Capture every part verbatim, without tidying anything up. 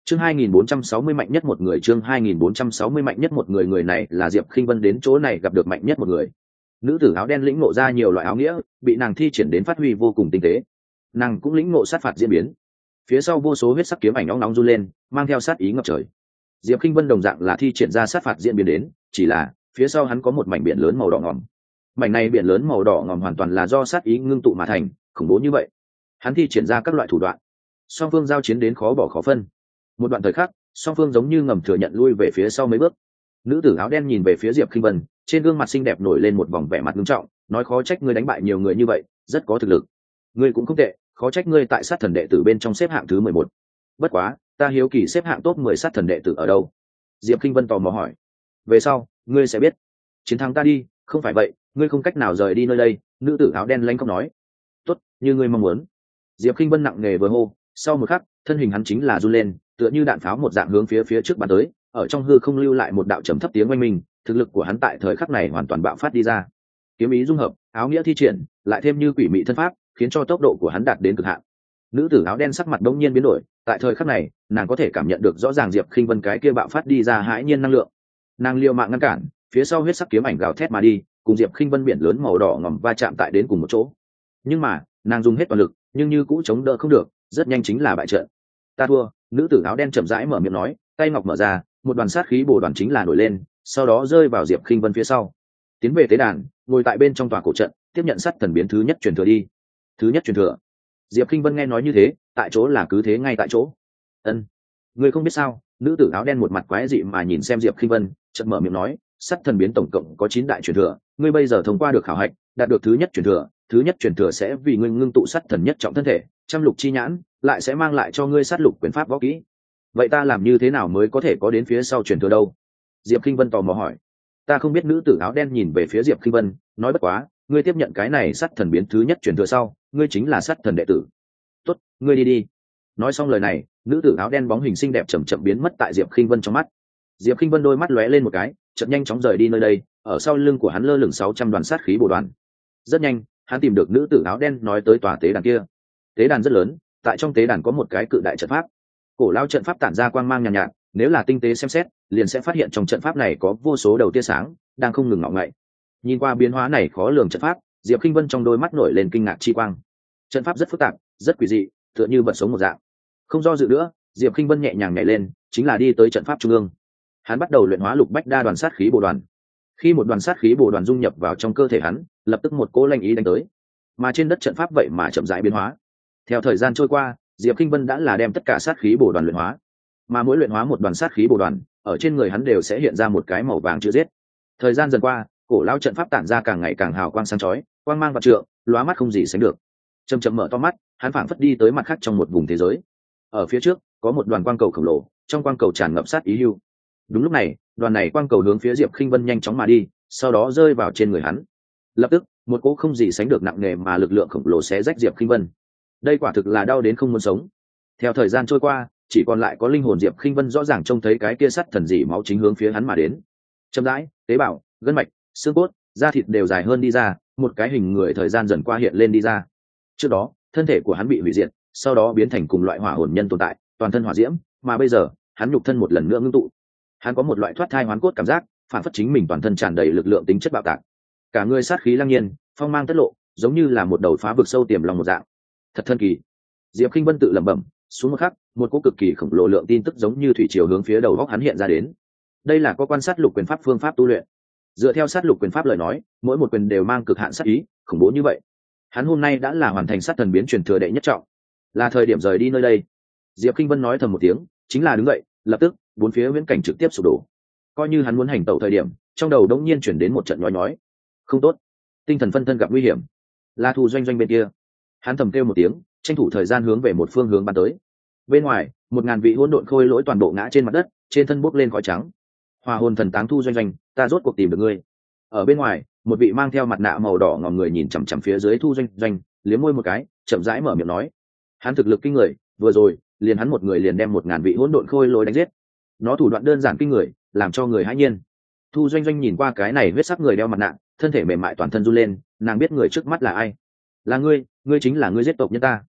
chương hai nghìn bốn trăm sáu mươi mạnh nhất một người chương hai nghìn bốn trăm sáu mươi mạnh nhất một người người này là Diệp Khinh Vân đến chỗ này gặp được mạnh nhất một người. Nữ tử áo đen lĩnh ngộ ra nhiều loại áo nghĩa, bị nàng thi triển đến phát huy vô cùng tinh tế. Nàng cũng lĩnh ngộ sát phạt diễn biến. Phía sau vô số huyết sắc kiếm ảnh nóng nóng run lên, mang theo sát ý ngập trời. Diệp Khinh Vân đồng dạng là thi triển ra sát phạt diễn biến đến, chỉ là phía sau hắn có một mảnh biển lớn màu đỏ ngòm. Mảnh này biển lớn màu đỏ ngòm hoàn toàn là do sát ý ngưng tụ mà thành, khủng bố như vậy. Hắn thi triển ra các loại thủ đoạn, song phương giao chiến đến khó bỏ khó phân. Một đoạn thời khắc, song phương giống như ngầm thừa nhận lui về phía sau mấy bước. Nữ tử áo đen nhìn về phía Diệp Khinh Vân, trên gương mặt xinh đẹp nổi lên một vòng vẻ mặt nghiêm trọng, nói khó trách ngươi đánh bại nhiều người như vậy, rất có thực lực. Ngươi cũng không tệ, khó trách ngươi tại sát thần đệ tử bên trong xếp hạng thứ mười một. Bất quá, ta hiếu kỳ xếp hạng top mười sát thần đệ tử ở đâu? Diệp Khinh Vân tò mò hỏi. Về sau, ngươi sẽ biết. Chiến thắng ta đi, không phải vậy, ngươi không cách nào rời đi nơi đây. Nữ tử áo đen lanh không nói. Tốt, như ngươi mong muốn. Diệp Khinh Vân nặng nề vừa hô, sau một khắc, thân hình hắn chính là run lên, tựa như đạn pháo một dạng hướng phía phía trước bắn tới, ở trong hư không lưu lại một đạo trầm thấp tiếng oanh minh, thực lực của hắn tại thời khắc này hoàn toàn bạo phát đi ra. Kiếm ý dung hợp, áo nghĩa thi triển, lại thêm như quỷ mị thân pháp, khiến cho tốc độ của hắn đạt đến cực hạn. Nữ tử áo đen sắc mặt đống nhiên biến đổi, tại thời khắc này, nàng có thể cảm nhận được rõ ràng Diệp Khinh Vân cái kia bạo phát đi ra hãi nhiên năng lượng. Nàng liều mạng ngăn cản, phía sau huyết sắc kiếm ảnh gào thét mà đi, cùng Diệp Khinh Vân biển lớn màu đỏ ngòm va chạm tại đến cùng một chỗ. Nhưng mà, nàng dùng hết toàn lực, nhưng như cũ chống đỡ không được, rất nhanh chính là bại trận. Ta thua. Nữ tử áo đen chậm rãi mở miệng nói, tay ngọc mở ra, một đoàn sát khí bổ đoàn chính là nổi lên, sau đó rơi vào Diệp Khinh Vân phía sau. Tiến về tế đàn, ngồi tại bên trong tòa cổ trận, tiếp nhận sát thần biến thứ nhất truyền thừa đi. Thứ nhất truyền thừa. Diệp Khinh Vân nghe nói như thế, tại chỗ là cứ thế ngay tại chỗ. Ân, ngươi không biết sao? Nữ tử áo đen một mặt quái dị mà nhìn xem Diệp Khinh Vân, chợt mở miệng nói, sát thần biến tổng cộng có chín đại truyền thừa, ngươi bây giờ thông qua được khảo hạch, đạt được thứ nhất truyền thừa, thứ nhất truyền thừa sẽ vì ngươi ngưng tụ sát thần nhất trọng thân thể, trăm lục chi nhãn, lại sẽ mang lại cho ngươi sát lục quyền pháp võ kỹ. Vậy ta làm như thế nào mới có thể có đến phía sau truyền thừa đâu? Diệp Khinh Vân tò mò hỏi. Ta không biết. Nữ tử áo đen nhìn về phía Diệp Khinh Vân, nói bất quá, ngươi tiếp nhận cái này sát thần biến thứ nhất truyền thừa sau, ngươi chính là sát thần đệ tử. Tốt, ngươi đi đi. Nói xong lời này, nữ tử áo đen bóng hình xinh đẹp chậm chậm biến mất tại Diệp Khinh Vân trong mắt. Diệp Khinh Vân đôi mắt lóe lên một cái, chợt nhanh chóng rời đi nơi đây, ở sau lưng của hắn lơ lửng sáu trăm đoàn sát khí bổ đoàn. Rất nhanh, hắn tìm được nữ tử áo đen nói tới tòa tế đàn kia. Tế đàn rất lớn, tại trong tế đàn có một cái cự đại trận pháp. Cổ lao trận pháp tản ra quang mang nhàn nhạt, nhạt, nếu là tinh tế xem xét, liền sẽ phát hiện trong trận pháp này có vô số đầu tia sáng đang không ngừng ngọ ngậy. Nhìn qua biến hóa này khó lường trận pháp, Diệp Khinh Vân trong đôi mắt nổi lên kinh ngạc chi quang. Trận pháp rất phức tạp, rất quỷ dị, tựa như vật sống một dạng. Không do dự nữa, Diệp Khinh Vân nhẹ nhàng nhảy lên, chính là đi tới trận pháp trung ương. Hắn bắt đầu luyện hóa lục bách đa đoàn sát khí bổ đoàn. Khi một đoàn sát khí bổ đoàn dung nhập vào trong cơ thể hắn, lập tức một cỗ lanh ý đánh tới. Mà trên đất trận pháp vậy mà chậm rãi biến hóa. Theo thời gian trôi qua, Diệp Khinh Vân đã là đem tất cả sát khí bổ đoàn luyện hóa. Mà mỗi luyện hóa một đoàn sát khí bổ đoàn, ở trên người hắn đều sẽ hiện ra một cái màu vàng chữ giết. Thời gian dần qua, cổ lão trận pháp tản ra càng ngày càng hào quang sáng chói, quang mang vạn trượng, lóa mắt không gì sánh được. Chậm chậm mở to mắt, hắn phảng phất đi tới mặt khác trong một vùng thế giới. Ở phía trước, có một đoàn quang cầu khổng lồ, trong quang cầu tràn ngập sát ý hưu. Đúng lúc này, đoàn này quang cầu hướng phía Diệp Khinh Vân nhanh chóng mà đi, sau đó rơi vào trên người hắn. Lập tức, một cỗ không gì sánh được nặng nề mà lực lượng khổng lồ xé rách Diệp Khinh Vân. Đây quả thực là đau đến không muốn sống. Theo thời gian trôi qua, chỉ còn lại có linh hồn Diệp Khinh Vân rõ ràng trông thấy cái kia sắt thần dị máu chính hướng phía hắn mà đến. Chậm rãi, tế bào, gân mạch, xương cốt, da thịt đều dài hơn đi ra, một cái hình người thời gian dần qua hiện lên đi ra. Trước đó, thân thể của hắn bị hủy diệt, sau đó biến thành cùng loại hỏa hồn nhân tồn tại, toàn thân hỏa diễm, mà bây giờ, hắn nhục thân một lần nữa ngưng tụ. Hắn có một loại thoát thai hoán cốt cảm giác, phản phất chính mình toàn thân tràn đầy lực lượng tính chất bạo tạc. Cả người sát khí lăng nhiên, phong mang tất lộ, giống như là một đầu phá vực sâu tiềm lòng một dạng. Thật thân kỳ. Diệp Khinh Vân tự lẩm bẩm, xuống một khắc, một cỗ cực kỳ khổng lồ lượng tin tức giống như thủy triều hướng phía đầu góc hắn hiện ra đến. Đây là có quan sát lục quyền pháp phương pháp tu luyện. Dựa theo sát lục quyền pháp lời nói, mỗi một quyền đều mang cực hạn sát ý, khủng bố như vậy. Hắn hôm nay đã là hoàn thành sát thần biến truyền thừa đệ nhất trọng, là thời điểm rời đi nơi đây. Diệp Khinh Vân nói thầm một tiếng, chính là đứng dậy, lập tức, bốn phía viễn cảnh trực tiếp sụp đổ. Coi như hắn muốn hành tẩu thời điểm, trong đầu đống nhiên chuyển đến một trận nhói nhói. Không tốt, tinh thần phân thân gặp nguy hiểm. La Thu Doanh Doanh bên kia, hắn thầm kêu một tiếng, tranh thủ thời gian hướng về một phương hướng bắn tới. Bên ngoài, một ngàn vị hỗn độn khôi lỗi toàn bộ ngã trên mặt đất, trên thân bốc lên khói trắng. Hòa hồn thần táng Thu Doanh Doanh, ta rốt cuộc tìm được ngươi. Ở bên ngoài, một vị mang theo mặt nạ màu đỏ ngòm người nhìn chằm chằm phía dưới Thu Doanh Doanh, liếm môi một cái, chậm rãi mở miệng nói: hắn thực lực kinh người, vừa rồi, liền hắn một người liền đem một ngàn vị hỗn độn khôi lỗi đánh giết. Nó thủ đoạn đơn giản kinh người, làm cho người hãi nhiên. Thu Doanh Doanh nhìn qua cái này huyết sắc người đeo mặt nạ, thân thể mềm mại toàn thân run lên, nàng biết người trước mắt là ai. Là ngươi, ngươi chính là ngươi giết tộc nhân ta.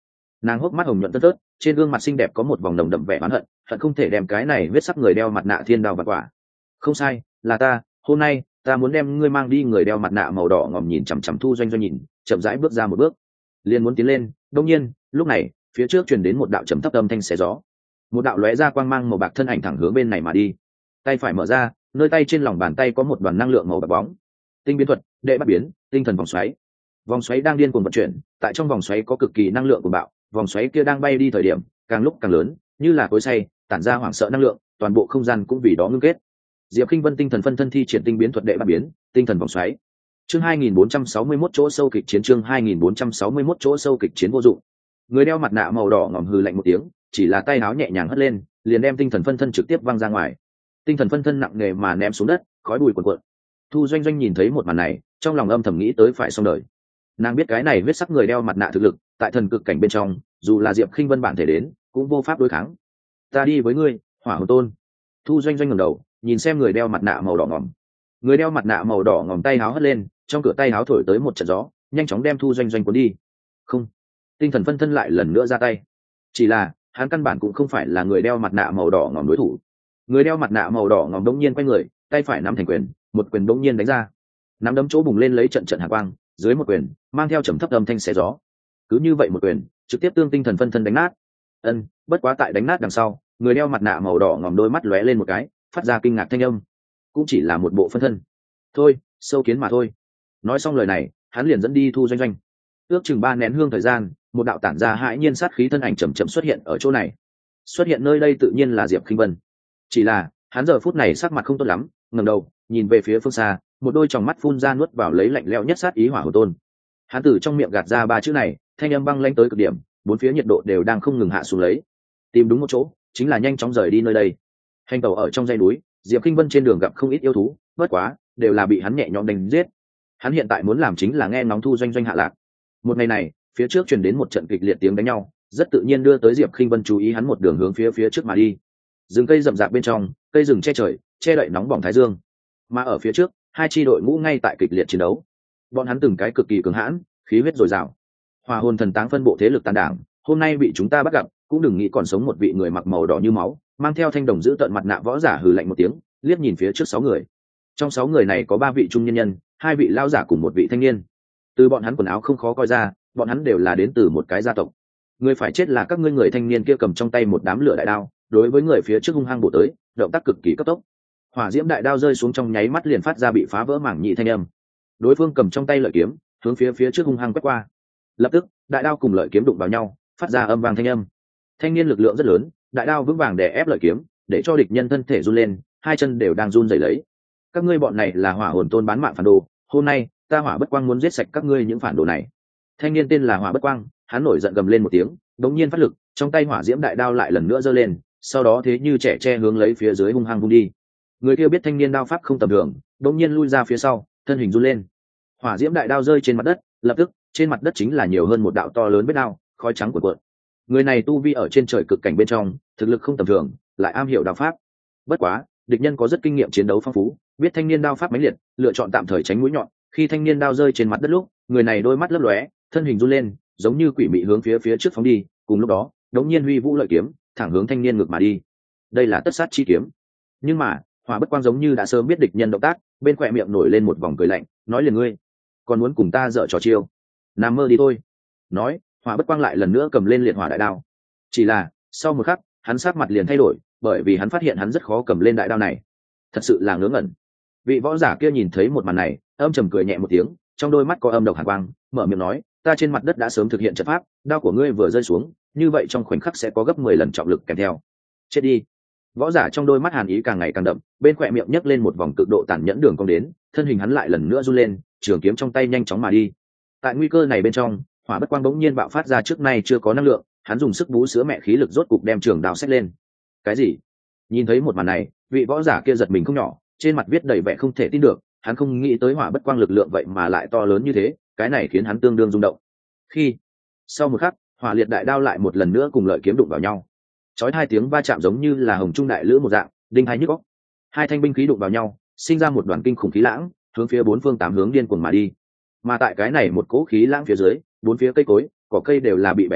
Nàng hốc mắt hồng nhuận tớt tớt, trên gương mặt xinh đẹp có một vòng nồng đậm vẻ oán hận, hận không thể đem cái này huyết sắc người đeo mặt nạ thiên đao vặt quả. Không sai, là ta, hôm nay ta muốn đem ngươi mang đi. Người đeo mặt nạ màu đỏ ngòm nhìn chằm chằm Thu Doanh Doanh nhìn, chậm rãi bước ra một bước, liền muốn tiến lên. Đông nhiên, lúc này, phía trước truyền đến một đạo trầm thấp âm thanh xé gió, một đạo lóe ra quang mang màu bạc thân ảnh thẳng hướng bên này mà đi. Tay phải mở ra, nơi tay trên lòng bàn tay có một đoàn năng lượng màu bạc bóng. Tinh biến thuật, đệ bắt biến, tinh thần vòng xoáy. Vòng xoáy đang điên cuồng vận chuyển, tại trong vòng xoáy có cực kỳ năng lượng của bạo, vòng xoáy kia đang bay đi thời điểm, càng lúc càng lớn, như là cối xay, tản ra hoảng sợ năng lượng, toàn bộ không gian cũng vì đó ngưng kết. Diệp Khinh Vân tinh thần phân thân thi triển tinh biến thuật đệ bắt biến, tinh thần vòng xoáy. Chương hai nghìn bốn trăm sáu mươi mốt chỗ sâu kịch chiến chương hai nghìn bốn trăm sáu mươi mốt chỗ sâu kịch chiến vô dụng. Người đeo mặt nạ màu đỏ ngòm hừ lạnh một tiếng, chỉ là tay áo nhẹ nhàng hất lên, liền đem tinh thần phân thân trực tiếp văng ra ngoài. Tinh thần phân thân nặng nề mà ném xuống đất, khói bụi cuồn cuộn. Thu Doanh Doanh nhìn thấy một màn này, trong lòng âm thầm nghĩ tới phải xong đời. Nàng biết cái này huyết sắc người đeo mặt nạ thực lực, tại thần cực cảnh bên trong, dù là Diệp Khinh Vân bản thể đến, cũng vô pháp đối kháng. Ta đi với ngươi, Hỏa Hồn Tôn. Thu Doanh Doanh ngẩng đầu, nhìn xem người đeo mặt nạ màu đỏ ngòm. Người đeo mặt nạ màu đỏ ngòm tay áo hất lên, trong cửa tay áo thổi tới một trận gió, nhanh chóng đem Thu Doanh Doanh cuốn đi. Không, tinh thần phân thân lại lần nữa ra tay. Chỉ là, hắn căn bản cũng không phải là người đeo mặt nạ màu đỏ ngòm đối thủ. Người đeo mặt nạ màu đỏ ngòm đống nhiên quay người, tay phải nắm thành quyền, một quyền đống nhiên đánh ra. Nắm đấm chỗ bùng lên lấy trận trận hàn quang, dưới một quyền, mang theo trầm thấp âm thanh xé gió. Cứ như vậy một quyền, trực tiếp tương tinh thần phân thân đánh nát. Ân, bất quá tại đánh nát đằng sau, người đeo mặt nạ màu đỏ ngòm đôi mắt lóe lên một cái, phát ra kinh ngạc thanh âm. Cũng chỉ là một bộ phân thân. Thôi, sâu kiến mà thôi. Nói xong lời này, hắn liền dẫn đi Thu Doanh Doanh. Ước chừng ba nén hương thời gian, một đạo tản ra hãi nhiên sát khí thân ảnh chậm chậm xuất hiện ở chỗ này. Xuất hiện nơi đây tự nhiên là Diệp Khinh Vân. Chỉ là, hắn giờ phút này sắc mặt không tốt lắm, ngẩng đầu, nhìn về phía phương xa, một đôi tròng mắt phun ra nuốt vào lấy lạnh lẽo nhất sát ý Hỏa Hồn Tôn. Hắn từ trong miệng gạt ra ba chữ này, thanh âm băng lãnh tới cực điểm, bốn phía nhiệt độ đều đang không ngừng hạ xuống lấy. Tìm đúng một chỗ, chính là nhanh chóng rời đi nơi đây. Hành tàu ở trong dãy núi, Diệp Khinh Vân trên đường gặp không ít yêu thú, bất quá, đều là bị hắn nhẹ nhõm đánh giết. Hắn hiện tại muốn làm chính là nghe ngóng Thu Doanh Doanh hạ lạc. Một ngày này, phía trước truyền đến một trận kịch liệt tiếng đánh nhau, rất tự nhiên đưa tới Diệp Khinh Vân chú ý hắn một đường hướng phía phía trước mà đi. Rừng cây rậm rạp bên trong, cây rừng che trời, che đậy nóng bỏng thái dương. Mà ở phía trước, hai chi đội ngũ ngay tại kịch liệt chiến đấu. Bọn hắn từng cái cực kỳ cường hãn, khí huyết dồi dào. Hỏa Hồn Thần Táng phân bộ thế lực tàn đảng, hôm nay bị chúng ta bắt gặp, cũng đừng nghĩ còn sống một vị người mặc màu đỏ như máu, mang theo thanh đồng giữ tận mặt nạ võ giả hừ lạnh một tiếng, liếc nhìn phía trước sáu người. Trong sáu người này có ba vị trung nhân nhân, hai vị lão giả cùng một vị thanh niên. Từ bọn hắn quần áo không khó coi ra, bọn hắn đều là đến từ một cái gia tộc. Người phải chết là các ngươi. Người thanh niên kia cầm trong tay một đám lửa đại đao, đối với người phía trước hung hăng bổ tới, động tác cực kỳ cấp tốc. Hỏa diễm đại đao rơi xuống trong nháy mắt liền phát ra bị phá vỡ mảng nhị thanh âm. Đối phương cầm trong tay lợi kiếm, hướng phía phía trước hung hăng quét qua. Lập tức, đại đao cùng lợi kiếm đụng vào nhau, phát ra âm vang thanh âm. Thanh niên lực lượng rất lớn, đại đao vững vàng đè ép lợi kiếm, để cho địch nhân thân thể run lên, hai chân đều đang run rẩy lấy. Các ngươi bọn này là Hỏa Hồn Tôn bán mạng phản đồ, hôm nay ta Hỏa Bất Quang muốn giết sạch các ngươi những phản đồ này. Thanh niên tên là Hỏa Bất Quang, hắn nổi giận gầm lên một tiếng, đống nhiên phát lực, trong tay hỏa diễm đại đao lại lần nữa giơ lên, sau đó thế như trẻ tre hướng lấy phía dưới hung hăng vung đi. Người kia biết thanh niên đao pháp không tầm thường, đống nhiên lui ra phía sau, thân hình run lên. Hỏa diễm đại đao rơi trên mặt đất, lập tức trên mặt đất chính là nhiều hơn một đạo to lớn vết đao, khói trắng cuộn cuộn. Người này tu vi ở trên trời cực cảnh bên trong, thực lực không tầm thường, lại am hiểu đao pháp. Bất quá, địch nhân có rất kinh nghiệm chiến đấu phong phú, biết thanh niên đao pháp mãnh liệt, lựa chọn tạm thời tránh mũi nhọn. Khi thanh niên đao rơi trên mặt đất lúc, người này đôi mắt lấp lóe, thân hình run lên, giống như quỷ mị hướng phía phía trước phóng đi. Cùng lúc đó, đống nhiên huy vũ lợi kiếm, thẳng hướng thanh niên ngược mà đi. Đây là tất sát chi kiếm. Nhưng mà, Hỏa Bất Quang giống như đã sớm biết địch nhân động tác, bên khóe miệng nổi lên một vòng cười lạnh, nói liền ngươi, còn muốn cùng ta dở trò chiêu, nằm mơ đi thôi. Nói, Hỏa Bất Quang lại lần nữa cầm lên liệt hỏa đại đao. Chỉ là, sau một khắc, hắn sắc mặt liền thay đổi, bởi vì hắn phát hiện hắn rất khó cầm lên đại đao này. Thật sự là ngớ ngẩn. Vị võ giả kia nhìn thấy một màn này, âm trầm cười nhẹ một tiếng, trong đôi mắt có âm độc hàn quang, mở miệng nói, ta trên mặt đất đã sớm thực hiện trận pháp, đao của ngươi vừa rơi xuống, như vậy trong khoảnh khắc sẽ có gấp mười lần trọng lực kèm theo. Chết đi. Võ giả trong đôi mắt hàn ý càng ngày càng đậm, bên khóe miệng nhấc lên một vòng cực độ tàn nhẫn đường cong đến, thân hình hắn lại lần nữa run lên, trường kiếm trong tay nhanh chóng mà đi. Tại nguy cơ này bên trong, Hỏa Bất Quang bỗng nhiên bạo phát ra trước nay chưa có năng lượng, hắn dùng sức bú sữa mẹ khí lực rốt cục đem trường đao xách lên. Cái gì? Nhìn thấy một màn này, vị võ giả kia giật mình không nhỏ, trên mặt viết đầy vẻ không thể tin được, hắn không nghĩ tới Hỏa Bất Quang lực lượng vậy mà lại to lớn như thế, cái này khiến hắn tương đương rung động. Khi sau một khắc, hỏa liệt đại đao lại một lần nữa cùng lợi kiếm đụng vào nhau, chói hai tiếng va chạm giống như là hồng trung đại lữ một dạng, đinh hai nhức óc. Hai thanh binh khí đụng vào nhau, sinh ra một đoàn kinh khủng khí lãng, hướng phía bốn phương tám hướng điên cuồng mà đi. Mà tại cái này một cỗ khí lãng phía dưới, bốn phía cây cối, cỏ cây đều là bị bẻ gãy,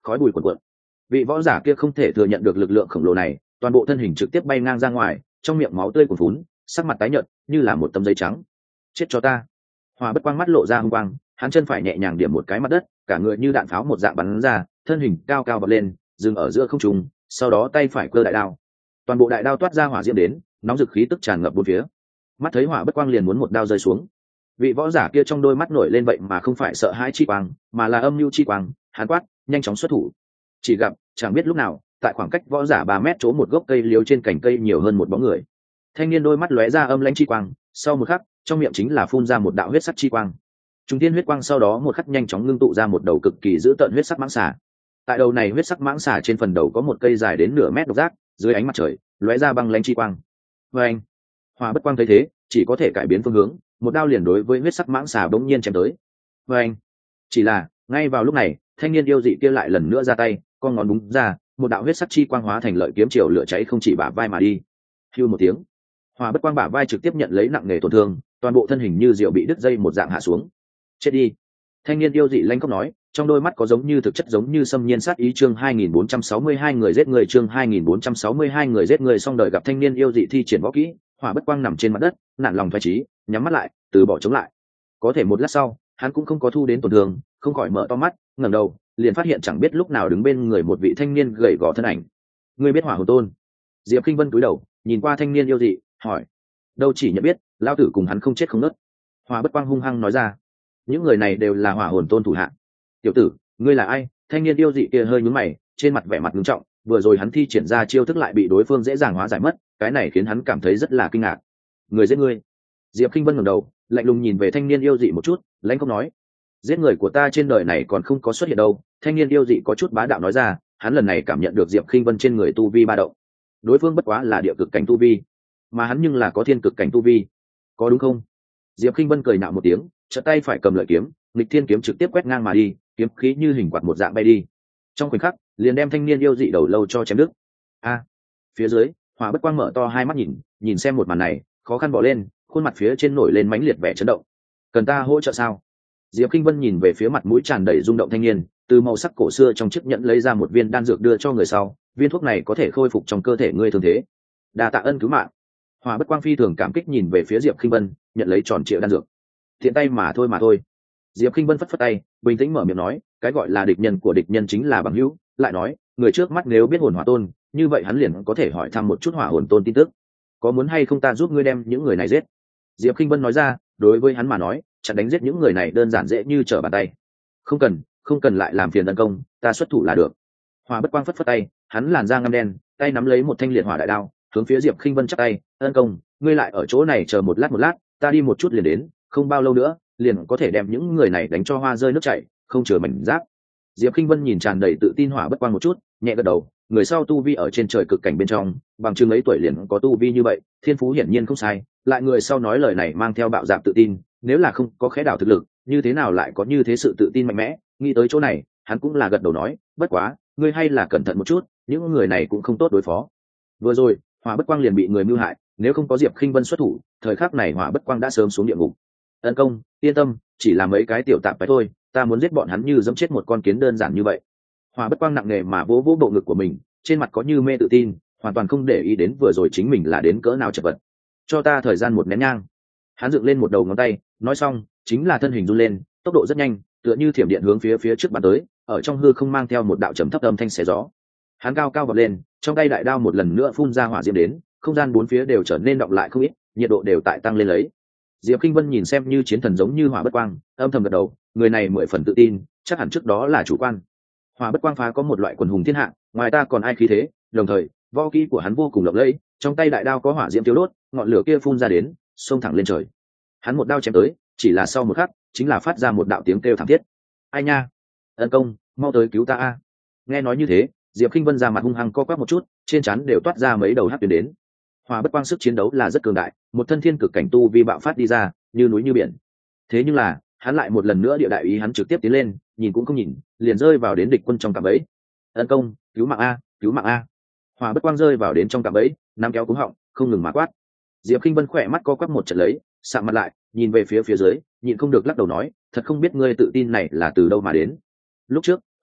khói bụi cuồn cuộn. Vị võ giả kia không thể thừa nhận được lực lượng khổng lồ này, toàn bộ thân hình trực tiếp bay ngang ra ngoài, trong miệng máu tươi cuồn phún, sắc mặt tái nhợt như là một tấm giấy trắng. Chết cho ta! Hỏa Bất Quang mắt lộ ra hung quang, hắn chân phải nhẹ nhàng điểm một cái mặt đất, cả người như đạn pháo một dạng bắn ra, thân hình cao cao bật lên, dừng ở giữa không trung, sau đó tay phải cơ đại đao, toàn bộ đại đao toát ra hỏa diễm đến, nóng dực khí tức tràn ngập bốn phía. Mắt thấy Hỏa Bất Quang liền muốn một đao rơi xuống, vị võ giả kia trong đôi mắt nổi lên vậy mà không phải sợ hãi chi quang, mà là âm mưu chi quang, hắn quát, nhanh chóng xuất thủ. Chỉ gặp, chẳng biết lúc nào, tại khoảng cách võ giả ba mét chỗ một gốc cây liễu trên cành cây nhiều hơn một bóng người. Thanh niên đôi mắt lóe ra âm lãnh chi quang, sau một khắc, trong miệng chính là phun ra một đạo huyết sắc chi quang. Trung tiên huyết quang sau đó một khắc nhanh chóng ngưng tụ ra một đầu cực kỳ dữ tợn huyết sắc mãng xà. Tại đầu này huyết sắc mãng xà trên phần đầu có một cây dài đến nửa mét độc giác, dưới ánh mặt trời, lóe ra băng lãnh chi quang. Và anh, Hỏa Bất Quang thấy thế, chỉ có thể cải biến phương hướng, một đao liền đối với huyết sắc mãng xà bỗng nhiên chém tới. Và anh, chỉ là, ngay vào lúc này, thanh niên yêu dị kia lại lần nữa ra tay, con ngón búng ra, một đạo huyết sắc chi quang hóa thành lợi kiếm chiều lửa cháy không chỉ bả vai mà đi. Hưu một tiếng, Hỏa Bất Quang bả vai trực tiếp nhận lấy nặng nề tổn thương, toàn bộ thân hình như diều bị đứt dây một dạng hạ xuống. Chết đi! Thanh niên yêu dị lanh khóc nói, trong đôi mắt có giống như thực chất giống như xâm nhiên sát ý. Chương hai nghìn bốn trăm sáu mươi hai người giết người. Chương hai nghìn bốn trăm sáu mươi hai người giết người. Xong đời gặp thanh niên yêu dị thi triển võ kỹ, Hỏa Bất Quang nằm trên mặt đất, nản lòng phách trí, nhắm mắt lại, từ bỏ chống lại. Có thể một lát sau, hắn cũng không có thu đến tổn thương, không khỏi mở to mắt, ngẩng đầu, liền phát hiện chẳng biết lúc nào đứng bên người một vị thanh niên gầy gò thân ảnh. Ngươi biết Hỏa Hồn Tôn? Diệp Kinh Vân cúi đầu, nhìn qua thanh niên yêu dị, hỏi. Đâu chỉ nhận biết, lão tử cùng hắn không chết không nứt. Hỏa Bất Quang hung hăng nói ra. Những người này đều là Hỏa Hồn Tôn thủ hạ. Tiểu tử, ngươi là ai? Thanh niên yêu dị kia hơi nhướng mày, trên mặt vẻ mặt nghiêm trọng, vừa rồi hắn thi triển ra chiêu thức lại bị đối phương dễ dàng hóa giải mất, cái này khiến hắn cảm thấy rất là kinh ngạc. Người giết ngươi? Diệp Kinh Vân ngẩng đầu, lạnh lùng nhìn về thanh niên yêu dị một chút, lãnh không nói. Giết người của ta trên đời này còn không có xuất hiện đâu. Thanh niên yêu dị có chút bá đạo nói ra, hắn lần này cảm nhận được Diệp Kinh Vân trên người tu vi ba động. Đối phương bất quá là địa cực cảnh tu vi, mà hắn nhưng là có thiên cực cảnh tu vi, có đúng không? Diệp Kinh Vân cười nạo một tiếng, chợt tay phải cầm lợi kiếm, nghịch thiên kiếm trực tiếp quét ngang mà đi, kiếm khí như hình quạt một dạng bay đi. Trong khoảnh khắc, liền đem thanh niên yêu dị đầu lâu cho chém đứt. A! Phía dưới, Hỏa Bất Quang mở to hai mắt nhìn, nhìn xem một màn này, khó khăn bỏ lên, khuôn mặt phía trên nổi lên mãnh liệt vẻ chấn động. Cần ta hỗ trợ sao? Diệp Kinh Vân nhìn về phía mặt mũi tràn đầy rung động thanh niên, từ màu sắc cổ xưa trong chiếc nhẫn lấy ra một viên đan dược đưa cho người sau, viên thuốc này có thể khôi phục trong cơ thể ngươi thương thế. Đa tạ ân cứu mạng. Hỏa Bất Quang phi thường cảm kích nhìn về phía Diệp Kinh Vân, nhận lấy tròn triệu đan dược. Thiện tay mà thôi mà thôi. Diệp Kinh Vân phất phất tay, bình tĩnh mở miệng nói, cái gọi là địch nhân của địch nhân chính là bằng hữu, lại nói, người trước mắt nếu biết hồn hỏa tôn, như vậy hắn liền có thể hỏi thăm một chút hỏa hồn tôn tin tức. Có muốn hay không ta giúp ngươi đem những người này giết? Diệp Kinh Vân nói ra, đối với hắn mà nói, chặn đánh giết những người này đơn giản dễ như trở bàn tay. Không cần, không cần lại làm phiền tấn công, ta xuất thủ là được. Hỏa Bất Quang phất phất tay, hắn làn da ngăm đen, tay nắm lấy một thanh liệt hỏa đại đao, hướng phía Diệp Kinh Vân chắp tay, ân công, ngươi lại ở chỗ này chờ một lát một lát, ta đi một chút liền đến, không bao lâu nữa, liền có thể đem những người này đánh cho hoa rơi nước chảy, không chừa mảnh giáp. Diệp Kinh Vân nhìn tràn đầy tự tin Hỏa Bất Quang một chút, nhẹ gật đầu, người sau tu vi ở trên trời cực cảnh bên trong, bằng chứng ấy tuổi liền có tu vi như vậy, thiên phú hiển nhiên không sai, lại người sau nói lời này mang theo bạo dạn tự tin, nếu là không có khẽ đảo thực lực, như thế nào lại có như thế sự tự tin mạnh mẽ, nghĩ tới chỗ này, hắn cũng là gật đầu nói, bất quá, ngươi hay là cẩn thận một chút, những người này cũng không tốt đối phó. Vừa rồi, Hỏa Bất Quang liền bị người mưu hại, nếu không có Diệp Kinh Vân xuất thủ, thời khắc này Hỏa Bất Quang đã sớm xuống địa ngục. Ân công, yên tâm, chỉ là mấy cái tiểu tạp phải thôi, ta muốn giết bọn hắn như giẫm chết một con kiến đơn giản như vậy. Hỏa Bất Quang nặng nề mà vỗ vỗ bộ ngực của mình, trên mặt có như mê tự tin, hoàn toàn không để ý đến vừa rồi chính mình là đến cỡ nào chật vật. Cho ta thời gian một nén nhang. Hắn dựng lên một đầu ngón tay, nói xong, chính là thân hình run lên, tốc độ rất nhanh, tựa như thiểm điện hướng phía phía trước bắn tới, ở trong hư không mang theo một đạo trầm thấp âm thanh xé gió. Hắn cao cao vọt lên, trong tay đại đao một lần nữa phun ra hỏa diễm đến, không gian bốn phía đều trở nên đọng lại không ít, nhiệt độ đều tại tăng lên lấy. Diệp Kinh Vân nhìn xem như chiến thần giống như Hỏa Bất Quang, âm thầm gật đầu, người này mười phần tự tin, chắc hẳn trước đó là chủ quan. Hỏa Bất Quang phá có một loại quần hùng thiên hạ, ngoài ta còn ai khí thế, đồng thời, võ kỹ của hắn vô cùng lộng lẫy, trong tay đại đao có hỏa diễm tiêu đốt, ngọn lửa kia phun ra đến, xông thẳng lên trời. Hắn một đao chém tới, chỉ là sau một khắc, chính là phát ra một đạo tiếng kêu thảm thiết. Ai nha, ân công, mau tới cứu ta a! Nghe nói như thế, Diệp Kinh Vân ra mặt hung hăng co quắp một chút, trên trán đều toát ra mấy đầu hắc tuyến đến. Hỏa Bất Quang sức chiến đấu là rất cường đại, một thân thiên cực cảnh tu vi bạo phát đi ra, như núi như biển. Thế nhưng là, hắn lại một lần nữa địa đại ý hắn trực tiếp tiến lên, nhìn cũng không nhìn, liền rơi vào đến địch quân trong cạm bẫy. Ân công, cứu mạng a, cứu mạng a! Hỏa Bất Quang rơi vào đến trong cạm bẫy, nắm kéo cúng họng, không ngừng mà quát. Diệp Kinh Vân khỏe mắt co quắp một trận lấy, sạm mặt lại, nhìn về phía phía dưới, nhịn không được lắc đầu nói, thật không biết ngươi tự tin này là từ đâu mà đến. Lúc trước,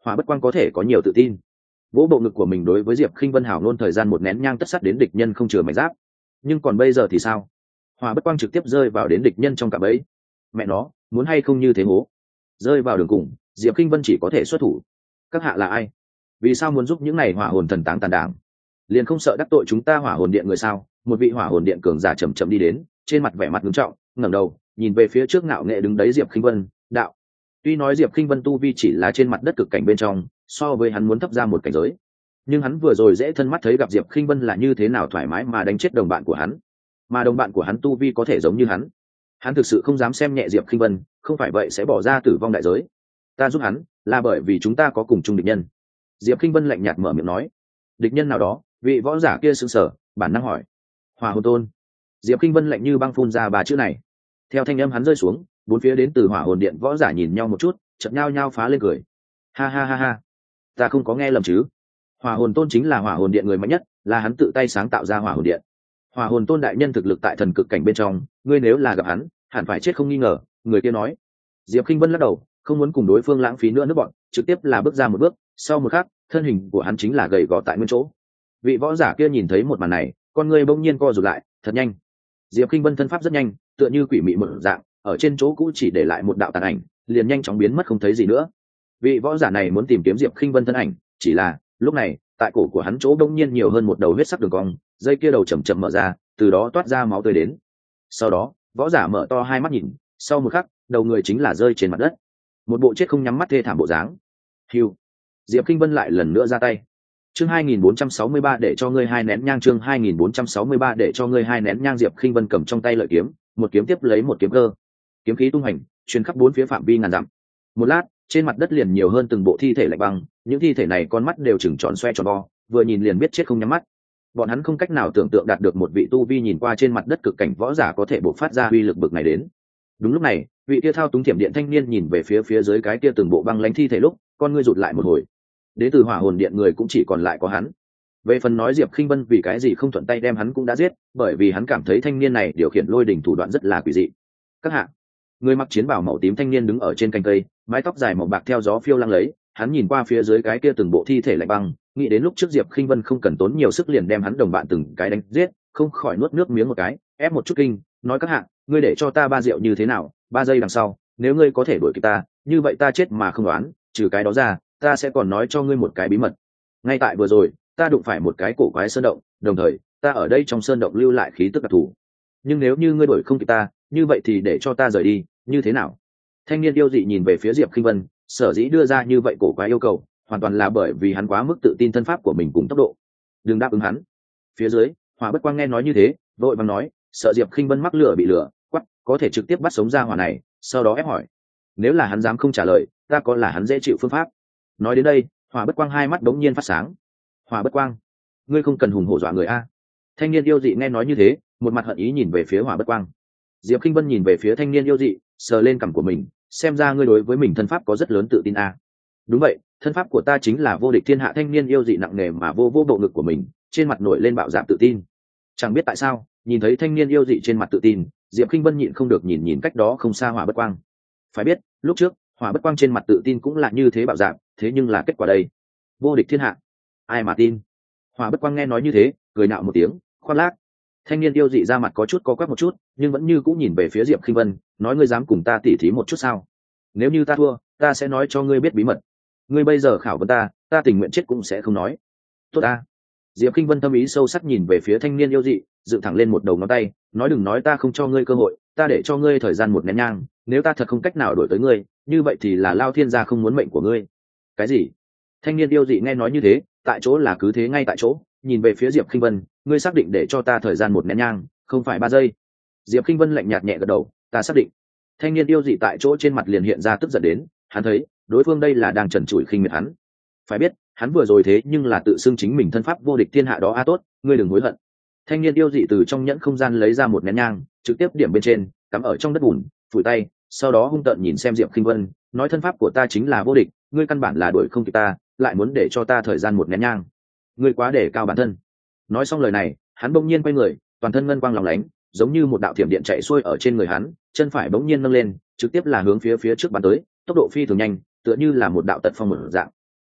Hỏa Bất Quang có thể có nhiều tự tin. Vỗ bộ ngực của mình đối với Diệp Khinh Vân hào nôn thời gian một nén nhang tất sắt đến địch nhân không chừa mảnh giáp. Nhưng còn bây giờ thì sao? Hỏa Bất Quang trực tiếp rơi vào đến địch nhân trong cạm bẫy. Mẹ nó, muốn hay không như thế hố. Rơi vào đường cùng, Diệp Khinh Vân chỉ có thể xuất thủ. Các hạ là ai? Vì sao muốn giúp những này hỏa hồn thần táng tàn đảng? Liền không sợ đắc tội chúng ta hỏa hồn điện người sao? Một vị hỏa hồn điện cường giả chậm chậm đi đến, trên mặt vẻ mặt nghiêm trọng, ngẩng đầu, nhìn về phía trước ngạo nghệ đứng đấy Diệp Khinh Vân, đạo. Tuy nói Diệp Khinh Vân tu vi chỉ là trên mặt đất cực cảnh bên trong, so với hắn muốn thấp ra một cảnh giới, nhưng hắn vừa rồi dễ thân mắt thấy gặp Diệp Khinh Vân là như thế nào thoải mái mà đánh chết đồng bạn của hắn, mà đồng bạn của hắn tu vi có thể giống như hắn. Hắn thực sự không dám xem nhẹ Diệp Khinh Vân, không phải vậy sẽ bỏ ra tử vong đại giới. Ta giúp hắn là bởi vì chúng ta có cùng chung địch nhân. Diệp Khinh Vân lạnh nhạt mở miệng nói. Địch nhân nào đó? Vị võ giả kia sững sờ, bản năng hỏi. Hỏa hồn tôn. Diệp Khinh Vân lạnh như băng phun ra ba chữ này. Theo thanh âm hắn rơi xuống, bốn phía đến từ hỏa hồn điện võ giả nhìn nhau một chút, chợt nhao nhao phá lên cười. Ha ha ha ha, ta không có nghe lầm chứ? Hỏa hồn tôn chính là hỏa hồn điện người mạnh nhất, là hắn tự tay sáng tạo ra hỏa hồn điện. Hỏa hồn tôn đại nhân thực lực tại thần cực cảnh bên trong, ngươi nếu là gặp hắn, hẳn phải chết không nghi ngờ. Người kia nói. Diệp Khinh Vân lắc đầu, không muốn cùng đối phương lãng phí nữa nước bọn, trực tiếp là bước ra một bước, sau một khắc, thân hình của hắn chính là gầy gò tại nguyên chỗ. Vị võ giả kia nhìn thấy một màn này, con người bỗng nhiên co rụt lại, thật nhanh. Diệp Khinh Vân thân pháp rất nhanh, tựa như quỷ mị một dạng, ở trên chỗ cũ chỉ để lại một đạo tàn ảnh, liền nhanh chóng biến mất không thấy gì nữa. Vị võ giả này muốn tìm kiếm Diệp Khinh Vân thân ảnh, chỉ là lúc này, tại cổ của hắn chỗ bỗng nhiên nhiều hơn một đầu huyết sắc đường cong, dây kia đầu chậm chậm mở ra, từ đó toát ra máu tươi đến. Sau đó, võ giả mở to hai mắt nhìn, sau một khắc, đầu người chính là rơi trên mặt đất. Một bộ chết không nhắm mắt thê thảm bộ dáng. Hưu. Diệp Khinh Vân lại lần nữa ra tay. Chương hai nghìn bốn trăm sáu mươi ba để cho ngươi hai nén nhang, chương hai nghìn bốn trăm sáu mươi ba để cho ngươi hai nén nhang. Diệp Khinh Vân cầm trong tay lợi kiếm, một kiếm tiếp lấy một kiếm cơ. Kiếm khí tung hành, truyền khắp bốn phía phạm vi ngàn dặm. Một lát, trên mặt đất liền nhiều hơn từng bộ thi thể lạnh băng, những thi thể này con mắt đều chừng tròn xoe tròn vo, vừa nhìn liền biết chết không nhắm mắt. Bọn hắn không cách nào tưởng tượng đạt được một vị tu vi nhìn qua trên mặt đất cực cảnh võ giả có thể bộc phát ra uy lực bực này đến. Đúng lúc này, vị kia thao túng thiểm điện thanh niên nhìn về phía phía dưới cái kia từng bộ băng lãnh thi thể lúc, con ngươi rụt lại một hồi. Đến từ hỏa hồn điện người cũng chỉ còn lại có hắn. Về phần nói Diệp Khinh Vân vì cái gì không thuận tay đem hắn cũng đã giết, bởi vì hắn cảm thấy thanh niên này điều khiển lôi đỉnh thủ đoạn rất là quỷ dị. Các hạ, người mặc chiến bào màu tím thanh niên đứng ở trên cành cây, mái tóc dài màu bạc theo gió phiêu lăng lấy, hắn nhìn qua phía dưới cái kia từng bộ thi thể lạnh băng, nghĩ đến lúc trước Diệp Khinh Vân không cần tốn nhiều sức liền đem hắn đồng bạn từng cái đánh giết, không khỏi nuốt nước miếng một cái, ép một chút kinh, nói các hạ, ngươi để cho ta ba rượu như thế nào, ba giây đằng sau, nếu ngươi có thể đuổi kịp ta, như vậy ta chết mà không đoán, trừ cái đó ra, ta sẽ còn nói cho ngươi một cái bí mật. Ngay tại vừa rồi, ta đụng phải một cái cổ quái sơn động, đồng thời, ta ở đây trong sơn động lưu lại khí tức đặc thù. Nhưng nếu như ngươi đuổi không kịp ta, như vậy thì để cho ta rời đi, như thế nào? Thanh niên yêu dị nhìn về phía Diệp Khinh Vân, sở dĩ đưa ra như vậy cổ quái yêu cầu, hoàn toàn là bởi vì hắn quá mức tự tin thân pháp của mình cùng tốc độ. Đừng đáp ứng hắn. Phía dưới, Hỏa Bất Quang nghe nói như thế, vội vàng nói, sợ Diệp Khinh Vân mắc lửa bị lửa, quắc, có thể trực tiếp bắt sống ra hỏa này, sau đó ép hỏi. Nếu là hắn dám không trả lời, ta có là hắn dễ chịu phương pháp. Nói đến đây, Hỏa Bất Quang hai mắt đống nhiên phát sáng. Hỏa Bất Quang, ngươi không cần hùng hổ dọa người a. Thanh niên yêu dị nghe nói như thế, một mặt hận ý nhìn về phía Hỏa Bất Quang. Diệp Khinh Vân nhìn về phía thanh niên yêu dị, sờ lên cằm của mình, xem ra ngươi đối với mình thân pháp có rất lớn tự tin a. Đúng vậy, thân pháp của ta chính là vô địch thiên hạ. Thanh niên yêu dị nặng nề mà vô vô bộ ngực của mình, trên mặt nổi lên bạo dạn tự tin. Chẳng biết tại sao, nhìn thấy thanh niên yêu dị trên mặt tự tin, Diệp Khinh Vân nhịn không được nhìn nhìn cách đó không xa Hỏa Bất Quang. Phải biết, lúc trước, Hỏa Bất Quang trên mặt tự tin cũng là như thế bạo dạn, thế nhưng là kết quả đây, vô địch thiên hạ, ai mà tin? Hỏa Bất Quang nghe nói như thế, cười nạo một tiếng, khoác lác. Thanh niên yêu dị ra mặt có chút co quắp một chút, nhưng vẫn như cũng nhìn về phía Diệp Khinh Vân, nói ngươi dám cùng ta tỉ thí một chút sao? Nếu như ta thua, ta sẽ nói cho ngươi biết bí mật. Ngươi bây giờ khảo vấn ta, ta tình nguyện chết cũng sẽ không nói. Tốt ta. Diệp Khinh Vân tâm ý sâu sắc nhìn về phía thanh niên yêu dị, dựng thẳng lên một đầu ngón tay, nói đừng nói ta không cho ngươi cơ hội, ta để cho ngươi thời gian một nén nhang, nếu ta thật không cách nào đổi tới ngươi, như vậy thì là Lao Thiên gia không muốn mệnh của ngươi. Cái gì? Thanh niên yêu dị nghe nói như thế, tại chỗ là cứ thế ngay tại chỗ, nhìn về phía Diệp Khinh Vân, ngươi xác định để cho ta thời gian một nén nhang, không phải ba giây? Diệp Khinh Vân lạnh nhạt nhẹ gật đầu, ta xác định. Thanh niên yêu dị tại chỗ trên mặt liền hiện ra tức giận đến, hắn thấy đối phương đây là đang trần trụi khinh miệt hắn. Phải biết, hắn vừa rồi thế nhưng là tự xưng chính mình thân pháp vô địch thiên hạ đó a. Tốt, ngươi đừng hối hận. Thanh niên yêu dị từ trong nhẫn không gian lấy ra một nén nhang, trực tiếp điểm bên trên, cắm ở trong đất bùn, phủi tay, sau đó hung tợn nhìn xem Diệp Khinh Vân, nói thân pháp của ta chính là vô địch, ngươi căn bản là đuổi không kịp ta, lại muốn để cho ta thời gian một nén nhang, ngươi quá để cao bản thân. Nói xong lời này, hắn bỗng nhiên quay người, toàn thân ngân quang lóng lánh, giống như một đạo thiểm điện chạy xuôi ở trên người hắn, chân phải bỗng nhiên nâng lên, trực tiếp là hướng phía phía trước bắn tới, tốc độ phi thường nhanh, tựa như là một đạo tật phong mở dạng.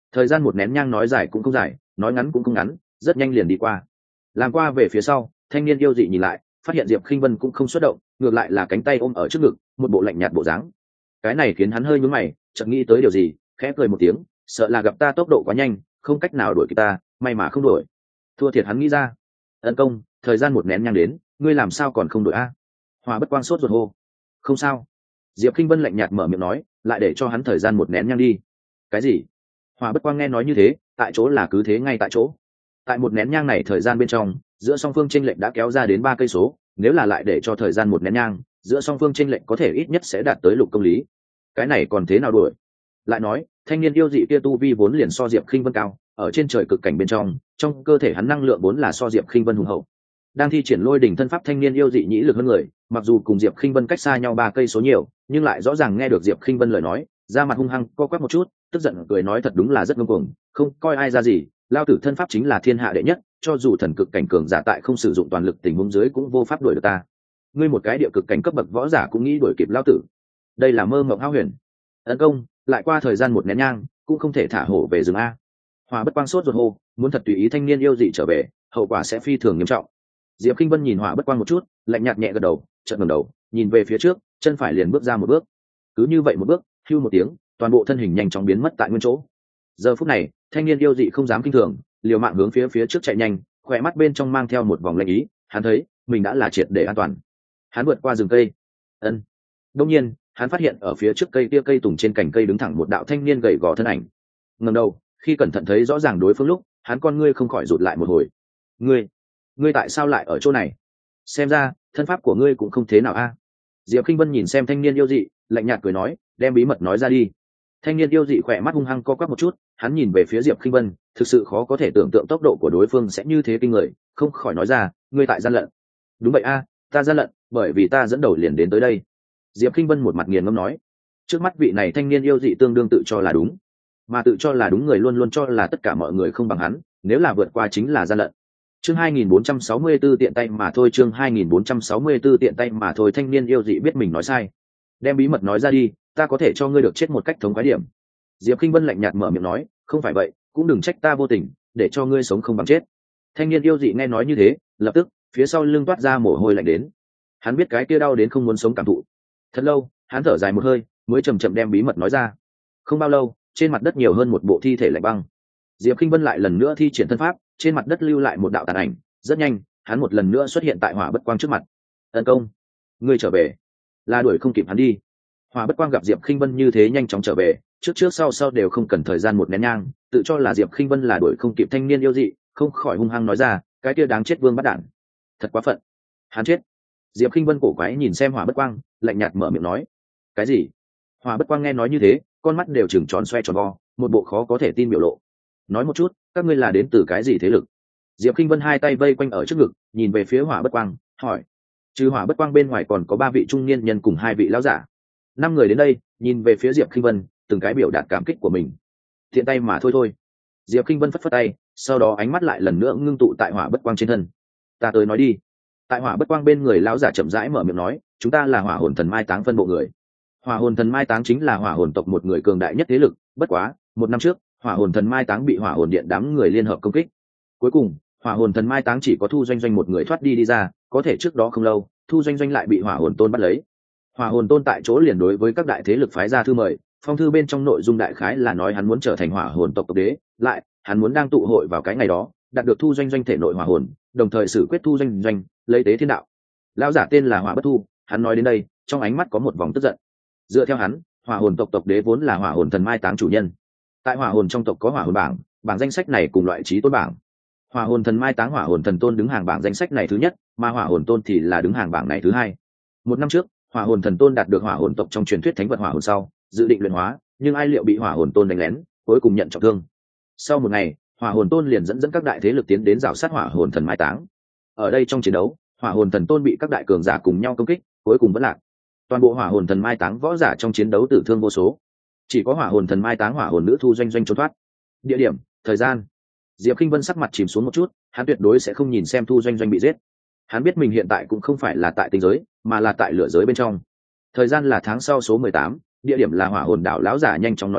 Thời gian một nén nhang nói dài cũng không dài, nói ngắn cũng không ngắn, rất nhanh liền đi qua. Làm qua về phía sau, thanh niên yêu dị nhìn lại, phát hiện Diệp Khinh Vân cũng không xuất động, ngược lại là cánh tay ôm ở trước ngực, một bộ lạnh nhạt bộ dáng. Cái này khiến hắn hơi nhướng mày, chợt nghĩ tới điều gì, khẽ cười một tiếng, sợ là gặp ta tốc độ quá nhanh, không cách nào đuổi kịp ta, may mà không đuổi. Thua thiệt hắn nghĩ ra. Ân công, thời gian một nén nhang đến, ngươi làm sao còn không đuổi a? Hòa Bất Quang sốt ruột hô. Không sao. Diệp Khinh Vân lạnh nhạt mở miệng nói, lại để cho hắn thời gian một nén nhang đi. Cái gì? Hòa Bất Quang nghe nói như thế, tại chỗ là cứ thế ngay tại chỗ. Tại một nén nhang này thời gian bên trong, giữa song phương chênh lệch đã kéo ra đến ba cây số, nếu là lại để cho thời gian một nén nhang, giữa song phương chênh lệch có thể ít nhất sẽ đạt tới lục công lý. Cái này còn thế nào đuổi? Lại nói, thanh niên yêu dị kia tu vi vốn liền so Diệp Khinh Vân cao, ở trên trời cực cảnh bên trong, trong cơ thể hắn năng lượng vốn là so Diệp Khinh Vân hùng hậu. Đang thi triển lôi đỉnh thân pháp thanh niên yêu dị nhĩ lực hơn người, mặc dù cùng Diệp Khinh Vân cách xa nhau ba cây số nhiều, nhưng lại rõ ràng nghe được Diệp Khinh Vân lời nói, da mặt hung hăng co quắp một chút, tức giận cười nói thật đúng là rất ngông cuồng, không coi ai ra gì, lao tử thân pháp chính là thiên hạ đệ nhất, cho dù thần cực cảnh cường giả tại không sử dụng toàn lực tình huống dưới cũng vô pháp đuổi được ta. Ngươi một cái địa cực cảnh cấp bậc võ giả cũng nghĩ đuổi kịp lao tử, đây là mơ mộng hão huyền. Ấn công, lại qua thời gian một nén nhang, cũng không thể thả hổ về rừng a. Hòa Bất Quang sốt ruột hô, muốn thật tùy ý thanh niên yêu dị trở về, hậu quả sẽ phi thường nghiêm trọng. Diệp Khinh Vân nhìn Hòa Bất Quang một chút, lạnh nhạt nhẹ gật đầu, chợt ngẩng đầu, nhìn về phía trước, chân phải liền bước ra một bước. Cứ như vậy một bước, hưu một tiếng, toàn bộ thân hình nhanh chóng biến mất tại nguyên chỗ. Giờ phút này, thanh niên yêu dị không dám kinh thường, liều mạng hướng phía phía trước chạy nhanh, khỏe mắt bên trong mang theo một vòng lạnh ý, hắn thấy mình đã là triệt để an toàn. Hắn vượt qua rừng cây. Ân. Đương nhiên, hắn phát hiện ở phía trước cây kia cây tùng trên cành cây đứng thẳng một đạo thanh niên gầy gò thân ảnh. Ngẩng đầu, khi cẩn thận thấy rõ ràng đối phương lúc, hắn con ngươi không khỏi rụt lại một hồi. Ngươi, ngươi tại sao lại ở chỗ này? Xem ra, thân pháp của ngươi cũng không thế nào a. Diệp Khinh Vân nhìn xem thanh niên yêu dị, lạnh nhạt cười nói, đem bí mật nói ra đi. Thanh niên yêu dị khỏe mắt hung hăng co quắp một chút, hắn nhìn về phía Diệp Khinh Vân, thực sự khó có thể tưởng tượng tốc độ của đối phương sẽ như thế kinh người, không khỏi nói ra, ngươi tại gian lận. Đúng vậy a, ta gian lận, bởi vì ta dẫn đầu liền đến tới đây. Diệp Khinh Vân một mặt nghiền ngẫm nói, trước mắt vị này thanh niên yêu dị tương đương tự cho là đúng, mà tự cho là đúng người luôn luôn cho là tất cả mọi người không bằng hắn, nếu là vượt qua chính là gian lận. Chương hai nghìn bốn trăm sáu mươi tư tiện tay mà thôi, chương hai nghìn bốn trăm sáu mươi tư tiện tay mà thôi, thanh niên yêu dị biết mình nói sai. Đem bí mật nói ra đi, ta có thể cho ngươi được chết một cách thống khoái điểm. Diệp Khinh Vân lạnh nhạt mở miệng nói, không phải vậy, cũng đừng trách ta vô tình, để cho ngươi sống không bằng chết. Thanh niên yêu dị nghe nói như thế, lập tức, phía sau lưng toát ra mồ hôi lạnh đến. Hắn biết cái kia đau đến không muốn sống cảm thụ. Thật lâu, hắn thở dài một hơi, mới chậm chậm đem bí mật nói ra. Không bao lâu, trên mặt đất nhiều hơn một bộ thi thể lạnh băng. Diệp Khinh Vân lại lần nữa thi triển thân pháp, trên mặt đất lưu lại một đạo tàn ảnh, rất nhanh, hắn một lần nữa xuất hiện tại Hỏa Bất Quang trước mặt. Tấn công, ngươi trở về, là đuổi không kịp hắn đi. Hỏa Bất Quang gặp Diệp Khinh Vân như thế nhanh chóng trở về, trước trước sau sau đều không cần thời gian một nén nhang, tự cho là Diệp Khinh Vân là đuổi không kịp thanh niên yêu dị, không khỏi hung hăng nói ra, cái kia đáng chết vương bắt đản, thật quá phận, hắn chết. Diệp Khinh Vân cổ quái nhìn xem Hỏa Bất Quang, lạnh nhạt mở miệng nói, cái gì? Hỏa Bất Quang nghe nói như thế, con mắt đều trừng tròn xoe tròn vo, một bộ khó có thể tin biểu lộ. Nói một chút, các ngươi là đến từ cái gì thế lực? Diệp Khinh Vân hai tay vây quanh ở trước ngực, nhìn về phía Hỏa Bất Quang, hỏi. Trừ Hỏa Bất Quang bên ngoài còn có ba vị trung niên nhân cùng hai vị lão giả. Năm người đến đây, nhìn về phía Diệp Khinh Vân, từng cái biểu đạt cảm kích của mình. Thiện tay mà thôi thôi. Diệp Khinh Vân phất phất tay, sau đó ánh mắt lại lần nữa ngưng tụ tại Hỏa Bất Quang trên thân. Ta tới nói đi. Tại Hỏa Bất Quang bên người lão giả chậm rãi mở miệng nói, chúng ta là Hỏa Hồn Thần Mai Táng phân bộ người. Hỏa Hồn Thần Mai Táng chính là hỏa hồn tộc một người cường đại nhất thế lực, bất quá, một năm trước, Hỏa Hồn Thần Mai Táng bị Hỏa Hồn Điện đám người liên hợp công kích. Cuối cùng, Hỏa Hồn Thần Mai Táng chỉ có Thu Doanh Doanh một người thoát đi đi ra, có thể trước đó không lâu, Thu Doanh Doanh lại bị Hỏa Hồn Tôn bắt lấy. Hỏa Hồn Tôn tại chỗ liền đối với các đại thế lực phái ra thư mời, phong thư bên trong nội dung đại khái là nói hắn muốn trở thành Hỏa Hồn tộc tộc đế, lại, hắn muốn đang tụ hội vào cái ngày đó, đạt được Thu Doanh Doanh thể nội hỏa hồn, đồng thời xử quyết Thu Doanh Doanh, lấy tế thiên đạo. Lão giả tên là Hỏa Bất Thu, hắn nói đến đây, trong ánh mắt có một vòng tức giận. Dựa theo hắn, Hỏa Hồn tộc tộc đế vốn là Hỏa Hồn Thần Mai Táng chủ nhân. Tại Hỏa Hồn trong tộc có Hỏa Hồn bảng, bảng danh sách này cùng loại trí tôn bảng. Hỏa Hồn Thần Mai Táng Hỏa Hồn Thần Tôn đứng hàng bảng danh sách này thứ nhất, mà Hỏa Hồn Tôn thì là đứng hàng bảng này thứ hai. Một năm trước, Hỏa Hồn Thần Tôn đạt được Hỏa Hồn tộc trong truyền thuyết thánh vật Hỏa Hồn sau, dự định luyện hóa, nhưng ai liệu bị Hỏa Hồn Tôn đánh lén, cuối cùng nhận trọng thương. Sau một ngày, Hỏa Hồn Tôn liền dẫn dẫn các đại thế lực tiến đến rào sát Hỏa Hồn Thần Mai Táng. Ở đây trong chiến đấu, Hỏa Hồn Thần Tôn bị các đại cường giả cùng nhau công kích, cuối cùng vẫn lạc. Toàn bộ Hỏa Hồn Thần Mai Táng võ giả trong chiến đấu tử thương vô số. Chỉ có Hỏa Hồn Thần Mai Táng Hỏa Hồn nữ Thu Doanh Doanh trốn thoát. Địa điểm, thời gian. Diệp Khinh Vân sắc mặt chìm xuống một chút, hắn tuyệt đối sẽ không nhìn xem Thu Doanh Doanh bị giết. Hắn biết mình hiện tại cũng không phải là tại tinh giới, mà là tại lửa giới bên trong. Thời gian là tháng sau số mười tám, địa điểm là Hỏa Hồn đảo lão giả nhanh chóng nói ra,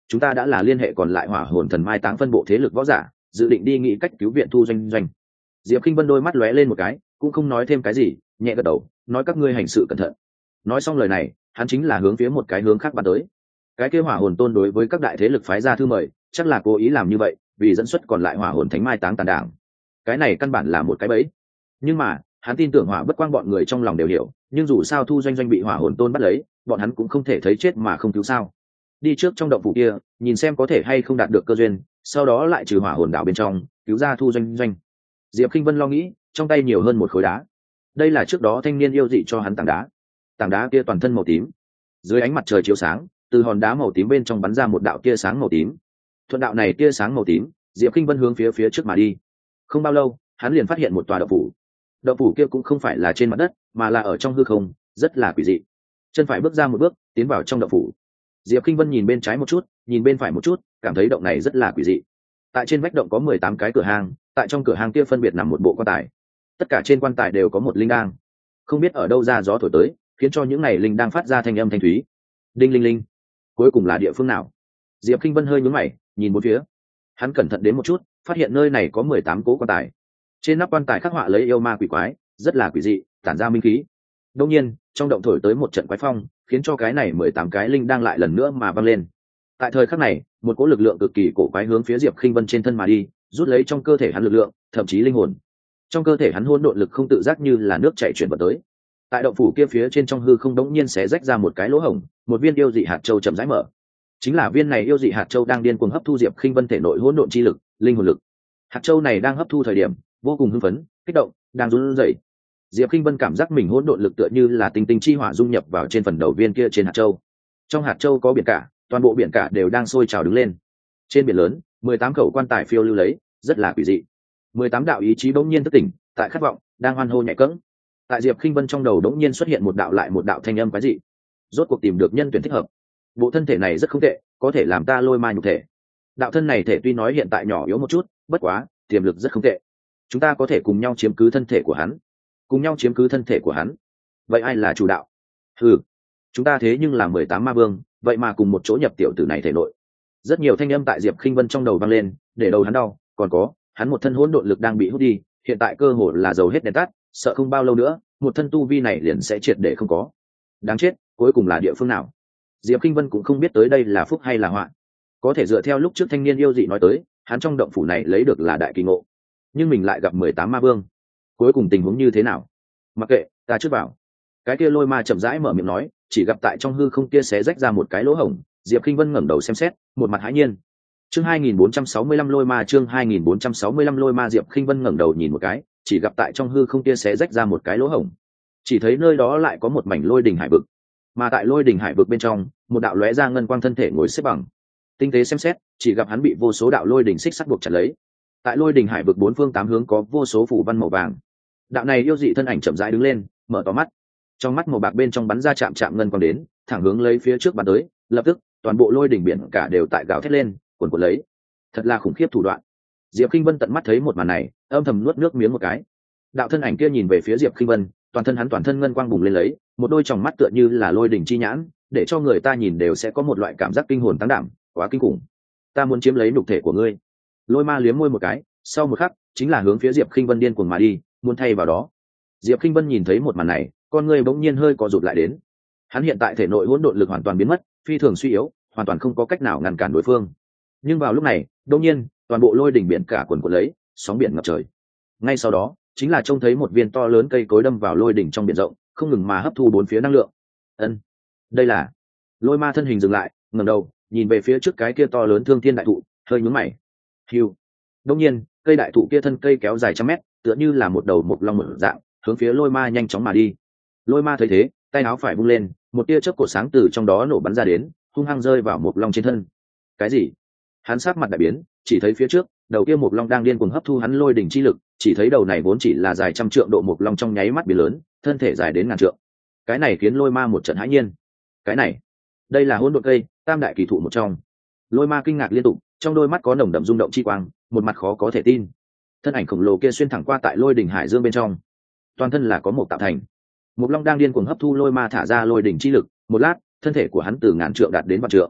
chúng ta đã là liên hệ còn lại hỏa hồn thần mai táng phân bộ thế lực võ giả, dự định đi nghĩ cách cứu viện Thu Doanh Doanh. Diệp Kinh Vân đôi mắt lóe lên một cái, cũng không nói thêm cái gì, nhẹ gật đầu, nói các ngươi hành sự cẩn thận. Nói xong lời này, hắn chính là hướng phía một cái hướng khác bắn tới. Cái kia hỏa hồn tôn đối với các đại thế lực phái ra thư mời, chắc là cố ý làm như vậy, vì dẫn xuất còn lại hỏa hồn thánh mai táng tàn đảng. Cái này căn bản là một cái bẫy. Nhưng mà, hắn tin tưởng Hỏa Bất Quang bọn người trong lòng đều hiểu, nhưng dù sao Thu Doanh Doanh bị hỏa hồn tôn bắt lấy, bọn hắn cũng không thể thấy chết mà không cứu sao. Đi trước trong động phủ kia, nhìn xem có thể hay không đạt được cơ duyên, sau đó lại trừ hỏa hồn đảo bên trong, cứu ra Thu Doanh Doanh. Diệp Kinh Vân lo nghĩ, trong tay nhiều hơn một khối đá. Đây là trước đó thanh niên yêu dị cho hắn tảng đá. Tảng đá kia toàn thân màu tím, dưới ánh mặt trời chiếu sáng, từ hòn đá màu tím bên trong bắn ra một đạo tia sáng màu tím. Thuận đạo này tia sáng màu tím, Diệp Kinh Vân hướng phía phía trước mà đi. Không bao lâu, hắn liền phát hiện một tòa động phủ. Động phủ kia cũng không phải là trên mặt đất, mà là ở trong hư không, rất là quỷ dị. Chân phải bước ra một bước, tiến vào trong động phủ. Diệp Kinh Vân nhìn bên trái một chút, nhìn bên phải một chút, cảm thấy động này rất là quỷ dị. Tại trên vách động có mười tám cái cửa hang, tại trong cửa hang kia phân biệt nằm một bộ quan tài. Tất cả trên quan tài đều có một linh đang. Không biết ở đâu ra gió thổi tới, khiến cho những này linh đang phát ra thanh âm thanh thúy. Đinh linh linh. Cuối cùng là địa phương nào? Diệp Kinh Vân hơi nhướng mày, nhìn bốn phía. Hắn cẩn thận đến một chút, phát hiện nơi này có mười tám cố quan tài. Trên nắp quan tài khắc họa lấy yêu ma quỷ quái, rất là quỷ dị, tản ra minh khí. Đột nhiên, trong động thổi tới một trận quái phong, khiến cho cái này mười tám cái linh đang lại lần nữa mà văng lên. Tại thời khắc này, một cỗ lực lượng cực kỳ cổ quái hướng phía Diệp Kinh Vân trên thân mà đi, rút lấy trong cơ thể hắn lực lượng, thậm chí linh hồn. Trong cơ thể hắn hỗn độn lực không tự giác như là nước chảy chuyển vào tới. Tại động phủ kia phía trên trong hư không đống nhiên xé rách ra một cái lỗ hổng, một viên yêu dị hạt châu chậm rãi mở. Chính là viên này yêu dị hạt châu đang điên cuồng hấp thu Diệp Kinh Vân thể nội hỗn độn chi lực, linh hồn lực. Hạt châu này đang hấp thu thời điểm, vô cùng hưng phấn, kích động, đang run rẩy. Diệp Kinh Vân cảm giác mình hỗn độn lực tựa như là tinh tinh chi hỏa dung nhập vào trên phần đầu viên kia trên hạt châu. Trong hạt châu có biển cả, toàn bộ biển cả đều đang sôi trào đứng lên. Trên biển lớn, mười tám khẩu quan tài phiêu lưu lấy, rất là quỷ dị. mười tám đạo ý chí bỗng nhiên thức tỉnh, tại khát vọng, đang hoan hô nhẹ cẫng. Tại Diệp Kinh Vân trong đầu bỗng nhiên xuất hiện một đạo lại một đạo thanh âm quái dị. Rốt cuộc tìm được nhân tuyển thích hợp. Bộ thân thể này rất không tệ, có thể làm ta lôi ma nhục thể. Đạo thân này thể tuy nói hiện tại nhỏ yếu một chút, bất quá, tiềm lực rất không tệ. Chúng ta có thể cùng nhau chiếm cứ thân thể của hắn. Cùng nhau chiếm cứ thân thể của hắn. Vậy ai là chủ đạo? Ừ, chúng ta thế nhưng là mười tám ma vương, vậy mà cùng một chỗ nhập tiểu tử này thể nội. Rất nhiều thanh âm tại Diệp Kinh Vân trong đầu vang lên, để đầu hắn đau, còn có, hắn một thân hỗn độn lực đang bị hút đi, hiện tại cơ hồ là dầu hết đèn tắt, sợ không bao lâu nữa, một thân tu vi này liền sẽ triệt để không có. Đáng chết, cuối cùng là địa phương nào? Diệp Kinh Vân cũng không biết tới đây là phúc hay là họa. Có thể dựa theo lúc trước thanh niên yêu dị nói tới, hắn trong động phủ này lấy được là đại kỳ ngộ, nhưng mình lại gặp mười tám ma vương. Cuối cùng tình huống như thế nào? Mặc kệ, ta trước vào. Cái kia lôi ma chậm rãi mở miệng nói, chỉ gặp tại trong hư không kia xé rách ra một cái lỗ hổng. Diệp Kinh Vân ngẩng đầu xem xét, một mặt hãi nhiên. Chương hai nghìn bốn trăm sáu mươi lăm lôi ma, chương hai nghìn bốn trăm sáu mươi lăm lôi ma. Diệp Kinh Vân ngẩng đầu nhìn một cái, chỉ gặp tại trong hư không kia xé rách ra một cái lỗ hổng. Chỉ thấy nơi đó lại có một mảnh lôi đỉnh hải vực, mà tại lôi đỉnh hải vực bên trong, một đạo lóe ra ngân quang thân thể ngồi xếp bằng. Tinh tế xem xét, chỉ gặp hắn bị vô số đạo lôi đỉnh xích sắt buộc chặt lấy. Tại lôi đỉnh hải vực bốn phương tám hướng có vô số phủ văn màu vàng. Đạo này yêu dị thân ảnh chậm rãi đứng lên, mở to mắt. Trong mắt màu bạc bên trong bắn ra chạm chạm ngân quang đến, thẳng hướng lấy phía trước bắn tới, lập tức, toàn bộ lôi đỉnh biển cả đều tại gào thét lên, cuồn cuộn lấy. Thật là khủng khiếp thủ đoạn. Diệp Kinh Vân tận mắt thấy một màn này, âm thầm nuốt nước miếng một cái. Đạo thân ảnh kia nhìn về phía Diệp Kinh Vân, toàn thân hắn toàn thân ngân quang bùng lên lấy, một đôi tròng mắt tựa như là lôi đỉnh chi nhãn, để cho người ta nhìn đều sẽ có một loại cảm giác kinh hồn tăng đảm, quá kinh khủng. Ta muốn chiếm lấy nhục thể của ngươi. Lôi ma liếm môi một cái, sau một khắc, chính là hướng phía Diệp Kinh Vân điên cuồng mà đi, muốn thay vào đó. Diệp Kinh Vân nhìn thấy một màn này, con người bỗng nhiên hơi co rụt lại đến. Hắn hiện tại thể nội hỗn độn lực hoàn toàn biến mất, phi thường suy yếu, hoàn toàn không có cách nào ngăn cản đối phương. Nhưng vào lúc này, đột nhiên, toàn bộ lôi đỉnh biển cả cuồn cuộn lấy, sóng biển ngập trời. Ngay sau đó, chính là trông thấy một viên to lớn cây cối đâm vào lôi đỉnh trong biển rộng, không ngừng mà hấp thu bốn phía năng lượng. Ân, đây là. Lôi ma thân hình dừng lại, ngẩng đầu, nhìn về phía trước cái kia to lớn thương thiên đại thụ, hơi nhướng mày. Hưu. Đột nhiên, cây đại thụ kia thân cây kéo dài trăm mét, tựa như là một đầu mộc long mở dạng, hướng phía lôi ma nhanh chóng mà đi. Lôi ma thấy thế, tay áo phải vung lên, một tia chớp cột sáng từ trong đó nổ bắn ra đến, hung hăng rơi vào mộc long trên thân. Cái gì? Hắn sắc mặt đại biến, chỉ thấy phía trước, đầu kia mộc long đang điên cuồng hấp thu hắn lôi đỉnh chi lực, chỉ thấy đầu này vốn chỉ là dài trăm trượng độ mộc long trong nháy mắt biến lớn, thân thể dài đến ngàn trượng. Cái này khiến lôi ma một trận hãi nhiên. Cái này, đây là hỗn độn cây, tam đại kỳ thụ một trong. Lôi ma kinh ngạc liên tục, trong đôi mắt có nồng đậm rung động chi quang, một mặt khó có thể tin. Thân ảnh khổng lồ kia xuyên thẳng qua tại lôi đỉnh hải dương bên trong, toàn thân là có một tạo thành. Mộc long đang điên cuồng hấp thu lôi ma thả ra lôi đỉnh chi lực, một lát, thân thể của hắn từ ngàn trượng đạt đến vạn trượng.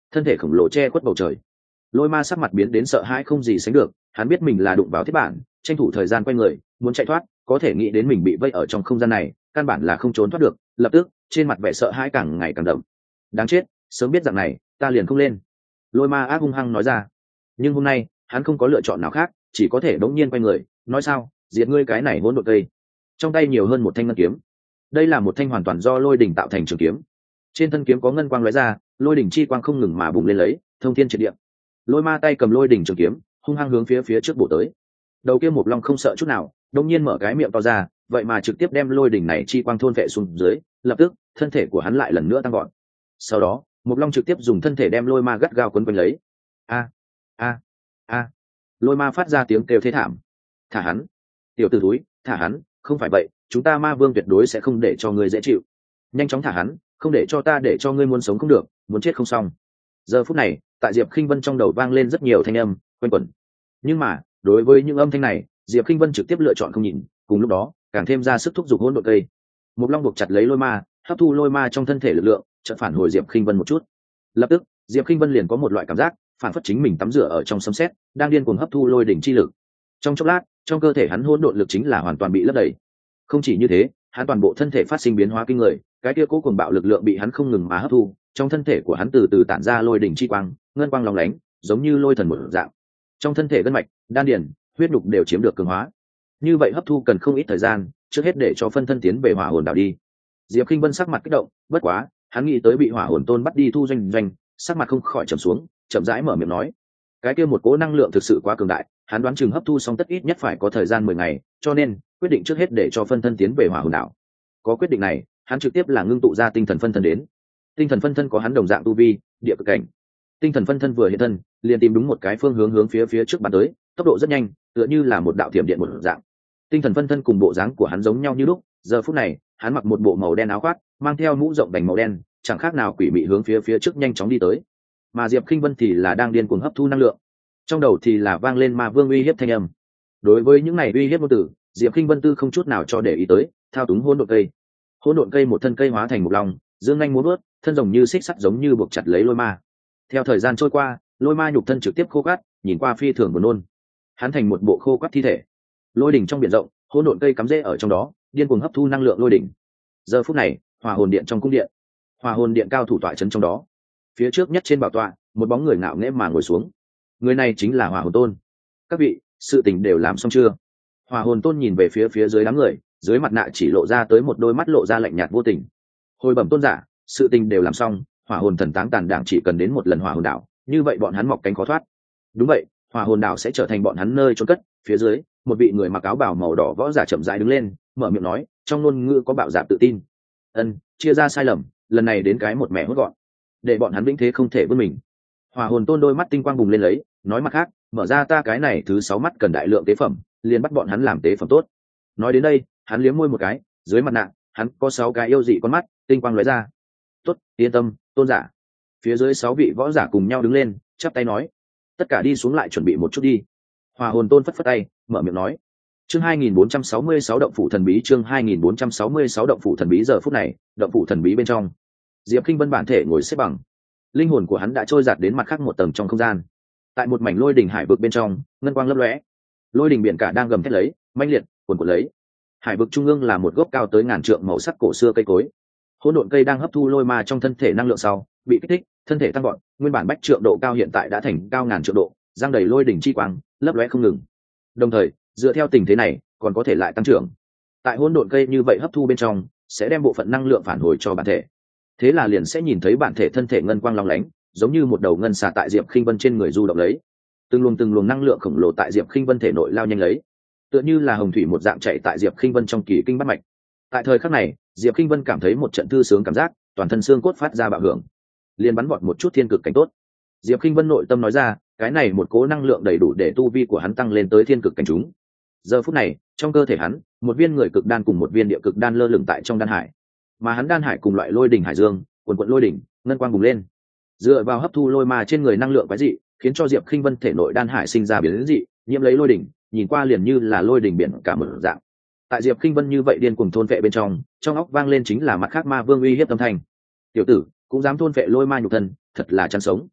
thân thể khổng lồ che khuất bầu trời. Lôi ma sắc mặt biến đến sợ hãi không gì sánh được, hắn biết mình là đụng vào thiết bản, tranh thủ thời gian quay người muốn chạy thoát, có thể nghĩ đến mình bị vây ở trong không gian này, căn bản là không trốn thoát được, lập tức trên mặt vẻ sợ hãi càng ngày càng đậm. Đáng chết, sớm biết dạng này ta liền không lên. Lôi ma ác hung hăng nói ra. Nhưng hôm nay hắn không có lựa chọn nào khác, chỉ có thể đống nhiên quay người nói sao diệt ngươi cái này hỗn độn cây. Trong tay nhiều hơn một thanh ngân kiếm. Đây là một thanh hoàn toàn do lôi đỉnh tạo thành trường kiếm, trên thân kiếm có ngân quang lóe ra, lôi đỉnh chi quang không ngừng mà bùng lên lấy thông thiên triệt địa. Lôi ma tay cầm lôi đỉnh trường kiếm hung hăng hướng phía phía trước bổ tới. Đầu kia một long không sợ chút nào, đột nhiên mở cái miệng to ra, vậy mà trực tiếp đem lôi đỉnh này chi quang thôn vệ xuống dưới, lập tức thân thể của hắn lại lần nữa tăng gọn. Sau đó một long trực tiếp dùng thân thể đem lôi ma gắt gao quấn quanh lấy. A a a lôi ma phát ra tiếng kêu thế thảm. Thả hắn, tiểu tử túi, thả hắn, không phải vậy chúng ta ma vương tuyệt đối sẽ không để cho ngươi dễ chịu. Nhanh chóng thả hắn, không để cho ta để cho ngươi muốn sống không được, muốn chết không xong. Giờ phút này tại Diệp Khinh Vân trong đầu vang lên rất nhiều thanh âm quanh quẩn, nhưng mà đối với những âm thanh này Diệp Khinh Vân trực tiếp lựa chọn không nhìn, cùng lúc đó càng thêm ra sức thúc giục hỗn độn cây. Một long buộc chặt lấy lôi ma, hấp thu lôi ma trong thân thể lực lượng, chợt phản hồi Diệp Khinh Vân một chút. Lập tức Diệp Khinh Vân liền có một loại cảm giác phản phất chính mình tắm rửa ở trong sấm sét, đang điên cuồng hấp thu lôi đỉnh chi lực. Trong chốc lát trong cơ thể hắn hỗn độn lực chính là hoàn toàn bị lấp đầy. Không chỉ như thế, hắn toàn bộ thân thể phát sinh biến hóa kinh người, cái kia cố cuồng bạo lực lượng bị hắn không ngừng mà hấp thu, trong thân thể của hắn từ từ tản ra lôi đỉnh chi quang, ngân quang lóng lánh, giống như lôi thần một dạng. Trong thân thể gân mạch, đan điền, huyết nhục đều chiếm được cường hóa. Như vậy hấp thu cần không ít thời gian, trước hết để cho phân thân tiến về hỏa hồn đảo đi. Diệp Khinh Vân sắc mặt kích động, bất quá, hắn nghĩ tới bị hỏa hồn tôn bắt đi thu doanh doanh, sắc mặt không khỏi trầm xuống, chậm rãi mở miệng nói: cái kia một cỗ năng lượng thực sự quá cường đại, hắn đoán chừng hấp thu xong tất ít nhất phải có thời gian mười ngày, cho nên quyết định trước hết để cho phân thân tiến về hỏa hồn đảo. Có quyết định này, hắn trực tiếp là ngưng tụ ra tinh thần phân thân đến. Tinh thần phân thân có hắn đồng dạng tu vi, địa cực cảnh. Tinh thần phân thân vừa hiện thân, liền tìm đúng một cái phương hướng hướng phía phía trước bắn tới, tốc độ rất nhanh, tựa như là một đạo thiểm điện một dạng. Tinh thần phân thân cùng bộ dáng của hắn giống nhau như lúc, giờ phút này, hắn mặc một bộ màu đen áo khoác, mang theo mũ rộng vành màu đen, chẳng khác nào quỷ mị hướng phía phía trước nhanh chóng đi tới. Mà Diệp Khinh Vân thì là đang điên cuồng hấp thu năng lượng, trong đầu thì là vang lên ma vương uy hiếp thanh âm. Đối với những này uy hiếp ngôn từ, Diệp Khinh Vân tư không chút nào cho để ý tới, thao túng hỗn độn cây. Hỗn độn cây một thân cây hóa thành một lòng, dương nhanh múa vớt, thân rồng như xích sắt giống như buộc chặt lấy lôi ma. Theo thời gian trôi qua, lôi ma nhục thân trực tiếp khô cát, nhìn qua phi thường buồn nôn. Hắn thành một bộ khô quắt thi thể. Lôi đỉnh trong biển rộng, hỗn độn cây cắm rễ ở trong đó, điên cuồng hấp thu năng lượng lôi đỉnh. Giờ phút này, hỏa hồn điện trong cung điện, hỏa hồn điện cao thủ tọa trấn trong đó. Phía trước nhất trên bảo tọa, một bóng người ngạo nghễ mà ngồi xuống. Người này chính là hỏa hồn tôn. Các vị, sự tình đều làm xong chưa? Hỏa hồn tôn nhìn về phía phía dưới đám người, dưới mặt nạ chỉ lộ ra tới một đôi mắt lộ ra lạnh nhạt vô tình. Hồi bẩm tôn giả, sự tình đều làm xong, hỏa hồn thần táng tàn đảng chỉ cần đến một lần hỏa hồn đảo, như vậy bọn hắn mọc cánh khó thoát. Đúng vậy, hỏa hồn đảo sẽ trở thành bọn hắn nơi trốn cất. Phía dưới, một vị người mặc áo bào màu đỏ võ giả chậm rãi đứng lên, mở miệng nói, trong ngôn ngữ có bạo dạn tự tin. Ân, chia ra sai lầm, lần này đến cái một mẹ hốt gọn, để bọn hắn vĩnh thế không thể vươn mình. Hỏa hồn tôn đôi mắt tinh quang bùng lên lấy, nói mặt khác, mở ra ta cái này thứ sáu mắt cần đại lượng tế phẩm, liền bắt bọn hắn làm tế phẩm tốt. Nói đến đây, hắn liếm môi một cái, dưới mặt nạ, hắn có sáu cái yêu dị con mắt, tinh quang lóe ra. Tốt, yên tâm, tôn giả. Phía dưới sáu vị võ giả cùng nhau đứng lên, chắp tay nói, tất cả đi xuống lại chuẩn bị một chút đi. Hỏa hồn tôn phất phất tay, mở miệng nói. Chương hai nghìn bốn trăm sáu mươi sáu động phủ thần bí, chương hai nghìn bốn trăm sáu mươi sáu động phủ thần bí. Giờ phút này, động phủ thần bí bên trong, Diệp Khinh Vân bản thể ngồi xếp bằng, linh hồn của hắn đã trôi giạt đến mặt khác một tầng trong không gian. Tại một mảnh lôi đỉnh hải vực bên trong, ngân quang lấp lóe, lôi đỉnh biển cả đang gầm thét lấy, mãnh liệt, cuồn cuộn lấy. Hải vực trung ương là một gốc cao tới ngàn trượng màu sắc cổ xưa cây cối. Hỗn độn cây đang hấp thu lôi ma trong thân thể năng lượng sau, bị kích thích, thân thể tăng vọt, nguyên bản bách trượng độ cao hiện tại đã thành cao ngàn trượng độ, giăng đầy lôi đỉnh chi quang, lấp lóe không ngừng. Đồng thời, dựa theo tình thế này, còn có thể lại tăng trưởng. Tại hỗn độn cây như vậy hấp thu bên trong, sẽ đem bộ phận năng lượng phản hồi cho bản thể. Thế là liền sẽ nhìn thấy bản thể thân thể ngân quang long lánh, giống như một đầu ngân xà tại Diệp Khinh Vân trên người du động lấy. Từng luồng từng luồng năng lượng khổng lồ tại Diệp Khinh Vân thể nội lao nhanh lấy, tựa như là hồng thủy một dạng chạy tại Diệp Khinh Vân trong kỳ kinh bát mạch. Tại thời khắc này, Diệp Khinh Vân cảm thấy một trận thư sướng cảm giác, toàn thân xương cốt phát ra bạo hưởng, liền bắn vọt một chút thiên cực cảnh tốt. Diệp Khinh Vân nội tâm nói ra, cái này một cố năng lượng đầy đủ để tu vi của hắn tăng lên tới thiên cực cảnh chúng. Giờ phút này, trong cơ thể hắn, một viên người cực đan cùng một viên địa cực đan lơ lửng tại trong đan hải, mà hắn đan hải cùng loại lôi đỉnh hải dương, quần quần lôi đỉnh, ngân quang bùng lên. Dựa vào hấp thu lôi ma trên người năng lượng quái dị, khiến cho Diệp Khinh Vân thể nội đan hải sinh ra biến dị, nhiễm lấy lôi đỉnh, nhìn qua liền như là lôi đỉnh biển cả mở dạng. Tại Diệp Khinh Vân như vậy điên cuồng thôn vệ bên trong, trong óc vang lên chính là mặt khác ma vương uy hiếp âm thanh. Tiểu tử, cũng dám thôn vệ lôi ma nhục thân, thật là chán sống.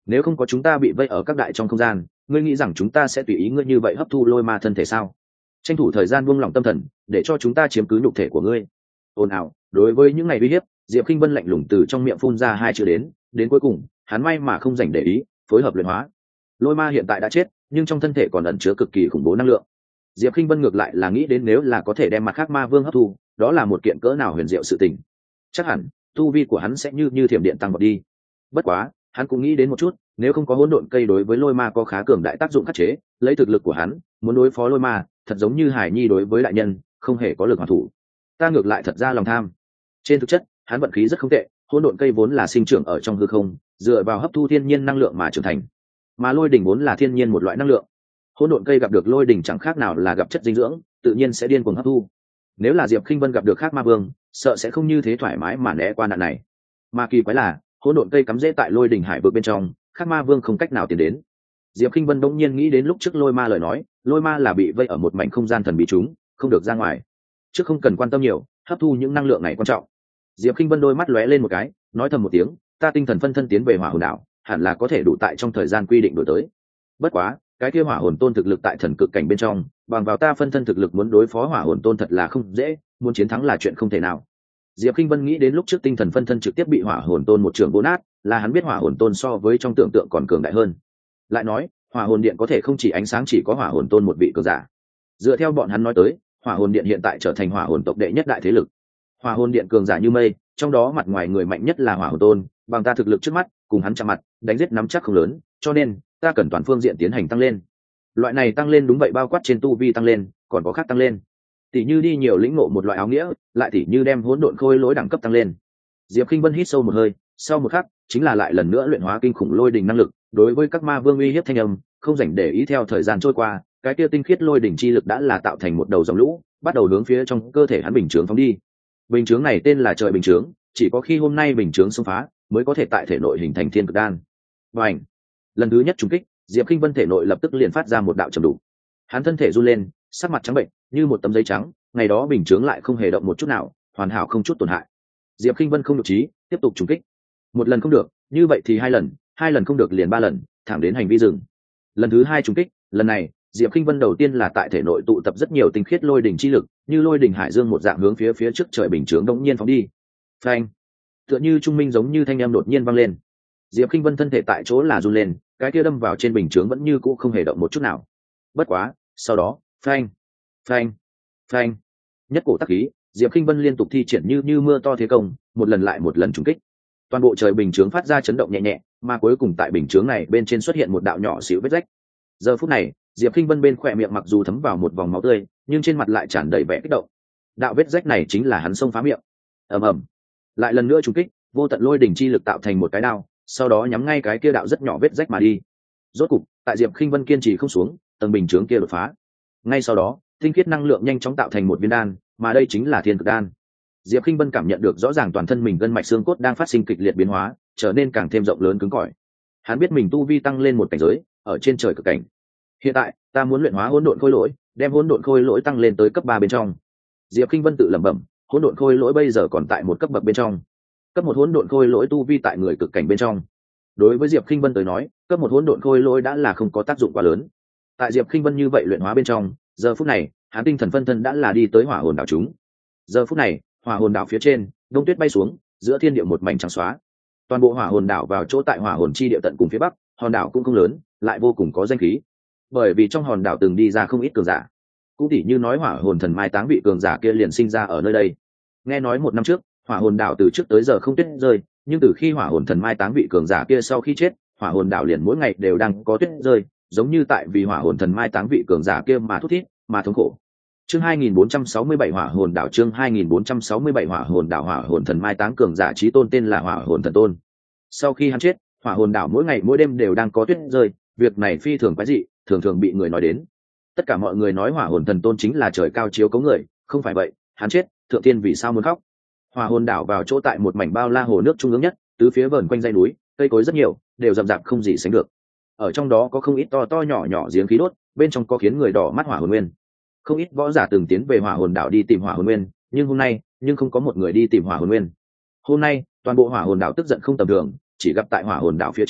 nếu không có chúng ta bị vây ở các đại trong không gian, ngươi nghĩ rằng chúng ta sẽ tùy ý ngươi như vậy hấp thu lôi ma thân thể sao? Tranh thủ thời gian buông lỏng tâm thần, để cho chúng ta chiếm cứ nhục thể của ngươi. Ồn ào, đối với những ngày uy hiếp, Diệp Kinh Vân lạnh lùng từ trong miệng phun ra hai chữ đến, đến cuối cùng, hắn may mà không dành để ý, phối hợp luyện hóa. Lôi ma hiện tại đã chết, nhưng trong thân thể còn ẩn chứa cực kỳ khủng bố năng lượng. Diệp Kinh Vân ngược lại là nghĩ đến nếu là có thể đem mặt khác ma vương hấp thu, đó là một kiện cỡ nào huyền diệu sự tình. Chắc hẳn, tu vi của hắn sẽ như như thiểm điện tăng vọt đi. Bất quá, hắn cũng nghĩ đến một chút, nếu không có hỗn độn cây đối với lôi ma có khá cường đại tác dụng khắc chế, lấy thực lực của hắn, muốn đối phó lôi ma, thật giống như Hải Nhi đối với đại nhân, không hề có lực hoàn thủ. Ta ngược lại thật ra lòng tham. Trên thực chất, hắn vận khí rất không tệ, hỗn độn cây vốn là sinh trưởng ở trong hư không, dựa vào hấp thu thiên nhiên năng lượng mà trưởng thành. Mà lôi đỉnh vốn là thiên nhiên một loại năng lượng. Hỗn độn cây gặp được lôi đỉnh chẳng khác nào là gặp chất dinh dưỡng, tự nhiên sẽ điên cuồng hấp thu. Nếu là Diệp Khinh Vân gặp được khác ma vương, sợ sẽ không như thế thoải mái mà né qua nạn này. Mà kỳ quái là, hỗn độn cây cắm rễ tại lôi đỉnh hải vực bên trong, khác ma vương không cách nào tiến đến. Diệp Khinh Vân đống nhiên nghĩ đến lúc trước lôi ma lời nói, lôi ma là bị vây ở một mảnh không gian thần bí chúng, không được ra ngoài. Chứ không cần quan tâm nhiều, hấp thu những năng lượng này quan trọng. Diệp Khinh Vân đôi mắt lóe lên một cái, nói thầm một tiếng, ta tinh thần phân thân tiến về hỏa hồn đảo, hẳn là có thể đủ tại trong thời gian quy định đổi tới. Bất quá, cái kia hỏa hồn tôn thực lực tại thần cực cảnh bên trong, bằng vào ta phân thân thực lực muốn đối phó hỏa hồn tôn thật là không dễ, muốn chiến thắng là chuyện không thể nào. Diệp Kinh Vân nghĩ đến lúc trước tinh thần phân thân trực tiếp bị hỏa hồn tôn một trường vỗ nát, là hắn biết hỏa hồn tôn so với trong tưởng tượng còn cường đại hơn. Lại nói, hỏa hồn điện có thể không chỉ ánh sáng chỉ có hỏa hồn tôn một vị cường giả. Dựa theo bọn hắn nói tới, hỏa hồn điện hiện tại trở thành hỏa hồn tộc đệ nhất đại thế lực. Hỏa hồn điện cường giả như mây, trong đó mặt ngoài người mạnh nhất là hỏa hồn tôn, bằng ta thực lực trước mắt, cùng hắn chạm mặt, đánh giết nắm chắc không lớn, cho nên ta cần toàn phương diện tiến hành tăng lên. Loại này tăng lên đúng vậy bao quát trên tu vi tăng lên, còn có khác tăng lên. Tỷ như đi nhiều lĩnh ngộ một loại áo nghĩa, lại tỷ như đem hỗn độn khôi lỗi đẳng cấp tăng lên. Diệp Kinh Vân hít sâu một hơi, sau một khắc, chính là lại lần nữa luyện hóa kinh khủng lôi đỉnh năng lực, đối với các ma vương uy hiếp thanh âm, không rảnh để ý theo thời gian trôi qua, cái kia tinh khiết lôi đỉnh chi lực đã là tạo thành một đầu dòng lũ, bắt đầu hướng phía trong cơ thể hắn bình chướng phóng đi. Bình chướng này tên là trời bình chướng, chỉ có khi hôm nay bình chướng xông phá, mới có thể tại thể nội hình thành thiên cực đan. Bành! Lần thứ nhất trùng kích, Diệp Kinh Vân thể nội lập tức liền phát ra một đạo trầm đủ. Hắn thân thể run lên, sắc mặt trắng bệnh, như một tấm giấy trắng, ngày đó bình chướng lại không hề động một chút nào, hoàn hảo không chút tổn hại. Diệp Kinh Vân không được trí, tiếp tục trùng kích. Một lần không được, như vậy thì hai lần, hai lần không được liền ba lần, thẳng đến hành vi dừng. Lần thứ hai trùng kích, lần này, Diệp Kinh Vân đầu tiên là tại thể nội tụ tập rất nhiều tinh khiết lôi đỉnh chi lực, như lôi đỉnh hải dương một dạng hướng phía phía trước trời bình chướng đống nhiên phóng đi. Phanh! Tựa như trung minh giống như thanh âm đột nhiên vang lên. Diệp Kinh Vân thân thể tại chỗ là run lên, cái kia đâm vào trên bình chướng vẫn như cũ không hề động một chút nào. Bất quá, sau đó, phanh, phanh, phanh, nhất cổ tắc khí, Diệp Kinh Vân liên tục thi triển như như mưa to thế công, một lần lại một lần trùng kích. Toàn bộ trời bình chướng phát ra chấn động nhẹ nhẹ, mà cuối cùng tại bình chướng này bên trên xuất hiện một đạo nhỏ xíu vết rách. Giờ phút này, Diệp Kinh Vân bên khỏe miệng mặc dù thấm vào một vòng máu tươi, nhưng trên mặt lại tràn đầy vẻ kích động. Đạo vết rách này chính là hắn xông phá miệng. Ầm ầm, lại lần nữa trùng kích, vô tận lôi đỉnh chi lực tạo thành một cái đao, sau đó nhắm ngay cái kia đạo rất nhỏ vết rách mà đi. Rốt cục, tại Diệp Kinh Vân kiên trì không xuống, tầng bình chướng kia đột phá. Ngay sau đó, tinh khiết năng lượng nhanh chóng tạo thành một viên đan, mà đây chính là thiên cực đan. Diệp Kinh Vân cảm nhận được rõ ràng toàn thân mình gân mạch xương cốt đang phát sinh kịch liệt biến hóa, trở nên càng thêm rộng lớn cứng cỏi. Hắn biết mình tu vi tăng lên một cảnh giới, ở trên trời cực cảnh. Hiện tại, ta muốn luyện hóa hỗn độn khôi lỗi, đem hỗn độn khôi lỗi tăng lên tới cấp ba bên trong. Diệp Kinh Vân tự lẩm bẩm, hỗn độn khôi lỗi bây giờ còn tại một cấp bậc bên trong. Cấp một hỗn độn khôi lỗi tu vi tại người cực cảnh bên trong. Đối với Diệp Kinh Vân tới nói, cấp một hỗn độn khôi lỗi đã là không có tác dụng quá lớn. Tại Diệp Kinh Vân như vậy luyện hóa bên trong, giờ phút này, hắn tinh thần phân thân đã là đi tới hỏa hồn đảo chúng. Giờ phút này, hỏa hồn đảo phía trên, đông tuyết bay xuống, giữa thiên địa một mảnh trắng xóa. Toàn bộ hỏa hồn đảo vào chỗ tại hỏa hồn chi địa tận cùng phía bắc, hòn đảo cũng không lớn, lại vô cùng có danh khí. Bởi vì trong hòn đảo từng đi ra không ít cường giả. Cũng tỉ như nói hỏa hồn thần mai táng vị cường giả kia liền sinh ra ở nơi đây. Nghe nói một năm trước, hỏa hồn đảo từ trước tới giờ không tuyết rơi, nhưng từ khi hỏa hồn thần mai táng vị cường giả kia sau khi chết, hỏa hồn đảo liền mỗi ngày đều đang có tuyết rơi, giống như tại vì hỏa hồn thần mai táng vị cường giả kia mà thút thít, mà thống khổ. Chương hai nghìn bốn trăm sáu mươi bảy hỏa hồn đảo chương hai nghìn bốn trăm sáu mươi bảy hỏa hồn đảo hỏa hồn thần mai táng cường giả chí tôn tên là hỏa hồn thần tôn. Sau khi hắn chết, hỏa hồn đảo mỗi ngày mỗi đêm đều đang có tuyết rơi, việc này phi thường quái dị, thường thường bị người nói đến. Tất cả mọi người nói hỏa hồn thần tôn chính là trời cao chiếu cố người, không phải vậy, hắn chết, thượng tiên vì sao muốn khóc? Hỏa hồn đảo vào chỗ tại một mảnh bao la hồ nước trung ương nhất, tứ phía vờn quanh dãy núi, cây cối rất nhiều, đều rậm rạp không gì sánh được. Ở trong đó có không ít to to nhỏ nhỏ giếng khí đốt, bên trong có khiến người đỏ mắt hỏa hồn nguyên. Không ít võ giả từng tiến về hỏa hồn đảo đi tìm hỏa hồn nguyên, nhưng hôm nay, nhưng không có một người đi tìm hỏa hồn nguyên. Hôm nay, toàn bộ hỏa hồn đảo tức giận không tầm thường, chỉ gặp tại hỏa hồn đảo phía trên,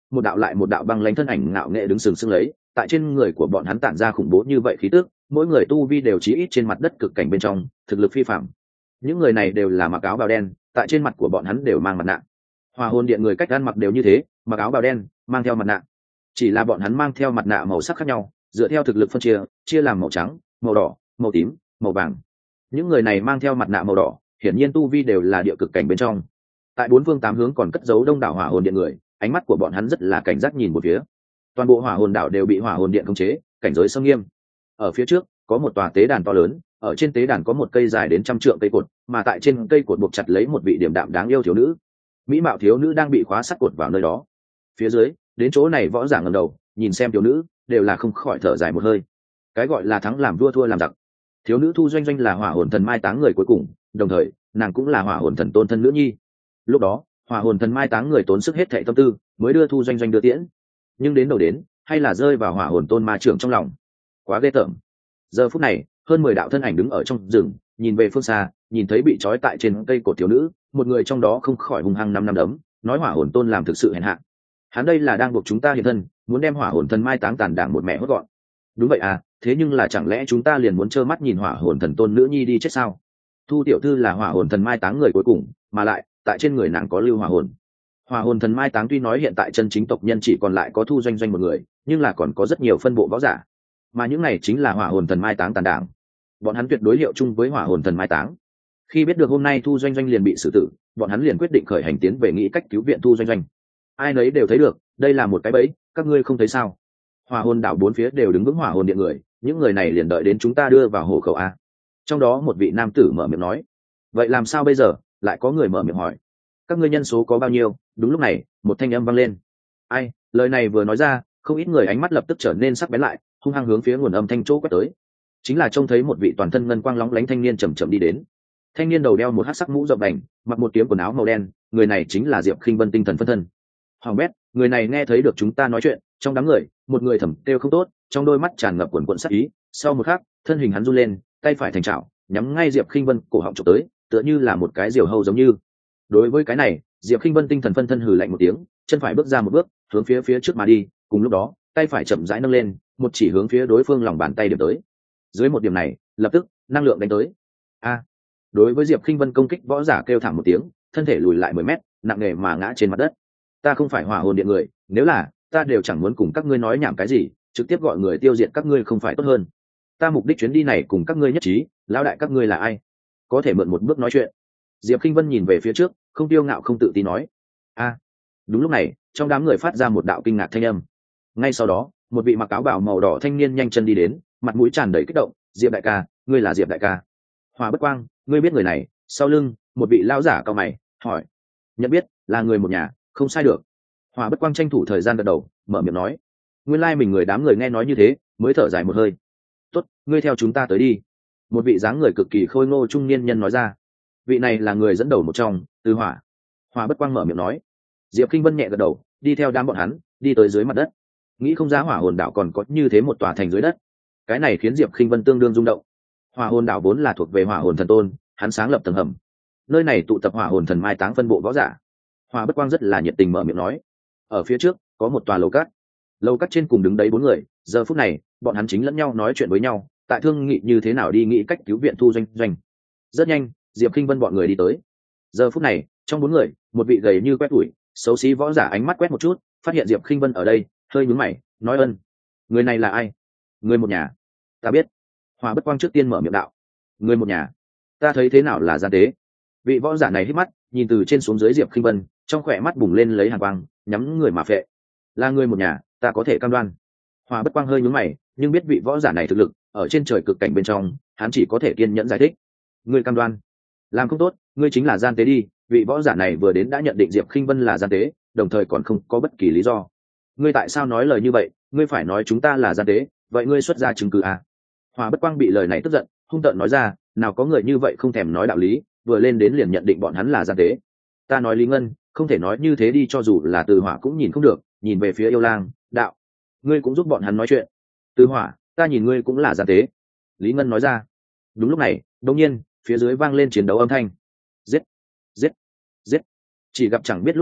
một đạo lại một đạo băng lãnh thân ảnh ngạo nghệ đứng sừng sững lấy, tại trên người của bọn hắn tản ra khủng bố như vậy khí tức, mỗi người tu vi đều chí ít trên mặt đất cực cảnh bên trong, thực lực phi phàm. Những người này đều là mặc áo bào đen, tại trên mặt của bọn hắn đều mang mặt nạ. Hỏa hồn điện người cách ăn mặc đều như thế, mặc áo bào đen, mang theo mặt nạ. Chỉ là bọn hắn mang theo mặt nạ màu sắc khác nhau, dựa theo thực lực phân chia, chia làm màu trắng, màu đỏ, màu tím, màu vàng. Những người này mang theo mặt nạ màu đỏ, hiển nhiên tu vi đều là địa cực cảnh bên trong. Tại bốn phương tám hướng còn cất giấu đông đảo hỏa hồn điện người, ánh mắt của bọn hắn rất là cảnh giác nhìn một phía. Toàn bộ hỏa hồn đảo đều bị hỏa hồn điện khống chế, cảnh giới sông nghiêm. Ở phía trước có một tòa tế đàn to lớn, ở trên tế đàn có một cây dài đến trăm trượng cây cột, mà tại trên cây cột buộc chặt lấy một vị điểm đạm đáng yêu thiếu nữ. Mỹ mạo thiếu nữ đang bị khóa sắt cột vào nơi đó. Phía dưới, đến chỗ này võ giả ngẩng đầu, nhìn xem thiếu nữ, đều là không khỏi thở dài một hơi. Cái gọi là thắng làm vua thua làm giặc. Thiếu nữ Thu Doanh Doanh là hỏa hồn thần mai táng người cuối cùng, đồng thời, nàng cũng là hỏa hồn thần tôn thân nữ nhi. Lúc đó, hỏa hồn thần mai táng người tốn sức hết thảy tâm tư, mới đưa Thu Doanh Doanh đưa tiễn. Nhưng đến đầu đến, hay là rơi vào hỏa hồn tôn ma trưởng trong lòng. Quá ghê tởm. Giờ phút này, hơn mười đạo thân ảnh đứng ở trong rừng, nhìn về phương xa, nhìn thấy bị trói tại trên cây cột thiếu nữ, một người trong đó không khỏi hung hăng năm năm đấm, nói hỏa hồn tôn làm thực sự hèn hạ. Hắn đây là đang buộc chúng ta hiện thân, muốn đem hỏa hồn thần mai táng tàn đảng một mẹ hốt gọn. Đúng vậy à, thế nhưng là chẳng lẽ chúng ta liền muốn trơ mắt nhìn hỏa hồn thần tôn nữ nhi đi chết sao? Thu tiểu thư là hỏa hồn thần mai táng người cuối cùng, mà lại tại trên người nàng có lưu hỏa hồn. Hỏa hồn thần mai táng tuy nói hiện tại chân chính tộc nhân chỉ còn lại có Thu Doanh Doanh một người, nhưng là còn có rất nhiều phân bộ võ giả, mà những này chính là hỏa hồn thần mai táng tàn đảng. Bọn hắn tuyệt đối hiệu chung với hỏa hồn thần mai táng. Khi biết được hôm nay Thu Doanh Doanh liền bị xử tử, bọn hắn liền quyết định khởi hành tiến về nghĩ cách cứu viện Thu Doanh Doanh. Ai nấy đều thấy được, đây là một cái bẫy, các ngươi không thấy sao? Hỏa hồn đảo bốn phía đều đứng vững hỏa hồn điện người, những người này liền đợi đến chúng ta đưa vào hộ khẩu a. Trong đó một vị nam tử mở miệng nói, vậy làm sao bây giờ? Lại có người mở miệng hỏi, các ngươi nhân số có bao nhiêu? Đúng lúc này, một thanh âm vang lên. Ai? Lời này vừa nói ra, không ít người ánh mắt lập tức trở nên sắc bén lại, hung hăng hướng phía nguồn âm thanh chỗ quét tới. Chính là trông thấy một vị toàn thân ngân quang lóng lánh thanh niên chậm chậm đi đến. Thanh niên đầu đeo một hắc sắc mũ rộng đành, mặc một kiếm quần áo màu đen, người này chính là Diệp Khinh Vân tinh thần phân thân. Hoàng bét, người này nghe thấy được chúng ta nói chuyện, trong đám người, một người thầm kêu không tốt, trong đôi mắt tràn ngập quần quần sát ý, sau một khắc, thân hình hắn run lên, tay phải thành trảo, nhắm ngay Diệp Khinh Vân cổ họng chụp tới, tựa như là một cái diều hâu giống như. Đối với cái này, Diệp Khinh Vân tinh thần phân thân hừ lạnh một tiếng, chân phải bước ra một bước, hướng phía phía trước mà đi, cùng lúc đó, tay phải chậm rãi nâng lên, một chỉ hướng phía đối phương lòng bàn tay điểm tới. Dưới một điểm này, lập tức, năng lượng đánh tới. A! Đối với Diệp Khinh Vân công kích, võ giả kêu thảm một tiếng, thân thể lùi lại mười mét, nặng nề mà ngã trên mặt đất. Ta không phải hỏa hồn điện người, nếu là, ta đều chẳng muốn cùng các ngươi nói nhảm cái gì, trực tiếp gọi người tiêu diệt các ngươi không phải tốt hơn. Ta mục đích chuyến đi này cùng các ngươi nhất trí, lão đại các ngươi là ai? Có thể mượn một bước nói chuyện. Diệp Khinh Vân nhìn về phía trước, không tiêu ngạo không tự tin nói. A! Đúng lúc này, trong đám người phát ra một đạo kinh ngạc thanh âm. Ngay sau đó, một vị mặc áo bào màu đỏ thanh niên nhanh chân đi đến, mặt mũi tràn đầy kích động. Diệp đại ca, ngươi là Diệp đại ca? Hỏa Bất Quang, ngươi biết người này? Sau lưng, một vị lão giả cao mày hỏi. Nhận biết, là người một nhà, không sai được. Hỏa Bất Quang tranh thủ thời gian gật đầu, mở miệng nói. Nguyên lai mình người đám người nghe nói như thế, mới thở dài một hơi. Tốt, ngươi theo chúng ta tới đi. Một vị dáng người cực kỳ khôi ngô trung niên nhân nói ra. Vị này là người dẫn đầu một trong, Từ Hỏa. Hỏa Bất Quang mở miệng nói. Diệp Khinh Vân nhẹ gật đầu, đi theo đám bọn hắn, đi tới dưới mặt đất. Nghĩ không ra hỏa hồn đảo còn có như thế một tòa thành dưới đất. Cái này khiến Diệp Khinh Vân tương đương rung động. Hỏa hồn đảo vốn là thuộc về hỏa hồn thần tôn, hắn sáng lập tầng hầm. Nơi này tụ tập hỏa hồn thần mai táng phân bộ võ giả. Hỏa Bất Quang rất là nhiệt tình mở miệng nói. Ở phía trước có một tòa lầu cát, lầu cát trên cùng đứng đấy bốn người. Giờ phút này, bọn hắn chính lẫn nhau nói chuyện với nhau, tại thương nghị như thế nào đi nghĩ cách cứu viện Thu Doanh Doanh. Rất nhanh, Diệp Khinh Vân bọn người đi tới. Giờ phút này, trong bốn người, một vị gầy như quét tủi, xấu xí võ giả ánh mắt quét một chút, phát hiện Diệp Khinh Vân ở đây, hơi nhướng mày, nói ân, người này là ai? Người một nhà. Ta biết. Hỏa Bất Quang trước tiên mở miệng đạo. Người một nhà. Ta thấy thế nào là gian tế? Vị võ giả này hít mắt, nhìn từ trên xuống dưới Diệp Khinh Vân, trong khỏe mắt bùng lên lấy hàn quang, nhắm người mà phệ. Là người một nhà, ta có thể cam đoan. Hỏa Bất Quang hơi nhướng mày, nhưng biết vị võ giả này thực lực, ở trên trời cực cảnh bên trong, hắn chỉ có thể kiên nhẫn giải thích. Ngươi cam đoan? Làm không tốt, ngươi chính là gian tế đi. Vị võ giả này vừa đến đã nhận định Diệp Khinh Vân là gian tế, đồng thời còn không có bất kỳ lý do. Ngươi tại sao nói lời như vậy? Ngươi phải nói chúng ta là gian tế, vậy ngươi xuất ra chứng cứ à? Hỏa Bất Quang bị lời này tức giận, hung tợn nói ra, nào có người như vậy không thèm nói đạo lý, vừa lên đến liền nhận định bọn hắn là gian tế. Ta nói Lý Ngân, không thể nói như thế đi, cho dù là Từ Hỏa cũng nhìn không được, nhìn về phía Yêu Lang, đạo, ngươi cũng giúp bọn hắn nói chuyện. Từ Hỏa, ta nhìn ngươi cũng là gian tế. Lý Ngân nói ra. Đúng lúc này, đột nhiên, phía dưới vang lên chiến đấu âm thanh. Giết, giết, giết. Chỉ gặp chẳng biết lúc nào,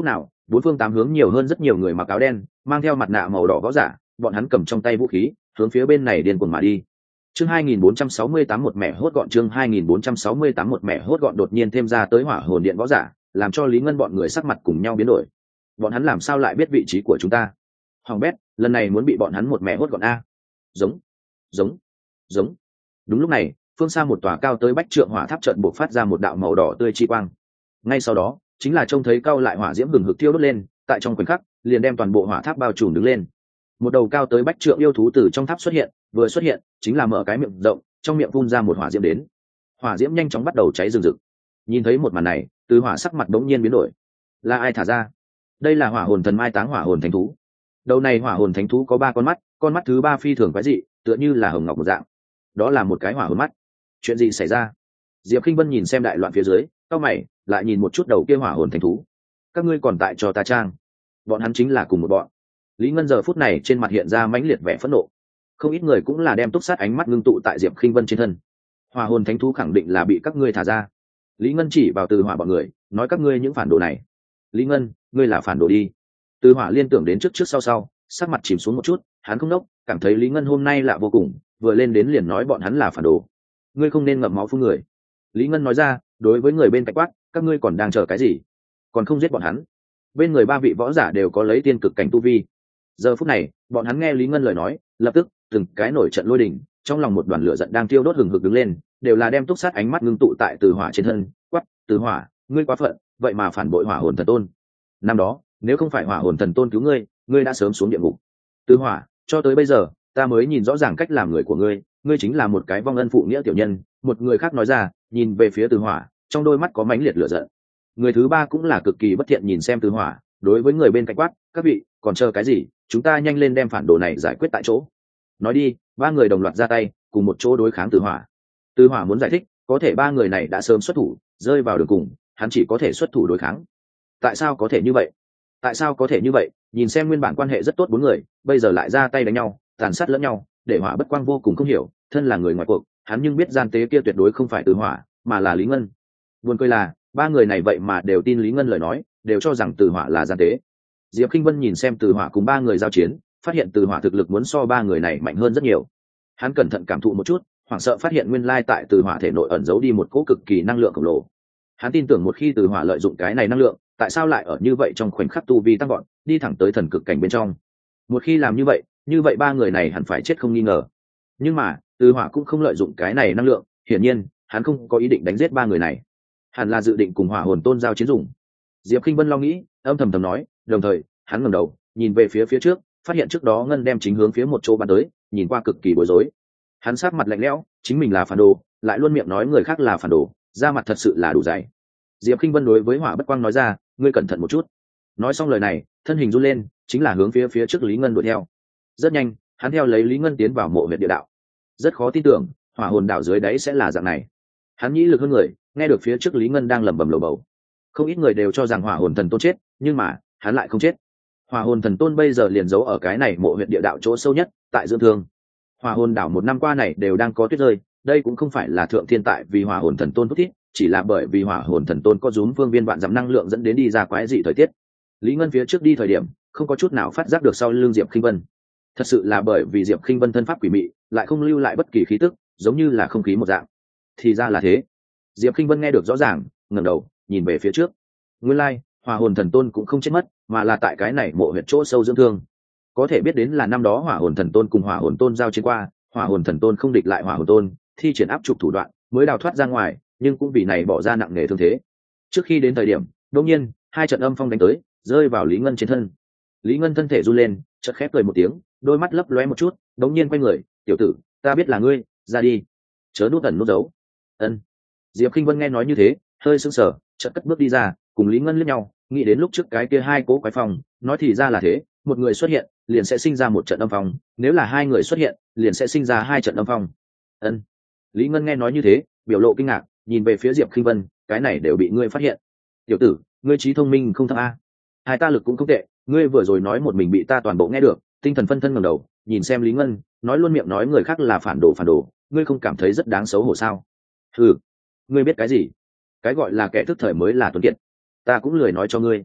bốn phương tám hướng nhiều hơn rất nhiều người mặc áo đen, mang theo mặt nạ màu đỏ võ giả, bọn hắn cầm trong tay vũ khí hướng phía bên này điên cuồng mà đi. Chương hai nghìn bốn trăm sáu mươi tám một mẹ hốt gọn. Chương hai nghìn bốn trăm sáu mươi tám một mẹ hốt gọn. Đột nhiên thêm ra tới hỏa hồn điện võ giả, làm cho Lý Ngân bọn người sắc mặt cùng nhau biến đổi. Bọn hắn làm sao lại biết vị trí của chúng ta? Hoàng bét, lần này muốn bị bọn hắn một mẹ hốt gọn a. Giống, giống, giống. Đúng lúc này, phương xa một tòa cao tới bách trượng hỏa tháp chợt bộc phát ra một đạo màu đỏ tươi chi quang. Ngay sau đó, chính là trông thấy cao lại hỏa diễm hừng hực thiêu đốt lên, tại trong khoảnh khắc, liền đem toàn bộ hỏa tháp bao trùm đứng lên. Một đầu cao tới bách trượng yêu thú từ trong tháp xuất hiện, vừa xuất hiện, chính là mở cái miệng rộng, trong miệng phun ra một hỏa diễm đến. Hỏa diễm nhanh chóng bắt đầu cháy rừng rực. Nhìn thấy một màn này, Từ Hỏa sắc mặt bỗng nhiên biến đổi. Là ai thả ra? Đây là hỏa hồn thần mai táng hỏa hồn thánh thú. Đầu này hỏa hồn thánh thú có ba con mắt, con mắt thứ ba phi thường quái dị, tựa như là hồng ngọc một dạng. Đó là một cái hỏa hồn mắt. Chuyện gì xảy ra? Diệp Khinh Vân nhìn xem đại loạn phía dưới, cau mày, lại nhìn một chút đầu kia hỏa hồn thánh thú. Các ngươi còn tại cho ta trang? Bọn hắn chính là cùng một bọn. Lý Ngân giờ phút này trên mặt hiện ra mãnh liệt vẻ phẫn nộ. Không ít người cũng là đem túc sát ánh mắt ngưng tụ tại Diệp Khinh Vân trên thân. Hỏa hồn thánh thú khẳng định là bị các ngươi thả ra. Lý Ngân chỉ vào Từ Hỏa bọn người, nói các ngươi những phản đồ này. Lý Ngân, ngươi là phản đồ đi. Từ Hỏa liên tưởng đến trước trước sau sau, sắc mặt chìm xuống một chút, hắn không nốc, cảm thấy Lý Ngân hôm nay lạ vô cùng, vừa lên đến liền nói bọn hắn là phản đồ. Ngươi không nên ngậm máu phun người. Lý Ngân nói ra, đối với người bên cạnh quát, các ngươi còn đang chờ cái gì? Còn không giết bọn hắn? Bên người ba vị võ giả đều có lấy tiên cực cảnh tu vi. Giờ phút này, bọn hắn nghe Lý Ngân lời nói, lập tức từng cái nổi trận lôi đình, trong lòng một đoàn lửa giận đang thiêu đốt hừng hực đứng lên, đều là đem túc sát ánh mắt ngưng tụ tại Từ Hỏa trên thân, quát, Từ Hỏa, ngươi quá phận, vậy mà phản bội Hỏa hồn thần tôn. Năm đó, nếu không phải Hỏa hồn thần tôn cứu ngươi, ngươi đã sớm xuống địa ngục. Từ Hỏa, cho tới bây giờ, ta mới nhìn rõ ràng cách làm người của ngươi, ngươi chính là một cái vong ân phụ nghĩa tiểu nhân. Một người khác nói ra, nhìn về phía Từ Hỏa, trong đôi mắt có mãnh liệt lửa giận. Người thứ ba cũng là cực kỳ bất thiện nhìn xem Từ Hỏa, đối với người bên cạnh quát, các vị còn chờ cái gì, chúng ta nhanh lên đem phản đồ này giải quyết tại chỗ. Nói đi, ba người đồng loạt ra tay, cùng một chỗ đối kháng Từ Hỏa. Từ Hỏa muốn giải thích, có thể ba người này đã sớm xuất thủ, rơi vào đường cùng, hắn chỉ có thể xuất thủ đối kháng. Tại sao có thể như vậy? Tại sao có thể như vậy? Nhìn xem nguyên bản quan hệ rất tốt bốn người, bây giờ lại ra tay đánh nhau, tàn sát lẫn nhau, để Hỏa Bất Quang vô cùng không hiểu, thân là người ngoài cuộc, hắn nhưng biết gian tế kia tuyệt đối không phải Từ Hỏa, mà là Lý Ngân. Buồn cười là, ba người này vậy mà đều tin Lý Ngân lời nói, đều cho rằng Từ Hỏa là gian tế. Diệp Khinh Vân nhìn xem Từ Hỏa cùng ba người giao chiến, phát hiện Từ Hỏa thực lực muốn so ba người này mạnh hơn rất nhiều. Hắn cẩn thận cảm thụ một chút, hoảng sợ phát hiện nguyên lai tại Từ Hỏa thể nội ẩn giấu đi một cỗ cực kỳ năng lượng khổng lồ. Hắn tin tưởng một khi Từ Hỏa lợi dụng cái này năng lượng, tại sao lại ở như vậy trong khoảnh khắc tu vi tăng gọn, đi thẳng tới thần cực cảnh bên trong. Một khi làm như vậy, như vậy ba người này hẳn phải chết không nghi ngờ. Nhưng mà, Từ Hỏa cũng không lợi dụng cái này năng lượng, hiển nhiên, hắn không có ý định đánh giết ba người này. Hẳn là dự định cùng Hỏa Hồn Tôn giao chiến dùng. Diệp Khinh Vân lo nghĩ, âm thầm thầm nói, đồng thời, hắn ngẩng đầu, nhìn về phía phía trước, phát hiện trước đó Ngân đem chính hướng phía một chỗ bắn tới, nhìn qua cực kỳ bối rối. Hắn sát mặt lạnh lẽo, chính mình là phản đồ, lại luôn miệng nói người khác là phản đồ, da mặt thật sự là đủ dày. Diệp Khinh Vân đối với Hỏa Bất Quang nói ra, ngươi cẩn thận một chút. Nói xong lời này, thân hình run lên, chính là hướng phía phía trước Lý Ngân đuổi theo. Rất nhanh, hắn theo lấy Lý Ngân tiến vào mộ huyệt địa đạo. Rất khó tin tưởng, hỏa hồn đảo dưới đáy sẽ là dạng này. Hắn nhĩ lực hơn người, nghe được phía trước Lý Ngân đang lẩm bẩm lầu bầu. Không ít người đều cho rằng hỏa hồn thần tôn chết, nhưng mà hắn lại không chết. Hỏa hồn thần tôn bây giờ liền giấu ở cái này mộ huyệt địa đạo chỗ sâu nhất, tại dưỡng thương. Hỏa hồn đảo một năm qua này đều đang có tuyết rơi, đây cũng không phải là thượng thiên tại vì hỏa hồn thần tôn thúc thiết, chỉ là bởi vì hỏa hồn thần tôn có rúm phương viên vạn dặm năng lượng dẫn đến đi ra quái dị thời tiết. Lý Ngân phía trước đi thời điểm, không có chút nào phát giác được sau lưng Diệp Khinh Vân. Thật sự là bởi vì Diệp Khinh Vân thân pháp quỷ mị, lại không lưu lại bất kỳ khí tức, giống như là không khí một dạng. Thì ra là thế. Diệp Khinh Vân nghe được rõ ràng, ngẩng đầu, nhìn về phía trước. Nguyên lai, hỏa hồn thần tôn cũng không chết mất, mà là tại cái này mộ huyệt chỗ sâu dưỡng thương. Có thể biết đến là năm đó hỏa hồn thần tôn cùng hỏa hồn tôn giao chiến qua, hỏa hồn thần tôn không địch lại hỏa hồn tôn, thi triển áp trục thủ đoạn, mới đào thoát ra ngoài, nhưng cũng vì này bỏ ra nặng nề thương thế. Trước khi đến thời điểm, đột nhiên, hai trận âm phong đánh tới, rơi vào Lý Ngân trên thân. Lý Ngân thân thể run lên, chợt khép cười một tiếng, đôi mắt lấp lóe một chút, đột nhiên quay người, "Tiểu tử, ta biết là ngươi, ra đi." Chớ nút ẩn nút giấu. Ân. Diệp Khinh Vân nghe nói như thế, hơi sững sờ, chợt cất bước đi ra, cùng Lý Ngân liếc nhau, nghĩ đến lúc trước cái kia hai cố quái phong, nói thì ra là thế, một người xuất hiện, liền sẽ sinh ra một trận âm phong, nếu là hai người xuất hiện, liền sẽ sinh ra hai trận âm phong. Ân. Lý Ngân nghe nói như thế, biểu lộ kinh ngạc, nhìn về phía Diệp Khinh Vân, cái này đều bị ngươi phát hiện. "Tiểu tử, ngươi trí thông minh không thấp a. Hai ta lực cũng không tệ, ngươi vừa rồi nói một mình bị ta toàn bộ nghe được." Tinh thần phân thân ngẩng đầu, nhìn xem Lý Ngân, nói luôn miệng nói người khác là phản đồ phản đồ, ngươi không cảm thấy rất đáng xấu hổ sao? "Ừ, ngươi biết cái gì? Cái gọi là kẻ thức thời mới là tuấn kiệt. Ta cũng lười nói cho ngươi."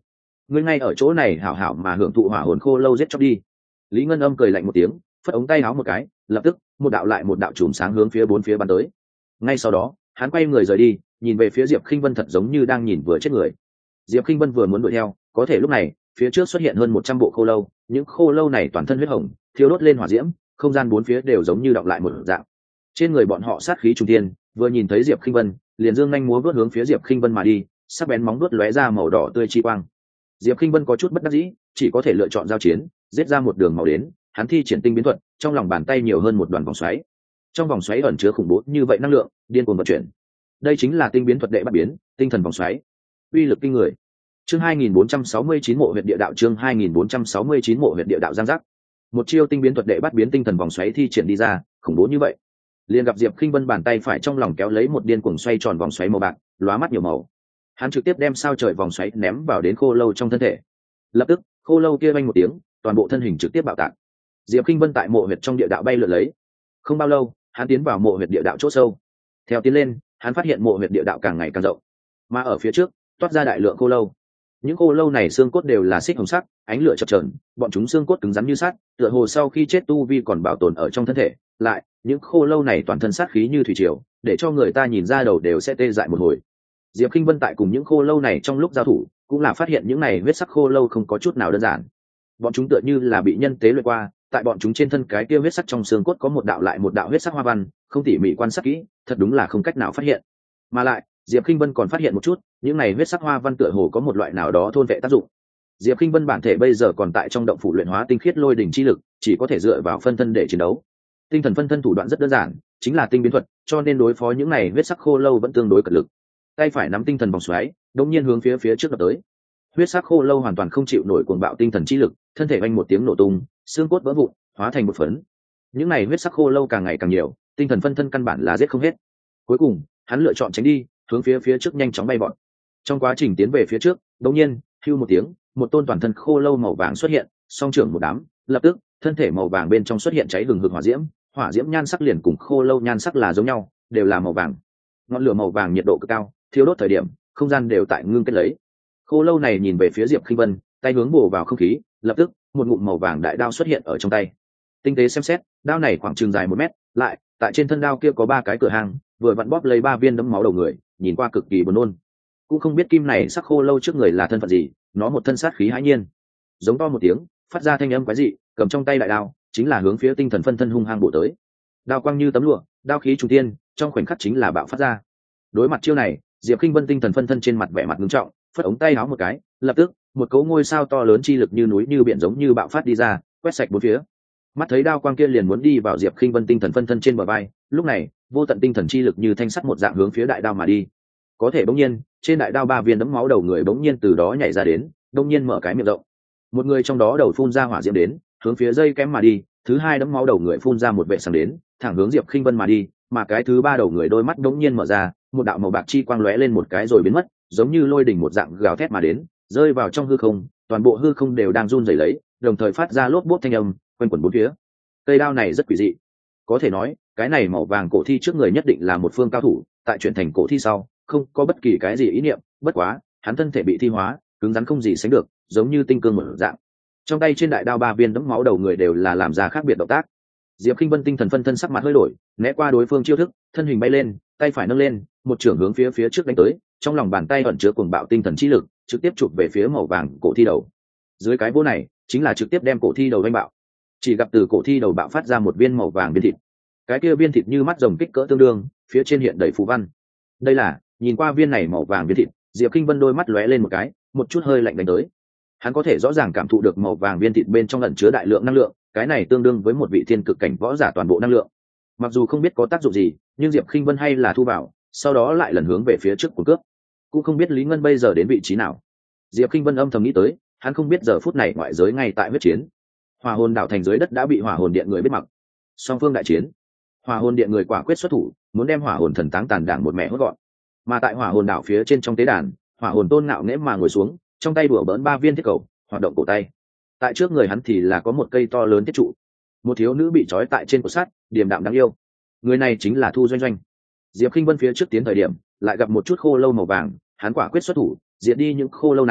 ngươi ngay ở chỗ này hảo hảo mà hưởng thụ hỏa hồn khô lâu giết chóc đi. Lý Ngân Âm cười lạnh một tiếng, phất ống tay áo một cái, lập tức một đạo lại một đạo chùm sáng hướng phía bốn phía bắn tới. Ngay sau đó hắn quay người rời đi, nhìn về phía Diệp Khinh Vân thật giống như đang nhìn vừa chết người. Diệp Khinh Vân vừa muốn đuổi theo, có thể lúc này phía trước xuất hiện hơn một trăm bộ khô lâu, những khô lâu này toàn thân huyết hồng, thiêu đốt lên hỏa diễm, không gian bốn phía đều giống như đọng lại một dạng. Trên người bọn họ sát khí trùng thiên, vừa nhìn thấy Diệp Khinh Vân, liền dương nhanh múa vớt hướng phía Diệp Khinh Vân mà đi, sắc bén móng vuốt lóe ra màu đỏ tươi chi quang. Diệp Khinh Vân có chút bất đắc dĩ, chỉ có thể lựa chọn giao chiến, giết ra một đường màu đến, hắn thi triển tinh biến thuật, trong lòng bàn tay nhiều hơn một đoàn vòng xoáy. Trong vòng xoáy ẩn chứa khủng bố như vậy năng lượng, điên cuồng vận chuyển. Đây chính là tinh biến thuật đệ bắt biến, tinh thần vòng xoáy. Uy lực kinh người. Chương hai nghìn bốn trăm sáu mươi chín mộ huyệt địa đạo chương hai nghìn bốn trăm sáu mươi chín mộ huyệt địa đạo giang giác. Một chiêu tinh biến thuật đệ bắt biến tinh thần vòng xoáy thi triển đi ra, khủng bố như vậy. Liền gặp Diệp Khinh Vân bàn tay phải trong lòng kéo lấy một điên cuồng xoay tròn vòng xoáy màu bạc, lóa mắt nhiều màu. Hắn trực tiếp đem sao trời vòng xoáy ném vào đến khô lâu trong thân thể. Lập tức, khô lâu kia vang một tiếng, toàn bộ thân hình trực tiếp bạo tạc. Diệp Khinh Vân tại mộ huyệt trong địa đạo bay lượn lấy. Không bao lâu, hắn tiến vào mộ huyệt địa đạo chỗ sâu. Theo tiến lên, hắn phát hiện mộ huyệt địa đạo càng ngày càng rộng, mà ở phía trước toát ra đại lượng khô lâu. Những khô lâu này xương cốt đều là xích hồng sắc, ánh lửa chập chờn, bọn chúng xương cốt cứng rắn như sắt, tựa hồ sau khi chết tu vi còn bảo tồn ở trong thân thể. Lại, những khô lâu này toàn thân sát khí như thủy triều, để cho người ta nhìn ra đầu đều sẽ tê dại một hồi. Diệp Khinh Vân tại cùng những khô lâu này trong lúc giao thủ, cũng là phát hiện những này huyết sắc khô lâu không có chút nào đơn giản. Bọn chúng tựa như là bị nhân tế luyện qua, tại bọn chúng trên thân cái kia huyết sắc trong xương cốt có một đạo lại một đạo huyết sắc hoa văn, không tỉ mỉ quan sát kỹ, thật đúng là không cách nào phát hiện. Mà lại, Diệp Khinh Vân còn phát hiện một chút, những này huyết sắc hoa văn tựa hồ có một loại nào đó thôn vệ tác dụng. Diệp Khinh Vân bản thể bây giờ còn tại trong động phủ luyện hóa tinh khiết lôi đỉnh chi lực, chỉ có thể dựa vào phân thân để chiến đấu. Tinh thần phân thân thủ đoạn rất đơn giản, chính là tinh biến thuật, cho nên đối phó những này huyết sắc khô lâu vẫn tương đối cật lực. Tay phải nắm tinh thần vòng xoáy, đột nhiên hướng phía phía trước đập tới. Huyết sắc khô lâu hoàn toàn không chịu nổi cuồng bạo tinh thần chi lực, thân thể vang một tiếng nổ tung, xương cốt vỡ vụn, hóa thành một phấn. Những này huyết sắc khô lâu càng ngày càng nhiều, tinh thần phân thân căn bản là giết không hết. Cuối cùng, hắn lựa chọn tránh đi, hướng phía phía trước nhanh chóng bay vọt. Trong quá trình tiến về phía trước, đột nhiên, hưu một tiếng, một tôn toàn thân khô lâu màu vàng xuất hiện, song trưởng một đám, lập tức, thân thể màu vàng bên trong xuất hiện cháy hừng hực hỏa diễm, hỏa diễm nhan sắc liền cùng khô lâu nhan sắc là giống nhau, đều là màu vàng. Ngọn lửa màu vàng nhiệt độ cực cao, thiêu đốt thời điểm, không gian đều tại ngưng kết lấy. Khô lâu này nhìn về phía Diệp Khinh Vân, tay hướng bổ vào không khí, lập tức, một ngụm màu vàng đại đao xuất hiện ở trong tay. Tinh tế xem xét, đao này khoảng chừng dài một mét, lại, tại trên thân đao kia có ba cái cửa hang, vừa vặn bóp lấy ba viên đấm máu đầu người, nhìn qua cực kỳ buồn nôn. Cũng không biết kim này sắc khô lâu trước người là thân phận gì, nó một thân sát khí hãi nhiên. Giống to một tiếng, phát ra thanh âm quái dị, cầm trong tay đại đao, chính là hướng phía tinh thần phân thân hung hăng bổ tới. Đao quang như tấm lụa, đao khí trùng thiên, trong khoảnh khắc chính là bạo phát ra. Đối mặt chiêu này, Diệp Khinh Vân tinh thần phân thân trên mặt vẻ mặt nghiêm trọng, phất ống tay áo một cái, lập tức, một cấu ngôi sao to lớn chi lực như núi như biển giống như bạo phát đi ra, quét sạch bốn phía. Mắt thấy đao quang kia liền muốn đi vào Diệp Khinh Vân tinh thần phân thân trên bờ vai, lúc này, vô tận tinh thần chi lực như thanh sắt một dạng hướng phía đại đao mà đi. Có thể bỗng nhiên, trên đại đao ba viên đấm máu đầu người bỗng nhiên từ đó nhảy ra đến, bỗng nhiên mở cái miệng rộng. Một người trong đó đầu phun ra hỏa diễm đến, hướng phía dây kém mà đi, thứ hai đấm máu đầu người phun ra một vệ sáng đến, thẳng hướng Diệp Khinh Vân mà đi, mà cái thứ ba đầu người đôi mắt bỗng nhiên mở ra, một đạo màu bạc chi quang lóe lên một cái rồi biến mất, giống như lôi đỉnh một dạng gào thét mà đến, rơi vào trong hư không, toàn bộ hư không đều đang run rẩy lấy, đồng thời phát ra lốp bốp thanh âm, quanh quẩn bốn phía. Cây đao này rất quỷ dị, có thể nói, cái này màu vàng cổ thi trước người nhất định là một phương cao thủ, tại chuyển thành cổ thi sau, không có bất kỳ cái gì ý niệm, bất quá, hắn thân thể bị thi hóa, cứng rắn không gì sánh được, giống như tinh cương một dạng. Trong tay trên đại đao ba viên đẫm máu đầu người đều là làm ra khác biệt động tác. Diệp Khinh Vân tinh thần phân thân sắc mặt hơi đổi, né qua đối phương chiêu thức, thân hình bay lên, tay phải nâng lên, một chưởng hướng phía phía trước đánh tới, trong lòng bàn tay ẩn chứa cuồng bạo tinh thần chi lực, trực tiếp chụp về phía màu vàng cổ thi đầu. Dưới cái vỗ này, chính là trực tiếp đem cổ thi đầu đánh bạo. Chỉ gặp từ cổ thi đầu bạo phát ra một viên màu vàng viên thịt. Cái kia viên thịt như mắt rồng kích cỡ tương đương, phía trên hiện đầy phù văn. Đây là, nhìn qua viên này màu vàng viên thịt, Diệp Khinh Vân đôi mắt lóe lên một cái, một chút hơi lạnh đánh tới. Hắn có thể rõ ràng cảm thụ được màu vàng viên thịt bên trong ẩn chứa đại lượng năng lượng, cái này tương đương với một vị thiên cực cảnh võ giả toàn bộ năng lượng. Mặc dù không biết có tác dụng gì, nhưng Diệp Khinh Vân hay là thu vào, sau đó lại lần hướng về phía trước của cướp. Cũng không biết Lý Ngân bây giờ đến vị trí nào. Diệp Khinh Vân âm thầm nghĩ tới, hắn không biết giờ phút này ngoại giới ngay tại huyết chiến. Hỏa hồn đảo thành dưới đất đã bị hỏa hồn điện người biết mặc. Song phương đại chiến, hỏa hồn điện người quả quyết xuất thủ, muốn đem hỏa hồn thần táng tàn đảng một mẹ hốt gọn. Mà tại hỏa hồn đảo phía trên trong tế đàn, hỏa hồn tôn ngạo nghễ mà ngồi xuống, trong tay đùa bỡn ba viên thiết cầu, hoạt động cổ tay. Tại trước người hắn thì là có một cây to lớn thiết trụ, một thiếu nữ bị trói tại trên cột sắt, điềm đạm đáng yêu. Người này chính là Thu Doanh Doanh. Diệp Khinh Vân phía trước tiến thời điểm, lại gặp một chút khô lâu màu vàng, hắn quả quyết xuất thủ, diệt đi những khô lâu này,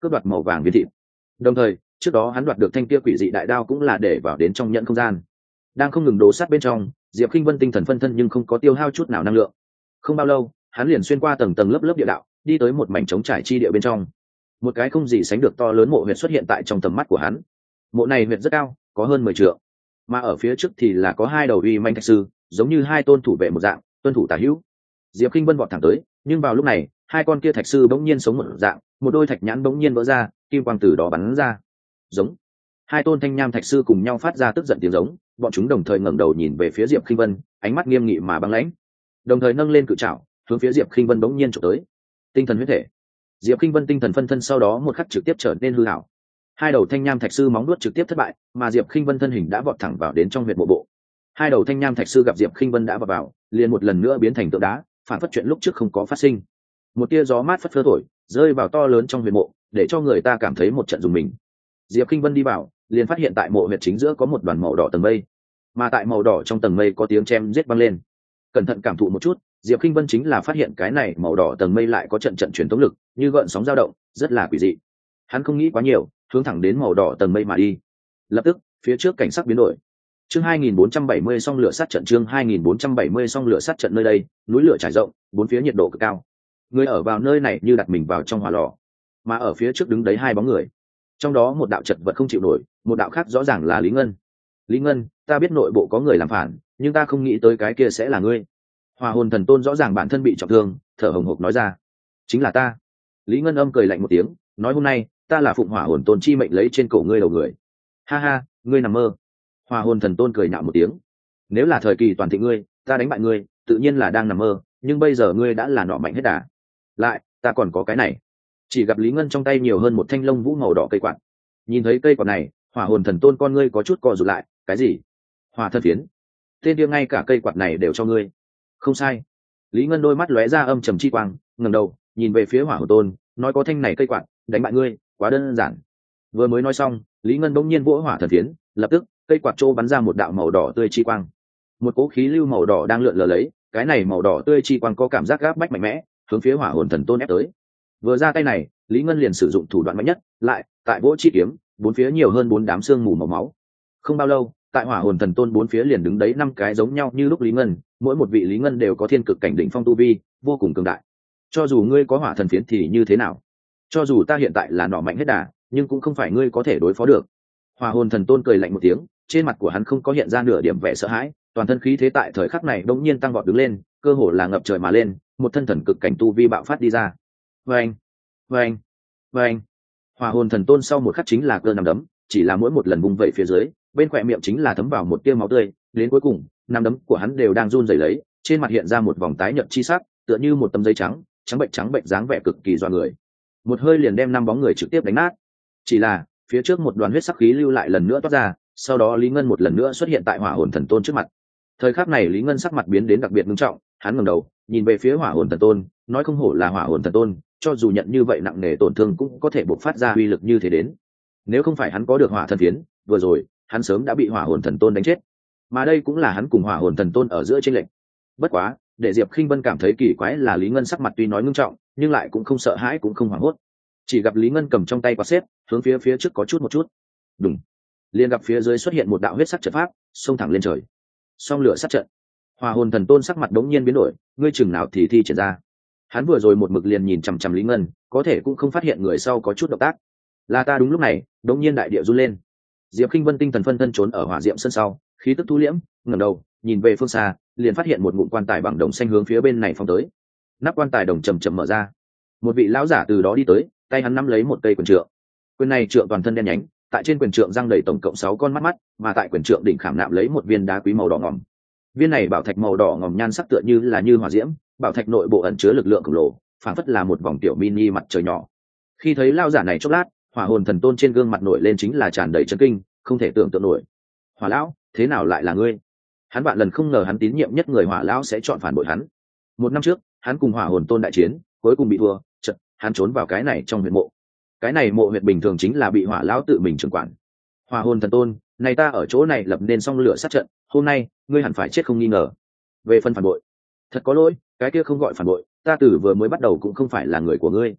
cướp đoạt màu vàng viên thịt. Đồng thời trước đó hắn đoạt được thanh kia quỷ dị đại đao cũng là để vào đến trong nhẫn không gian, đang không ngừng đổ sát bên trong. Diệp Khinh Vân tinh thần phân thân nhưng không có tiêu hao chút nào năng lượng. Không bao lâu hắn liền xuyên qua tầng tầng lớp lớp địa đạo, đi tới một mảnh trống trải chi địa bên trong. Một cái không gì sánh được to lớn mộ huyệt xuất hiện tại trong tầm mắt của hắn. Mộ này huyệt rất cao, có hơn mười trượng, mà ở phía trước thì là có hai đầu uy manh thạch sư, giống như hai tôn thủ vệ một dạng, tuân thủ tả hữu. Diệp Khinh Vân vọt thẳng tới, nhưng vào lúc này hai con kia thạch sư bỗng nhiên sống một dạng, một đôi thạch nhãn bỗng nhiên vỡ ra, kim quang từ đó bắn ra. Giống. Hai tôn thanh nham thạch sư cùng nhau phát ra tức giận tiếng giống, bọn chúng đồng thời ngẩng đầu nhìn về phía Diệp Khinh Vân, ánh mắt nghiêm nghị mà băng lãnh, đồng thời nâng lên cự trảo hướng phía Diệp Khinh Vân bỗng nhiên chụp tới. Tinh thần huyết thể. Diệp Khinh Vân tinh thần phân thân sau đó một khắc trực tiếp trở nên hư ảo. Hai đầu thanh nham thạch sư móng nuốt trực tiếp thất bại, mà Diệp Khinh Vân thân hình đã vọt thẳng vào đến trong huyệt mộ bộ. Hai đầu thanh nham thạch sư gặp Diệp Khinh Vân đã vào vào, liền một lần nữa biến thành tượng đá, phản phất chuyện lúc trước không có phát sinh. Một tia gió mát phất phơ thổi, rơi vào to lớn trong huyệt mộ, để cho người ta cảm thấy một trận rùng mình. Diệp Khinh Vân đi vào, liền phát hiện tại mộ huyệt chính giữa có một đoàn màu đỏ tầng mây, mà tại màu đỏ trong tầng mây có tiếng chém giết vang lên. Cẩn thận cảm thụ một chút, Diệp Khinh Vân chính là phát hiện cái này màu đỏ tầng mây lại có trận trận truyền tống lực, như gợn sóng dao động, rất là quỷ dị. Hắn không nghĩ quá nhiều, hướng thẳng đến màu đỏ tầng mây mà đi. Lập tức phía trước cảnh sắc biến đổi. Chương hai nghìn bốn trăm bảy mươi song lửa sát trận. Chương hai nghìn bốn trăm bảy mươi song lửa sát trận. Nơi đây núi lửa trải rộng, bốn phía nhiệt độ cực cao, người ở vào nơi này như đặt mình vào trong hỏa lò. Mà ở phía trước đứng đấy hai bóng người, trong đó một đạo chật vật không chịu nổi, một đạo khác rõ ràng là Lý Ngân. Lý Ngân, ta biết nội bộ có người làm phản, nhưng ta không nghĩ tới cái kia sẽ là ngươi. Hỏa hồn thần tôn rõ ràng bản thân bị trọng thương, thở hổn hộc nói ra. Chính là ta. Lý Ngân âm cười lạnh một tiếng, nói hôm nay ta là phụng hỏa hồn tôn chi mệnh lấy trên cổ ngươi đầu người. Ha ha, ngươi nằm mơ. Hỏa hồn thần tôn cười nhạo một tiếng. Nếu là thời kỳ toàn thịnh ngươi, ta đánh bại ngươi, tự nhiên là đang nằm mơ, nhưng bây giờ ngươi đã là nọ mạnh hết đà. Lại, ta còn có cái này. Chỉ gặp Lý Ngân trong tay nhiều hơn một thanh lông vũ màu đỏ cây quạt. Nhìn thấy cây quạt này, hỏa hồn thần tôn con ngươi có chút co rụt lại. Cái gì? Hỏa thân phiến? Tên kia ngay cả cây quạt này đều cho ngươi? Không sai. Lý Ngân đôi mắt lóe ra âm trầm chi quang, ngẩng đầu nhìn về phía hỏa hồn tôn, nói có thanh này cây quạt đánh bại ngươi quá đơn giản. Vừa mới nói xong, Lý Ngân bỗng nhiên vỗ hỏa thần phiến, lập tức cây quạt trô bắn ra một đạo màu đỏ tươi chi quang. Một cỗ khí lưu màu đỏ đang lượn lờ lấy, cái này màu đỏ tươi chi quang có cảm giác gáp bách mạnh mẽ, hướng phía hỏa hồn thần tôn ép tới. Vừa ra tay này, Lý Ngân liền sử dụng thủ đoạn mạnh nhất, lại tại vỗ chi kiếm, bốn phía nhiều hơn bốn đám xương mù màu máu. Không bao lâu, tại hỏa hồn thần tôn bốn phía liền đứng đấy năm cái giống nhau như lúc Lý Ngân, mỗi một vị Lý Ngân đều có thiên cực cảnh đỉnh phong tu vi, vô cùng cường đại. Cho dù ngươi có hỏa thần phiến thì như thế nào? Cho dù ta hiện tại là nọ mạnh hết đà, nhưng cũng không phải ngươi có thể đối phó được. Hỏa hồn thần tôn cười lạnh một tiếng, trên mặt của hắn không có hiện ra nửa điểm vẻ sợ hãi, toàn thân khí thế tại thời khắc này đột nhiên tăng vọt đứng lên, cơ hồ là ngập trời mà lên, một thân thần cực cảnh tu vi bạo phát đi ra. Vâng, vâng, vâng. Hỏa hồn thần tôn sau một khắc chính là cơ nằm đấm, chỉ là mỗi một lần vung vẩy phía dưới, bên khỏe miệng chính là thấm vào một tia máu tươi, đến cuối cùng, nắm đấm của hắn đều đang run rẩy lấy, trên mặt hiện ra một vòng tái nhợt chi sắc, tựa như một tấm giấy trắng, trắng bệnh trắng bệnh dáng vẻ cực kỳ dọa người. Một hơi liền đem năm bóng người trực tiếp đánh nát. Chỉ là, phía trước một đoàn huyết sắc khí lưu lại lần nữa toát ra, sau đó Lý Ngân một lần nữa xuất hiện tại hỏa hồn thần tôn trước mặt. Thời khắc này Lý Ngân sắc mặt biến đến đặc biệt nghiêm trọng, hắn ngẩng đầu, nhìn về phía hỏa hồn thần tôn, nói không hổ là hỏa hồn thần tôn, cho dù nhận như vậy nặng nề tổn thương cũng có thể bộc phát ra uy lực như thế đến. Nếu không phải hắn có được hỏa thần phiến, vừa rồi, hắn sớm đã bị hỏa hồn thần tôn đánh chết. Mà đây cũng là hắn cùng hỏa hồn thần tôn ở giữa chênh lệch. Bất quá, để Diệp Khinh Vân cảm thấy kỳ quái là Lý Ngân sắc mặt tuy nói nghiêm trọng, nhưng lại cũng không sợ hãi cũng không hoảng hốt. Chỉ gặp Lý Ngân cầm trong tay quạt xếp, hướng phía phía trước có chút một chút. Đùng. Liền gặp phía dưới xuất hiện một đạo huyết sắc trận pháp, xông thẳng lên trời. Song lửa sát trận. Hỏa hồn thần tôn sắc mặt đống nhiên biến đổi, ngươi chừng nào thì thi triển ra. Hắn vừa rồi một mực liền nhìn chằm chằm Lý Ngân, có thể cũng không phát hiện người sau có chút động tác. Là ta đúng lúc này, đống nhiên đại địa run lên. Diệp Khinh Vân tinh thần phân thân trốn ở hỏa diệm sân sau, khí tức thu liễm, ngẩng đầu, nhìn về phương xa, liền phát hiện một ngụm quan tài bằng đồng xanh hướng phía bên này phong tới. Nắp quan tài đồng chầm chậm mở ra, một vị lão giả từ đó đi tới, tay hắn nắm lấy một cây quyền trượng. Quyền này trượng toàn thân đen nhánh, tại trên quyền trượng răng đầy tổng cộng sáu con mắt mắt, mà tại quyền trượng đỉnh khảm nạm lấy một viên đá quý màu đỏ ngòm. Viên này bảo thạch màu đỏ ngòm nhan sắc tựa như là như hỏa diễm, bảo thạch nội bộ ẩn chứa lực lượng khổng lồ, phảng phất là một vòng tiểu mini mặt trời nhỏ. Khi thấy lão giả này chốc lát, hỏa hồn thần tôn trên gương mặt nổi lên chính là tràn đầy chấn kinh, không thể tưởng tượng nổi. Hỏa lão, thế nào lại là ngươi? Hắn vạn lần không ngờ hắn tín nhiệm nhất người hỏa lão sẽ chọn phản bội hắn. Một năm trước, hắn cùng hỏa hồn tôn đại chiến, cuối cùng bị thua, chợt hắn trốn vào cái này trong huyệt mộ. Cái này mộ huyệt bình thường chính là bị hỏa lão tự mình trưởng quản. Hỏa hồn thần tôn, này ta ở chỗ này lập nên xong lửa sát trận, hôm nay ngươi hẳn phải chết không nghi ngờ. Về phần phản bội, thật có lỗi, cái kia không gọi phản bội, ta từ vừa mới bắt đầu cũng không phải là người của ngươi.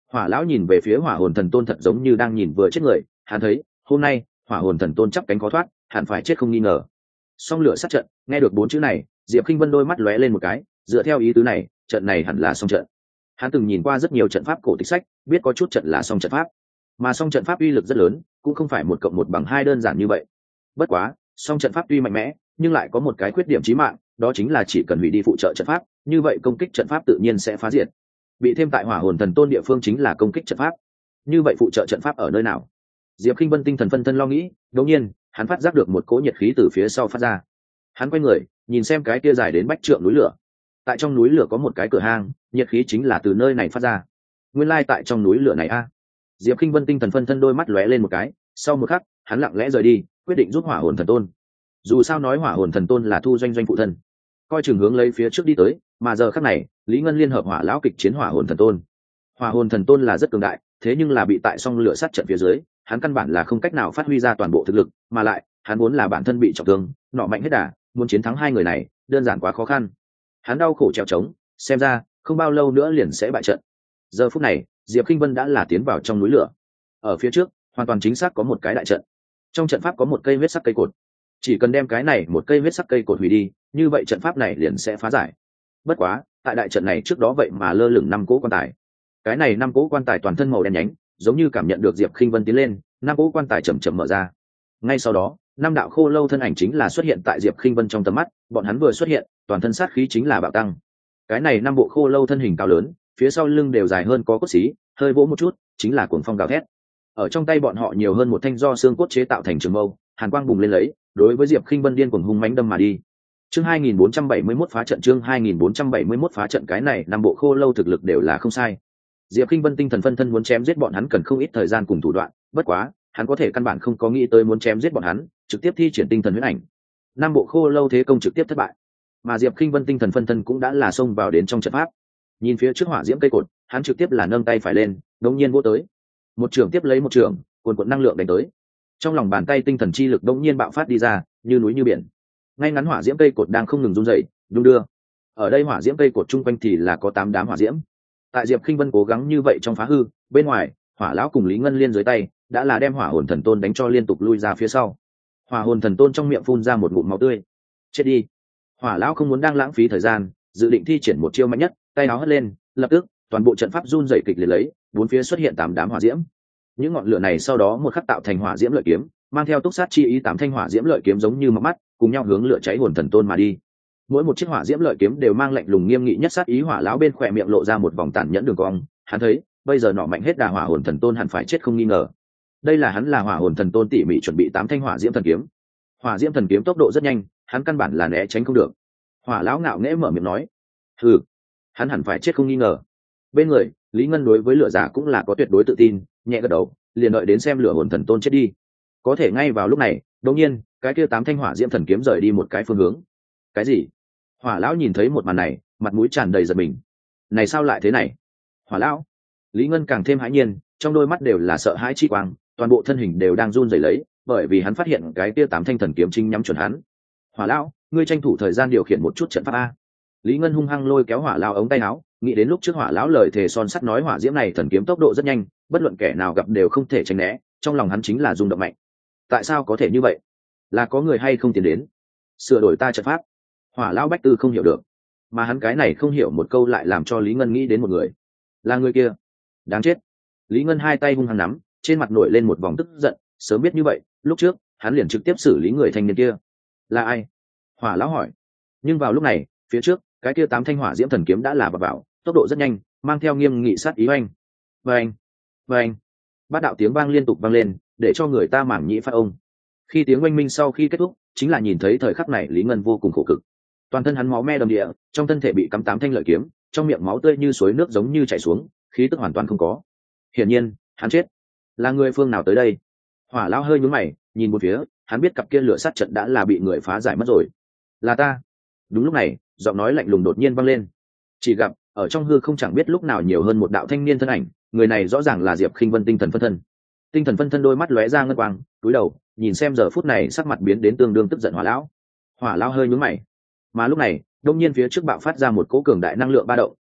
Hỏa lão nhìn về phía hỏa hồn thần tôn thật giống như đang nhìn vừa chết người, hắn thấy hôm nay hỏa hồn thần tôn chắp cánh khó thoát, hẳn phải chết không nghi ngờ. Song lửa sát trận, nghe được bốn chữ này, Diệp Khinh Vân đôi mắt lóe lên một cái, dựa theo ý tứ này, trận này hẳn là song trận. Hắn từng nhìn qua rất nhiều trận pháp cổ tịch sách, biết có chút trận là song trận pháp, mà song trận pháp uy lực rất lớn, cũng không phải một cộng một bằng hai đơn giản như vậy. Bất quá, song trận pháp tuy mạnh mẽ, nhưng lại có một cái khuyết điểm chí mạng, đó chính là chỉ cần hủy đi phụ trợ trận pháp, như vậy công kích trận pháp tự nhiên sẽ phá diệt. Bị thêm tại hỏa hồn thần tôn địa phương chính là công kích trận pháp. Như vậy phụ trợ trận pháp ở nơi nào? Diệp Khinh Vân tinh thần phân thân lo nghĩ, đột nhiên, hắn phát giác được một cỗ nhiệt khí từ phía sau phát ra. Hắn quay người, nhìn xem cái kia dài đến bách trượng núi lửa. Tại trong núi lửa có một cái cửa hang, nhiệt khí chính là từ nơi này phát ra. Nguyên lai tại trong núi lửa này a. Diệp Khinh Vân tinh thần phân thân đôi mắt lóe lên một cái, sau một khắc, hắn lặng lẽ rời đi, quyết định giúp hỏa hồn thần tôn. Dù sao nói hỏa hồn thần tôn là thu doanh doanh phụ thân, coi chừng hướng lấy phía trước đi tới, mà giờ khắc này, Lý Ngân liên hợp hỏa lão kịch chiến hỏa hồn thần tôn. Hỏa hồn thần tôn là rất cường đại, thế nhưng là bị tại song lửa sát trận phía dưới, hắn căn bản là không cách nào phát huy ra toàn bộ thực lực, mà lại, hắn vốn là bản thân bị trọng thương, nọ mạnh hết đà, muốn chiến thắng hai người này, đơn giản quá khó khăn. Hắn đau khổ trèo trống, xem ra, không bao lâu nữa liền sẽ bại trận. Giờ phút này, Diệp Khinh Vân đã là tiến vào trong núi lửa. Ở phía trước, hoàn toàn chính xác có một cái đại trận. Trong trận pháp có một cây huyết sắc cây cột. Chỉ cần đem cái này một cây huyết sắc cây cột hủy đi, như vậy trận pháp này liền sẽ phá giải. Bất quá, tại đại trận này trước đó vậy mà lơ lửng năm cỗ quan tài. Cái này năm cỗ quan tài toàn thân màu đen nhánh, giống như cảm nhận được Diệp Khinh Vân tiến lên, năm cỗ quan tài chậm chậm mở ra. Ngay sau đó, năm đạo khô lâu thân ảnh chính là xuất hiện tại Diệp Khinh Vân trong tầm mắt, bọn hắn vừa xuất hiện, toàn thân sát khí chính là bạo tăng. Cái này năm bộ khô lâu thân hình cao lớn, phía sau lưng đều dài hơn có cốt xí, hơi vỗ một chút, chính là cuồng phong gào thét. Ở trong tay bọn họ nhiều hơn một thanh do xương cốt chế tạo thành trường mâu, hàn quang bùng lên lấy, đối với Diệp Khinh Vân điên cuồng hung mãnh đâm mà đi. Chương hai nghìn bốn trăm bảy mươi mốt phá trận chương hai nghìn bốn trăm bảy mươi mốt phá trận cái này năm bộ khô lâu thực lực đều là không sai. Diệp Khinh Vân tinh thần phân thân muốn chém giết bọn hắn cần không ít thời gian cùng thủ đoạn, bất quá, hắn có thể căn bản không có nghĩ tới muốn chém giết bọn hắn, trực tiếp thi triển tinh thần huyết ảnh. Năm bộ khô lâu thế công trực tiếp thất bại, mà Diệp Khinh Vân tinh thần phân thân cũng đã là xông vào đến trong trận pháp. Nhìn phía trước hỏa diễm cây cột, hắn trực tiếp là nâng tay phải lên, đống nhiên vỗ tới. Một trường tiếp lấy một trường, cuồn cuộn năng lượng đánh tới. Trong lòng bàn tay tinh thần chi lực đống nhiên bạo phát đi ra, như núi như biển. Ngay ngắn hỏa diễm cây cột đang không ngừng rung rẩy, đung đưa. Ở đây hỏa diễm cây cột trung quanh thì là có tám đám hỏa diễm. Tại Diệp Khinh Vân cố gắng như vậy trong phá hư, bên ngoài, hỏa lão cùng Lý Ngân Liên dưới tay, đã là đem hỏa hồn thần tôn đánh cho liên tục lui ra phía sau. Hỏa hồn thần tôn trong miệng phun ra một ngụm máu tươi. Chết đi. Hỏa lão không muốn đang lãng phí thời gian, dự định thi triển một chiêu mạnh nhất, tay áo hất lên, lập tức, toàn bộ trận pháp run rẩy kịch liệt lấy, bốn phía xuất hiện tám đám hỏa diễm. Những ngọn lửa này sau đó một khắc tạo thành hỏa diễm lợi kiếm, mang theo túc sát chi ý tám thanh hỏa diễm lợi kiếm giống như mắt mắt, cùng nhau hướng lửa cháy hồn thần tôn mà đi. Mỗi một chiếc hỏa diễm lợi kiếm đều mang lạnh lùng nghiêm nghị nhất sát ý. Hỏa lão bên khỏe miệng lộ ra một vòng tàn nhẫn đường cong, hắn thấy, bây giờ nọ mạnh hết đà hỏa hồn thần tôn hẳn phải chết không nghi ngờ. Đây là hắn là hỏa hồn thần tôn tỉ mỉ chuẩn bị tám thanh hỏa diễm thần kiếm. Hỏa diễm thần kiếm tốc độ rất nhanh, hắn căn bản là né tránh không được. Hỏa lão ngạo nghễ mở miệng nói, hừ, hắn hẳn phải chết không nghi ngờ. Bên người, Lý Ngân đối với lửa giả cũng là có tuyệt đối tự tin, nhẹ gật đầu, liền đợi đến xem lửa hồn thần tôn chết đi. Có thể ngay vào lúc này, đột nhiên, cái kia tám thanh hỏa diễm thần kiếm rời đi một cái phương hướng. Cái gì? Hỏa lão nhìn thấy một màn này, mặt mũi tràn đầy giận mình. Này sao lại thế này? Hỏa lão, Lý Ngân càng thêm hãi nhiên, trong đôi mắt đều là sợ hãi chi quang, toàn bộ thân hình đều đang run rẩy lấy, bởi vì hắn phát hiện cái kia tám thanh thần kiếm chính nhắm chuẩn hắn. Hỏa lão, ngươi tranh thủ thời gian điều khiển một chút trận pháp a. Lý Ngân hung hăng lôi kéo hỏa lão ống tay áo, nghĩ đến lúc trước hỏa lão lời thề son sắt nói hỏa diễm này thần kiếm tốc độ rất nhanh, bất luận kẻ nào gặp đều không thể tránh né, trong lòng hắn chính là rung động mạnh. Tại sao có thể như vậy? Là có người hay không tiến đến sửa đổi ta trận pháp? Hỏa lão bách tư không hiểu được, mà hắn cái này không hiểu một câu lại làm cho Lý Ngân nghĩ đến một người. Là người kia. Đáng chết. Lý Ngân hai tay hung hăng nắm, trên mặt nổi lên một vòng tức giận, sớm biết như vậy, lúc trước hắn liền trực tiếp xử lý người thanh niên kia. Là ai? Hỏa lão hỏi. Nhưng vào lúc này, phía trước, cái kia tám thanh hỏa diễm thần kiếm đã là vào vào, tốc độ rất nhanh, mang theo nghiêm nghị sát ý oanh. Oanh, oanh. Bát đạo tiếng vang liên tục vang lên, để cho người ta mảng nhĩ phát ông. Khi tiếng oanh minh sau khi kết thúc, chính là nhìn thấy thời khắc này Lý Ngân vô cùng khổ cực. Toàn thân hắn máu me đầm địa, trong thân thể bị cắm tám thanh lợi kiếm, trong miệng máu tươi như suối nước giống như chảy xuống, khí tức hoàn toàn không có. Hiển nhiên, hắn chết. Là người phương nào tới đây? Hỏa lão hơi nhướng mày, nhìn một phía, hắn biết cặp kia lửa sát trận đã là bị người phá giải mất rồi. Là ta. Đúng lúc này, giọng nói lạnh lùng đột nhiên vang lên. Chỉ gặp ở trong hư không chẳng biết lúc nào nhiều hơn một đạo thanh niên thân ảnh, người này rõ ràng là Diệp Khinh Vân tinh thần phân thân. Tinh thần phân thân đôi mắt lóe ra ngân quang, cúi đầu, nhìn xem giờ phút này sắc mặt biến đến tương đương tức giận hỏa lão. Hỏa lão hơi nhướng mày. Mà lúc này, đột nhiên phía trước bạo phát ra một cỗ cường đại năng lượng ba động,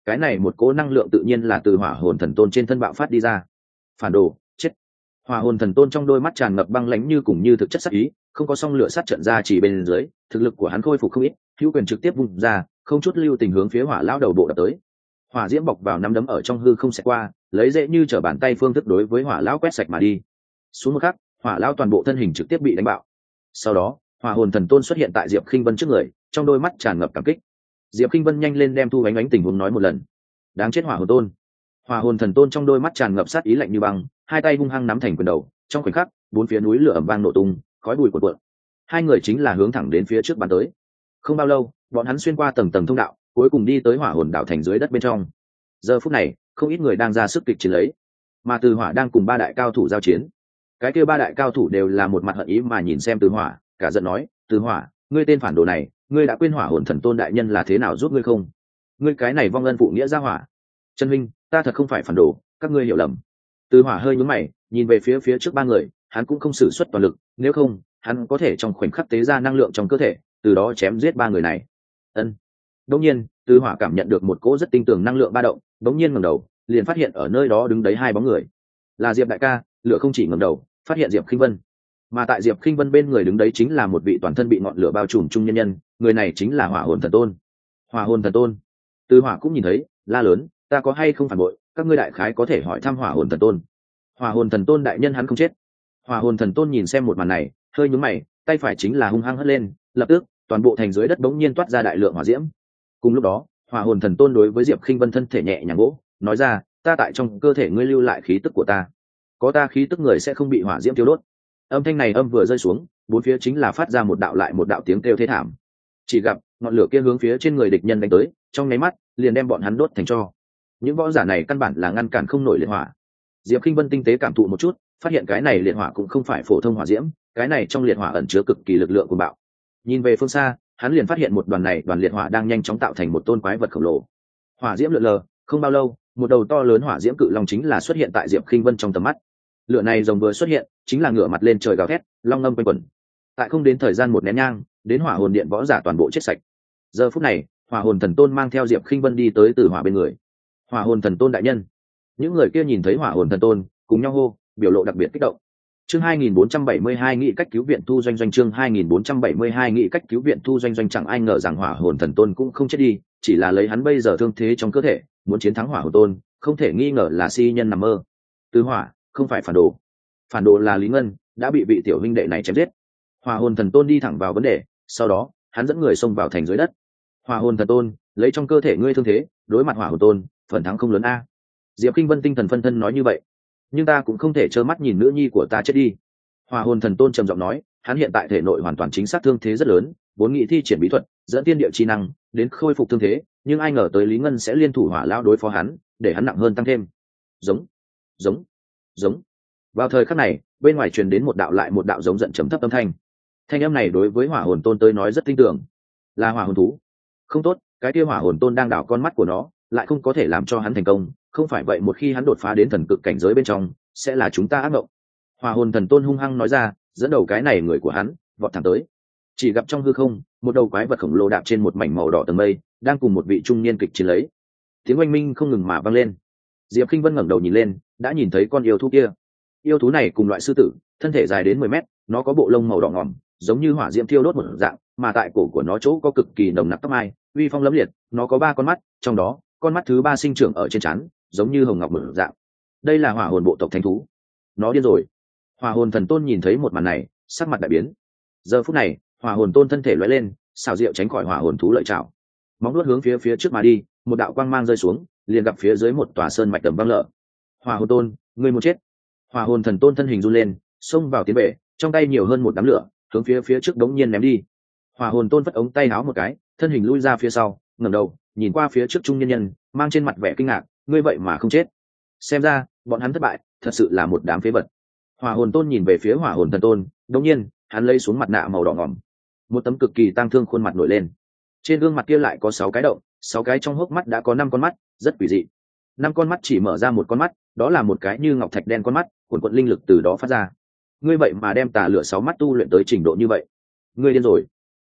cái này một cỗ năng lượng tự nhiên là từ hỏa hồn thần tôn trên thân bạo phát đi ra. Phản đồ, chết! Hỏa hồn thần tôn trong đôi mắt tràn ngập băng lãnh như cùng như thực chất sát ý, không có song lửa sát trận ra chỉ bên dưới, thực lực của hắn khôi phục không ít, hữu quyền trực tiếp vung ra, không chút lưu tình hướng phía hỏa lão đầu bộ đập tới. Hỏa diễm bọc vào nắm đấm ở trong hư không sẽ qua, lấy dễ như trở bàn tay phương thức đối với hỏa lão quét sạch mà đi. Xuống một khắc, hỏa lão toàn bộ thân hình trực tiếp bị đánh bạo. Sau đó, hỏa hồn thần tôn xuất hiện tại Diệp Khinh Vân trước người, trong đôi mắt tràn ngập cảm kích. Diệp Khinh Vân nhanh lên đem Thu Ánh Ánh tình huống nói một lần. Đáng chết hỏa hồn tôn! Hỏa hồn thần tôn trong đôi mắt tràn ngập sát ý lạnh như băng, hai tay hung hăng nắm thành quyền đầu, trong khoảnh khắc, bốn phía núi lửa ầm vang nổ tung, khói bụi cuộn cuộn. Hai người chính là hướng thẳng đến phía trước bắn tới. Không bao lâu, bọn hắn xuyên qua tầng tầng thông đạo, cuối cùng đi tới hỏa hồn đảo thành dưới đất bên trong. Giờ phút này, không ít người đang ra sức kịch chiến lấy, mà Từ Hỏa đang cùng ba đại cao thủ giao chiến. Cái kia ba đại cao thủ đều là một mặt hận ý mà nhìn xem Từ Hỏa, cả giận nói: Từ Hỏa, ngươi tên phản đồ này, ngươi đã quên hỏa hồn thần tôn đại nhân là thế nào giúp ngươi không? Ngươi cái này vong ân phụ nghĩa ra hỏa! Trần huynh, ta thật không phải phản đồ, các ngươi hiểu lầm. Từ Hỏa hơi nhướng mày, nhìn về phía phía trước ba người, hắn cũng không sử xuất toàn lực, nếu không, hắn có thể trong khoảnh khắc tế ra năng lượng trong cơ thể, từ đó chém giết ba người này. Ân. Đống nhiên, Từ Hỏa cảm nhận được một cỗ rất tinh tường năng lượng ba động, đống nhiên ngẩng đầu, liền phát hiện ở nơi đó đứng đấy hai bóng người. Là Diệp đại ca, lửa không chỉ ngẩng đầu, phát hiện Diệp Khinh Vân. Mà tại Diệp Khinh Vân bên người đứng đấy chính là một vị toàn thân bị ngọn lửa bao trùm trung nhân nhân, người này chính là Hỏa Hồn Thần Tôn. Hỏa Hồn Thần Tôn. Từ Hỏa cũng nhìn thấy, la lớn: ta có hay không phản bội, các ngươi đại khái có thể hỏi thăm Hỏa Hồn Thần Tôn. Hỏa Hồn Thần Tôn đại nhân hắn không chết. Hỏa Hồn Thần Tôn nhìn xem một màn này, hơi nhướng mày, tay phải chính là hung hăng hất lên, lập tức, toàn bộ thành dưới đất bỗng nhiên toát ra đại lượng hỏa diễm. Cùng lúc đó, Hỏa Hồn Thần Tôn đối với Diệp Khinh Vân thân thể nhẹ nhàng vỗ, nói ra: ta tại trong cơ thể ngươi lưu lại khí tức của ta, có ta khí tức người sẽ không bị hỏa diễm tiêu đốt. Âm thanh này âm vừa rơi xuống, bốn phía chính là phát ra một đạo lại một đạo tiếng kêu thế thảm. Chỉ gặp ngọn lửa kia hướng phía trên người địch nhân đánh tới, trong nháy mắt liền đem bọn hắn đốt thành tro. Những võ giả này căn bản là ngăn cản không nổi liệt hỏa. Diệp Khinh Vân tinh tế cảm thụ một chút, phát hiện cái này liệt hỏa cũng không phải phổ thông hỏa diễm, cái này trong liệt hỏa ẩn chứa cực kỳ lực lượng của bạo. Nhìn về phương xa, hắn liền phát hiện một đoàn này đoàn liệt hỏa đang nhanh chóng tạo thành một tôn quái vật khổng lồ. Hỏa diễm lượn lờ, không bao lâu, một đầu to lớn hỏa diễm cự long chính là xuất hiện tại Diệp Khinh Vân trong tầm mắt. Lửa này rồng vừa xuất hiện, chính là ngửa mặt lên trời gào thét, long ngâm quanh quẩn. Tại không đến thời gian một nén nhang, đến hỏa hồn điện võ giả toàn bộ chết sạch. Giờ phút này, hỏa hồn thần tôn mang theo Diệp Khinh Vân đi tới Từ Hỏa bên người. Hỏa hồn thần tôn đại nhân. Những người kia nhìn thấy hỏa hồn thần tôn, cùng nhau hô, biểu lộ đặc biệt kích động. Chương hai nghìn bốn trăm bảy mươi hai nghị cách cứu viện Thu Doanh Doanh chương hai nghìn bốn trăm bảy mươi hai nghị cách cứu viện Thu Doanh Doanh chẳng ai ngờ rằng hỏa hồn thần tôn cũng không chết đi, chỉ là lấy hắn bây giờ thương thế trong cơ thể, muốn chiến thắng hỏa hồn tôn, không thể nghi ngờ là si nhân nằm mơ. Từ Hỏa, không phải phản đồ. Phản đồ là Lý Ngân, đã bị vị tiểu huynh đệ này chém giết. Hỏa hồn thần tôn đi thẳng vào vấn đề, sau đó, hắn dẫn người xông vào thành dưới đất. Hỏa hồn thần tôn, lấy trong cơ thể ngươi thương thế, đối mặt hỏa hồn tôn, phần thắng không lớn a. Diệp Kinh Vân tinh thần phân thân nói như vậy, nhưng ta cũng không thể trơ mắt nhìn nữ nhi của ta chết đi. Hỏa hồn thần tôn trầm giọng nói, hắn hiện tại thể nội hoàn toàn chính xác thương thế rất lớn, vốn nghị thi triển bí thuật, dẫn tiên địa chi năng, đến khôi phục thương thế, nhưng ai ngờ tới Lý Ngân sẽ liên thủ hỏa lão đối phó hắn, để hắn nặng hơn tăng thêm. Giống, giống, giống. Vào thời khắc này, bên ngoài truyền đến một đạo lại một đạo giống giận trầm thấp âm thanh. Thanh âm này đối với hỏa hồn tôn tới nói rất tin tưởng, là hỏa hồn thú. Không tốt, cái kia hỏa hồn tôn đang đảo con mắt của nó, lại không có thể làm cho hắn thành công, không phải vậy một khi hắn đột phá đến thần cực cảnh giới bên trong, sẽ là chúng ta ác mộng. Hỏa hồn thần tôn hung hăng nói ra, dẫn đầu cái này người của hắn vọt thẳng tới. Chỉ gặp trong hư không, một đầu quái vật khổng lồ đạp trên một mảnh màu đỏ tầng mây, đang cùng một vị trung niên kịch chiến lấy. Tiếng oanh minh không ngừng mà vang lên. Diệp Kinh Vân ngẩng đầu nhìn lên, đã nhìn thấy con yêu thú kia. Yêu thú này cùng loại sư tử, thân thể dài đến mười mét, nó có bộ lông màu đỏ ngòm, giống như hỏa diễm thiêu đốt một dạng, mà tại cổ của nó chỗ có cực kỳ nồng nặc tóc mai, uy phong lẫm liệt. Nó có ba con mắt, trong đó, con mắt thứ ba sinh trưởng ở trên trán, giống như hồng ngọc một dạng. Đây là hỏa hồn bộ tộc thánh thú. Nó điên rồi. Hỏa hồn thần tôn nhìn thấy một màn này, sắc mặt đại biến. Giờ phút này, hỏa hồn tôn thân thể lóe lên, xảo diệu tránh khỏi hỏa hồn thú lợi chảo, móng nuốt hướng phía phía trước mà đi, một đạo quang mang rơi xuống, liền gặp phía dưới một tòa sơn mạch tầm vang lở. Hỏa hồn tôn, ngươi muốn chết. Hỏa hồn thần tôn thân hình run lên, xông vào tiến bể, trong tay nhiều hơn một đám lửa, hướng phía phía trước đống nhiên ném đi. Hỏa hồn tôn vất ống tay áo một cái, thân hình lui ra phía sau, ngẩng đầu, nhìn qua phía trước trung nhân nhân, mang trên mặt vẻ kinh ngạc, ngươi vậy mà không chết. Xem ra, bọn hắn thất bại, thật sự là một đám phế vật. Hỏa hồn tôn nhìn về phía hỏa hồn thần tôn, đống nhiên, hắn lấy xuống mặt nạ màu đỏ ngòm, một tấm cực kỳ tang thương khuôn mặt nổi lên. Trên gương mặt kia lại có sáu cái động, sáu cái trong hốc mắt đã có năm con mắt, rất quỷ dị. Năm con mắt chỉ mở ra một con mắt, đó là một cái như ngọc thạch đen con mắt, cuồn cuộn linh lực từ đó phát ra. Ngươi vậy mà đem tà lửa sáu mắt tu luyện tới trình độ như vậy, ngươi điên rồi.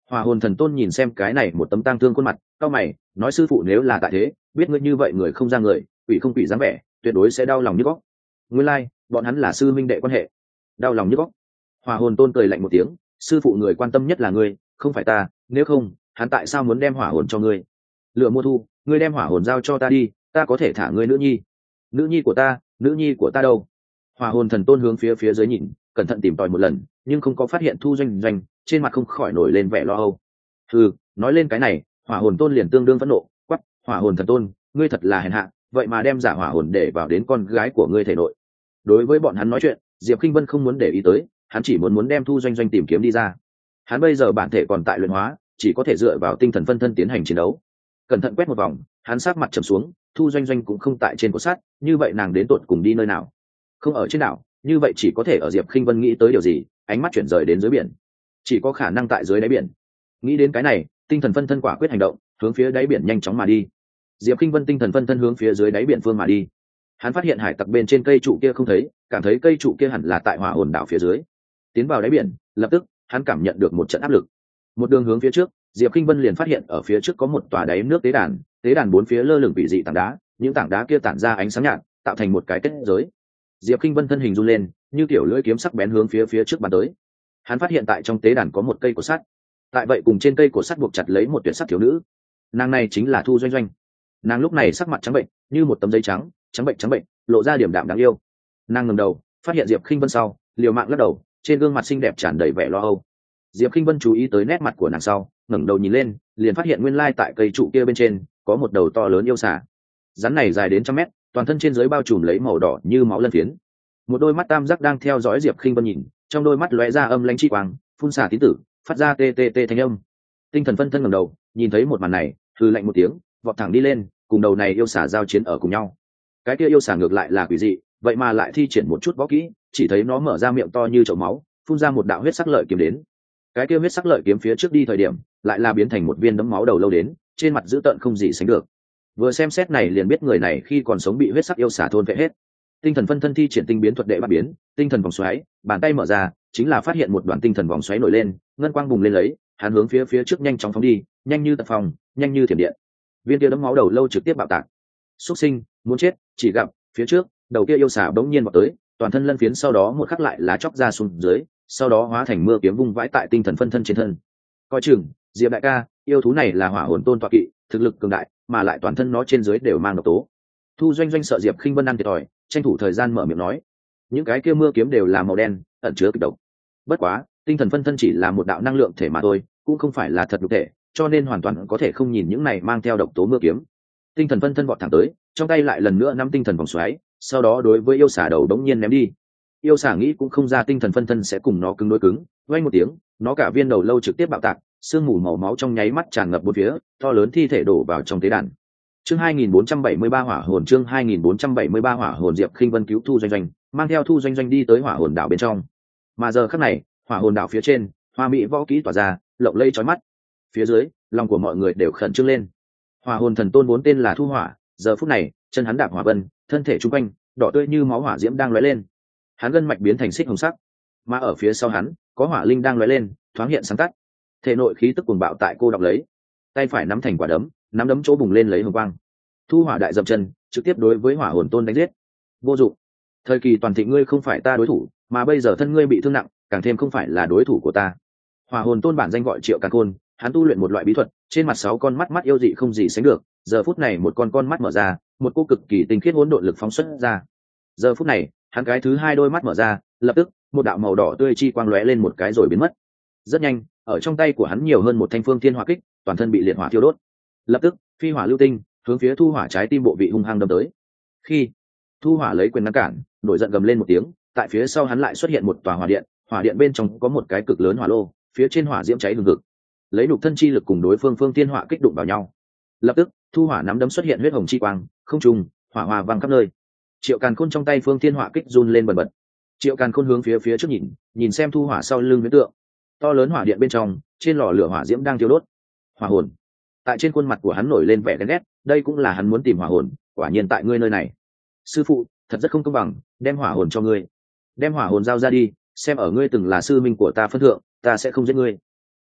Hỏa hồn thần tôn nhìn xem cái này một tấm tang thương khuôn mặt, cau mày nói sư phụ nếu là tại thế, biết ngươi như vậy người không ra người, quỷ không quỷ dáng vẻ, tuyệt đối sẽ đau lòng như góc. Nguyên lai like, bọn hắn là sư minh đệ quan hệ. Đau lòng như góc. Hỏa hồn tôn cười lạnh một tiếng, sư phụ người quan tâm nhất là ngươi, không phải ta, nếu không hắn tại sao muốn đem hỏa hồn cho ngươi? Lựa mua thu, ngươi đem hỏa hồn giao cho ta đi, ta có thể thả ngươi nữ nhi. Nữ nhi của ta, nữ nhi của ta đâu? Hỏa hồn thần tôn hướng phía phía dưới nhìn, cẩn thận tìm tòi một lần, nhưng không có phát hiện Thu Doanh Doanh, trên mặt không khỏi nổi lên vẻ lo âu. Ừ, nói lên cái này, hỏa hồn tôn liền tương đương phẫn nộ, quắc, hỏa hồn thần tôn, ngươi thật là hèn hạ, vậy mà đem giả hỏa hồn để vào đến con gái của ngươi thể nội. Đối với bọn hắn nói chuyện, Diệp Kinh Vân không muốn để ý tới, hắn chỉ muốn muốn đem Thu Doanh Doanh tìm kiếm đi ra. Hắn bây giờ bản thể còn tại luyện hóa, chỉ có thể dựa vào tinh thần phân thân tiến hành chiến đấu. Cẩn thận quét một vòng, hắn sát mặt trầm xuống, Thu Doanh Doanh cũng không tại trên cột sắt, như vậy nàng đến tụt cùng đi nơi nào? Không ở trên đảo, như vậy chỉ có thể ở Diệp Kinh Vân nghĩ tới điều gì, ánh mắt chuyển rời đến dưới biển. Chỉ có khả năng tại dưới đáy biển. Nghĩ đến cái này, tinh thần phân thân quả quyết hành động, hướng phía đáy biển nhanh chóng mà đi. Diệp Kinh Vân tinh thần phân thân hướng phía dưới đáy biển phương mà đi. Hắn phát hiện hải tặc bên trên cây trụ kia không thấy, cảm thấy cây trụ kia hẳn là tại hỏa hồn đảo phía dưới. Tiến vào đáy biển, lập tức hắn cảm nhận được một trận áp lực. Một đường hướng phía trước, Diệp Kinh Vân liền phát hiện ở phía trước có một tòa đáy nước tế đàn, tế đàn bốn phía lơ lửng bị dị tảng đá, những tảng đá kia tản ra ánh sáng nhạt, tạo thành một cái kết giới. Diệp Kinh Vân thân hình run lên, như kiểu lưỡi kiếm sắc bén hướng phía phía trước bắn tới. Hắn phát hiện tại trong tế đàn có một cây cột sắt, tại vậy cùng trên cây cột sắt buộc chặt lấy một tuyệt sắc thiếu nữ. Nàng này chính là Thu Doanh Doanh. Nàng lúc này sắc mặt trắng bệnh, như một tấm giấy trắng, trắng bệnh trắng bệnh, lộ ra điểm đạm đáng yêu. Nàng ngẩng đầu, phát hiện Diệp Kinh Vân sau, liều mạng lắc đầu, trên gương mặt xinh đẹp tràn đầy vẻ lo âu. Diệp Kinh Vân chú ý tới nét mặt của nàng sau, ngẩng đầu nhìn lên, liền phát hiện nguyên lai tại cây trụ kia bên trên có một đầu to lớn yêu xà. Rắn này dài đến trăm mét, toàn thân trên dưới bao trùm lấy màu đỏ như máu lân phiến. Một đôi mắt tam giác đang theo dõi Diệp Kinh Vân nhìn, trong đôi mắt lóe ra âm lãnh chi quang, phun xả tín tử, phát ra tê tê tê thanh âm. Tinh thần phân thân ngẩng đầu, nhìn thấy một màn này, hừ lạnh một tiếng, vọt thẳng đi lên, cùng đầu này yêu xà giao chiến ở cùng nhau. Cái kia yêu xà ngược lại là quỷ dị, vậy mà lại thi triển một chút võ kỹ, chỉ thấy nó mở ra miệng to như chậu máu, phun ra một đạo huyết sắc lợi kiếm đến. Cái kia huyết sắc lợi kiếm phía trước đi thời điểm, lại là biến thành một viên đấm máu đầu lâu đến, trên mặt dữ tợn không gì sánh được. Vừa xem xét này liền biết người này khi còn sống bị huyết sắc yêu xà thôn vệ hết. Tinh thần phân thân thi triển tinh biến thuật đệ bát biến, tinh thần vòng xoáy, bàn tay mở ra, chính là phát hiện một đoàn tinh thần vòng xoáy nổi lên, ngân quang bùng lên lấy, hắn hướng phía phía trước nhanh chóng phóng đi, nhanh như tật phong, nhanh như thiểm điện. Viên kia đấm máu đầu lâu trực tiếp bạo tạc. Xuất sinh, muốn chết, chỉ gặp phía trước, đầu kia yêu xà bỗng nhiên vọt tới, toàn thân lân phiến sau đó một khắc lại lá chóc ra xuống dưới, sau đó hóa thành mưa kiếm vung vãi tại tinh thần phân thân trên thân. Coi chừng, Diệp đại ca, yêu thú này là hỏa hồn tôn tọa kỵ, thực lực cường đại, mà lại toàn thân nó trên dưới đều mang độc tố. Thu Doanh Doanh sợ Diệp Khinh Vân ăn thiệt thòi, tranh thủ thời gian mở miệng nói, những cái kia mưa kiếm đều là màu đen, ẩn chứa kịch độc. Bất quá, tinh thần phân thân chỉ là một đạo năng lượng thể mà thôi, cũng không phải là thật độc thể, cho nên hoàn toàn có thể không nhìn những này mang theo độc tố mưa kiếm. Tinh thần phân thân vọt thẳng tới, trong tay lại lần nữa nắm tinh thần vòng xoáy, sau đó đối với yêu xà đầu đống nhiên ném đi. Yêu xà nghĩ cũng không ra tinh thần phân thân sẽ cùng nó cứng đối cứng, vang một tiếng, nó cả viên đầu lâu trực tiếp bạo tạc, sương mù màu máu trong nháy mắt tràn ngập bốn phía, to lớn thi thể đổ vào trong tế đàn. Chương hai nghìn bốn trăm bảy mươi ba hỏa hồn, chương hai nghìn bốn trăm bảy mươi ba hỏa hồn. Diệp Khinh Vân cứu Thu Doanh Doanh, mang theo Thu Doanh Doanh đi tới hỏa hồn đảo bên trong. Mà giờ khắc này, hỏa hồn đảo phía trên, hoa mỹ võ kỹ tỏa ra, lộng lẫy chói mắt. Phía dưới, lòng của mọi người đều khẩn trương lên. Hỏa hồn thần tôn vốn tên là Thu Hỏa, giờ phút này, chân hắn đạp hỏa vân, thân thể trung quanh đỏ tươi như máu hỏa diễm đang lóe lên. Hắn gân mạch biến thành xích hồng sắc, mà ở phía sau hắn, có hỏa linh đang lóe lên, thoáng hiện sáng tắt. Thể nội khí tức cuồng bạo tại cô đọc lấy, tay phải nắm thành quả đấm, nắm đấm chỗ bùng lên lấy hồng quang. Thu Hỏa đại dậm chân, trực tiếp đối với hỏa hồn tôn đánh giết. Vô dụng. Thời kỳ toàn thịnh ngươi không phải ta đối thủ, mà bây giờ thân ngươi bị thương nặng, càng thêm không phải là đối thủ của ta. Hỏa hồn tôn bản danh gọi Triệu Càn Khôn, hắn tu luyện một loại bí thuật, trên mặt sáu con mắt mắt yêu dị không gì sánh được, giờ phút này một con con mắt mở ra, một cô cực kỳ tinh khiết hỗn độn lực phóng xuất ra. Giờ phút này, hắn cái thứ hai đôi mắt mở ra, lập tức, một đạo màu đỏ tươi chi quang lóe lên một cái rồi biến mất. Rất nhanh, ở trong tay của hắn nhiều hơn một thanh phương thiên hỏa kích, toàn thân bị liệt hỏa thiêu đốt. Lập tức, phi hỏa lưu tinh, hướng phía Thu Hỏa trái tim bộ vị hung hăng đâm tới. Khi Thu Hỏa lấy quyền ngăn cản, nổi giận gầm lên một tiếng, tại phía sau hắn lại xuất hiện một tòa hỏa điện, hỏa điện bên trong có một cái cực lớn hỏa lô, phía trên hỏa diễm cháy hừng hực. Lấy nhục thân chi lực cùng đối phương phương thiên hỏa kích đụng vào nhau. Lập tức, Thu Hỏa nắm đấm xuất hiện huyết hồng chi quang, không trùng, hỏa hòa vang khắp nơi. Triệu Càn Khôn trong tay phương thiên hỏa kích run lên bần bật. Triệu Càn Khôn hướng phía phía trước nhìn, nhìn xem Thu Hỏa sau lưng huyễn tượng. To lớn hỏa điện bên trong, trên lò lửa hỏa diễm đang thiêu đốt. Hỏa hồn. Tại trên khuôn mặt của hắn nổi lên vẻ ghen ghét, đây cũng là hắn muốn tìm hỏa hồn, quả nhiên tại ngươi nơi này. Sư phụ, thật rất không công bằng, đem hỏa hồn cho ngươi. Đem hỏa hồn giao ra đi, xem ở ngươi từng là sư minh của ta phân thượng, ta sẽ không giết ngươi.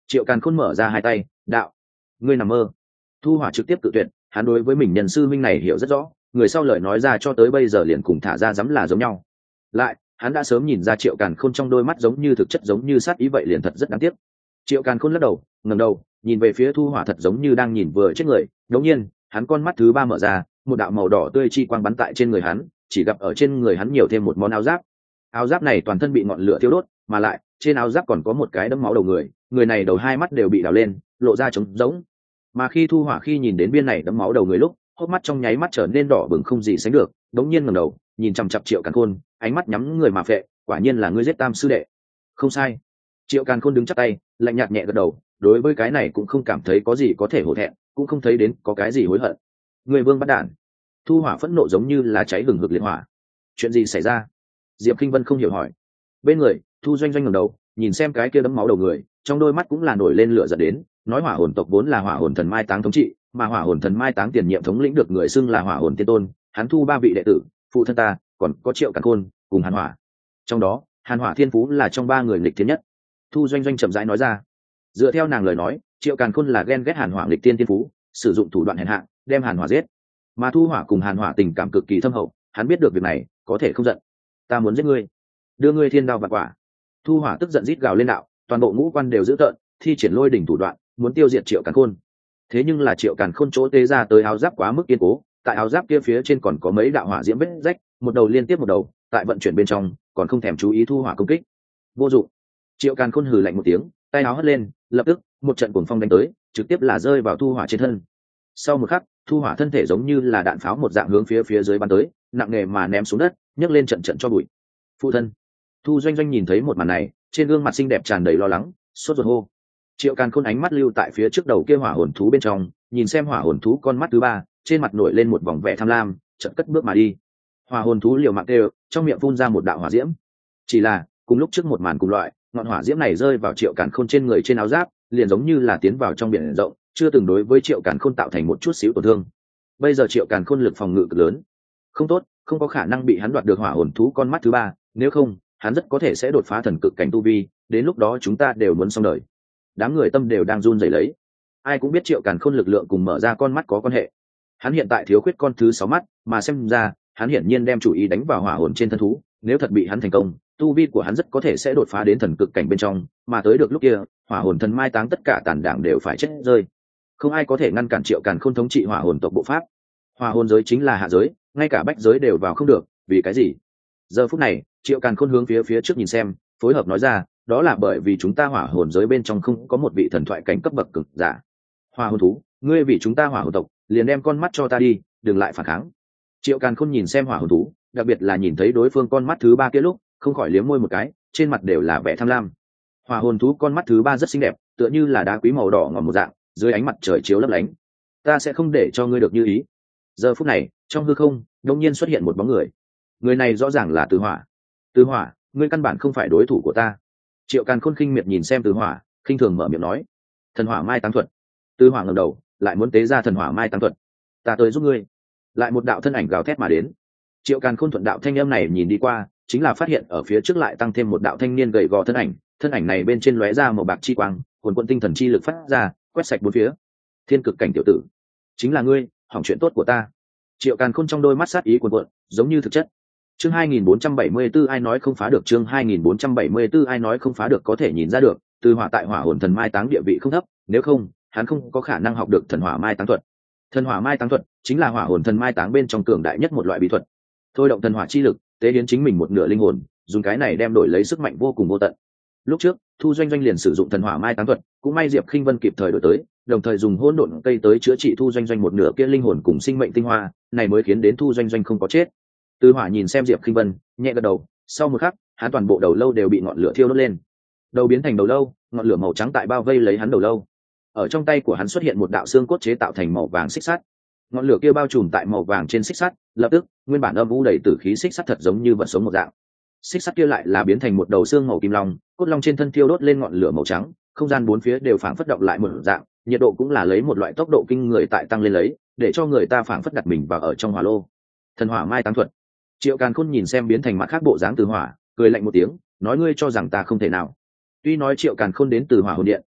Triệu Càn Khôn mở ra hai tay, đạo: ngươi nằm mơ. Thu Hỏa trực tiếp tự tuyệt, hắn đối với mình nhân sư minh này hiểu rất rõ, người sau lời nói ra cho tới bây giờ liền cùng thả ra dám là giống nhau. Lại, hắn đã sớm nhìn ra Triệu Càn Khôn trong đôi mắt giống như thực chất giống như sát ý vậy, liền thật rất đáng tiếc. Triệu Càn Khôn lắc đầu, ngẩng đầu, nhìn về phía Thu Hỏa thật giống như đang nhìn vừa chết người. Đống nhiên, hắn con mắt thứ ba mở ra, một đạo màu đỏ tươi chi quang bắn tại trên người hắn, chỉ gặp ở trên người hắn nhiều thêm một món áo giáp. Áo giáp này toàn thân bị ngọn lửa thiêu đốt, mà lại trên áo giáp còn có một cái đấm máu đầu người, người này đầu hai mắt đều bị đào lên, lộ ra trống rỗng. Mà khi Thu Hỏa khi nhìn đến biên này đấm máu đầu người lúc, hốc mắt trong nháy mắt trở nên đỏ bừng không gì sánh được, đống nhiên ngẩng đầu, nhìn chằm chằm Triệu Càn Khôn, ánh mắt nhắm người mà phệ, quả nhiên là ngươi giết Tam sư đệ. Không sai. Triệu Càn Khôn đứng chắp tay, lạnh nhạt nhẹ gật đầu, đối với cái này cũng không cảm thấy có gì có thể hổ thẹn, cũng không thấy đến có cái gì hối hận. Người vương bắt đản. Thu Hỏa phẫn nộ giống như là cháy hừng hực liệt hỏa. Chuyện gì xảy ra? Diệp Kinh Vân không hiểu hỏi. Bên người, Thu Doanh Doanh ngẩng đầu, nhìn xem cái kia đấm máu đầu người, trong đôi mắt cũng là nổi lên lửa giận đến, nói hỏa hồn tộc vốn là hỏa hồn thần mai táng thống trị, mà hỏa hồn thần mai táng tiền nhiệm thống lĩnh được người xưng là hỏa hồn tiên tôn, hắn thu ba vị đệ tử, phụ thân ta, còn có Triệu Càn Khôn, cùng Hàn Hỏa. Trong đó, Hàn Hỏa thiên phú là trong ba người nghịch thiên nhất. Thu Doanh Doanh chậm rãi nói ra. Dựa theo nàng lời nói, Triệu Càn Khôn là ghen ghét Hàn Hỏa nghịch tiên thiên phú, sử dụng thủ đoạn hèn hạ, đem Hàn Hỏa giết. Mà Thu Hỏa cùng Hàn Hỏa tình cảm cực kỳ thâm hậu, hắn biết được việc này, có thể không giận. Ta muốn giết ngươi, đưa ngươi thiên đao vạn quả. Thu Hỏa tức giận rít gào lên đạo, toàn bộ ngũ quan đều dữ tợn, thi triển lôi đỉnh thủ đoạn, muốn tiêu diệt Triệu Càn Khôn. Thế nhưng là Triệu Càn Khôn chỗ tế ra tới áo giáp quá mức kiên cố, tại áo giáp kia phía trên còn có mấy đạo hỏa diễm vết rách, một đầu liên tiếp một đầu, tại vận chuyển bên trong, còn không thèm chú ý Thu Hỏa công kích. Vô dụng. Triệu Càn Khôn hừ lạnh một tiếng, tay áo hất lên, lập tức một trận cuồng phong đánh tới, trực tiếp là rơi vào Thu Hỏa trên thân. Sau một khắc, Thu Hỏa thân thể giống như là đạn pháo một dạng hướng phía phía dưới bắn tới, nặng nề mà ném xuống đất, nhấc lên trận trận cho bụi. Phụ thân. Thu Doanh Doanh nhìn thấy một màn này, trên gương mặt xinh đẹp tràn đầy lo lắng, sốt ruột hô. Triệu Càn Khôn ánh mắt lưu tại phía trước đầu kia hỏa hồn thú bên trong, nhìn xem hỏa hồn thú con mắt thứ ba, trên mặt nổi lên một vòng vẻ tham lam, chợt cất bước mà đi. Hỏa hồn thú liều mạng kêu, trong miệng phun ra một đạo hỏa diễm. Chỉ là, cùng lúc trước một màn cùng loại, ngọn hỏa diễm này rơi vào Triệu Càn Khôn trên người trên áo giáp, liền giống như là tiến vào trong biển rộng, chưa từng đối với Triệu Càn Khôn tạo thành một chút xíu tổn thương. Bây giờ Triệu Càn Khôn lực phòng ngự cực lớn, không tốt, không có khả năng bị hắn đoạt được hỏa hồn thú con mắt thứ ba, nếu không, hắn rất có thể sẽ đột phá thần cực cảnh tu vi, đến lúc đó chúng ta đều muốn xong đời. Đám người tâm đều đang run rẩy lấy. Ai cũng biết Triệu Càn Khôn lực lượng cùng mở ra con mắt có quan hệ. Hắn hiện tại thiếu khuyết con thứ sáu mắt, mà xem ra, hắn hiển nhiên đem chủ ý đánh vào hỏa hồn trên thân thú, nếu thật bị hắn thành công, tu vi của hắn rất có thể sẽ đột phá đến thần cực cảnh bên trong, mà tới được lúc kia, hỏa hồn thần mai táng tất cả tàn đảng đều phải chết rơi. Không ai có thể ngăn cản Triệu Càn Khôn thống trị hỏa hồn tộc bộ pháp. Hỏa hồn giới chính là hạ giới, ngay cả bách giới đều vào không được, vì cái gì? Giờ phút này, Triệu Càn Khôn hướng phía phía trước nhìn xem, phối hợp nói ra, đó là bởi vì chúng ta hỏa hồn giới bên trong không có một vị thần thoại cảnh cấp bậc cực giả. Hỏa hồn thú, ngươi vì chúng ta hỏa hồn tộc, liền đem con mắt cho ta đi, đừng lại phản kháng. Triệu Càn Khôn nhìn xem hỏa hồn thú, đặc biệt là nhìn thấy đối phương con mắt thứ ba kia lúc, không khỏi liếm môi một cái, trên mặt đều là vẻ tham lam. Hỏa hồn thú con mắt thứ ba rất xinh đẹp, tựa như là đá quý màu đỏ ngòm một dạng, dưới ánh mặt trời chiếu lấp lánh. Ta sẽ không để cho ngươi được như ý. Giờ phút này, trong hư không, đột nhiên xuất hiện một bóng người. Người này rõ ràng là Từ Hỏa. Từ Hỏa, ngươi căn bản không phải đối thủ của ta. Triệu Càn Khôn khinh miệt nhìn xem Từ Hỏa, khinh thường mở miệng nói, thần hỏa mai táng thuật. Từ Hỏa ngẩng đầu, lại muốn tế ra thần hỏa mai táng thuật. Ta tới giúp ngươi. Lại một đạo thân ảnh gào thét mà đến. Triệu Càn Khôn thuận đạo thanh âm này nhìn đi qua, chính là phát hiện ở phía trước lại tăng thêm một đạo thanh niên gầy gò thân ảnh, thân ảnh này bên trên lóe ra màu bạc chi quang, hồn quân tinh thần chi lực phát ra, quét sạch bốn phía. Thiên cực cảnh tiểu tử, chính là ngươi, hỏng chuyện tốt của ta. Triệu Càn Khôn trong đôi mắt sát ý cuồn cuộn, giống như thực chất. Chương hai nghìn bốn trăm bảy mươi bốn ai nói không phá được, chương hai nghìn bốn trăm bảy mươi 4 ai nói không phá được, có thể nhìn ra được, Từ Hỏa tại hỏa hồn thần mai táng địa vị không thấp, nếu không, hắn không có khả năng học được thần hỏa mai táng thuật. Thần hỏa mai táng thuật chính là hỏa hồn thần mai táng bên trong cường đại nhất một loại bí thuật. Thôi động thần hỏa chi lực, tế hiến chính mình một nửa linh hồn, dùng cái này đem đổi lấy sức mạnh vô cùng vô tận. Lúc trước, Thu Doanh Doanh liền sử dụng thần hỏa mai táng thuật, cũng may Diệp Khinh Vân kịp thời đổi tới, đồng thời dùng hỗn độn cây tới chữa trị Thu Doanh Doanh một nửa kia linh hồn cùng sinh mệnh tinh hoa, này mới khiến đến Thu Doanh Doanh không có chết. Từ Hỏa nhìn xem Diệp Khinh Vân, nhẹ gật đầu, sau một khắc, hắn toàn bộ đầu lâu đều bị ngọn lửa thiêu đốt lên. Đầu biến thành đầu lâu, ngọn lửa màu trắng tại bao vây lấy hắn đầu lâu. Ở trong tay của hắn xuất hiện một đạo xương cốt chế tạo thành màu vàng xích sắt. Ngọn lửa kia bao trùm tại màu vàng trên xích sắt, lập tức, nguyên bản âm u đầy tử khí xích sắt thật giống như vật sống một dạng. Xích sắt kia lại là biến thành một đầu xương màu kim long, cốt long trên thân thiêu đốt lên ngọn lửa màu trắng, không gian bốn phía đều phảng phất động lại một dạng, nhiệt độ cũng là lấy một loại tốc độ kinh người tại tăng lên lấy, để cho người ta phảng phất đặt mình vào ở trong hỏa lô. Thần hỏa mai táng thuật. Triệu Càn Khôn nhìn xem biến thành mặt khác bộ dáng Từ Hỏa, cười lạnh một tiếng, nói, ngươi cho rằng ta không thể nào? Tuy nói Triệu Càn Khôn đến từ Hỏa hồn điện,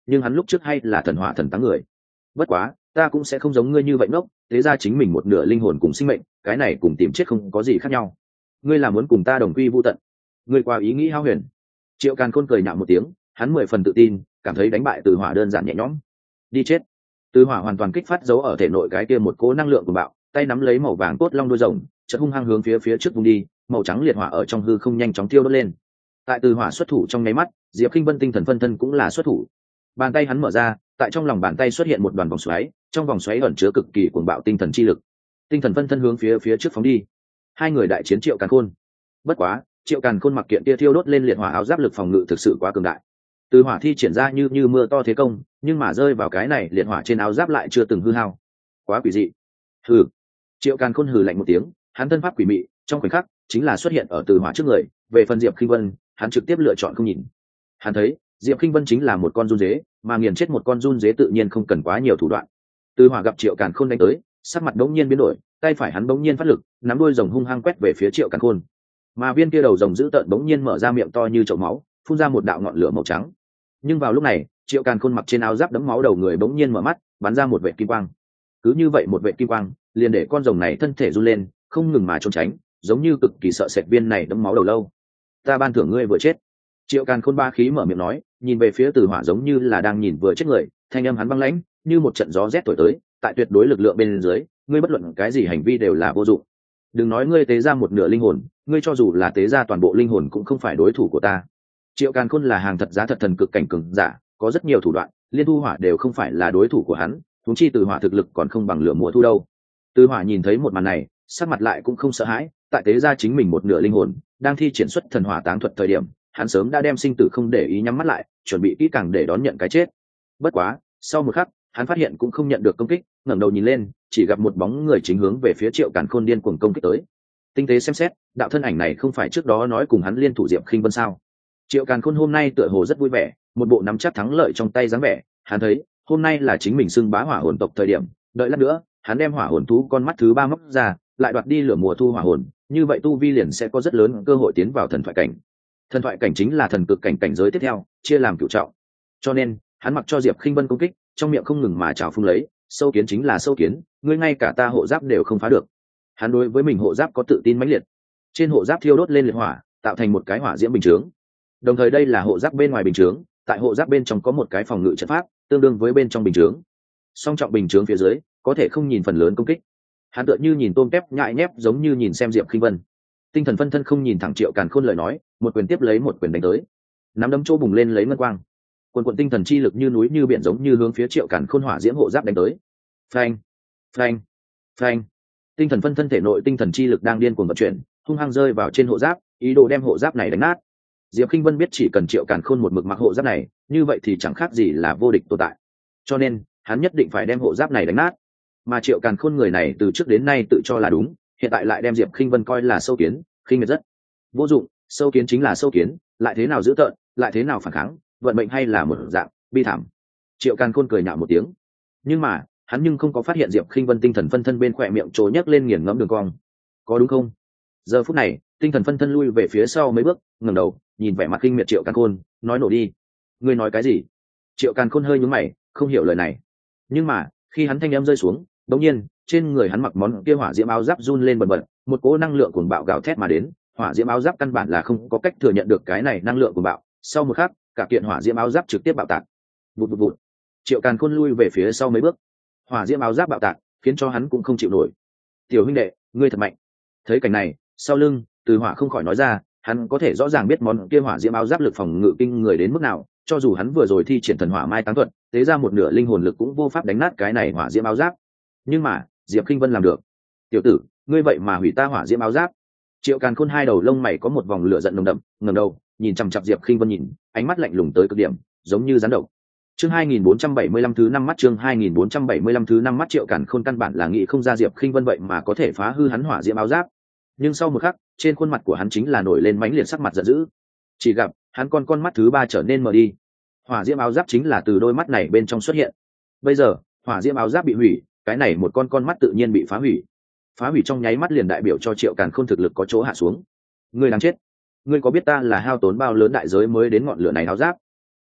nhưng hắn lúc trước hay là thần hỏa thần táng người. Bất quá ta cũng sẽ không giống ngươi như vậy ngốc, thế ra chính mình một nửa linh hồn cùng sinh mệnh, cái này cùng tìm chết không có gì khác nhau. Ngươi là muốn cùng ta đồng quy vu tận? Ngươi qua ý nghĩ hao huyền. Triệu Càn Khôn cười nhạo một tiếng, hắn mười phần tự tin, cảm thấy đánh bại Từ Hỏa đơn giản nhẹ nhõm. Đi chết. Từ Hỏa hoàn toàn kích phát dấu ở thể nội cái kia một cỗ năng lượng của bạo, tay nắm lấy màu vàng cốt long đuôi rồng, chợt hung hăng hướng phía phía trước vung đi, màu trắng liệt hỏa ở trong hư không nhanh chóng tiêu đốt lên. Tại Từ Hỏa xuất thủ trong nháy mắt, Diệp Khinh Vân tinh thần phân thân cũng là xuất thủ. Bàn tay hắn mở ra, tại trong lòng bàn tay xuất hiện một đoàn vòng xoáy, trong vòng xoáy ẩn chứa cực kỳ cuồng bạo tinh thần chi lực. Tinh thần phân thân hướng phía phía trước phóng đi. Hai người đại chiến Triệu Càn Khôn. Bất quá, Triệu Càn Khôn mặc kiện kia thiêu đốt lên liệt hỏa áo giáp lực phòng ngự thực sự quá cường đại. Từ hỏa thi triển ra như như mưa to thế công, nhưng mà rơi vào cái này liệt hỏa trên áo giáp lại chưa từng hư hao. Quá quỷ dị. Hừ. Triệu Càn Khôn hừ lạnh một tiếng, hắn thân pháp quỷ mị, trong khoảnh khắc chính là xuất hiện ở Từ Hỏa trước người. Về phần Diệp Khinh Vân, hắn trực tiếp lựa chọn không nhìn. Hắn thấy Diệp Khinh Vân chính là một con run dế, mà nghiền chết một con run dế tự nhiên không cần quá nhiều thủ đoạn. Từ Hỏa gặp Triệu Càn Khôn đánh tới, sắc mặt bỗng nhiên biến đổi, tay phải hắn bỗng nhiên phát lực, nắm đuôi rồng hung hăng quét về phía Triệu Càn Khôn. Mà viên kia đầu rồng dữ tợn bỗng nhiên mở ra miệng to như chậu máu, phun ra một đạo ngọn lửa màu trắng. Nhưng vào lúc này, Triệu Càn Khôn mặc trên áo giáp đẫm máu đầu người bỗng nhiên mở mắt, bắn ra một vệt kim quang. Cứ như vậy một vệt kim quang, liền để con rồng này thân thể run lên, không ngừng mà trốn tránh, giống như cực kỳ sợ sệt viên này đẫm máu đầu lâu. Ta ban thưởng ngươi vừa chết. Triệu Càn Khôn ba khí mở miệng nói, nhìn về phía Từ Hỏa giống như là đang nhìn vừa chết người, thanh âm hắn băng lãnh, như một trận gió rét thổi tới, tại tuyệt đối lực lượng bên dưới, ngươi bất luận cái gì hành vi đều là vô dụng. Đừng nói ngươi tế ra một nửa linh hồn, ngươi cho dù là tế ra toàn bộ linh hồn cũng không phải đối thủ của ta. Triệu Càn Khôn là hàng thật giá thật thần cực cảnh cường giả, có rất nhiều thủ đoạn, liên thu hỏa đều không phải là đối thủ của hắn, huống chi Từ Hỏa thực lực còn không bằng lửa mùa thu đâu. Từ Hỏa nhìn thấy một màn này, sắc mặt lại cũng không sợ hãi, tại tế ra chính mình một nửa linh hồn, đang thi triển xuất thần hỏa táng thuật thời điểm, hắn sớm đã đem sinh tử không để ý nhắm mắt lại, chuẩn bị kỹ càng để đón nhận cái chết. Bất quá, sau một khắc, hắn phát hiện cũng không nhận được công kích, ngẩng đầu nhìn lên, chỉ gặp một bóng người chính hướng về phía Triệu Càn Khôn điên cuồng công kích tới. Tinh tế xem xét, đạo thân ảnh này không phải trước đó nói cùng hắn liên thủ Diệp Khinh Vân sao? Triệu Càn Khôn hôm nay tựa hồ rất vui vẻ, một bộ nắm chắc thắng lợi trong tay dáng vẻ. Hắn thấy, hôm nay là chính mình xưng bá hỏa hồn tộc thời điểm, đợi lát nữa, hắn đem hỏa hồn thú con mắt thứ ba móc ra, lại đoạt đi lửa mùa thu hỏa hồn, như vậy tu vi liền sẽ có rất lớn cơ hội tiến vào thần thoại cảnh. Thần thoại cảnh chính là thần cực cảnh cảnh giới tiếp theo, chia làm cửu trọng. Cho nên, hắn mặc cho Diệp Khinh Vân công kích, trong miệng không ngừng mà trào phúng lấy, sâu kiến chính là sâu kiến, ngươi ngay cả ta hộ giáp đều không phá được. Hắn đối với mình hộ giáp có tự tin mãnh liệt. Trên hộ giáp thiêu đốt lên liệt hỏa, tạo thành một cái hỏa diễm bình chướng. Đồng thời đây là hộ giáp bên ngoài bình chướng, tại hộ giáp bên trong có một cái phòng ngự trận pháp, tương đương với bên trong bình chướng. Song trọng bình chướng phía dưới, có thể không nhìn phần lớn công kích. Hắn tựa như nhìn tôm tép nhại nhép, giống như nhìn xem Diệp Khinh Vân. Tinh thần phân thân không nhìn thẳng Triệu Càn Khôn lời nói, một quyền tiếp lấy một quyền đánh tới. Nắm đấm chỗ bùng lên lấy ngân quang. Quần quần tinh thần chi lực như núi như biển giống như hướng phía Triệu Càn Khôn hỏa diễm hộ giáp đánh tới. Phanh, phanh, phanh. Tinh thần phân thân thể nội tinh thần chi lực đang điên cuồng vận chuyển, hung hăng rơi vào trên hộ giáp, ý đồ đem hộ giáp này đánh nát. Diệp Khinh Vân biết chỉ cần Triệu Càn Khôn một mực mặc hộ giáp này, như vậy thì chẳng khác gì là vô địch tồn tại. Cho nên, hắn nhất định phải đem hộ giáp này đánh nát. Mà Triệu Càn Khôn người này từ trước đến nay tự cho là đúng, hiện tại lại đem Diệp Khinh Vân coi là sâu kiến, khinh miệt rất. Vô dụng, sâu kiến chính là sâu kiến, lại thế nào dữ tợn, lại thế nào phản kháng, vận mệnh hay là một dạng bi thảm. Triệu Càn Khôn cười nhạo một tiếng, nhưng mà hắn nhưng không có phát hiện Diệp Khinh Vân tinh thần phân thân bên khỏe miệng trố nhấc lên nghiền ngẫm đường cong. Có đúng không? Giờ phút này, tinh thần phân thân lui về phía sau mấy bước, ngẩng đầu, nhìn vẻ mặt kinh miệt Triệu Càn Khôn, nói nổ đi. Ngươi nói cái gì? Triệu Càn Khôn hơi nhướng mày, không hiểu lời này. Nhưng mà, khi hắn thanh âm rơi xuống, đột nhiên, trên người hắn mặc món kia hỏa diễm áo giáp run lên bần bật, một cỗ năng lượng cuồng bạo gào thét mà đến, hỏa diễm áo giáp căn bản là không có cách thừa nhận được cái này năng lượng cuồng bạo. Sau một khắc, cả kiện hỏa diễm áo giáp trực tiếp bạo tạc. Vụt vụt vụt. Triệu Càn Khôn lui về phía sau mấy bước. Hỏa diễm áo giáp bạo tạc, khiến cho hắn cũng không chịu nổi. Tiểu huynh đệ, ngươi thật mạnh. Thấy cảnh này, sau lưng, Từ Hỏa không khỏi nói ra, hắn có thể rõ ràng biết món kia hỏa diễm áo giáp lực phòng ngự kinh người đến mức nào, cho dù hắn vừa rồi thi triển thần hỏa mai táng thuật, tế ra một nửa linh hồn lực cũng vô pháp đánh nát cái này hỏa diễm áo giáp. Nhưng mà, Diệp Khinh Vân làm được. Tiểu tử, ngươi vậy mà hủy ta hỏa diễm áo giáp. Triệu Càn Khôn hai đầu lông mày có một vòng lửa giận nồng đậm, ngẩng đầu, nhìn chằm chằm Diệp Khinh Vân nhìn, ánh mắt lạnh lùng tới cực điểm, giống như rắn độc. Chương hai nghìn bốn trăm bảy mươi lăm thứ năm mắt chương hai nghìn bốn trăm bảy mươi lăm thứ năm mắt Triệu Càn Khôn căn bản là nghĩ không ra Diệp Khinh Vân vậy mà có thể phá hư hắn hỏa diễm áo giáp. Nhưng sau một khắc, trên khuôn mặt của hắn chính là nổi lên mãnh liệt sắc mặt giận dữ. Chỉ gặp, hắn con con mắt thứ ba trở nên mờ đi. Hỏa diễm áo giáp chính là từ đôi mắt này bên trong xuất hiện. Bây giờ, hỏa diễm áo giáp bị hủy, cái này một con con mắt tự nhiên bị phá hủy. Phá hủy trong nháy mắt liền đại biểu cho Triệu Càn Khôn thực lực có chỗ hạ xuống. Ngươi đáng chết. Ngươi có biết ta là hao tốn bao lớn đại giới mới đến ngọn lửa này áo giáp?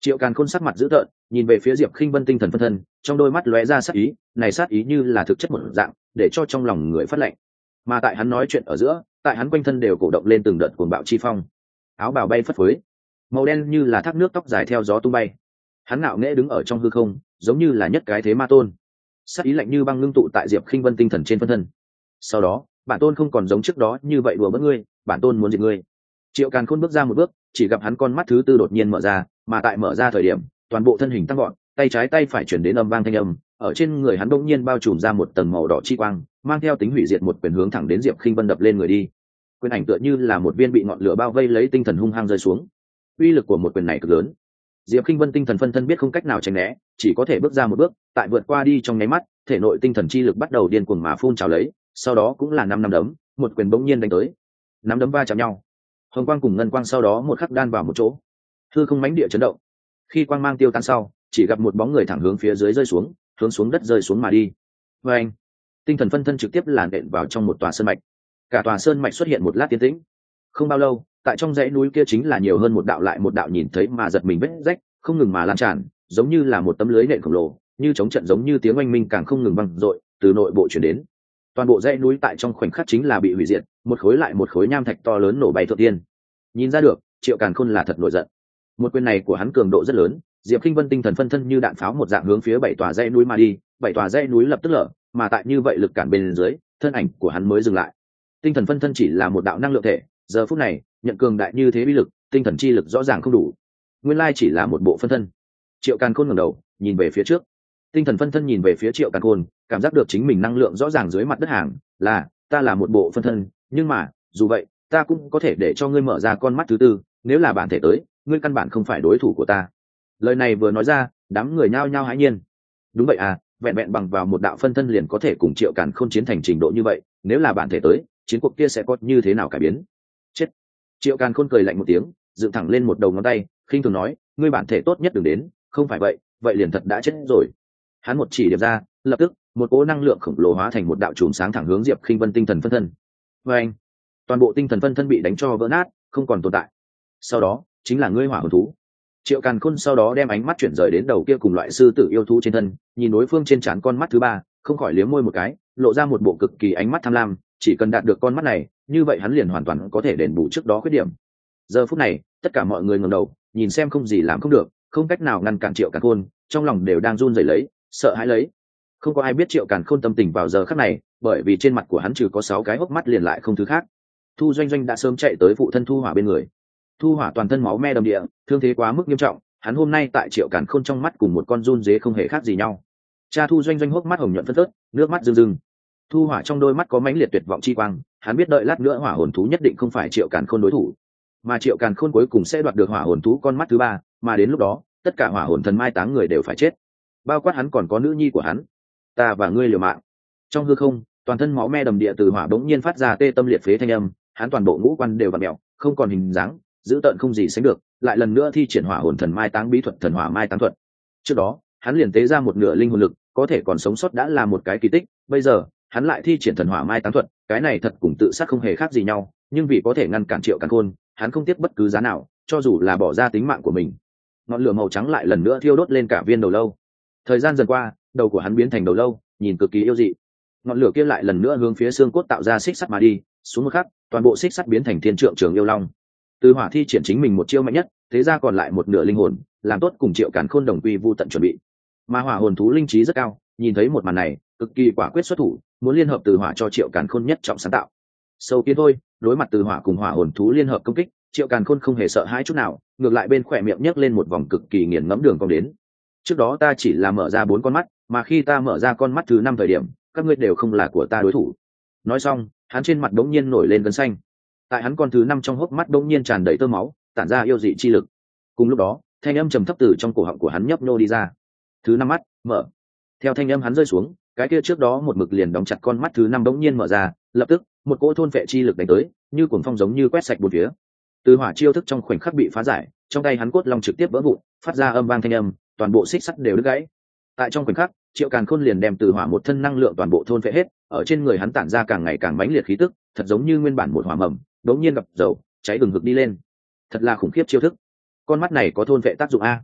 Triệu Càn Khôn sắc mặt dữ tợn, nhìn về phía Diệp Khinh Vân tinh thần phân thân, trong đôi mắt lóe ra sát ý, này sát ý như là thực chất một dạng, để cho trong lòng người phát lạnh. Mà tại hắn nói chuyện ở giữa, tại hắn quanh thân đều cổ động lên từng đợt cuồng bạo chi phong. Áo bào bay phất phới, màu đen như là thác nước tóc dài theo gió tung bay. Hắn ngạo nghễ đứng ở trong hư không, giống như là nhất cái thế ma tôn. Sát ý lạnh như băng ngưng tụ tại Diệp Khinh Vân tinh thần trên phân thân. Sau đó, bản tôn không còn giống trước đó như vậy đùa bỡn ngươi, bản tôn muốn diệt ngươi. Triệu Càn Khôn bước ra một bước, chỉ gặp hắn con mắt thứ tư đột nhiên mở ra, mà tại mở ra thời điểm, toàn bộ thân hình tăng gọn, tay trái tay phải chuyển đến âm vang thanh âm, ở trên người hắn đột nhiên bao trùm ra một tầng màu đỏ chi quang, mang theo tính hủy diệt một quyền hướng thẳng đến Diệp Khinh Vân đập lên người đi. Quyền ảnh tựa như là một viên bị ngọn lửa bao vây lấy tinh thần hung hăng rơi xuống. Uy lực của một quyền này cực lớn. Diệp Khinh Vân tinh thần phân thân biết không cách nào tránh né, chỉ có thể bước ra một bước, tại vượt qua đi trong nháy mắt, thể nội tinh thần chi lực bắt đầu điên cuồng mà phun trào lấy, sau đó cũng là năm năm đấm, một quyền bỗng nhiên đánh tới. Năm đấm va chạm nhau, hồng quang cùng ngân quang sau đó một khắc đan vào một chỗ, hư không mãnh địa chấn động. Khi quang mang tiêu tan sau, chỉ gặp một bóng người thẳng hướng phía dưới rơi xuống, hướng xuống đất rơi xuống mà đi. Và anh, tinh thần phân thân trực tiếp làn đện vào trong một tòa sơn mạch. Cả tòa sơn mạch xuất hiện một lát tiến tĩnh. Không bao lâu, tại trong dãy núi kia chính là nhiều hơn một đạo lại một đạo nhìn thấy mà giật mình vết rách, không ngừng mà lan tràn, giống như là một tấm lưới nện khổng lồ, như chống trận giống như tiếng oanh minh càng không ngừng vang dội từ nội bộ truyền đến. Toàn bộ dãy núi tại trong khoảnh khắc chính là bị hủy diệt, một khối lại một khối nham thạch to lớn nổ bay thượng tiên. Nhìn ra được, Triệu Càn Khôn là thật nổi giận. Một quyền này của hắn cường độ rất lớn, Diệp Khinh Vân tinh thần phân thân như đạn pháo một dạng hướng phía bảy tòa dãy núi mà đi, bảy tòa dãy núi lập tức lở, mà tại như vậy lực cản bên dưới, thân ảnh của hắn mới dừng lại. Tinh thần phân thân chỉ là một đạo năng lượng thể, giờ phút này, nhận cường đại như thế uy lực, tinh thần chi lực rõ ràng không đủ. Nguyên lai chỉ là một bộ phân thân. Triệu Càn Khôn ngẩng đầu, nhìn về phía trước. Tinh thần phân thân nhìn về phía Triệu Càn Khôn, cảm giác được chính mình năng lượng rõ ràng dưới mặt đất hàng, là, ta là một bộ phân thân, nhưng mà, dù vậy, ta cũng có thể để cho ngươi mở ra con mắt thứ tư, nếu là bản thể tới, ngươi căn bản không phải đối thủ của ta. Lời này vừa nói ra, đám người nhao nhao hãi nhiên. Đúng vậy à, vẹn vẹn bằng vào một đạo phân thân liền có thể cùng Triệu Càn Khôn chiến thành trình độ như vậy, nếu là bản thể tới, chiến cuộc kia sẽ có như thế nào cải biến? Chết. Triệu Càn Khôn cười lạnh một tiếng, dựng thẳng lên một đầu ngón tay, khinh thường nói, ngươi bản thể tốt nhất đừng đến, không phải vậy, vậy liền thật đã chết rồi. Hắn một chỉ điểm ra, lập tức, một cỗ năng lượng khổng lồ hóa thành một đạo chùm sáng thẳng hướng Diệp Khinh Vân tinh thần phân thân. Và anh, toàn bộ tinh thần phân thân bị đánh cho vỡ nát, không còn tồn tại. Sau đó, chính là ngươi hỏa hồn thú. Triệu Càn Khôn sau đó đem ánh mắt chuyển rời đến đầu kia cùng loại sư tử yêu thú trên thân, nhìn đối phương trên trán con mắt thứ ba, không khỏi liếm môi một cái, lộ ra một bộ cực kỳ ánh mắt tham lam, chỉ cần đạt được con mắt này, như vậy hắn liền hoàn toàn có thể đền bù trước đó khuyết điểm. Giờ phút này, tất cả mọi người ngẩng đầu, nhìn xem không gì làm không được, không cách nào ngăn cản Triệu Càn Khôn, trong lòng đều đang run rẩy lấy, sợ hãi lấy. Không có ai biết Triệu Càn Khôn tâm tình vào giờ khắc này, bởi vì trên mặt của hắn trừ có sáu cái hốc mắt liền lại không thứ khác. Thu Doanh Doanh đã sớm chạy tới phụ thân Thu Hỏa bên người. Thu Hỏa toàn thân máu me đầm địa, thương thế quá mức nghiêm trọng, hắn hôm nay tại Triệu Càn Khôn trong mắt cùng một con run dế không hề khác gì nhau. Cha Thu Doanh Doanh hốc mắt hồng nhuận phân phớt, nước mắt rưng rưng. Thu Hỏa trong đôi mắt có mãnh liệt tuyệt vọng chi quang, hắn biết đợi lát nữa hỏa hồn thú nhất định không phải Triệu Càn Khôn đối thủ, mà Triệu Càn Khôn cuối cùng sẽ đoạt được hỏa hồn thú con mắt thứ ba, mà đến lúc đó, tất cả hỏa hồn thần mai táng người đều phải chết, bao quát hắn còn có nữ nhi của hắn. Ta và ngươi liều mạng. Trong hư không, toàn thân máu me đầm địa từ hỏa bỗng nhiên phát ra tê tâm liệt phế thanh âm, hắn toàn bộ ngũ quan đều vặn mèo, không còn hình dáng, dữ tợn không gì sánh được, lại lần nữa thi triển hỏa hồn thần mai táng bí thuật thần hỏa mai táng thuật. Trước đó, hắn liền tế ra một nửa linh hồn lực, có thể còn sống sót đã là một cái kỳ tích, bây giờ, hắn lại thi triển thần hỏa mai táng thuật, cái này thật cùng tự sát không hề khác gì nhau, nhưng vì có thể ngăn cản Triệu Càn Khôn, hắn không tiếc bất cứ giá nào, cho dù là bỏ ra tính mạng của mình. Ngọn lửa màu trắng lại lần nữa thiêu đốt lên cả viên đầu lâu. Thời gian dần qua, đầu của hắn biến thành đầu lâu, nhìn cực kỳ yêu dị. Ngọn lửa kia lại lần nữa hướng phía xương cốt tạo ra xích sắt mà đi, xuống một khắc, toàn bộ xích sắt biến thành thiên trượng trường yêu long. Từ hỏa thi triển chính mình một chiêu mạnh nhất, thế ra còn lại một nửa linh hồn, làm tốt cùng Triệu Càn Khôn đồng quy vu tận chuẩn bị. Mà hỏa hồn thú linh trí rất cao, nhìn thấy một màn này, cực kỳ quả quyết xuất thủ, muốn liên hợp từ hỏa cho Triệu Càn Khôn nhất trọng sáng tạo. Sâu kiến thôi, đối mặt từ hỏa cùng hỏa hồn thú liên hợp công kích, Triệu Càn Khôn không hề sợ hãi chút nào, ngược lại bên khỏe miệng nhấc lên một vòng cực kỳ nghiền ngẫm đường cong đến. Trước đó ta chỉ là mở ra bốn con mắt, mà khi ta mở ra con mắt thứ năm thời điểm, các ngươi đều không là của ta đối thủ. Nói xong, hắn trên mặt đống nhiên nổi lên gân xanh. Tại hắn con thứ năm trong hốc mắt đống nhiên tràn đầy tơ máu, tản ra yêu dị chi lực. Cùng lúc đó, thanh âm trầm thấp từ trong cổ họng của hắn nhấp nhô đi ra. Thứ năm mắt, mở. Theo thanh âm hắn rơi xuống, cái kia trước đó một mực liền đóng chặt con mắt thứ năm đống nhiên mở ra, lập tức, một cỗ thôn vệ chi lực đánh tới, như cuồng phong giống như quét sạch bốn phía. Từ hỏa chiêu thức trong khoảnh khắc bị phá giải, trong tay hắn cốt long trực tiếp vỡ vụn, phát ra âm vang thanh âm, toàn bộ xích sắt đều đứt gãy. Tại trong khoảnh khắc, Triệu Càn Khôn liền đem từ hỏa một thân năng lượng toàn bộ thôn phệ hết, ở trên người hắn tản ra càng ngày càng mãnh liệt khí tức, thật giống như nguyên bản một hỏa mầm, đột nhiên gặp dầu, cháy bừng hực đi lên. Thật là khủng khiếp chiêu thức. Con mắt này có thôn phệ tác dụng a.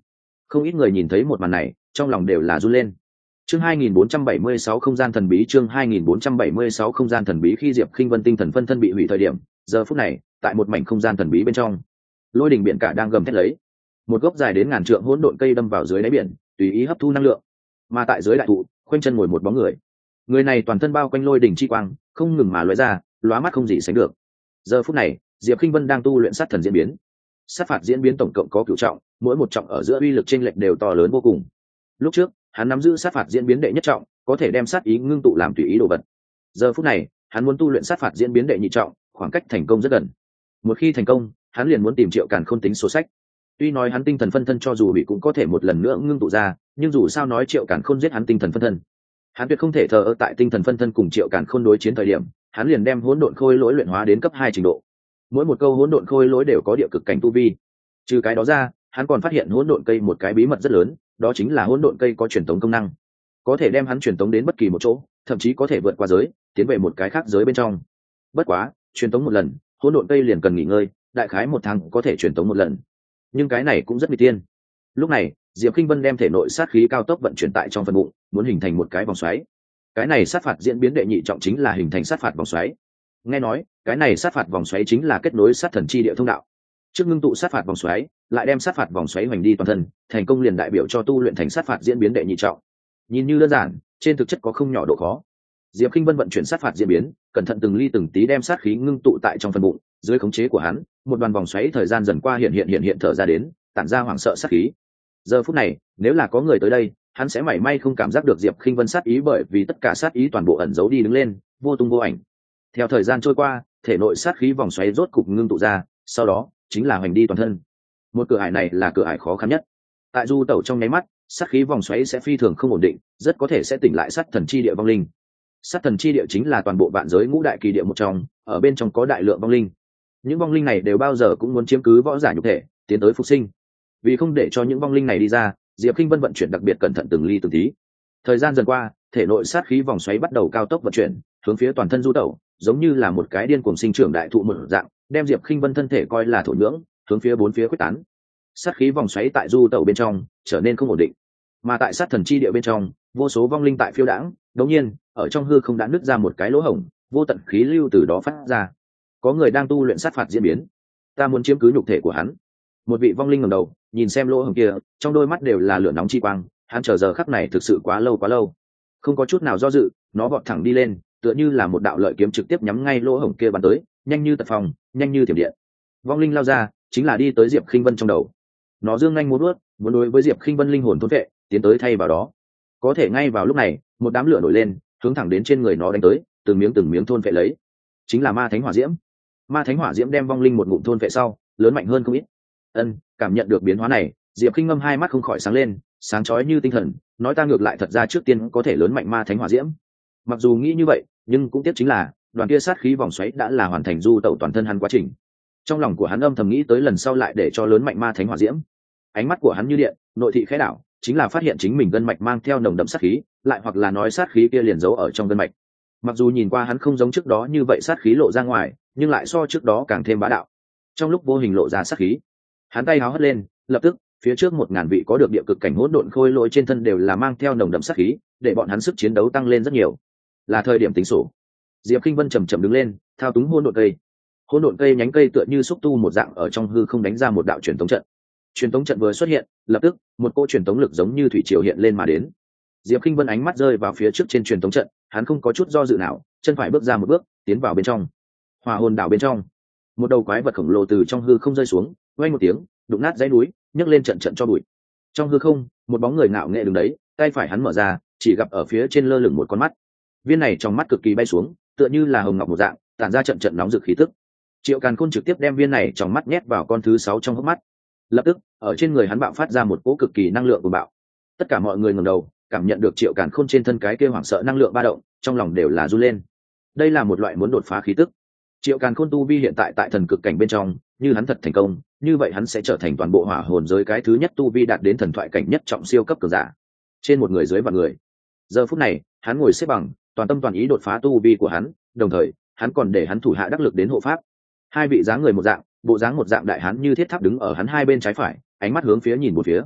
Không ít người nhìn thấy một màn này trong lòng đều là run lên. Chương hai nghìn bốn trăm bảy mươi sáu không gian thần bí. Chương hai nghìn bốn trăm bảy mươi sáu không gian thần bí. Khi Diệp Khinh Vân tinh thần phân thân bị hủy thời điểm, giờ phút này tại một mảnh không gian thần bí bên trong, lôi đỉnh biển cả đang gầm thét lấy. Một gốc dài đến ngàn trượng hỗn độn cây đâm vào dưới đáy biển, tùy ý hấp thu năng lượng. Mà tại dưới đại thụ, khoanh chân ngồi một bóng người. Người này toàn thân bao quanh lôi đỉnh chi quang, không ngừng mà lóe ra, lóa mắt không gì sánh được. Giờ phút này, Diệp Khinh Vân đang tu luyện sát thần diễn biến. Sát phạt diễn biến tổng cộng có cửu trọng, mỗi một trọng ở giữa uy lực chênh lệch đều to lớn vô cùng. Lúc trước, hắn nắm giữ sát phạt diễn biến đệ nhất trọng, có thể đem sát ý ngưng tụ làm tùy ý đồ vật. Giờ phút này, hắn muốn tu luyện sát phạt diễn biến đệ nhị trọng, khoảng cách thành công rất gần. Một khi thành công, hắn liền muốn tìm Triệu Càn Khôn tính sổ sách. Tuy nói hắn tinh thần phân thân cho dù bị cũng có thể một lần nữa ngưng tụ ra, nhưng dù sao nói Triệu Càn Khôn giết hắn tinh thần phân thân, hắn tuyệt không thể thờ ơ tại tinh thần phân thân cùng Triệu Càn Khôn đối chiến thời điểm, hắn liền đem hỗn độn khôi lỗi luyện hóa đến cấp hai trình độ. Mỗi một câu hỗn độn khôi lỗi đều có địa cực cảnh tu vi. Trừ cái đó ra, hắn còn phát hiện hỗn độn cây một cái bí mật rất lớn, đó chính là hỗn độn cây có truyền tống công năng, có thể đem hắn truyền tống đến bất kỳ một chỗ, thậm chí có thể vượt qua giới, tiến về một cái khác giới bên trong. Bất quá, truyền tống một lần, hỗn độn cây liền cần nghỉ ngơi, đại khái một tháng có thể truyền tống một lần. Nhưng cái này cũng rất nguy tiên. Lúc này, Diệp Khinh Vân đem thể nội sát khí cao tốc vận chuyển tại trong phần bụng, muốn hình thành một cái vòng xoáy. Cái này sát phạt diễn biến đệ nhị trọng chính là hình thành sát phạt vòng xoáy. Nghe nói, cái này sát phạt vòng xoáy chính là kết nối sát thần chi địa thông đạo. Trước ngưng tụ sát phạt vòng xoáy, lại đem sát phạt vòng xoáy hoành đi toàn thân, thành công liền đại biểu cho tu luyện thành sát phạt diễn biến đệ nhị trọng. Nhìn như đơn giản, trên thực chất có không nhỏ độ khó. Diệp Khinh Vân vận chuyển sát phạt diễn biến, cẩn thận từng ly từng tí đem sát khí ngưng tụ tại trong phần bụng, dưới khống chế của hắn, một đoàn vòng xoáy thời gian dần qua hiện hiện hiện hiện thở ra đến, tản ra hoảng sợ sát khí. Giờ phút này, nếu là có người tới đây, hắn sẽ mảy may không cảm giác được Diệp Khinh Vân sát ý, bởi vì tất cả sát ý toàn bộ ẩn giấu đi đứng lên, vô tung vô ảnh. Theo thời gian trôi qua, thể nội sát khí vòng xoáy rốt cục ngưng tụ ra, sau đó chính là hoành đi toàn thân. Một cửa ải này là cửa ải khó khăn nhất. Tại du tẩu trong nháy mắt, sát khí vòng xoáy sẽ phi thường không ổn định, rất có thể sẽ tỉnh lại sát thần chi địa vong linh. Sát thần chi địa chính là toàn bộ vạn giới ngũ đại kỳ địa một trong, ở bên trong có đại lượng vong linh. Những vong linh này đều bao giờ cũng muốn chiếm cứ võ giả nhục thể, tiến tới phục sinh. Vì không để cho những vong linh này đi ra, Diệp Khinh Vân vận chuyển đặc biệt cẩn thận từng ly từng tí. Thời gian dần qua, thể nội sát khí vòng xoáy bắt đầu cao tốc vận chuyển, hướng phía toàn thân du tẩu, giống như là một cái điên cuồng sinh trưởng đại thụ một dạng, đem Diệp Khinh Vân thân thể coi là thổ nhưỡng, hướng phía bốn phía quyết tán. Sát khí vòng xoáy tại du tẩu bên trong trở nên không ổn định, mà tại sát thần chi địa bên trong, vô số vong linh tại phiêu đãng, đột nhiên, ở trong hư không đã nứt ra một cái lỗ hổng, vô tận khí lưu từ đó phát ra. Có người đang tu luyện sát phạt diễn biến, ta muốn chiếm cứ nhục thể của hắn. Một vị vong linh ngẩng đầu, nhìn xem lỗ hổng kia, trong đôi mắt đều là lửa nóng chi quang, hắn chờ giờ khắc này thực sự quá lâu quá lâu. Không có chút nào do dự, nó vọt thẳng đi lên, tựa như là một đạo lợi kiếm trực tiếp nhắm ngay lỗ hổng kia bắn tới, nhanh như tật phong, nhanh như thiểm điện. Vong linh lao ra, chính là đi tới Diệp Khinh Vân trong đầu. Nó dương nhanh múa vuốt, muốn đối với Diệp Khinh Vân linh hồn thôn vệ, tiến tới thay vào đó. Có thể ngay vào lúc này, một đám lửa nổi lên, hướng thẳng đến trên người nó đánh tới, từng miếng từng miếng thôn vệ lấy. Chính là ma thánh hỏa diễm. Ma thánh hỏa diễm đem vong linh một ngụm thôn vệ sau, lớn mạnh hơn không ít. Ân, cảm nhận được biến hóa này, Diệp Khinh Ngâm hai mắt không khỏi sáng lên, sáng chói như tinh thần, nói ta ngược lại thật ra trước tiên có thể lớn mạnh ma thánh hỏa diễm. Mặc dù nghĩ như vậy, nhưng cũng tiếc chính là, đoàn kia sát khí vòng xoáy đã là hoàn thành du tẩu toàn thân hắn quá trình. Trong lòng của hắn âm thầm nghĩ tới lần sau lại để cho lớn mạnh ma thánh hỏa diễm. Ánh mắt của hắn như điện, nội thị khẽ đảo, chính là phát hiện chính mình gân mạch mang theo nồng đậm sát khí, lại hoặc là nói sát khí kia liền giấu ở trong gân mạch. Mặc dù nhìn qua hắn không giống trước đó như vậy sát khí lộ ra ngoài, nhưng lại so trước đó càng thêm bá đạo. Trong lúc vô hình lộ ra sát khí, hắn tay háo hất lên, lập tức phía trước một ngàn vị có được địa cực cảnh hỗn độn khôi lỗi trên thân đều là mang theo nồng đậm sát khí, để bọn hắn sức chiến đấu tăng lên rất nhiều. Là thời điểm tính sổ. Diệp Khinh Vân chậm chậm đứng lên, thao túng hỗn độn cây. Hỗn độn cây nhánh cây tựa như xúc tu một dạng ở trong hư không đánh ra một đạo truyền tống trận. Truyền tống trận vừa xuất hiện, lập tức một cỗ truyền tống lực giống như thủy triều hiện lên mà đến. Diệp Khinh Vân ánh mắt rơi vào phía trước trên truyền tống trận, hắn không có chút do dự nào, chân phải bước ra một bước, tiến vào bên trong. Hỏa hồn đảo bên trong, một đầu quái vật khổng lồ từ trong hư không rơi xuống, vang một tiếng, đụng nát dãy núi, nhấc lên trận trận cho bụi. Trong hư không, một bóng người ngạo nghễ đứng đấy, tay phải hắn mở ra, chỉ gặp ở phía trên lơ lửng một con mắt. Viên này trong mắt cực kỳ bay xuống, tựa như là hồng ngọc một dạng, tản ra trận trận nóng rực khí tức. Triệu Càn Khôn trực tiếp đem viên này trong mắt nhét vào con thứ sáu trong hốc mắt. Lập tức, ở trên người hắn bạo phát ra một cỗ cực kỳ năng lượng của bạo. Tất cả mọi người ngẩng đầu, cảm nhận được Triệu Càn Khôn trên thân cái kia hoảng sợ năng lượng ba động, trong lòng đều là run lên. Đây là một loại muốn đột phá khí tức. Triệu Càn Khôn tu vi hiện tại tại thần cực cảnh bên trong, như hắn thật thành công, như vậy hắn sẽ trở thành toàn bộ hỏa hồn giới cái thứ nhất tu vi đạt đến thần thoại cảnh nhất trọng siêu cấp cường giả. Trên một người dưới vạn người. Giờ phút này, hắn ngồi xếp bằng, toàn tâm toàn ý đột phá tu vi của hắn, đồng thời, hắn còn để hắn thủ hạ đắc lực đến hộ pháp. Hai vị dáng người một dạng, bộ dáng một dạng đại hán như thiết tháp đứng ở hắn hai bên trái phải, ánh mắt hướng phía nhìn một phía.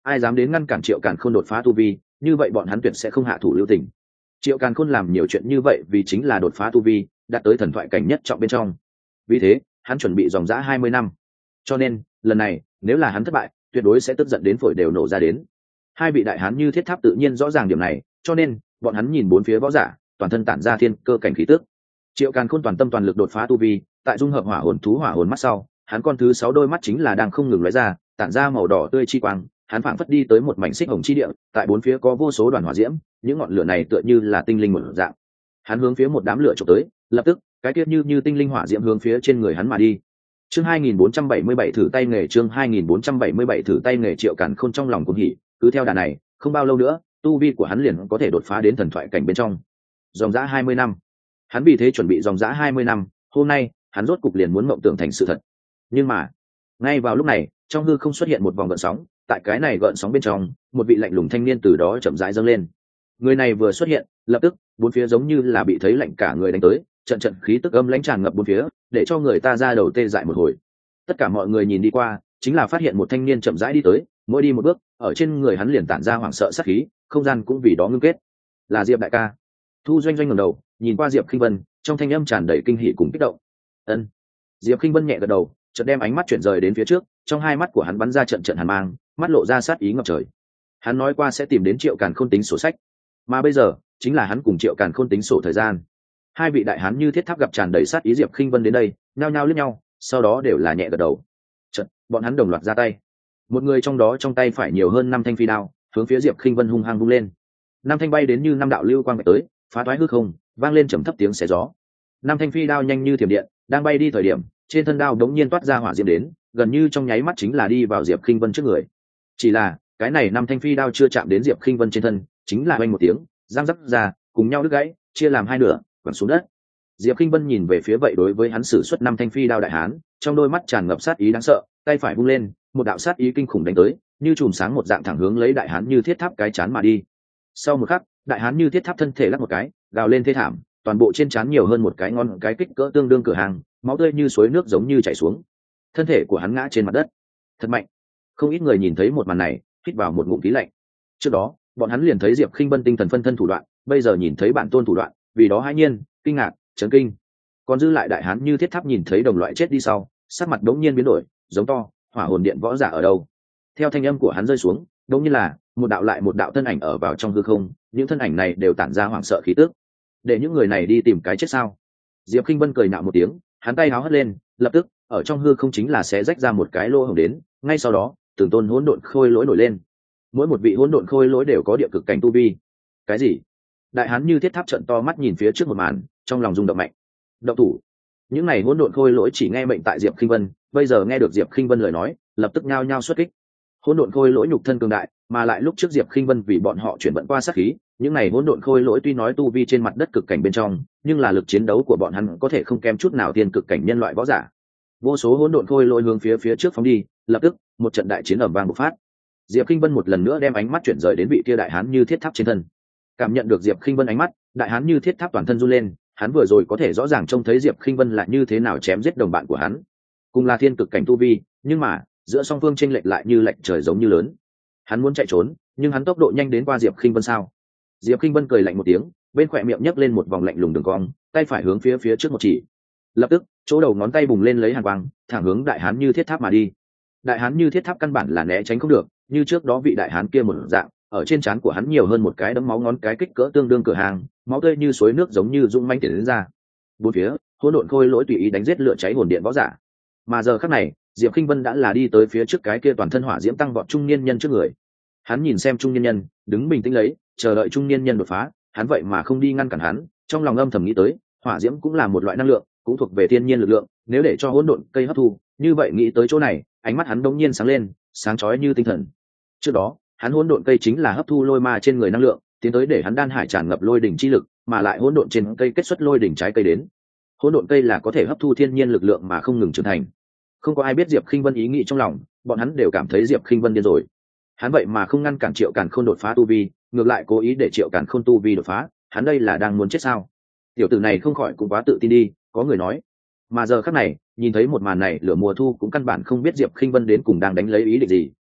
ai dám đến ngăn cản Triệu Càn Khôn đột phá tu vi, như vậy bọn hắn tuyệt sẽ không hạ thủ lưu tình. Triệu Càn Khôn làm nhiều chuyện như vậy vì chính là đột phá tu vi, đạt tới thần thoại cảnh nhất trọng bên trong. Vì thế hắn chuẩn bị dòng dã hai mươi năm, cho nên lần này nếu là hắn thất bại, tuyệt đối sẽ tức giận đến phổi đều nổ ra đến. Hai vị đại hán như thiết tháp tự nhiên rõ ràng điểm này, cho nên bọn hắn nhìn bốn phía võ giả, toàn thân tản ra thiên cơ cảnh khí tức. Triệu Càn Khôn toàn tâm toàn lực đột phá tu vi, tại dung hợp hỏa hồn thú hỏa hồn mắt sau, hắn con thứ sáu đôi mắt chính là đang không ngừng lóe ra, tản ra màu đỏ tươi chi quang. Hắn phảng phất đi tới một mảnh xích hồng chi địa, tại bốn phía có vô số đoàn hỏa diễm, những ngọn lửa này tựa như là tinh linh một dạng. Hắn hướng phía một đám lửa chụp tới, lập tức cái tiết như như tinh linh hỏa diễm hướng phía trên người hắn mà đi. Chương hai nghìn bốn trăm bảy mươi bảy thử tay nghề chương hai nghìn bốn trăm bảy mươi bảy thử tay nghề Triệu Càn Khôn trong lòng cuồng hỉ, cứ theo đà này, không bao lâu nữa, tu vi của hắn liền có thể đột phá đến thần thoại cảnh bên trong. Dòng dã hai mươi năm, hắn vì thế chuẩn bị dòng dã hai mươi năm, hôm nay, hắn rốt cục liền muốn mộng tưởng thành sự thật. Nhưng mà, ngay vào lúc này, trong hư không xuất hiện một vòng gợn sóng, tại cái này gợn sóng bên trong, một vị lạnh lùng thanh niên từ đó chậm rãi dâng lên. Người này vừa xuất hiện, lập tức, bốn phía giống như là bị thấy lạnh cả người đánh tới, trận trận khí tức âm lãnh tràn ngập bốn phía, để cho người ta ra đầu tê dại một hồi. Tất cả mọi người nhìn đi qua, chính là phát hiện một thanh niên chậm rãi đi tới, mỗi đi một bước, ở trên người hắn liền tản ra hoảng sợ sát khí, không gian cũng vì đó ngưng kết. Là Diệp đại ca. Thu Doanh Doanh ngẩng đầu, nhìn qua Diệp Khinh Vân, trong thanh âm tràn đầy kinh hỉ cùng kích động. Ân. Diệp Khinh Vân nhẹ gật đầu, chợt đem ánh mắt chuyển rời đến phía trước, trong hai mắt của hắn bắn ra trận trận hàn mang, mắt lộ ra sát ý ngập trời. Hắn nói qua sẽ tìm đến Triệu Càn Khôn tính sổ sách, mà bây giờ chính là hắn cùng Triệu Càn Khôn tính sổ thời gian. Hai vị đại hán như thiết tháp gặp tràn đầy sát ý Diệp Khinh Vân đến đây, nhao nhao liếc nhau, sau đó đều là nhẹ gật đầu. Chợt, bọn hắn đồng loạt ra tay. Một người trong đó trong tay phải nhiều hơn năm thanh phi đao, hướng phía Diệp Khinh Vân hung hăng vung lên. Năm thanh bay đến như năm đạo lưu quang vạch tới, phá toái hư không, vang lên trầm thấp tiếng xé gió. Năm thanh phi đao nhanh như thiểm điện, đang bay đi thời điểm, trên thân đao đống nhiên toát ra hỏa diễm đến, gần như trong nháy mắt chính là đi vào Diệp Khinh Vân trước người. Chỉ là, cái này năm thanh phi đao chưa chạm đến Diệp Khinh Vân trên thân, chính là oanh một tiếng, răng rắc ra, cùng nhau đứt gãy, chia làm hai nửa, quẳng xuống đất. Diệp Khinh Vân nhìn về phía vậy đối với hắn sử xuất năm thanh phi đao đại hán, trong đôi mắt tràn ngập sát ý đáng sợ, tay phải vung lên, một đạo sát ý kinh khủng đánh tới, như chùm sáng một dạng thẳng hướng lấy đại hán như thiết tháp cái chán mà đi. Sau một khắc, đại hán như thiết tháp thân thể lắc một cái, gào lên thê thảm, toàn bộ trên trán nhiều hơn một cái ngon cái kích cỡ tương đương cửa hàng, máu tươi như suối nước giống như chảy xuống. Thân thể của hắn ngã trên mặt đất. Thật mạnh. Không ít người nhìn thấy một màn này, hít vào một ngụm khí lạnh. Trước đó, bọn hắn liền thấy Diệp Khinh Vân tinh thần phân thân thủ đoạn, bây giờ nhìn thấy bản tôn thủ đoạn, vì đó hãi nhiên, kinh ngạc, chấn kinh. Còn dư lại đại hán như thiết tháp nhìn thấy đồng loại chết đi sau, sắc mặt đống nhiên biến đổi, giống to, hỏa hồn điện võ giả ở đâu? Theo thanh âm của hắn rơi xuống, đống nhiên là một đạo lại một đạo thân ảnh ở vào trong hư không, những thân ảnh này đều tản ra hoảng sợ khí tức. Để những người này đi tìm cái chết sao? Diệp Khinh Vân cười nhạo một tiếng, hắn tay háo hất lên, lập tức ở trong hư không chính là sẽ rách ra một cái lỗ hổng đến, ngay sau đó, từng tôn hỗn độn khôi lỗi nổi lên. Mỗi một vị hỗn độn khôi lỗi đều có địa cực cảnh tu vi. Cái gì? Đại hán như thiết tháp trợn to mắt nhìn phía trước một màn, trong lòng rung động mạnh. Động thủ. Những này hỗn độn khôi lỗi chỉ nghe mệnh tại Diệp Khinh Vân, bây giờ nghe được Diệp Khinh Vân lời nói, lập tức nhao nhao xuất kích. Hỗn độn khôi lỗi nhục thân cường đại, mà lại lúc trước Diệp Khinh Vân vì bọn họ chuyển vận qua sát khí, những này hỗn độn khôi lỗi tuy nói tu vi trên mặt đất cực cảnh bên trong, nhưng là lực chiến đấu của bọn hắn có thể không kém chút nào tiên cực cảnh nhân loại võ giả. Vô số hỗn độn khôi lỗi hướng phía phía trước phóng đi, lập tức, một trận đại chiến ầm vang bộc phát. Diệp Khinh Vân một lần nữa đem ánh mắt chuyển rời đến vị kia đại hán như thiết tháp trên thân. Cảm nhận được Diệp Khinh Vân ánh mắt, đại hán như thiết tháp toàn thân run lên, hắn vừa rồi có thể rõ ràng trông thấy Diệp Khinh Vân là như thế nào chém giết đồng bạn của hắn. Cùng là thiên cực cảnh tu vi, nhưng mà, giữa song phương chênh lệch lại như lệch trời giống như lớn. Hắn muốn chạy trốn, nhưng hắn tốc độ nhanh đến qua Diệp Khinh Vân sao? Diệp Khinh Vân cười lạnh một tiếng, bên khóe miệng nhấc lên một vòng lạnh lùng đường cong, tay phải hướng phía phía trước một chỉ. Lập tức, chỗ đầu ngón tay bùng lên lấy hàn quang, thẳng hướng đại hán như thiết tháp mà đi. Đại hán như thiết tháp căn bản là né tránh không được, như trước đó vị đại hán kia một dạng, ở trên trán của hắn nhiều hơn một cái đấm máu ngón cái kích cỡ tương đương cửa hàng, máu tươi như suối nước giống như dũng mãnh tiến đến ra. Bốn phía, hỗn độn khôi lỗi tùy ý đánh giết lửa cháy hồn điện võ giả. Mà giờ khắc này, Diệp Khinh Vân đã là đi tới phía trước cái kia toàn thân hỏa diễm tăng vọt trung niên nhân trước người. Hắn nhìn xem trung niên nhân, đứng bình tĩnh lấy, chờ đợi trung niên nhân đột phá, hắn vậy mà không đi ngăn cản hắn, trong lòng âm thầm nghĩ tới, hỏa diễm cũng là một loại năng lượng, cũng thuộc về thiên nhiên lực lượng, nếu để cho hỗn độn cây hấp thu, như vậy nghĩ tới chỗ này, ánh mắt hắn đống nhiên sáng lên, sáng chói như tinh thần. Trước đó, hắn hỗn độn cây chính là hấp thu lôi ma trên người năng lượng, tiến tới để hắn đan hải tràn ngập lôi đỉnh chi lực, mà lại hỗn độn trên cây kết xuất lôi đỉnh trái cây đến. Hỗn độn cây là có thể hấp thu thiên nhiên lực lượng mà không ngừng trưởng thành. Không có ai biết Diệp Khinh Vân ý nghĩ trong lòng, bọn hắn đều cảm thấy Diệp Khinh Vân điên rồi. Hắn vậy mà không ngăn cản Triệu Càn Khôn đột phá tu vi, ngược lại cố ý để Triệu Càn Khôn tu vi đột phá, hắn đây là đang muốn chết sao? Tiểu tử này không khỏi cũng quá tự tin đi, có người nói. Mà giờ khắc này, nhìn thấy một màn này, Lửa Mùa Thu cũng căn bản không biết Diệp Khinh Vân đến cùng đang đánh lấy ý định gì,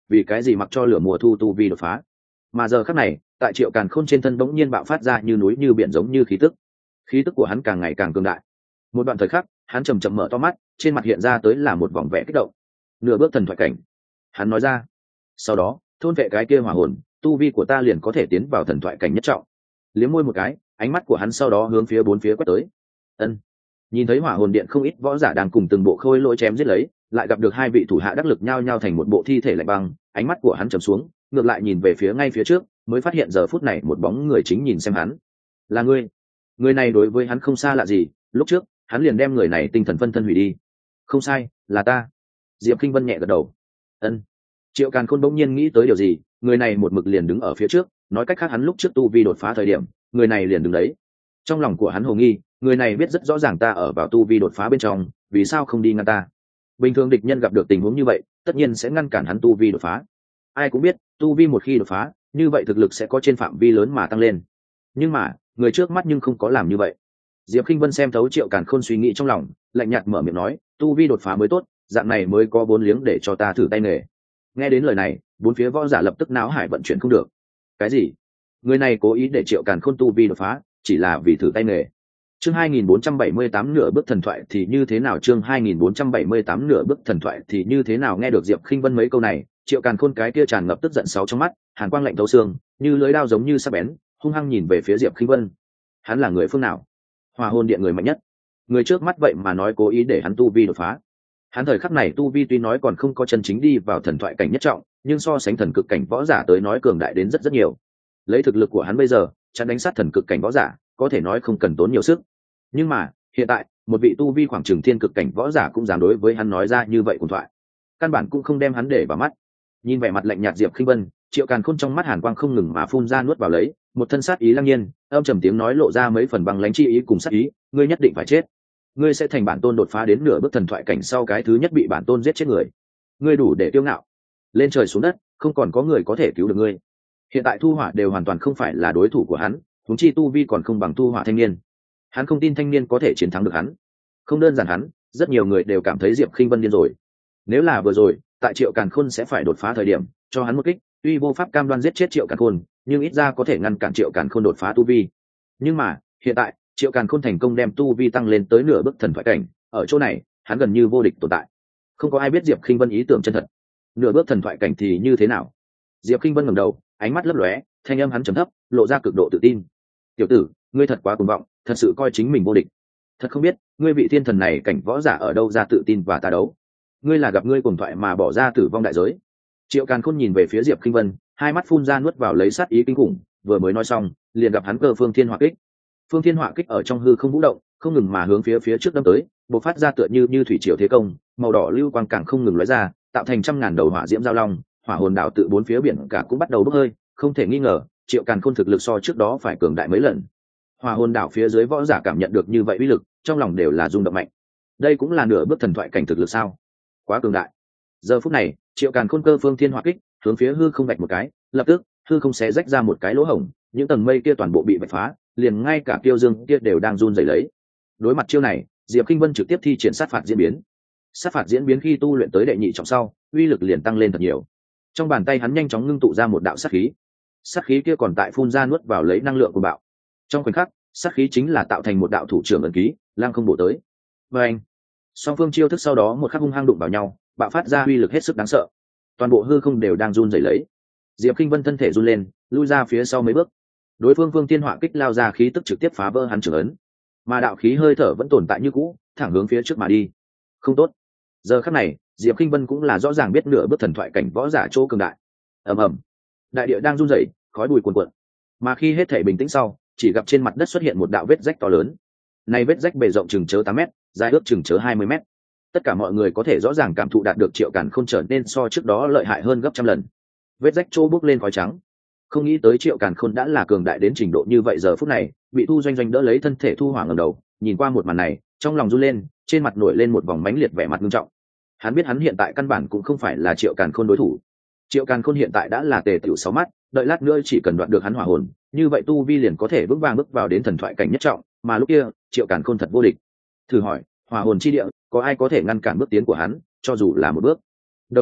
vì cái gì mặc cho lửa mùa thu tu vi đột phá. Mà giờ khắc này tại Triệu Càn Khôn trên thân bỗng nhiên bạo phát ra như núi như biển giống như khí tức, khí tức của hắn càng ngày càng cường đại. Một đoạn thời khắc hắn chầm chậm mở to mắt, trên mặt hiện ra tới là một vòng vẻ kích động. Nửa bước thần thoại cảnh, hắn nói ra. Sau đó thôn vệ cái kia hỏa hồn, tu vi của ta liền có thể tiến vào thần thoại cảnh nhất trọng. Liếm môi một cái, ánh mắt của hắn sau đó hướng phía bốn phía quét tới. Ân. Nhìn thấy hỏa hồn điện không ít võ giả đang cùng từng bộ khôi lỗi chém giết lấy, lại gặp được hai vị thủ hạ đắc lực nhao nhao thành một bộ thi thể lạnh băng, ánh mắt của hắn trầm xuống, ngược lại nhìn về phía ngay phía trước, mới phát hiện giờ phút này một bóng người chính nhìn xem hắn. Là ngươi. Người này đối với hắn không xa lạ gì, lúc trước hắn liền đem người này tinh thần phân thân hủy đi. Không sai, là ta. Diệp Kinh Vân nhẹ gật đầu. Ân. Triệu Càn Khôn bỗng nhiên nghĩ tới điều gì, người này một mực liền đứng ở phía trước, nói cách khác hắn lúc trước tu vi đột phá thời điểm, người này liền đứng đấy. Trong lòng của hắn hồ nghi, người này biết rất rõ ràng ta ở vào tu vi đột phá bên trong, vì sao không đi ngăn ta? Bình thường địch nhân gặp được tình huống như vậy, tất nhiên sẽ ngăn cản hắn tu vi đột phá. Ai cũng biết, tu vi một khi đột phá, như vậy thực lực sẽ có trên phạm vi lớn mà tăng lên. Nhưng mà, người trước mắt nhưng không có làm như vậy. Diệp Kinh Vân xem thấu Triệu Càn Khôn suy nghĩ trong lòng, lạnh nhạt mở miệng nói, tu vi đột phá mới tốt, dạng này mới có vốn liếng để cho ta thử tay nghề. Nghe đến lời này, bốn phía võ giả lập tức não hải vận chuyển không được. Cái gì? Người này cố ý để Triệu Càn Khôn tu vi đột phá, chỉ là vì thử tay nghề. Chương hai nghìn bốn trăm bảy mươi tám nửa bước thần thoại thì như thế nào? Chương hai nghìn bốn trăm bảy mươi tám nửa bước thần thoại thì như thế nào? Nghe được Diệp Khinh Vân mấy câu này, Triệu Càn Khôn cái kia tràn ngập tức giận sáu trong mắt, hàn quang lạnh thấu xương, như lưỡi dao giống như sắc bén, hung hăng nhìn về phía Diệp Khinh Vân. Hắn là người phương nào? Hỏa hồn điện người mạnh nhất. Người trước mắt vậy mà nói cố ý để hắn tu vi đột phá. Hắn thời khắc này tu vi tuy nói còn không có chân chính đi vào thần thoại cảnh nhất trọng, nhưng so sánh thần cực cảnh võ giả tới nói cường đại đến rất rất nhiều. Lấy thực lực của hắn bây giờ, chắn đánh sát thần cực cảnh võ giả, có thể nói không cần tốn nhiều sức. Nhưng mà hiện tại một vị tu vi khoảng chừng thiên cực cảnh võ giả cũng dám đối với hắn nói ra như vậy cùng thoại, căn bản cũng không đem hắn để vào mắt. Nhìn vẻ mặt lạnh nhạt Diệp Khinh Vân, Triệu Càn Khôn trong mắt hàn quang không ngừng mà phun ra nuốt vào lấy, một thân sát ý lăng nhiên, âm trầm tiếng nói lộ ra mấy phần băng lãnh chi ý cùng sát ý, ngươi nhất định phải chết. Ngươi sẽ thành bản tôn đột phá đến nửa bước thần thoại cảnh sau cái thứ nhất bị bản tôn giết chết người. Ngươi đủ để kiêu ngạo. Lên trời xuống đất, không còn có người có thể cứu được ngươi. Hiện tại Thu Hỏa đều hoàn toàn không phải là đối thủ của hắn, huống chi tu vi còn không bằng Thu Hỏa thanh niên. Hắn không tin thanh niên có thể chiến thắng được hắn. Không đơn giản hắn, rất nhiều người đều cảm thấy Diệp Khinh Vân điên rồi. Nếu là vừa rồi, tại Triệu Càn Khôn sẽ phải đột phá thời điểm, cho hắn một kích, tuy vô pháp cam đoan giết chết Triệu Càn Khôn, nhưng ít ra có thể ngăn cản Triệu Càn Khôn đột phá tu vi. Nhưng mà, hiện tại, Triệu Càn Khôn thành công đem tu vi tăng lên tới nửa bước thần thoại cảnh, ở chỗ này, hắn gần như vô địch tồn tại. Không có ai biết Diệp Khinh Vân ý tưởng chân thật. Nửa bước thần thoại cảnh thì như thế nào? Diệp Khinh Vân ngẩng đầu, ánh mắt lấp lóe, thanh âm hắn trầm thấp, lộ ra cực độ tự tin. "Tiểu tử, ngươi thật quá cuồng vọng, thật sự coi chính mình vô địch. Thật không biết, ngươi vị thiên thần này cảnh võ giả ở đâu ra tự tin và ta đấu? Ngươi là gặp ngươi cuồng thoại mà bỏ ra tử vong đại giới." Triệu Càn Khôn nhìn về phía Diệp Khinh Vân, hai mắt phun ra nuốt vào lấy sát ý kinh khủng, vừa mới nói xong, liền gặp hắn cơ Phương Thiên Hỏa Kích. Phương Thiên Hỏa Kích ở trong hư không vũ động, không ngừng mà hướng phía phía trước đâm tới, bộc phát ra tựa như như thủy triều thế công, màu đỏ lưu quang càng không ngừng lóe ra, tạo thành trăm ngàn đầu hỏa diễm giao long, hỏa hồn đảo tự bốn phía biển cả cũng bắt đầu bốc hơi, không thể nghi ngờ, Triệu Càn Khôn thực lực so trước đó phải cường đại mấy lần. Hỏa hồn đảo phía dưới võ giả cảm nhận được như vậy uy lực, trong lòng đều là rung động mạnh. Đây cũng là nửa bước thần thoại cảnh thực lực sao? Quá cường đại. Giờ phút này, Triệu Càn Khôn cơ Phương Thiên Hỏa Kích, hướng phía hư không vạch một cái, lập tức, hư không xé rách ra một cái lỗ hổng, những tầng mây kia toàn bộ bị vạch phá, liền ngay cả Tiêu Dương kia đều đang run rẩy lấy. Đối mặt chiêu này, Diệp Kinh Vân trực tiếp thi triển sát phạt diễn biến. Sát phạt diễn biến khi tu luyện tới đệ nhị trọng sau, uy lực liền tăng lên thật nhiều. Trong bàn tay hắn nhanh chóng ngưng tụ ra một đạo sát khí. Sát khí kia còn tại phun ra nuốt vào lấy năng lượng của bạo. Trong khoảnh khắc, sát khí chính là tạo thành một đạo thủ trưởng ấn ký, lăng không bổ tới. Và anh, song phương chiêu thức sau đó một khắc hung hăng đụng vào nhau, bạo phát ra uy lực hết sức đáng sợ. Toàn bộ hư không đều đang run rẩy lấy. Diệp Kinh Vân thân thể run lên, lui ra phía sau mấy bước. Đối phương Phương Thiên Hỏa Kích lao ra khí tức trực tiếp phá vỡ hắn trưởng ấn, mà đạo khí hơi thở vẫn tồn tại như cũ, thẳng hướng phía trước mà đi. Không tốt. Giờ khắc này, Diệp Kinh Vân cũng là rõ ràng biết nửa bước thần thoại cảnh võ giả chỗ cường đại. Ầm ầm, đại địa đang run rẩy, khói bụi cuồn cuộn. Mà khi hết thể bình tĩnh sau, chỉ gặp trên mặt đất xuất hiện một đạo vết rách to lớn. Này vết rách bề rộng chừng chớ tám mét, dài ước chừng chớ hai mươi mét. Tất cả mọi người có thể rõ ràng cảm thụ đạt được Triệu Càn Khôn trở nên so trước đó lợi hại hơn gấp trăm lần. Vết rách trô bốc lên khói trắng. Không nghĩ tới Triệu Càn Khôn đã là cường đại đến trình độ như vậy, giờ phút này, bị Thu Doanh Doanh đỡ lấy thân thể Thu Hỏa ngẩng đầu, nhìn qua một màn này, trong lòng run lên, trên mặt nổi lên một vòng mãnh liệt vẻ mặt nghiêm trọng. Hắn biết hắn hiện tại căn bản cũng không phải là Triệu Càn Khôn đối thủ. Triệu Càn Khôn hiện tại đã là tề tiểu sáu mắt, đợi lát nữa chỉ cần đoạt được hắn hỏa hồn, như vậy tu vi liền có thể vững vàng bước vào đến thần thoại cảnh nhất trọng, mà lúc kia, Triệu Càn Khôn thật vô địch. Thử hỏi, hỏa hồn chi địa, có ai có thể ngăn cản bước tiến của hắn, cho dù là một bước? Đồng thời,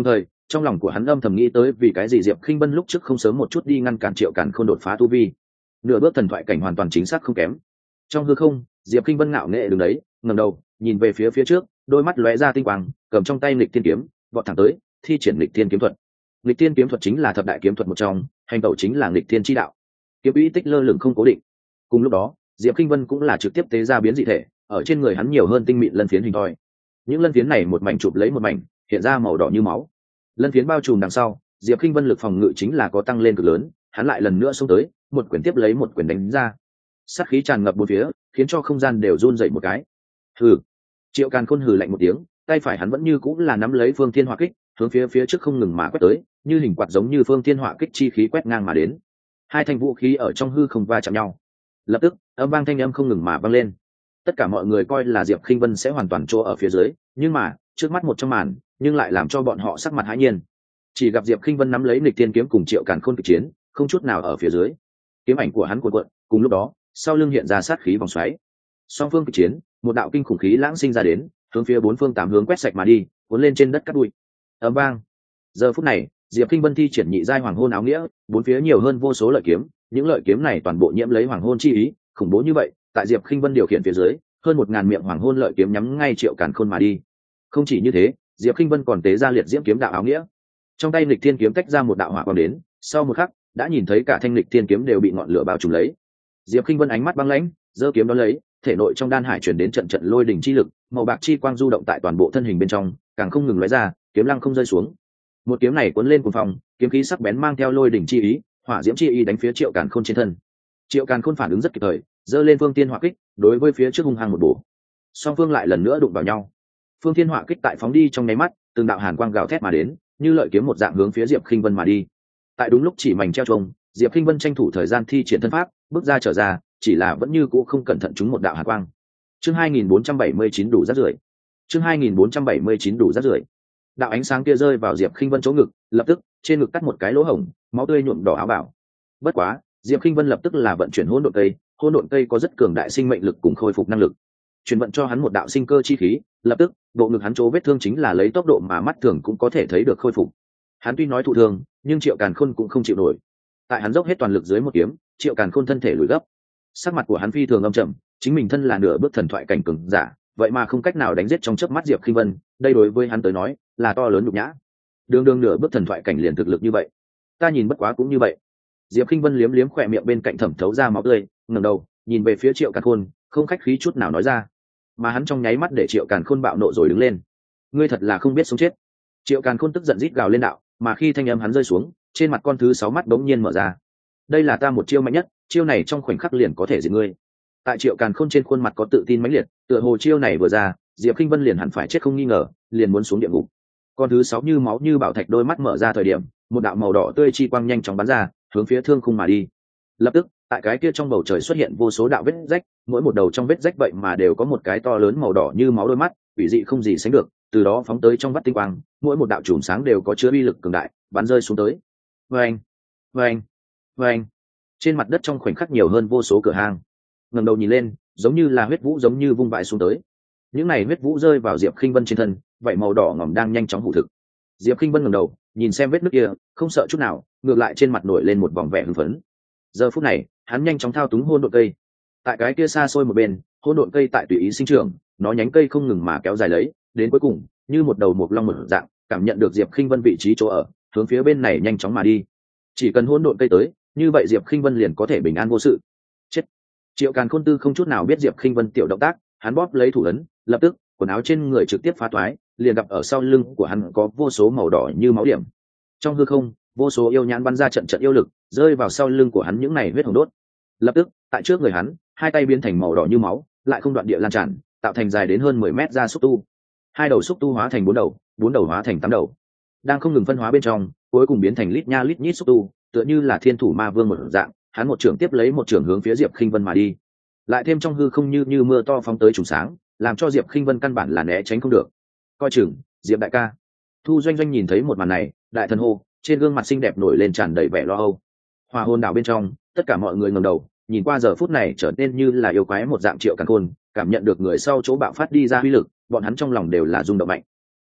trong lòng của hắn âm thầm nghĩ tới vì cái gì Diệp Khinh Vân lúc trước không sớm một chút đi ngăn cản Triệu Càn Khôn đột phá tu vi. Nửa bước thần thoại cảnh hoàn toàn chính xác không kém. Trong hư không, Diệp Khinh Vân ngạo nghễ đứng đấy, ngẩng đầu, nhìn về phía phía trước, đôi mắt lóe ra tinh quang, cầm trong tay Nghịch Thiên kiếm, vọt thẳng tới, thi triển Nghịch Thiên kiếm thuật. Nghịch Thiên kiếm thuật chính là thập đại kiếm thuật một trong, hành tẩu chính là Nghịch Thiên chi đạo. Kiếm uy tích lơ lửng không cố định. Cùng lúc đó, Diệp Khinh Vân cũng là trực tiếp tế ra biến dị thể, ở trên người hắn nhiều hơn tinh mịn lân phiến hình thoi. Những lân phiến này một mảnh chụp lấy một mảnh, hiện ra màu đỏ như máu. Lân phiến bao trùm đằng sau, Diệp Khinh Vân lực phòng ngự chính là có tăng lên cực lớn, hắn lại lần nữa xông tới, một quyền tiếp lấy một quyền đánh ra. Sát khí tràn ngập bốn phía, khiến cho không gian đều run rẩy một cái. Hừ. Triệu Càn Khôn hừ lạnh một tiếng, tay phải hắn vẫn như cũng là nắm lấy Phương Thiên Hỏa Kích, hướng phía phía trước không ngừng mà quét tới, như hình quạt giống như Phương Thiên Hỏa Kích chi khí quét ngang mà đến. Hai thanh vũ khí ở trong hư không va chạm nhau. Lập tức, âm vang thanh âm không ngừng mà vang lên. Tất cả mọi người coi là Diệp Khinh Vân sẽ hoàn toàn trô ở phía dưới, nhưng mà, trước mắt một trong màn, nhưng lại làm cho bọn họ sắc mặt hãi nhiên. Chỉ gặp Diệp Khinh Vân nắm lấy Nghịch Thiên kiếm cùng Triệu Càn Khôn kịch chiến, không chút nào ở phía dưới. Kiếm ảnh của hắn cuộn cuộn, cùng lúc đó, sau lưng hiện ra sát khí vòng xoáy. Song phương kịch chiến, một đạo kinh khủng khí lãng sinh ra đến, hướng phía bốn phương tám hướng quét sạch mà đi, cuốn lên trên đất cát bụi. Ầm vang. Giờ phút này, Diệp Khinh Vân thi triển nhị giai hoàng hôn áo nghĩa, bốn phía nhiều hơn vô số lợi kiếm, những lợi kiếm này toàn bộ nhiễm lấy hoàng hôn chi ý, khủng bố như vậy, tại Diệp Khinh Vân điều khiển phía dưới, hơn một ngàn miệng hoàng hôn lợi kiếm nhắm ngay Triệu Càn Khôn mà đi. Không chỉ như thế, Diệp Khinh Vân còn tế ra liệt diễm kiếm đạo áo nghĩa. Trong tay Nghịch Thiên kiếm tách ra một đạo hỏa quang đến, sau một khắc, đã nhìn thấy cả thanh Nghịch Thiên kiếm đều bị ngọn lửa bao trùm lấy. Diệp Khinh Vân ánh mắt băng lãnh, giơ kiếm đón lấy, thể nội trong đan hải truyền đến trận trận lôi đỉnh chi lực, màu bạc chi quang du động tại toàn bộ thân hình bên trong, càng không ngừng lóe ra, kiếm lăng không rơi xuống. Một kiếm này cuốn lên cuồng phong, kiếm khí sắc bén mang theo lôi đỉnh chi ý, hỏa diễm chi ý đánh phía Triệu Càn Khôn trên thân. Triệu Càn Khôn phản ứng rất kịp thời, giơ lên Phương Thiên Hỏa Kích, đối với phía trước hung hăng một bổ. Song phương lại lần nữa đụng vào nhau. Phương Thiên Hỏa Kích tại phóng đi trong nháy mắt, từng đạo hàn quang gào thét mà đến, như lợi kiếm một dạng hướng phía Diệp Khinh Vân mà đi. Tại đúng lúc chỉ mảnh treo trông, Diệp Khinh Vân tranh thủ thời gian thi triển thân pháp, bước ra trở ra, chỉ là vẫn như cũ không cẩn thận trúng một đạo hàn quang. Chương hai nghìn bốn trăm bảy mươi chín đủ rác rưởi. Chương hai nghìn bốn trăm bảy mươi chín đủ rác rưởi. Đạo ánh sáng kia rơi vào Diệp Khinh Vân chỗ ngực, lập tức trên ngực cắt một cái lỗ hổng, máu tươi nhuộm đỏ áo bào. Bất quá, Diệp Khinh Vân lập tức là vận chuyển hỗn độn cây, hỗn độn cây có rất cường đại sinh mệnh lực cùng khôi phục năng lực. Truyền vận cho hắn một đạo sinh cơ chi khí, lập tức, bộ ngực hắn chỗ vết thương chính là lấy tốc độ mà mắt thường cũng có thể thấy được khôi phục. Hắn tuy nói thụ thương, nhưng Triệu Càn Khôn cũng không chịu nổi. Tại hắn dốc hết toàn lực dưới một kiếm, Triệu Càn Khôn thân thể lùi gấp. Sắc mặt của hắn phi thường âm trầm, chính mình thân là nửa bước thần thoại cảnh cường giả, vậy mà không cách nào đánh giết trong chớp mắt Diệp Khinh Vân, đây đối với hắn tới nói là to lớn nhục nhã. Đường đường nửa bước thần thoại cảnh liền thực lực như vậy, ta nhìn bất quá cũng như vậy. Diệp Khinh Vân liếm liếm khỏe miệng bên cạnh thẩm thấu ra máu tươi, ngẩng đầu, nhìn về phía Triệu Càn Khôn, không khách khí chút nào nói ra. Mà hắn trong nháy mắt để Triệu Càn Khôn bạo nộ rồi đứng lên. Ngươi thật là không biết sống chết. Triệu Càn Khôn tức giận rít gào lên đạo, mà khi thanh âm hắn rơi xuống, trên mặt con thứ sáu mắt bỗng nhiên mở ra. Đây là ta một chiêu mạnh nhất, chiêu này trong khoảnh khắc liền có thể diệt ngươi. Tại Triệu Càn Khôn trên khuôn mặt có tự tin mãnh liệt, tựa hồ chiêu này vừa ra, Diệp Khinh Vân liền hẳn phải chết không nghi ngờ, liền muốn xuống địa ngục. Con thứ sáu như máu như bảo thạch đôi mắt mở ra thời điểm, một đạo màu đỏ tươi chi quang nhanh chóng bắn ra, hướng phía thương khung mà đi. Lập tức, tại cái kia trong bầu trời xuất hiện vô số đạo vết rách, mỗi một đầu trong vết rách vậy mà đều có một cái to lớn màu đỏ như máu đôi mắt, quỷ dị không gì sánh được, từ đó phóng tới trong vắt tinh quang, mỗi một đạo chùm sáng đều có chứa uy lực cường đại, bắn rơi xuống tới. Oeng, oeng, oeng. Trên mặt đất trong khoảnh khắc nhiều hơn vô số cửa hang. Ngẩng đầu nhìn lên, giống như là huyết vũ giống như vung vãi xuống tới. Những này huyết vũ rơi vào Diệp Khinh Vân trên thân, vậy màu đỏ ngòm đang nhanh chóng hủ thực. Diệp Khinh Vân ngẩng đầu, nhìn xem vết nứt kia, không sợ chút nào, ngược lại trên mặt nổi lên một vòng vẻ hưng phấn. Giờ phút này, hắn nhanh chóng thao túng hỗn độn cây. Tại cái kia xa xôi một bên, hỗn độn cây tại tùy ý sinh trưởng, nó nhánh cây không ngừng mà kéo dài lấy, đến cuối cùng, như một đầu mộc long mở dạng, cảm nhận được Diệp Khinh Vân vị trí chỗ ở, hướng phía bên này nhanh chóng mà đi. Chỉ cần hỗn độn cây tới, như vậy Diệp Khinh Vân liền có thể bình an vô sự. Chết. Triệu Càn Khôn tư không chút nào biết Diệp Khinh Vân tiểu động tác, hắn bóp lấy thủ ấn, lập tức, quần áo trên người trực tiếp phá toái, liền gặp ở sau lưng của hắn có vô số màu đỏ như máu điểm. Trong hư không, vô số yêu nhãn bắn ra trận trận yêu lực, rơi vào sau lưng của hắn những này huyết hồng đốt. Lập tức, tại trước người hắn, hai tay biến thành màu đỏ như máu, lại không đoạn địa lan tràn, tạo thành dài đến hơn mười mét ra xúc tu. Hai đầu xúc tu hóa thành bốn đầu, bốn đầu hóa thành tám đầu. Đang không ngừng phân hóa bên trong, cuối cùng biến thành lít nha lít nhít xúc tu, tựa như là thiên thủ ma vương một dạng, hắn một trường tiếp lấy một trường hướng phía Diệp Khinh Vân mà đi. Lại thêm trong hư không như như mưa to phóng tới trùng sáng, làm cho Diệp Khinh Vân căn bản là né tránh không được. Coi chừng, Diệp đại ca. Thu Doanh Doanh nhìn thấy một màn này, đại thần hô, trên gương mặt xinh đẹp nổi lên tràn đầy vẻ lo âu. Hỏa hồn đảo bên trong, tất cả mọi người ngẩng đầu, nhìn qua giờ phút này trở nên như là yêu quái một dạng Triệu Càn Khôn, cảm nhận được người sau chỗ bạo phát đi ra uy lực, bọn hắn trong lòng đều là rung động mạnh.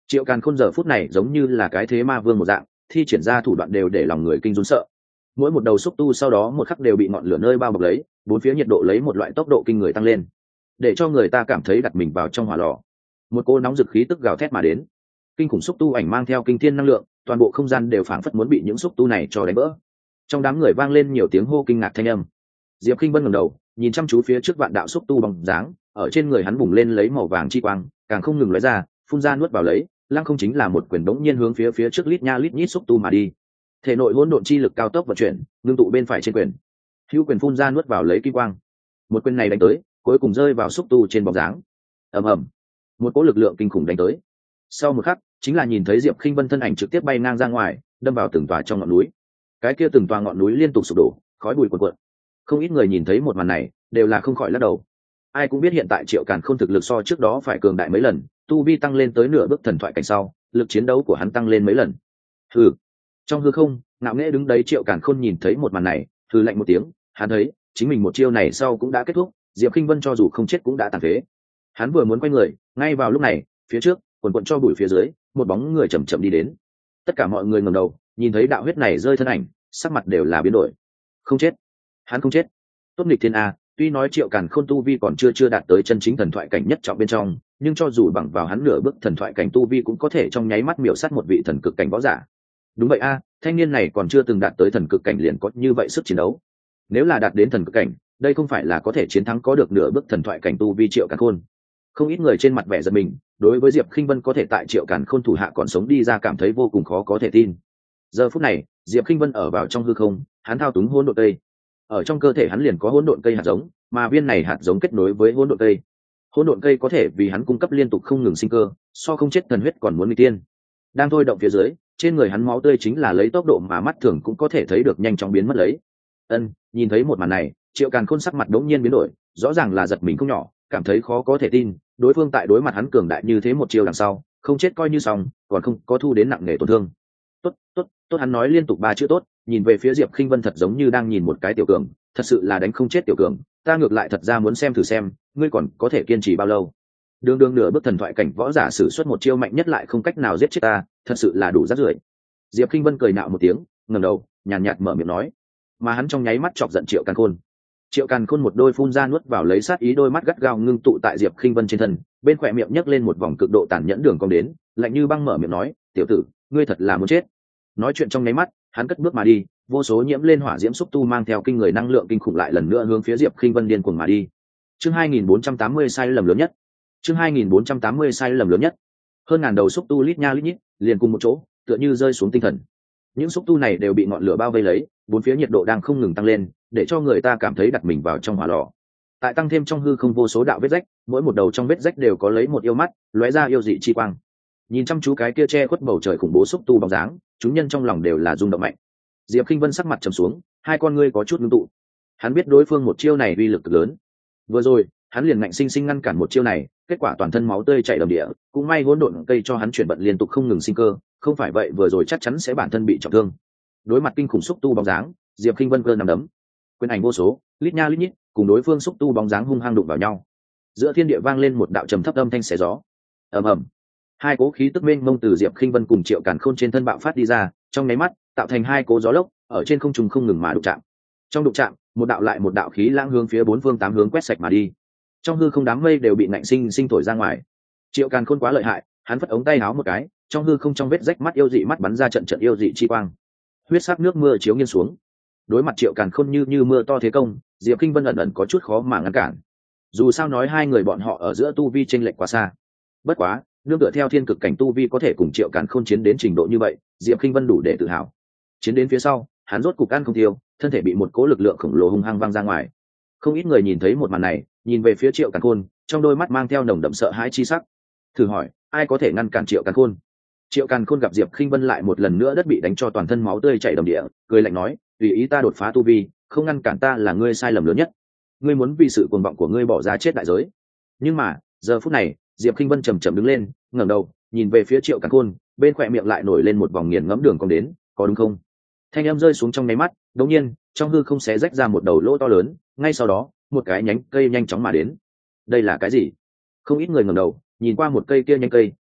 Triệu Càn Khôn giờ phút này giống như là cái thế ma vương một dạng, thi triển ra thủ đoạn đều để lòng người kinh run sợ. Mỗi một đầu xúc tu sau đó một khắc đều bị ngọn lửa nơi bao bọc lấy, bốn phía nhiệt độ lấy một loại tốc độ kinh người tăng lên, để cho người ta cảm thấy đặt mình vào trong hỏa lò. Một cô nóng dực khí tức gào thét mà đến, kinh khủng xúc tu ảnh mang theo kinh thiên năng lượng, toàn bộ không gian đều phảng phất muốn bị những xúc tu này cho đánh vỡ. Trong đám người vang lên nhiều tiếng hô kinh ngạc thanh âm. Diệp Kinh Vân ngẩng đầu, nhìn chăm chú phía trước vạn đạo xúc tu bóng dáng, ở trên người hắn bùng lên lấy màu vàng chi quang, càng không ngừng lóe ra, phun ra nuốt vào lấy, lăng không chính là một quyền đống nhiên hướng phía phía trước lít nha lít nhít xúc tu mà đi. Thể nội hỗn độn chi lực cao tốc vận chuyển, ngưng tụ bên phải trên quyền, hữu quyền phun ra nuốt vào lấy kim quang. Một quyền này đánh tới, cuối cùng rơi vào xúc tu trên bóng dáng. Ầm ầm, một cỗ lực lượng kinh khủng đánh tới. Sau một khắc, chính là nhìn thấy Diệp Khinh Vân thân ảnh trực tiếp bay ngang ra ngoài, đâm vào từng tòa trong ngọn núi. Cái kia từng tòa ngọn núi liên tục sụp đổ, khói bụi cuồn cuộn. Không ít người nhìn thấy một màn này, đều là không khỏi lắc đầu. Ai cũng biết hiện tại Triệu Càn Khôn thực lực so trước đó phải cường đại mấy lần, tu vi tăng lên tới nửa bước thần thoại cảnh sau, lực chiến đấu của hắn tăng lên mấy lần. Hừ. Trong hư không, ngạo nghễ đứng đấy Triệu Càn Khôn nhìn thấy một màn này, hừ lạnh một tiếng, hắn thấy, chính mình một chiêu này sau cũng đã kết thúc, Diệp Khinh Vân cho dù không chết cũng đã tàn phế. Hắn vừa muốn quay người, ngay vào lúc này, phía trước, quần quần cho bụi phía dưới, một bóng người chậm chậm đi đến. Tất cả mọi người ngẩng đầu, nhìn thấy đạo huyết này rơi thân ảnh, sắc mặt đều là biến đổi. Không chết, hắn không chết. Tốt nghịch thiên a, tuy nói Triệu Càn Khôn tu vi còn chưa chưa đạt tới chân chính thần thoại cảnh nhất trọng bên trong, nhưng cho dù bằng vào hắn nửa bước thần thoại cảnh tu vi cũng có thể trong nháy mắt miểu sát một vị thần cực cảnh võ giả. Đúng vậy a, thanh niên này còn chưa từng đạt tới thần cực cảnh liền có như vậy sức chiến đấu. Nếu là đạt đến thần cực cảnh, đây không phải là có thể chiến thắng có được nửa bước thần thoại cảnh tu vi Triệu Càn Khôn. Không ít người trên mặt vẻ giận mình, đối với Diệp Khinh Vân có thể tại Triệu Càn Khôn thủ hạ còn sống đi ra cảm thấy vô cùng khó có thể tin. Giờ phút này, Diệp Khinh Vân ở vào trong hư không, hắn thao túng hỗn độn cây. Ở trong cơ thể hắn liền có hỗn độn cây hạt giống, mà viên này hạt giống kết nối với hỗn độn cây. Hỗn độn cây có thể vì hắn cung cấp liên tục không ngừng sinh cơ, so không chết thần huyết còn muốn nguy tiên. Đang thôi động phía dưới, trên người hắn máu tươi chính là lấy tốc độ mà mắt thường cũng có thể thấy được nhanh chóng biến mất lấy. Ân, nhìn thấy một màn này, Triệu Càn Khôn sắc mặt đống nhiên biến đổi, rõ ràng là giật mình không nhỏ, cảm thấy khó có thể tin, đối phương tại đối mặt hắn cường đại như thế một chiều đằng sau, không chết coi như xong, còn không có thu đến nặng nề tổn thương. Tốt, tốt, tốt, hắn nói liên tục ba chữ tốt, nhìn về phía Diệp Khinh Vân thật giống như đang nhìn một cái tiểu cường, thật sự là đánh không chết tiểu cường, ta ngược lại thật ra muốn xem thử xem, ngươi còn có thể kiên trì bao lâu. Đường đường nửa bước thần thoại cảnh võ giả sử xuất một chiêu mạnh nhất lại không cách nào giết chết ta, thật sự là đủ rác rưởi. Diệp Khinh Vân cười nạo một tiếng, ngẩng đầu, nhàn nhạt mở miệng nói, mà hắn trong nháy mắt chọc giận Triệu Càn Khôn. Triệu Càn Khôn một đôi phun ra nuốt vào lấy sát ý đôi mắt gắt gao ngưng tụ tại Diệp Khinh Vân trên thân, bên khóe miệng nhấc lên một vòng cực độ tàn nhẫn đường cong đến, lạnh như băng mở miệng nói, tiểu tử, ngươi thật là muốn chết. Nói chuyện trong nháy mắt, hắn cất bước mà đi, vô số nhiễm lên hỏa diễm xúc tu mang theo kinh người năng lượng kinh khủng lại lần nữa hướng phía Diệp Khinh Vân điên cuồng mà đi. Chương hai nghìn bốn trăm tám mươi sai lầm lớn nhất. Chương hai nghìn bốn trăm tám mươi sai lầm lớn nhất. Hơn ngàn đầu xúc tu lít nha lít nhít, liền cùng một chỗ, tựa như rơi xuống tinh thần. Những xúc tu này đều bị ngọn lửa bao vây lấy, bốn phía nhiệt độ đang không ngừng tăng lên, để cho người ta cảm thấy đặt mình vào trong hỏa lò. Tại tăng thêm trong hư không vô số đạo vết rách, mỗi một đầu trong vết rách đều có lấy một yêu mắt, lóe ra yêu dị chi quang. Nhìn chăm chú cái kia che khuất bầu trời khủng bố xúc tu bóng dáng, chúng nhân trong lòng đều là rung động mạnh. Diệp Khinh Vân sắc mặt trầm xuống, hai con ngươi có chút ngưng tụ. Hắn biết đối phương một chiêu này uy lực cực lớn. Vừa rồi, hắn liền ngạnh sinh sinh ngăn cản một chiêu này, kết quả toàn thân máu tươi chảy đầm địa, cũng may hỗn độn cây cho hắn chuyển vận liên tục không ngừng sinh cơ, không phải vậy vừa rồi chắc chắn sẽ bản thân bị trọng thương. Đối mặt kinh khủng xúc tu bóng dáng, Diệp Khinh Vân cơ nằm đấm, quyền ảnh vô số, lít nha lít nhít, cùng đối phương xúc tu bóng dáng hung hăng đụng vào nhau. Giữa thiên địa vang lên một đạo trầm thấp âm thanh xé gió. Ầm ầm. Hai cố khí tức mênh mông từ Diệp Khinh Vân cùng Triệu Càn Khôn trên thân bạo phát đi ra, trong nháy mắt, tạo thành hai cố gió lốc, ở trên không trung không ngừng mà đụng chạm. Trong đụng chạm, một đạo lại một đạo khí lãng hướng phía bốn phương tám hướng quét sạch mà đi. Trong hư không đám mây đều bị nạnh sinh sinh thổi ra ngoài. Triệu Càn Khôn quá lợi hại, hắn phất ống tay áo một cái, trong hư không trong vết rách mắt yêu dị mắt bắn ra trận trận yêu dị chi quang. Huyết sắc nước mưa chiếu nghiêng xuống. Đối mặt Triệu Càn Khôn như như mưa to thế công, Diệp Khinh Vân ẩn ẩn có chút khó mà ngăn cản. Dù sao nói hai người bọn họ ở giữa tu vi chênh lệch quá xa. Bất quá, nương tựa theo thiên cực cảnh tu vi có thể cùng Triệu Càn Khôn chiến đến trình độ như vậy, Diệp Khinh Vân đủ để tự hào. Chiến đến phía sau, hắn rốt cục ăn không tiêu, thân thể bị một cỗ lực lượng khổng lồ hung hăng văng ra ngoài. Không ít người nhìn thấy một màn này, nhìn về phía Triệu Càn Khôn, trong đôi mắt mang theo nồng đậm sợ hãi chi sắc. Thử hỏi, ai có thể ngăn cản Triệu Càn Khôn? Triệu Càn Khôn gặp Diệp Khinh Vân lại một lần nữa đất bị đánh cho toàn thân máu tươi chảy đầm địa, cười lạnh nói, tùy ý ta đột phá tu vi, không ngăn cản ta là ngươi sai lầm lớn nhất. Ngươi muốn vì sự cuồng vọng của ngươi bỏ ra chết đại giới. Nhưng mà, giờ phút này, Diệp Khinh Vân chậm chậm đứng lên, ngẩng đầu, nhìn về phía Triệu Càn Khôn, bên khóe miệng lại nổi lên một vòng nghiền ngẫm đường cong đến, có đúng không? Thanh âm rơi xuống trong nháy mắt, đột nhiên, trong hư không xé rách ra một đầu lỗ to lớn, ngay sau đó, một cái nhánh cây nhanh chóng mà đến. Đây là cái gì? Không ít người ngẩng đầu, nhìn qua một cây kia nhánh cây,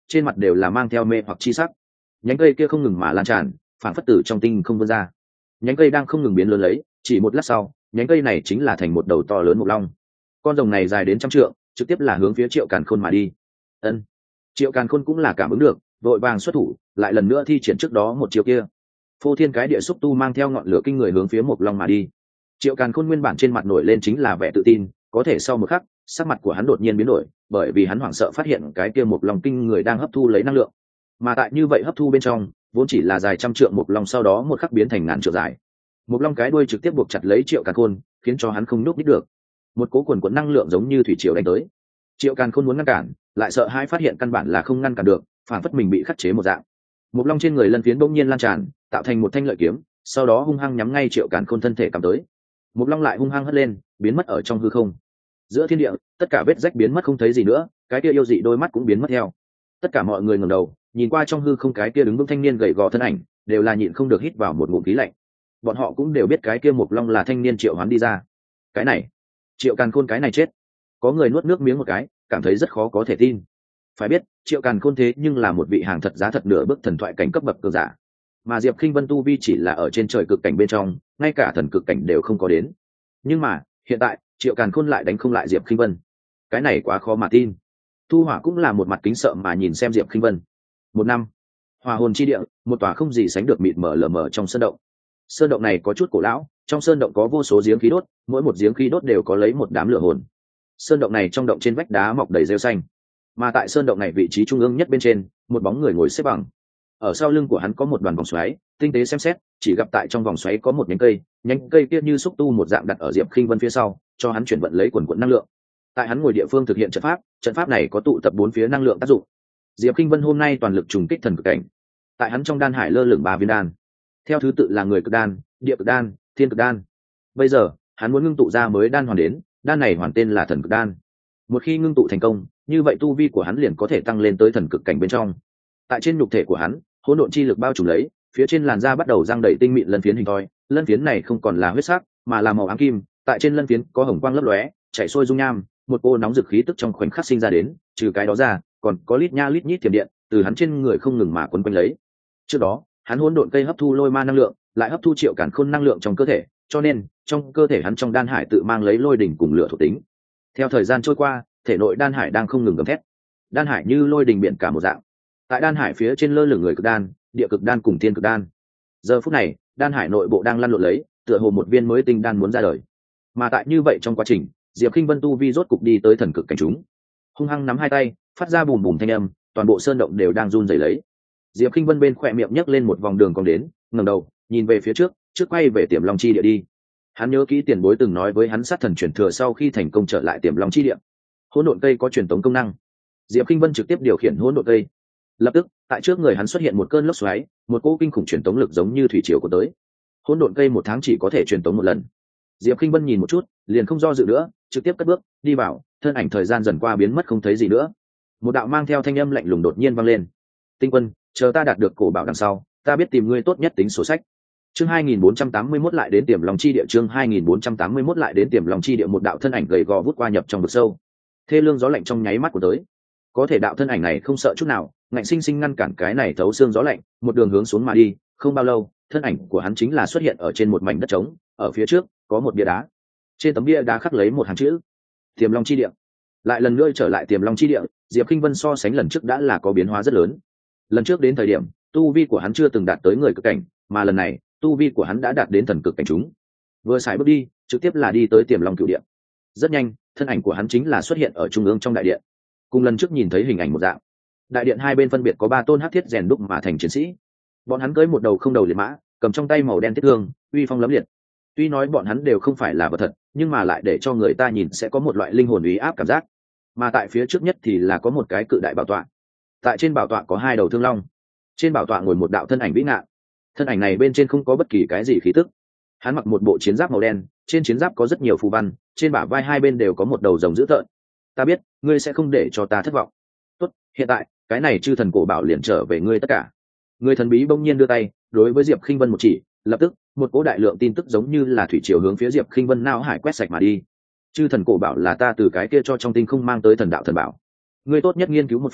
trên mặt đều là mang theo mê hoặc chi sắc. Nhánh cây kia không ngừng mà lan tràn, phản phất tử trong tinh không vươn ra. Nhánh cây đang không ngừng biến lớn lấy, chỉ một lát sau, nhánh cây này chính là thành một đầu to lớn mục long. Con rồng này dài đến trăm trượng, trực tiếp là hướng phía Triệu Càn Khôn mà đi. Ân. Triệu Càn Khôn cũng là cảm ứng được, vội vàng xuất thủ, lại lần nữa thi triển trước đó một chiều kia. Phô thiên cái địa xúc tu mang theo ngọn lửa kinh người hướng phía mục long mà đi. Triệu Càn Khôn nguyên bản trên mặt nổi lên chính là vẻ tự tin, có thể sau một khắc, sắc mặt của hắn đột nhiên biến đổi, bởi vì hắn hoảng sợ phát hiện cái kia mục long kinh người đang hấp thu lấy năng lượng. Mà tại như vậy hấp thu bên trong, vốn chỉ là dài trăm trượng mục long sau đó một khắc biến thành ngàn trượng dài. Mục long cái đuôi trực tiếp buộc chặt lấy Triệu Càn Khôn, khiến cho hắn không nhúc nhích được. Một cỗ quần quần năng lượng giống như thủy triều đánh tới. Triệu Càn Khôn muốn ngăn cản, lại sợ hãi phát hiện căn bản là không ngăn cản được, phản phất mình bị khắc chế một dạng. Mục long trên người lân phiến bỗng nhiên lan tràn, tạo thành một thanh lợi kiếm, sau đó hung hăng nhắm ngay Triệu Càn Khôn thân thể cắm tới. Mục long lại hung hăng hất lên, biến mất ở trong hư không. Giữa thiên địa, tất cả vết rách biến mất không thấy gì nữa, cái kia yêu dị đôi mắt cũng biến mất theo. Tất cả mọi người ngẩng đầu, nhìn qua trong hư không cái kia đứng vững thanh niên gầy gò thân ảnh, đều là nhịn không được hít vào một ngụm khí lạnh. Bọn họ cũng đều biết cái kia Mục long là thanh niên Triệu Hoán đi ra. Cái này, Triệu Càn Khôn cái này chết. Có người nuốt nước miếng một cái, cảm thấy rất khó có thể tin. Phải biết, Triệu Càn Khôn thế nhưng là một vị hàng thật giá thật nửa bước thần thoại cảnh cấp bậc cường giả, mà Diệp Khinh Vân tu vi chỉ là ở trên trời cực cảnh bên trong, ngay cả thần cực cảnh đều không có đến. Nhưng mà, hiện tại, Triệu Càn Khôn lại đánh không lại Diệp Khinh Vân. Cái này quá khó mà tin. Thu Hỏa cũng là một mặt kính sợ mà nhìn xem Diệp Khinh Vân. Một năm, Hỏa hồn chi địa, một tòa không gì sánh được mịt mờ lờ mờ trong sơn động. Sơn động này có chút cổ lão, trong sơn động có vô số giếng khí đốt, mỗi một giếng khí đốt đều có lấy một đám lửa hồn. Sơn động này trong động trên vách đá mọc đầy rêu xanh, mà tại sơn động này vị trí trung ương nhất bên trên, một bóng người ngồi xếp bằng. Ở sau lưng của hắn có một đoàn vòng xoáy, tinh tế xem xét, chỉ gặp tại trong vòng xoáy có một nhánh cây, nhánh cây kia như xúc tu một dạng đặt ở Diệp Khinh Vân phía sau, cho hắn chuyển vận lấy quần quần năng lượng. Tại hắn ngồi địa phương thực hiện trận pháp, trận pháp này có tụ tập bốn phía năng lượng tác dụng. Diệp Khinh Vân hôm nay toàn lực trùng kích thần cực cảnh. Tại hắn trong đan hải lơ lửng ba viên đan, theo thứ tự là người cực đan, địa cực đan, thiên cực đan. Bây giờ, hắn muốn ngưng tụ ra mới đan hoàn đến, đan này hoàn tên là thần cực đan. Một khi ngưng tụ thành công, như vậy tu vi của hắn liền có thể tăng lên tới thần cực cảnh bên trong. Tại trên nhục thể của hắn, hỗn độn chi lực bao trùm lấy, phía trên làn da bắt đầu răng đầy tinh mịn lân phiến hình thoi, lân phiến này không còn là huyết sắc, mà là màu ám kim, tại trên lân phiến có hồng quang lấp lóe, chảy xuôi dung nham, một cô nóng rực khí tức trong khoảnh khắc sinh ra đến, trừ cái đó ra, còn có lít nha lít nhít thiểm điện từ hắn trên người không ngừng mà quấn quanh lấy. Trước đó, hắn hỗn độn cây hấp thu lôi ma năng lượng, lại hấp thu Triệu Càn Khôn năng lượng trong cơ thể, cho nên trong cơ thể hắn trong đan hải tự mang lấy lôi đỉnh cùng lửa thuộc tính. Theo thời gian trôi qua, thể nội đan hải đang không ngừng gầm thét, đan hải như lôi đỉnh biển cả một dạng. Tại đan hải phía trên lơ lửng người cực đan, địa cực đan cùng thiên cực đan. Giờ phút này, đan hải nội bộ đang lăn lộn lấy, tựa hồ một viên mới tinh đan muốn ra đời. Mà tại như vậy trong quá trình, Diệp Khinh Vân tu vi rốt cục đi tới thần cực cảnh chúng, hung hăng nắm hai tay, phát ra bùm bùm thanh âm, toàn bộ sơn động đều đang run rẩy lấy. Diệp Khinh Vân bên khỏe miệng nhấc lên một vòng đường cong đến, ngẩng đầu, nhìn về phía trước, trước quay về Tiềm Long chi địa đi. Hắn nhớ kỹ tiền bối từng nói với hắn sát thần truyền thừa sau khi thành công trở lại Tiềm Long chi địa, hỗn độn cây có truyền tống công năng. Diệp Khinh Vân trực tiếp điều khiển hỗn độn cây. Lập tức, tại trước người hắn xuất hiện một cơn lốc xoáy, một cỗ kinh khủng truyền tống lực giống như thủy triều của tới. Hỗn độn cây một tháng chỉ có thể truyền tống một lần. Diệp Khinh Vân nhìn một chút, liền không do dự nữa, trực tiếp cất bước đi vào, thân ảnh thời gian dần qua biến mất không thấy gì nữa. Một đạo mang theo thanh âm lạnh lùng đột nhiên vang lên. Tinh Quân, chờ ta đạt được cổ bảo đằng sau, ta biết tìm ngươi tốt nhất tính sổ sách. Chương hai nghìn bốn trăm tám mươi mốt lại đến Tiềm Long chi địa, chương hai nghìn bốn trăm tám mươi mốt lại đến Tiềm Long chi địa, một đạo thân ảnh gầy gò vút qua nhập trong vực sâu. Thê lương gió lạnh trong nháy mắt của tới. Có thể đạo thân ảnh này không sợ chút nào, ngạnh sinh sinh ngăn cản cái này thấu xương gió lạnh, một đường hướng xuống mà đi. Không bao lâu, thân ảnh của hắn chính là xuất hiện ở trên một mảnh đất trống, ở phía trước có một bia đá. Trên tấm bia đá khắc lấy một hàng chữ: Tiềm Long chi địa. Lại lần nữa trở lại Tiềm Long chi địa, Diệp Khinh Vân so sánh lần trước đã là có biến hóa rất lớn. Lần trước đến thời điểm, tu vi của hắn chưa từng đạt tới người cực cảnh, mà lần này, tu vi của hắn đã đạt đến thần cực cảnh chúng. Vừa xài bước đi, trực tiếp là đi tới Tiềm Long cửu điện. Rất nhanh, thân ảnh của hắn chính là xuất hiện ở trung ương trong đại điện. Cùng lần trước nhìn thấy hình ảnh một dạng. Đại điện hai bên phân biệt có ba tôn hắc thiết rèn đúc mà thành chiến sĩ. Bọn hắn cưỡi một đầu không đầu liệt mã, cầm trong tay màu đen thiết thương, uy phong lẫm liệt. Tuy nói bọn hắn đều không phải là vật thật, nhưng mà lại để cho người ta nhìn sẽ có một loại linh hồn uy áp cảm giác. Mà tại phía trước nhất thì là có một cái cự đại bảo tọa. Tại trên bảo tọa có hai đầu thương long. Trên bảo tọa ngồi một đạo thân ảnh vĩ ngạn. Thân ảnh này bên trên không có bất kỳ cái gì khí tức. Hắn mặc một bộ chiến giáp màu đen, trên chiến giáp có rất nhiều phù văn, trên bả vai hai bên đều có một đầu rồng dữ tợn. Ta biết, ngươi sẽ không để cho ta thất vọng. Tốt, hiện tại, cái này chư thần cổ bảo liền trở về ngươi tất cả. Người thần bí bỗng nhiên đưa tay, đối với Diệp Khinh Vân một chỉ, lập tức, một cỗ đại lượng tin tức giống như là thủy triều hướng phía Diệp Khinh Vân não hải quét sạch mà đi. Chư thần cổ bảo là ta từ cái kia cho trong tinh không mang tới thần đạo thần bảo. Ngươi tốt nhất nghiên cứu một phen,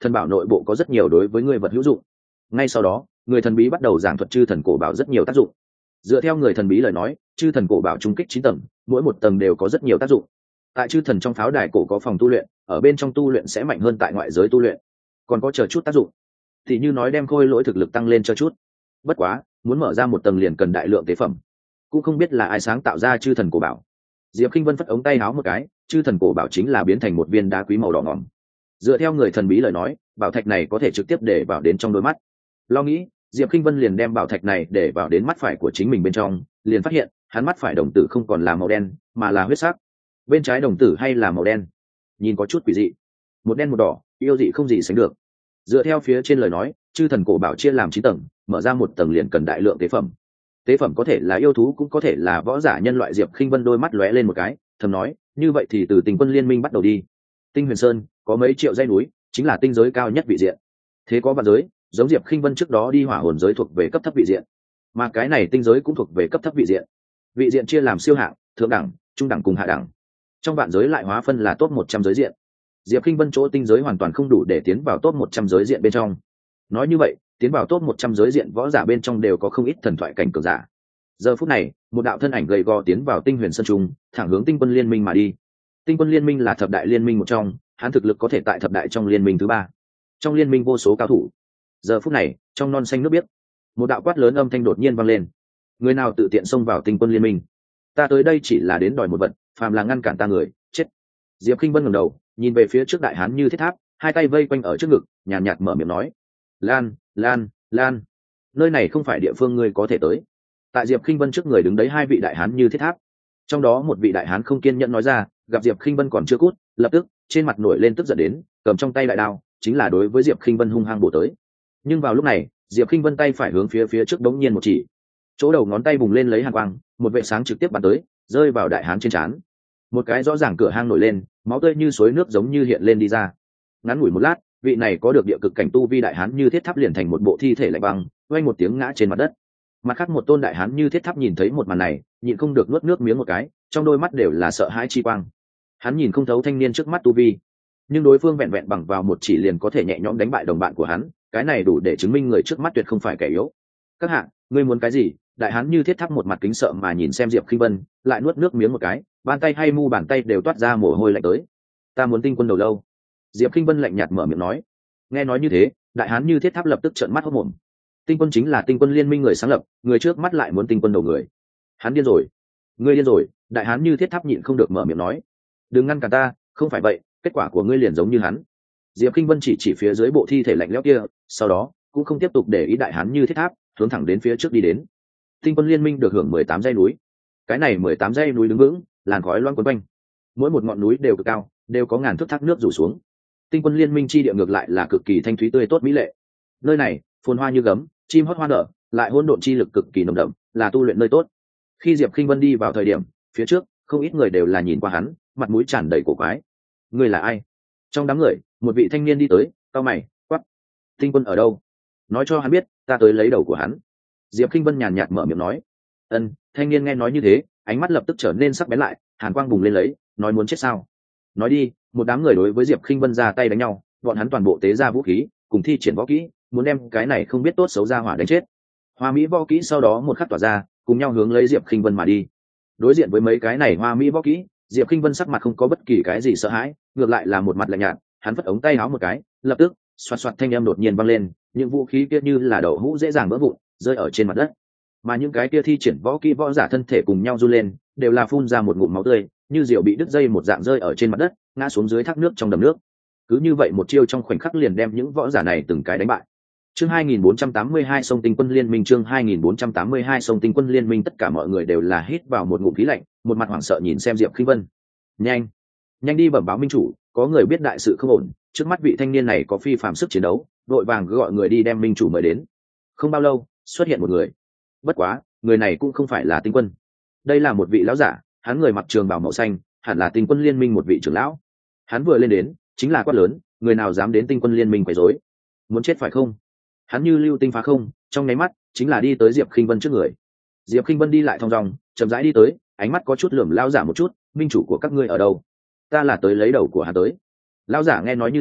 thần bảo nội bộ có rất nhiều đối với người vật hữu dụng. Ngay sau đó người thần bí bắt đầu giảng thuật chư thần cổ bảo rất nhiều tác dụng. Dựa theo người thần bí lời nói, chư thần cổ bảo trung kích chín tầng, mỗi một tầng đều có rất nhiều tác dụng. Tại chư thần trong pháo đài cổ có phòng tu luyện, ở bên trong tu luyện sẽ mạnh hơn tại ngoại giới tu luyện. Còn có chờ chút tác dụng thì như nói đem khôi lỗi thực lực tăng lên cho chút. Bất quá muốn mở ra một tầng liền cần đại lượng tế phẩm, cũng không biết là ai sáng tạo ra chư thần cổ bảo. Diệp Kinh Vân phất ống tay áo một cái, chư thần cổ bảo chính là biến thành một viên đá quý màu đỏ ngòm. Dựa theo người thần bí lời nói, bảo thạch này có thể trực tiếp để vào đến trong đôi mắt. Lo nghĩ, Diệp Kinh Vân liền đem bảo thạch này để vào đến mắt phải của chính mình bên trong, liền phát hiện hắn mắt phải đồng tử không còn là màu đen mà là huyết sắc, bên trái đồng tử hay là màu đen, nhìn có chút quỷ dị, một đen một đỏ, yêu dị không gì sánh được. Dựa theo phía trên lời nói, chư thần cổ bảo chia làm chín tầng, mở ra một tầng liền cần đại lượng tế phẩm. Tế phẩm có thể là yêu thú cũng có thể là võ giả nhân loại. Diệp Khinh Vân đôi mắt lóe lên một cái, thầm nói, như vậy thì từ Tinh Quân Liên Minh bắt đầu đi. Tinh Huyền Sơn có mấy triệu dãy núi, chính là tinh giới cao nhất vị diện. Thế có vạn giới, giống Diệp Khinh Vân trước đó đi hỏa hồn giới thuộc về cấp thấp vị diện, mà cái này tinh giới cũng thuộc về cấp thấp vị diện. Vị diện chia làm siêu hạng, thượng đẳng, trung đẳng cùng hạ đẳng. Trong vạn giới lại hóa phân là top một trăm giới diện. Diệp Khinh Vân chỗ tinh giới hoàn toàn không đủ để tiến vào top một trăm giới diện bên trong. Nói như vậy, tiến vào top một trăm giới diện võ giả bên trong đều có không ít thần thoại cảnh cường giả. Giờ phút này, một đạo thân ảnh gầy gò tiến vào Tinh Huyền Sơn trung, thẳng hướng Tinh Quân Liên Minh mà đi. Tinh Quân Liên Minh là thập đại liên minh một trong, hắn thực lực có thể tại thập đại trong liên minh thứ ba. Trong liên minh vô số cao thủ. Giờ phút này, trong non xanh nước biếc, một đạo quát lớn âm thanh đột nhiên vang lên. Người nào tự tiện xông vào Tinh Quân Liên Minh? Ta tới đây chỉ là đến đòi một vật, phàm là ngăn cản ta người, chết. Diệp Khinh Vân ngẩng đầu, nhìn về phía trước đại hán như thiết tháp, hai tay vây quanh ở trước ngực, nhàn nhạt mở miệng nói: "Lan, Lan, Lan, nơi này không phải địa phương ngươi có thể tới." Tại Diệp Khinh Vân trước người đứng đấy hai vị đại hán như thiết tháp. Trong đó một vị đại hán không kiên nhẫn nói ra, gặp Diệp Khinh Vân còn chưa cút, lập tức trên mặt nổi lên tức giận đến, cầm trong tay đại đao, chính là đối với Diệp Khinh Vân hung hăng bổ tới. Nhưng vào lúc này, Diệp Khinh Vân tay phải hướng phía phía trước đống nhiên một chỉ, chỗ đầu ngón tay bùng lên lấy hàn quang, một vệ sáng trực tiếp bắn tới, rơi vào đại hán trên trán. Một cái rõ ràng cửa hang nổi lên, máu tươi như suối nước giống như hiện lên đi ra. Ngắn ngủi một lát, vị này có được địa cực cảnh tu vi đại hán như thiết tháp liền thành một bộ thi thể lạnh băng, oanh một tiếng ngã trên mặt đất. Mặt khác một tôn đại hán như thiết tháp nhìn thấy một màn này, nhịn không được nuốt nước miếng một cái, trong đôi mắt đều là sợ hãi chi quang. Hắn nhìn không thấu thanh niên trước mắt tu vi, nhưng đối phương vẹn vẹn bằng vào một chỉ liền có thể nhẹ nhõm đánh bại đồng bạn của hắn, cái này đủ để chứng minh người trước mắt tuyệt không phải kẻ yếu. Các hạ, ngươi muốn cái gì? Đại hán như thiết tháp một mặt kính sợ mà nhìn xem Diệp Khinh Vân, lại nuốt nước miếng một cái, bàn tay hay mu bàn tay đều toát ra mồ hôi lạnh tới. Ta muốn Tinh Quân đầu lâu. Diệp Khinh Vân lạnh nhạt mở miệng nói. Nghe nói như thế, đại hán như thiết tháp lập tức trợn mắt hốt mồm. Tinh Quân chính là Tinh Quân Liên Minh người sáng lập, người trước mắt lại muốn Tinh Quân đầu người. Hắn điên rồi. Ngươi điên rồi. Đại hán như thiết tháp nhịn không được mở miệng nói. Đừng ngăn cản ta, không phải vậy, kết quả của ngươi liền giống như hắn. Diệp Khinh Vân chỉ chỉ phía dưới bộ thi thể lạnh lẽo kia, sau đó cũng không tiếp tục để ý đại hán như thiết tháp, hướng thẳng đến phía trước đi đến. Tinh Quân Liên Minh được hưởng mười tám dãy núi. Cái này mười tám dãy núi đứng vững, làn khói loang quấn quanh. Mỗi một ngọn núi đều cực cao, đều có ngàn thước thác nước rủ xuống. Tinh Quân Liên Minh chi địa ngược lại là cực kỳ thanh thúy tươi tốt mỹ lệ. Nơi này, phồn hoa như gấm, chim hót hoa nở, lại hỗn độn chi lực cực kỳ nồng đậm, là tu luyện nơi tốt. Khi Diệp Khinh Vân đi vào thời điểm, phía trước không ít người đều là nhìn qua hắn, mặt mũi tràn đầy cổ quái. Ngươi là ai? Trong đám người, một vị thanh niên đi tới, cau mày, quắc: Tinh Quân ở đâu? Nói cho hắn biết, ta tới lấy đầu của hắn. Diệp Khinh Vân nhàn nhạt mở miệng nói. Ân, thanh niên nghe nói như thế, ánh mắt lập tức trở nên sắc bén lại, hàn quang bùng lên lấy, nói muốn chết sao? Nói đi. Một đám người đối với Diệp Khinh Vân ra tay đánh nhau, bọn hắn toàn bộ tế ra vũ khí, cùng thi triển võ kỹ, muốn đem cái này không biết tốt xấu ra hỏa đánh chết. Hoa mỹ võ kỹ sau đó một khắc tỏa ra, cùng nhau hướng lấy Diệp Khinh Vân mà đi. Đối diện với mấy cái này hoa mỹ võ kỹ, Diệp Khinh Vân sắc mặt không có bất kỳ cái gì sợ hãi, ngược lại là một mặt lạnh nhạt, hắn vất ống tay áo một cái, lập tức, xoạt xoạt thanh âm đột nhiên vang lên, những vũ khí kia như là đậu hũ dễ dàng vỡ vụn, rơi ở trên mặt đất. Mà những cái kia thi triển võ kỹ võ giả thân thể cùng nhau run lên, đều là phun ra một ngụm máu tươi, như diều bị đứt dây một dạng rơi ở trên mặt đất, ngã xuống dưới thác nước trong đầm nước. Cứ như vậy một chiêu trong khoảnh khắc liền đem những võ giả này từng cái đánh bại. Chương hai nghìn bốn trăm tám mươi hai sông Tinh Quân Liên Minh, chương hai nghìn bốn trăm tám mươi hai sông Tinh Quân Liên Minh, tất cả mọi người đều là hít vào một ngụm khí lạnh, một mặt hoảng sợ nhìn xem Diệp Khinh Vân. Nhanh, nhanh đi bẩm báo minh chủ, có người biết đại sự không ổn, trước mắt vị thanh niên này có phi phàm sức chiến đấu, vội vàng gọi người đi đem minh chủ mời đến. Không bao lâu, xuất hiện một người. Bất quá, người này cũng không phải là Tinh Quân. Đây là một vị lão giả, hắn người mặc trường bào màu xanh, hẳn là Tinh Quân Liên Minh một vị trưởng lão. Hắn vừa lên đến, chính là quát lớn, người nào dám đến Tinh Quân Liên Minh quấy rối, muốn chết phải không? Hắn như lưu tinh phá không, trong nháy mắt chính là đi tới Diệp Khinh Vân trước người. Diệp Khinh Vân đi lại thong dong, chậm rãi đi tới, ánh mắt có chút lườm lão giả một chút, minh chủ của các ngươi ở đâu? Ta là tới lấy đầu của hắn tới. Lão giả nghe nói như thế,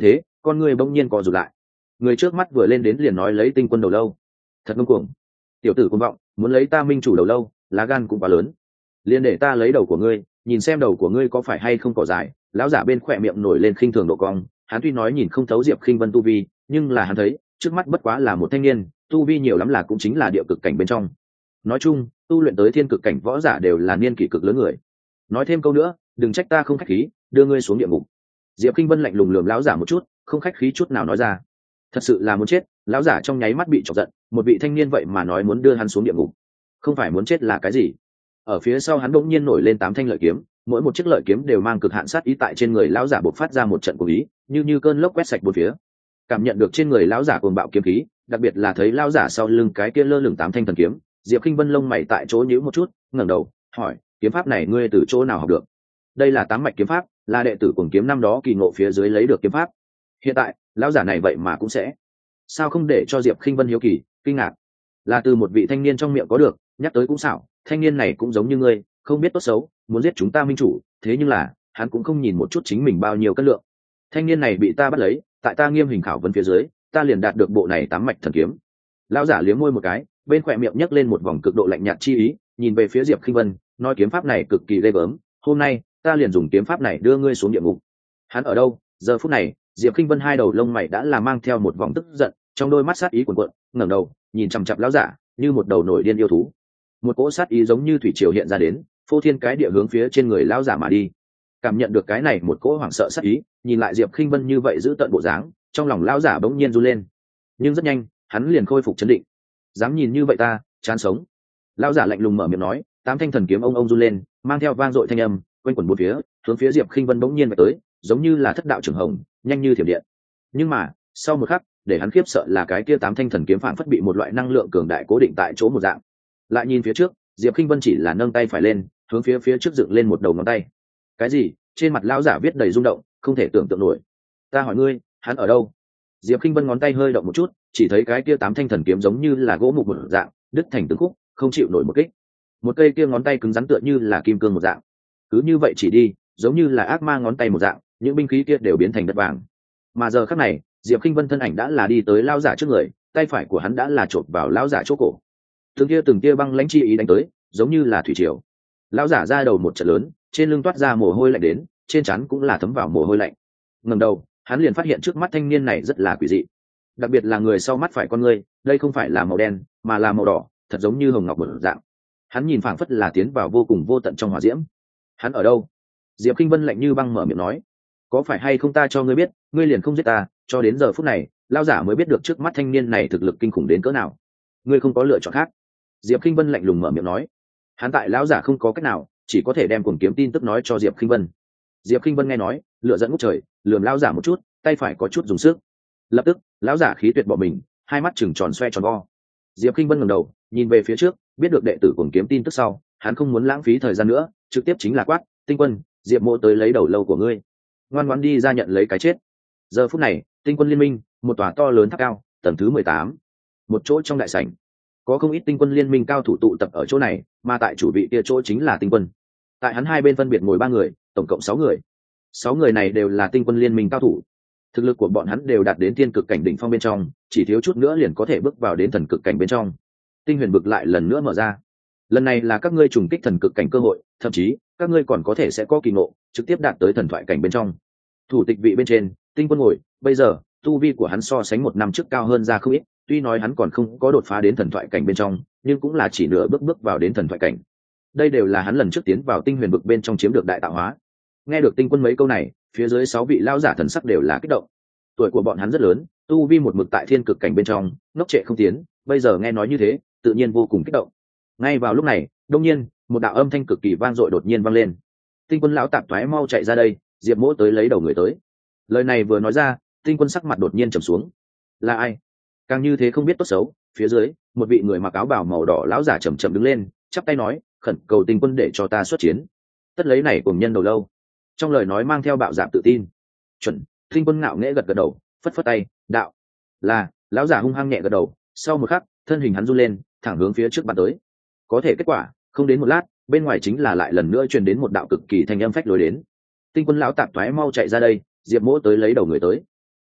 con người bỗng nhiên co rụt lại. Người trước mắt vừa lên đến liền nói lấy Tinh Quân đầu lâu, thật ngông cuồng, tiểu tử cuồng vọng, muốn lấy ta minh chủ đầu lâu, lá gan cũng quá lớn. Liền để ta lấy đầu của ngươi, nhìn xem đầu của ngươi có phải hay không cỏ dài. Lão giả bên khỏe miệng nổi lên khinh thường độ cong. Hắn tuy nói nhìn không thấu Diệp Khinh Vân tu vi, nhưng là hắn thấy trước mắt bất quá là một thanh niên, tu vi nhiều lắm là cũng chính là địa cực cảnh bên trong. Nói chung, tu luyện tới thiên cực cảnh võ giả đều là niên kỷ cực lớn người. Nói thêm câu nữa, đừng trách ta không khách khí, đưa ngươi xuống địa ngục. Diệp Khinh Vân lạnh lùng lườm lão giả một chút, không khách khí chút nào nói ra. Thật sự là muốn chết. Lão giả trong nháy mắt bị chọc giận, một vị thanh niên vậy mà nói muốn đưa hắn xuống địa ngục, không phải muốn chết là cái gì? Ở phía sau hắn bỗng nhiên nổi lên tám thanh lợi kiếm, mỗi một chiếc lợi kiếm đều mang cực hạn sát ý, tại trên người lão giả bộc phát ra một trận cuồng ý, như như cơn lốc quét sạch bốn phía. Cảm nhận được trên người lão giả cuồng bạo kiếm khí, đặc biệt là thấy lão giả sau lưng cái kia lơ lửng tám thanh thần kiếm, Diệp Khinh Vân lông mày tại chỗ nhíu một chút, ngẩng đầu, hỏi: "Kiếm pháp này ngươi từ chỗ nào học được?" Đây là tám mạch kiếm pháp, là đệ tử Cuồng Kiếm năm đó kỳ ngộ phía dưới lấy được kiếm pháp. Hiện tại, lão giả này vậy mà cũng sẽ, sao không để cho Diệp Khinh Vân hiếu kỳ, kinh ngạc. Là từ một vị thanh niên trong miệng có được, nhắc tới cũng xảo, thanh niên này cũng giống như ngươi, không biết tốt xấu, muốn giết chúng ta minh chủ, thế nhưng là, hắn cũng không nhìn một chút chính mình bao nhiêu cân lượng. Thanh niên này bị ta bắt lấy, tại ta nghiêm hình khảo vấn phía dưới, ta liền đạt được bộ này tám mạch thần kiếm. Lão giả liếm môi một cái, bên khỏe miệng nhấc lên một vòng cực độ lạnh nhạt chi ý, nhìn về phía Diệp Khinh Vân, nói kiếm pháp này cực kỳ ghê gớm, hôm nay ta liền dùng kiếm pháp này đưa ngươi xuống địa ngục. Hắn ở đâu? Giờ phút này, Diệp Khinh Vân hai đầu lông mày đã là mang theo một vòng tức giận, trong đôi mắt sát ý cuồn cuộn, ngẩng đầu, nhìn chằm chằm lão giả, như một đầu nổi điên yêu thú. Một cỗ sát ý giống như thủy triều hiện ra đến, phô thiên cái địa hướng phía trên người lão giả mà đi. Cảm nhận được cái này một cỗ hoảng sợ sát ý, nhìn lại Diệp Khinh Vân như vậy giữ tận bộ dáng, trong lòng lão giả bỗng nhiên run lên. Nhưng rất nhanh, hắn liền khôi phục trấn định. Dám nhìn như vậy ta, chán sống. Lão giả lạnh lùng mở miệng nói, tám thanh thần kiếm ông ông run lên, mang theo vang dội thanh âm, quanh quẩn bốn phía, hướng phía Diệp Khinh Vân bỗng nhiên vạch tới, giống như là thất đạo trường hồng, nhanh như thiểm điện. Nhưng mà, sau một khắc, để hắn khiếp sợ là cái kia tám thanh thần kiếm phản phất bị một loại năng lượng cường đại cố định tại chỗ một dạng. Lại nhìn phía trước, Diệp Khinh Vân chỉ là nâng tay phải lên, hướng phía phía trước dựng lên một đầu ngón tay. Cái gì? Trên mặt lão giả viết đầy rung động, không thể tưởng tượng nổi. Ta hỏi ngươi, hắn ở đâu? Diệp Khinh Vân ngón tay hơi động một chút, chỉ thấy cái kia tám thanh thần kiếm giống như là gỗ mục một dạng, đứt thành từng khúc, không chịu nổi một kích. Một cây kia ngón tay cứng rắn tựa như là kim cương một dạng. Cứ như vậy chỉ đi, giống như là ác ma ngón tay một dạng, những binh khí kia đều biến thành đất vàng. Mà giờ khắc này, Diệp Khinh Vân thân ảnh đã là đi tới lão giả trước người, tay phải của hắn đã là chộp vào lão giả chỗ cổ. Từng kia từng kia băng lãnh chi ý đánh tới, giống như là thủy triều. Lão giả ra đầu một trận lớn, trên lưng toát ra mồ hôi lạnh đến, trên trán cũng là thấm vào mồ hôi lạnh. Ngẩng đầu, hắn liền phát hiện trước mắt thanh niên này rất là quỷ dị. Đặc biệt là người sau mắt phải con người, đây không phải là màu đen, mà là màu đỏ, thật giống như hồng ngọc một dạng. Hắn nhìn phảng phất là tiến vào vô cùng vô tận trong hỏa diễm. Hắn ở đâu? Diệp Khinh Vân lạnh như băng mở miệng nói, có phải hay không ta cho ngươi biết, ngươi liền không giết ta. Cho đến giờ phút này, lão giả mới biết được trước mắt thanh niên này thực lực kinh khủng đến cỡ nào. Ngươi không có lựa chọn khác. Diệp Khinh Vân lạnh lùng mở miệng nói. Hắn tại lão giả không có cách nào, chỉ có thể đem Cuồng Kiếm tin tức nói cho Diệp Khinh Vân. Diệp Khinh Vân nghe nói, lửa giận ngút trời, lườm lão giả một chút, tay phải có chút dùng sức. Lập tức, lão giả khí tuyệt bỏ mình, hai mắt trừng tròn xoe tròn vo. Diệp Khinh Vân ngẩng đầu, nhìn về phía trước, biết được đệ tử Cuồng Kiếm tin tức sau, hắn không muốn lãng phí thời gian nữa, trực tiếp chính là quát, Tinh Quân, Diệp Mộ tới lấy đầu lâu của ngươi, ngoan ngoãn đi ra nhận lấy cái chết. Giờ phút này, Tinh Quân liên minh, một tòa to lớn tháp cao, tầng thứ mười tám, một chỗ trong đại sảnh, có không ít Tinh Quân liên minh cao thủ tụ tập ở chỗ này, mà tại chủ vị kia chỗ chính là Tinh Quân. Tại hắn hai bên phân biệt ngồi ba người, tổng cộng sáu người. Sáu người này đều là Tinh Quân liên minh cao thủ. Thực lực của bọn hắn đều đạt đến tiên cực cảnh đỉnh phong bên trong, chỉ thiếu chút nữa liền có thể bước vào đến thần cực cảnh bên trong. Tinh Huyền Vực lại lần nữa mở ra. Lần này là các ngươi trùng kích thần cực cảnh cơ hội, thậm chí các ngươi còn có thể sẽ có kỳ ngộ, trực tiếp đạt tới thần thoại cảnh bên trong. Thủ tịch vị bên trên, Tinh Quân ngồi, bây giờ tu vi của hắn so sánh một năm trước cao hơn ra không ít, tuy nói hắn còn không có đột phá đến thần thoại cảnh bên trong, nhưng cũng là chỉ nửa bước bước vào đến thần thoại cảnh. Đây đều là hắn lần trước tiến vào Tinh Huyền Vực bên trong chiếm được đại tạo hóa. Nghe được Tinh Quân mấy câu này, phía dưới sáu vị lão giả thần sắc đều là kích động. Tuổi của bọn hắn rất lớn, tu vi một mực tại thiên cực cảnh bên trong, ngốc trệ không tiến, bây giờ nghe nói như thế, tự nhiên vô cùng kích động. Ngay vào lúc này, đột nhiên, một đạo âm thanh cực kỳ vang dội đột nhiên vang lên. Tinh Quân lão tạp thoái mau chạy ra đây, Diệp Mỗ tới lấy đầu người tới. Lời này vừa nói ra, Tinh Quân sắc mặt đột nhiên trầm xuống. Là ai? Càng như thế không biết tốt xấu. Phía dưới, một vị người mặc áo bào màu đỏ lão giả chậm chậm đứng lên, chắp tay nói, khẩn cầu Tinh Quân để cho ta xuất chiến. Tất lấy này cùng nhân đầu lâu. Trong lời nói mang theo bạo dạn tự tin. Chuẩn. Tinh Quân ngạo nghễ gật gật đầu, phất phất tay, đạo. Là. Lão giả hung hăng nhẹ gật đầu, sau một khắc, thân hình hắn run lên, thẳng hướng phía trước bàn tới. Có thể kết quả, không đến một lát, bên ngoài chính là lại lần nữa truyền đến một đạo cực kỳ thanh âm phách lối đến. Tinh Quân lão tạp thoái mau chạy ra đây, Diệp Mỗ tới lấy đầu người tới.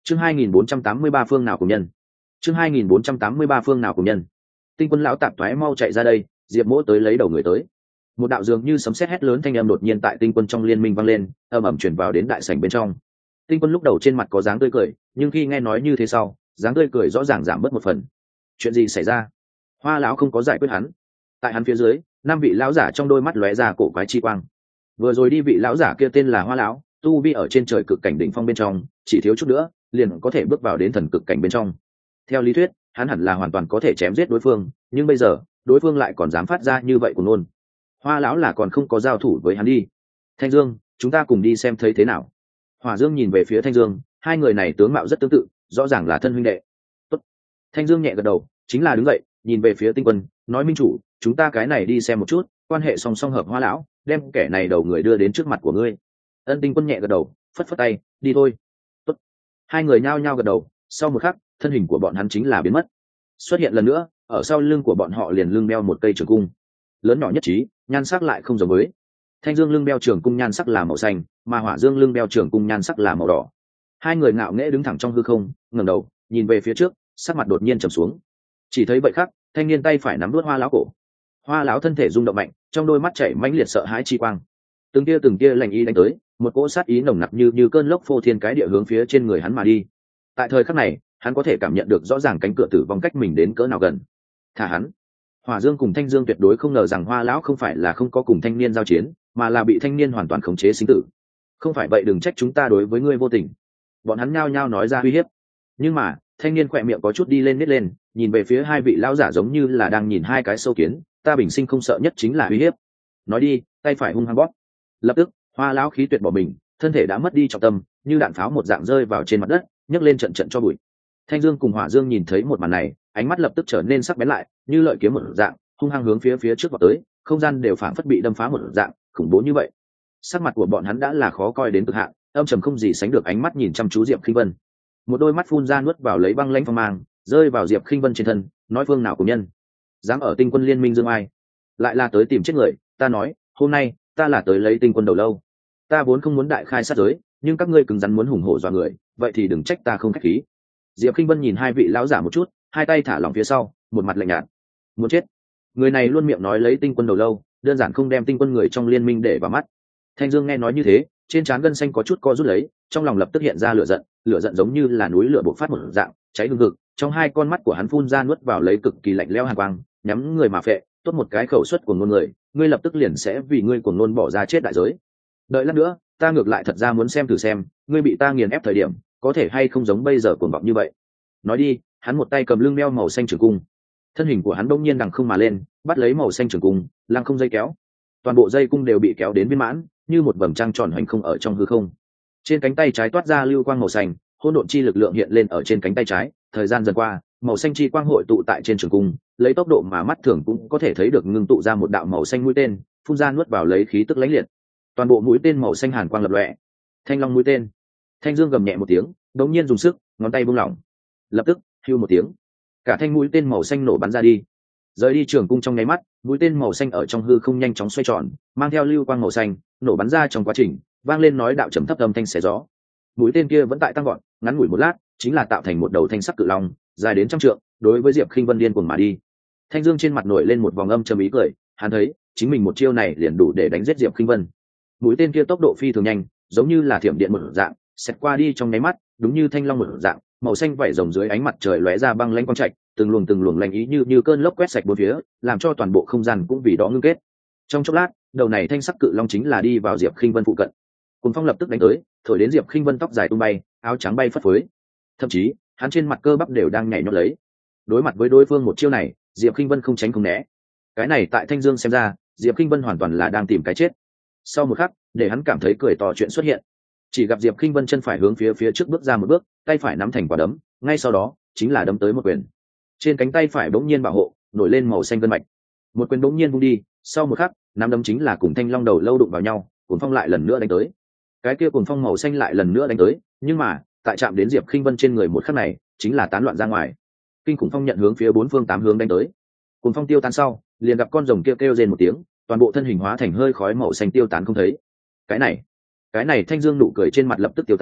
chương hai nghìn bốn trăm tám mươi ba phương nào cùng nhân chương hai nghìn bốn trăm tám mươi ba phương nào cùng nhân Tinh Quân lão tạp thoái mau chạy ra đây, Diệp Mỗ tới lấy đầu người tới. Một đạo dường như sấm sét hét lớn thanh âm đột nhiên tại Tinh Quân trong liên minh vang lên, ầm ầm truyền vào đến đại sảnh bên trong. Tinh Quân lúc đầu trên mặt có dáng tươi cười, nhưng khi nghe nói như thế sau, dáng tươi cười rõ ràng giảm bớt một phần. Chuyện gì xảy ra? Hoa lão không có giải quyết hắn. Tại hắn phía dưới, năm vị lão giả trong đôi mắt lóe ra cổ quái chi quang. Vừa rồi đi vị lão giả kia tên là Hoa lão, tu vi ở trên trời cực cảnh đỉnh phong bên trong, chỉ thiếu chút nữa, liền có thể bước vào đến thần cực cảnh bên trong. Theo lý thuyết, hắn hẳn là hoàn toàn có thể chém giết đối phương, nhưng bây giờ, đối phương lại còn dám phát ra như vậy của nôn. Hoa lão là còn không có giao thủ với hắn đi. Thanh Dương, chúng ta cùng đi xem thấy thế nào. Hỏa Dương nhìn về phía Thanh Dương, hai người này tướng mạo rất tương tự, rõ ràng là thân huynh đệ. Tốt. Thanh Dương nhẹ gật đầu, chính là đứng dậy, nhìn về phía Tinh Quân, nói minh chủ, chúng ta cái này đi xem một chút, quan hệ song song hợp Hoa lão, đem kẻ này đầu người đưa đến trước mặt của ngươi. Ân Tinh Quân nhẹ gật đầu, phất phất tay, đi thôi. Tốt. Hai người nhao nhao gật đầu, sau một khắc, thân hình của bọn hắn chính là biến mất. Xuất hiện lần nữa, ở sau lưng của bọn họ liền lưng đeo một cây trường cung, lớn nhỏ nhất trí, nhan sắc lại không giống với. Thanh Dương lưng đeo trường cung nhan sắc là màu xanh, mà Hỏa Dương lưng đeo trường cung nhan sắc là màu đỏ. Hai người ngạo nghễ đứng thẳng trong hư không, ngẩng đầu, nhìn về phía trước, sắc mặt đột nhiên trầm xuống. Chỉ thấy vậy khắc, thanh niên tay phải nắm nuốt Hoa lão cổ. Hoa lão thân thể rung động mạnh, trong đôi mắt chảy mãnh liệt sợ hãi chi quang. Từng tia từng tia lạnh ý đánh tới, một cỗ sát ý nồng nặc như như cơn lốc phô thiên cái địa hướng phía trên người hắn mà đi. Tại thời khắc này, hắn có thể cảm nhận được rõ ràng cánh cửa tử vong cách mình đến cỡ nào gần. Thả hắn. Hỏa Dương cùng Thanh Dương tuyệt đối không ngờ rằng Hoa lão không phải là không có cùng thanh niên giao chiến, mà là bị thanh niên hoàn toàn khống chế sinh tử. Không phải vậy đừng trách chúng ta đối với ngươi vô tình. Bọn hắn nhao nhao nói ra uy hiếp. Nhưng mà, thanh niên khỏe miệng có chút đi lên nít lên, nhìn về phía hai vị lão giả giống như là đang nhìn hai cái sâu kiến, ta bình sinh không sợ nhất chính là uy hiếp. Nói đi, tay phải hung hăng bóp. Lập tức, Hoa lão khí tuyệt bỏ mình, thân thể đã mất đi trọng tâm, như đạn pháo một dạng rơi vào trên mặt đất, nhấc lên trận trận cho bụi. Thanh Dương cùng Hỏa Dương nhìn thấy một màn này, ánh mắt lập tức trở nên sắc bén lại, như lợi kiếm một dạng, hung hăng hướng phía phía trước vọt tới, không gian đều phảng phất bị đâm phá một dạng, khủng bố như vậy. Sắc mặt của bọn hắn đã là khó coi đến cực hạn, âm trầm không gì sánh được ánh mắt nhìn chăm chú Diệp Khinh Vân. Một đôi mắt phun ra nuốt vào lấy băng lãnh phong mang, rơi vào Diệp Khinh Vân trên thân, nói phương nào của nhân, dám ở Tinh Quân liên minh dương ai, lại là tới tìm chết người, ta nói, hôm nay, ta là tới lấy Tinh Quân đầu lâu. Ta vốn không muốn đại khai sát giới, nhưng các ngươi cứng rắn muốn hùng hổ dọa người, vậy thì đừng trách ta không khách khí. Diệp Khinh Vân nhìn hai vị lão giả một chút, hai tay thả lỏng phía sau, một mặt lạnh nhạt. Muốn chết. Người này luôn miệng nói lấy Tinh Quân đầu lâu, đơn giản không đem Tinh Quân người trong liên minh để vào mắt. Thanh Dương nghe nói như thế, trên trán gân xanh có chút co rút lấy, trong lòng lập tức hiện ra lửa giận, lửa giận giống như là núi lửa bộc phát một dạng, cháy hừng hực, trong hai con mắt của hắn phun ra nuốt vào lấy cực kỳ lạnh lẽo hàn quang, nhắm người mà phệ, tốt một cái khẩu suất của ngôn người, ngươi lập tức liền sẽ vì ngươi cuồng ngôn bỏ ra chết đại giới. Đợi lát nữa, ta ngược lại thật ra muốn xem thử xem, ngươi bị ta nghiền ép thời điểm, có thể hay không giống bây giờ cuồng vọng như vậy. Nói đi, hắn một tay cầm lưng đeo màu xanh trường cung, thân hình của hắn bỗng nhiên đằng không mà lên, bắt lấy màu xanh trường cung, lăng không dây kéo, toàn bộ dây cung đều bị kéo đến viên mãn, như một vầng trăng tròn hành không ở trong hư không. Trên cánh tay trái toát ra lưu quang màu xanh, hỗn độn chi lực lượng hiện lên ở trên cánh tay trái, thời gian dần qua, màu xanh chi quang hội tụ tại trên trường cung, lấy tốc độ mà mắt thường cũng có thể thấy được ngưng tụ ra một đạo màu xanh mũi tên, phun ra nuốt vào lấy khí tức lãnh liệt. Toàn bộ mũi tên màu xanh hàn quang lập lòe. Thanh long mũi tên. Thanh Dương gầm nhẹ một tiếng, đột nhiên dùng sức, ngón tay buông lỏng. Lập tức, hưu một tiếng, cả thanh mũi tên màu xanh nổ bắn ra đi. Rời đi trường cung trong nháy mắt, mũi tên màu xanh ở trong hư không nhanh chóng xoay tròn, mang theo lưu quang màu xanh, nổ bắn ra trong quá trình, vang lên nói đạo trầm thấp âm thanh xé gió. Mũi tên kia vẫn tại tăng gọn, ngắn ngủi một lát, chính là tạo thành một đầu thanh sắc cự long, dài đến trăm trượng, đối với Diệp Khinh Vân điên cuồng mà đi. Thanh Dương trên mặt nổi lên một vòng âm trầm ý cười, hắn thấy, chính mình một chiêu này liền đủ để đánh giết Diệp Khinh Vân. Mũi tên kia tốc độ phi thường nhanh, giống như là thiểm điện một dạng, xẹt qua đi trong nháy mắt, đúng như thanh long một dạng, màu xanh vảy rồng dưới ánh mặt trời lóe ra băng lãnh quang trạch, từng luồng từng luồng lạnh ý như như cơn lốc quét sạch bốn phía, làm cho toàn bộ không gian cũng vì đó ngưng kết. Trong chốc lát, đầu này thanh sắc cự long chính là đi vào Diệp Khinh Vân phụ cận. Cuồng phong lập tức đánh tới, thổi đến Diệp Khinh Vân tóc dài tung bay, áo trắng bay phất phới. Thậm chí, hắn trên mặt cơ bắp đều đang nhảy nhót lấy. Đối mặt với đối phương một chiêu này, Diệp Khinh Vân không tránh không né. Cái này tại Thanh Dương xem ra, Diệp Khinh Vân hoàn toàn là đang tìm cái chết. Sau một khắc, để hắn cảm thấy cười to chuyện xuất hiện. Chỉ gặp Diệp Khinh Vân chân phải hướng phía phía trước bước ra một bước, tay phải nắm thành quả đấm, ngay sau đó, chính là đấm tới một quyền. Trên cánh tay phải bỗng nhiên bảo hộ, nổi lên màu xanh gân mạch. Một quyền bỗng nhiên vung đi, sau một khắc, nắm đấm chính là cùng thanh long đầu lâu đụng vào nhau, cuồng phong lại lần nữa đánh tới. Cái kia cuồng phong màu xanh lại lần nữa đánh tới, nhưng mà, tại chạm đến Diệp Khinh Vân trên người một khắc này, chính là tán loạn ra ngoài. Kinh khủng phong nhận hướng phía bốn phương tám hướng đánh tới. Cuồng phong tiêu tán sau, liền gặp con rồng kia kêu, kêu rên một tiếng, toàn bộ thân hình hóa thành hơi khói màu xanh tiêu tán không thấy. Cái này, cái này Thanh Dương nụ cười trên mặt lập tức tiêu tán,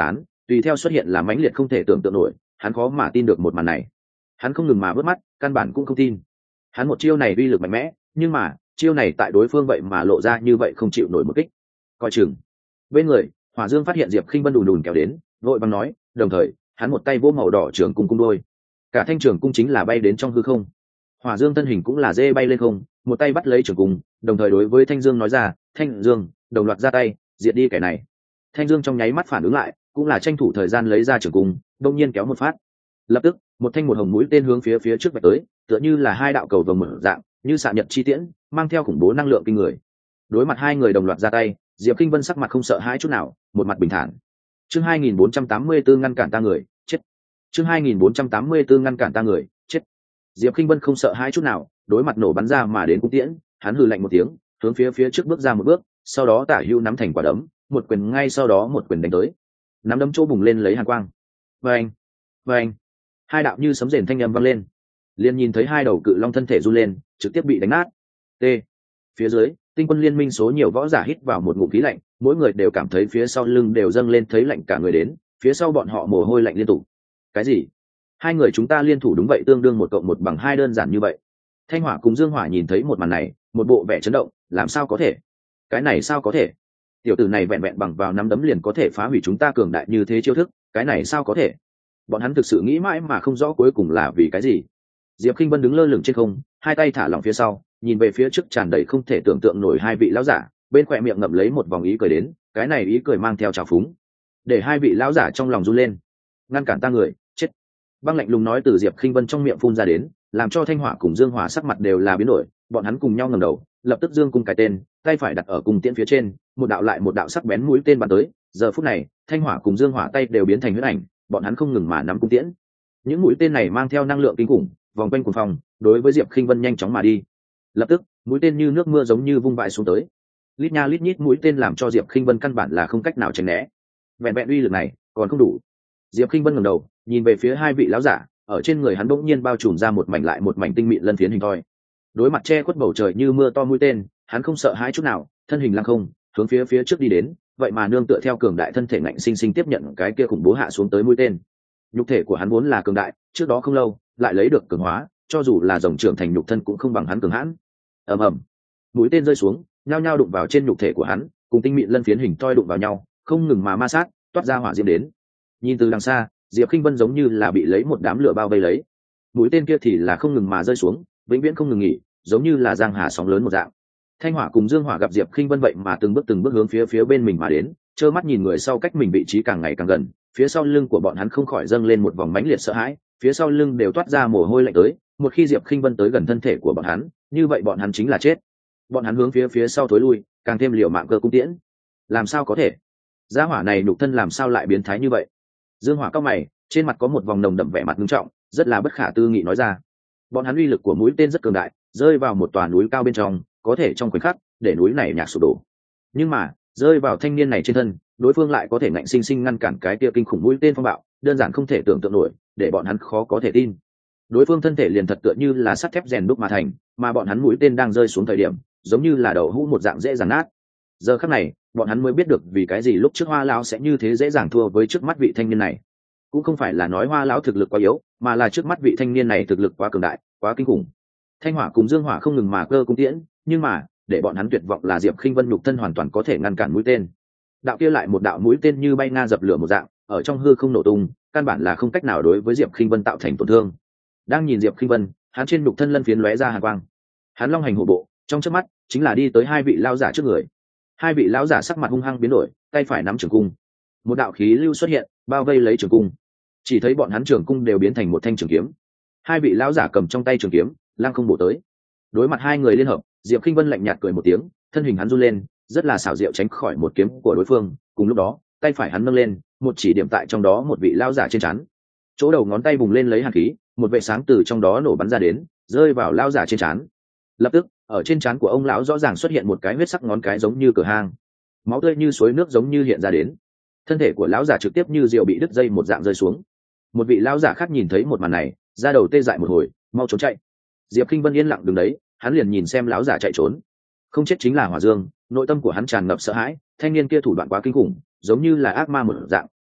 tùy theo xuất hiện là mãnh liệt không thể tưởng tượng nổi, hắn khó mà tin được một màn này. Hắn không ngừng mà vớt mắt, căn bản cũng không tin. Hắn một chiêu này uy lực mạnh mẽ, nhưng mà chiêu này tại đối phương vậy mà lộ ra như vậy không chịu nổi một kích. Coi chừng. Bên người, Hỏa Dương phát hiện Diệp Khinh Vân đùn đùn kéo đến, vội vàng nói, đồng thời, hắn một tay vỗ màu đỏ trường cung cung đôi. Cả thanh trường cung chính là bay đến trong hư không. Hỏa Dương thân hình cũng là dê bay lên không, một tay bắt lấy trường cung, đồng thời đối với Thanh Dương nói ra, "Thanh Dương, đồng loạt ra tay, diệt đi kẻ này." Thanh Dương trong nháy mắt phản ứng lại, cũng là tranh thủ thời gian lấy ra trường cung, đột nhiên kéo một phát. Lập tức, một thanh một hồng mũi tên hướng phía phía trước vạch tới, tựa như là hai đạo cầu vồng mở dạng, như xạ nhật chi tiễn, mang theo khủng bố năng lượng kinh người. Đối mặt hai người đồng loạt ra tay, Diệp Kinh Vân sắc mặt không sợ hãi chút nào, một mặt bình thản. Chương hai nghìn bốn trăm tám mươi tư ngăn cản ta người, chết. Chương hai nghìn bốn trăm tám mươi tư ngăn cản ta người, chết. Diệp Kinh Vân không sợ hãi chút nào, đối mặt nổ bắn ra mà đến cung tiễn, hắn hừ lạnh một tiếng, hướng phía phía trước bước ra một bước, sau đó tả hữu nắm thành quả đấm, một quyền ngay sau đó một quyền đánh tới. Nắm đấm chỗ bùng lên lấy hàn quang. Oeng, oeng. Hai đạo như sấm rền thanh âm vang lên. Liên nhìn thấy hai đầu cự long thân thể run lên, trực tiếp bị đánh nát. T. Phía dưới, Tinh Quân Liên Minh số nhiều võ giả hít vào một ngụm khí lạnh, mỗi người đều cảm thấy phía sau lưng đều dâng lên thấy lạnh cả người đến, phía sau bọn họ mồ hôi lạnh liên tục. Cái gì? Hai người chúng ta liên thủ đúng vậy, tương đương một cộng một bằng hai, đơn giản như vậy. Thanh Hỏa cùng Dương Hỏa nhìn thấy một màn này, một bộ vẻ chấn động, làm sao có thể? Cái này sao có thể? Tiểu tử này vẹn vẹn bằng vào nắm đấm liền có thể phá hủy chúng ta cường đại như thế chiêu thức, cái này sao có thể? Bọn hắn thực sự nghĩ mãi mà không rõ cuối cùng là vì cái gì. Diệp Kinh Vân đứng lơ lửng trên không, hai tay thả lỏng phía sau, nhìn về phía trước tràn đầy không thể tưởng tượng nổi hai vị lão giả, bên khỏe miệng ngậm lấy một vòng ý cười đến, cái này ý cười mang theo trào phúng, để hai vị lão giả trong lòng run lên. Ngăn cản ta người, chết. Băng lạnh lùng nói từ Diệp Kinh Vân trong miệng phun ra đến, làm cho Thanh Hỏa cùng Dương Hỏa sắc mặt đều là biến đổi, bọn hắn cùng nhau ngẩng đầu, lập tức dương cung cái tên, tay phải đặt ở cung tiễn phía trên, một đạo lại một đạo sắc bén mũi tên bắn tới. Giờ phút này, Thanh Hỏa cùng Dương Hỏa tay đều biến thành huyết ảnh, bọn hắn không ngừng mà nắm cung tiễn. Những mũi tên này mang theo năng lượng kinh khủng, vòng quanh cuồng phong, đối với Diệp Kinh Vân nhanh chóng mà đi. Lập tức, mũi tên như nước mưa giống như vung vãi xuống tới. Lít nha lít nhít mũi tên làm cho Diệp Kinh Vân căn bản là không cách nào tránh né. Vẹn vẹn uy lực này, còn không đủ. Diệp Kinh Vân ngẩng đầu, nhìn về phía hai vị lão giả, ở trên người hắn bỗng nhiên bao trùm ra một mảnh lại một mảnh tinh mịn lân phiến hình thoi. Đối mặt che khuất bầu trời như mưa to mũi tên, hắn không sợ hãi chút nào, thân hình lăng không, hướng phía phía trước đi đến, vậy mà nương tựa theo cường đại thân thể ngạnh sinh sinh tiếp nhận cái kia khủng bố hạ xuống tới mũi tên. Nhục thể của hắn vốn là cường đại, trước đó không lâu, lại lấy được cường hóa, cho dù là rồng trưởng thành nhục thân cũng không bằng hắn cường hãn. Ầm ầm, mũi tên rơi xuống, nhao nhao đụng vào trên nhục thể của hắn, cùng tinh mịn lân phiến hình toi đụng vào nhau, không ngừng mà ma sát, toát ra hỏa diễm đến. Nhìn từ đằng xa, Diệp Kinh Vân giống như là bị lấy một đám lửa bao vây lấy. Mũi tên kia thì là không ngừng mà rơi xuống, vĩnh viễn không ngừng nghỉ, giống như là giang hà sóng lớn một dạng. Thanh Hỏa cùng Dương Hỏa gặp Diệp Kinh Vân vậy mà từng bước từng bước hướng phía phía bên mình mà đến, trơ mắt nhìn người sau cách mình vị trí càng ngày càng gần, phía sau lưng của bọn hắn không khỏi dâng lên một vòng mãnh liệt sợ hãi, phía sau lưng đều toát ra mồ hôi lạnh tới. Một khi Diệp Kinh Vân tới gần thân thể của bọn hắn, như vậy bọn hắn chính là chết. Bọn hắn hướng phía phía sau thối lui, càng thêm liều mạng cơ cung tiễn. Làm sao có thể? Gia hỏa này nhục thân làm sao lại biến thái như vậy? Dương Hỏa cao mày, trên mặt có một vòng nồng đậm vẻ mặt nghiêm trọng, rất là bất khả tư nghị nói ra. Bọn hắn uy lực của mũi tên rất cường đại, rơi vào một tòa núi cao bên trong, có thể trong khoảnh khắc để núi này nhạc sụp đổ. Nhưng mà, rơi vào thanh niên này trên thân, đối phương lại có thể ngạnh sinh sinh ngăn cản cái kia kinh khủng mũi tên phong bạo, đơn giản không thể tưởng tượng nổi, để bọn hắn khó có thể tin. Đối phương thân thể liền thật tựa như là sắt thép rèn đúc mà thành, mà bọn hắn mũi tên đang rơi xuống thời điểm, giống như là đậu hũ một dạng dễ dàng nát. Giờ khắc này, bọn hắn mới biết được vì cái gì lúc trước Hoa lão sẽ như thế dễ dàng thua với trước mắt vị thanh niên này. Cũng không phải là nói Hoa lão thực lực quá yếu, mà là trước mắt vị thanh niên này thực lực quá cường đại, quá kinh khủng. Thanh Hỏa cùng Dương Hỏa không ngừng mà cơ cung tiễn, nhưng mà, để bọn hắn tuyệt vọng là Diệp Kinh Vân nhục thân hoàn toàn có thể ngăn cản mũi tên. Đạo kia lại một đạo mũi tên như bay nga dập lửa một dạng, ở trong hư không nổ tung, căn bản là không cách nào đối với Diệp Kinh Vân tạo thành tổn thương. Đang nhìn Diệp Kinh Vân, hắn trên nhục thân lân phiến lóe ra hàn quang. Hắn long hành hổ bộ, trong chớp mắt, chính là đi tới hai vị lão giả trước người. Hai vị lão giả sắc mặt hung hăng biến đổi, tay phải nắm trường cung. Một đạo khí lưu xuất hiện, bao vây lấy trường cung. Chỉ thấy bọn hắn trường cung đều biến thành một thanh trường kiếm. Hai vị lão giả cầm trong tay trường kiếm, lăng không bổ tới. Đối mặt hai người liên hợp, Diệp Kinh Vân lạnh nhạt cười một tiếng, thân hình hắn run lên, rất là xảo diệu tránh khỏi một kiếm của đối phương. Cùng lúc đó, tay phải hắn nâng lên, một chỉ điểm tại trong đó một vị lão giả trên trán. Chỗ đầu ngón tay bùng lên lấy hàn khí, một vệ sáng từ trong đó nổ bắn ra đến, rơi vào lão giả trên trán. Lập tức, ở trên trán của ông lão rõ ràng xuất hiện một cái huyết sắc ngón cái giống như cửa hang, máu tươi như suối nước giống như hiện ra đến. Thân thể của lão giả trực tiếp như diều bị đứt dây một dạng rơi xuống. Một vị lão giả khác nhìn thấy một màn này, da đầu tê dại một hồi, mau trốn chạy. Diệp Kinh Vân yên lặng đứng đấy, hắn liền nhìn xem lão giả chạy trốn. Không chết chính là Hỏa Dương, nội tâm của hắn tràn ngập sợ hãi, thanh niên kia thủ đoạn quá kinh khủng, giống như là ác ma một dạng,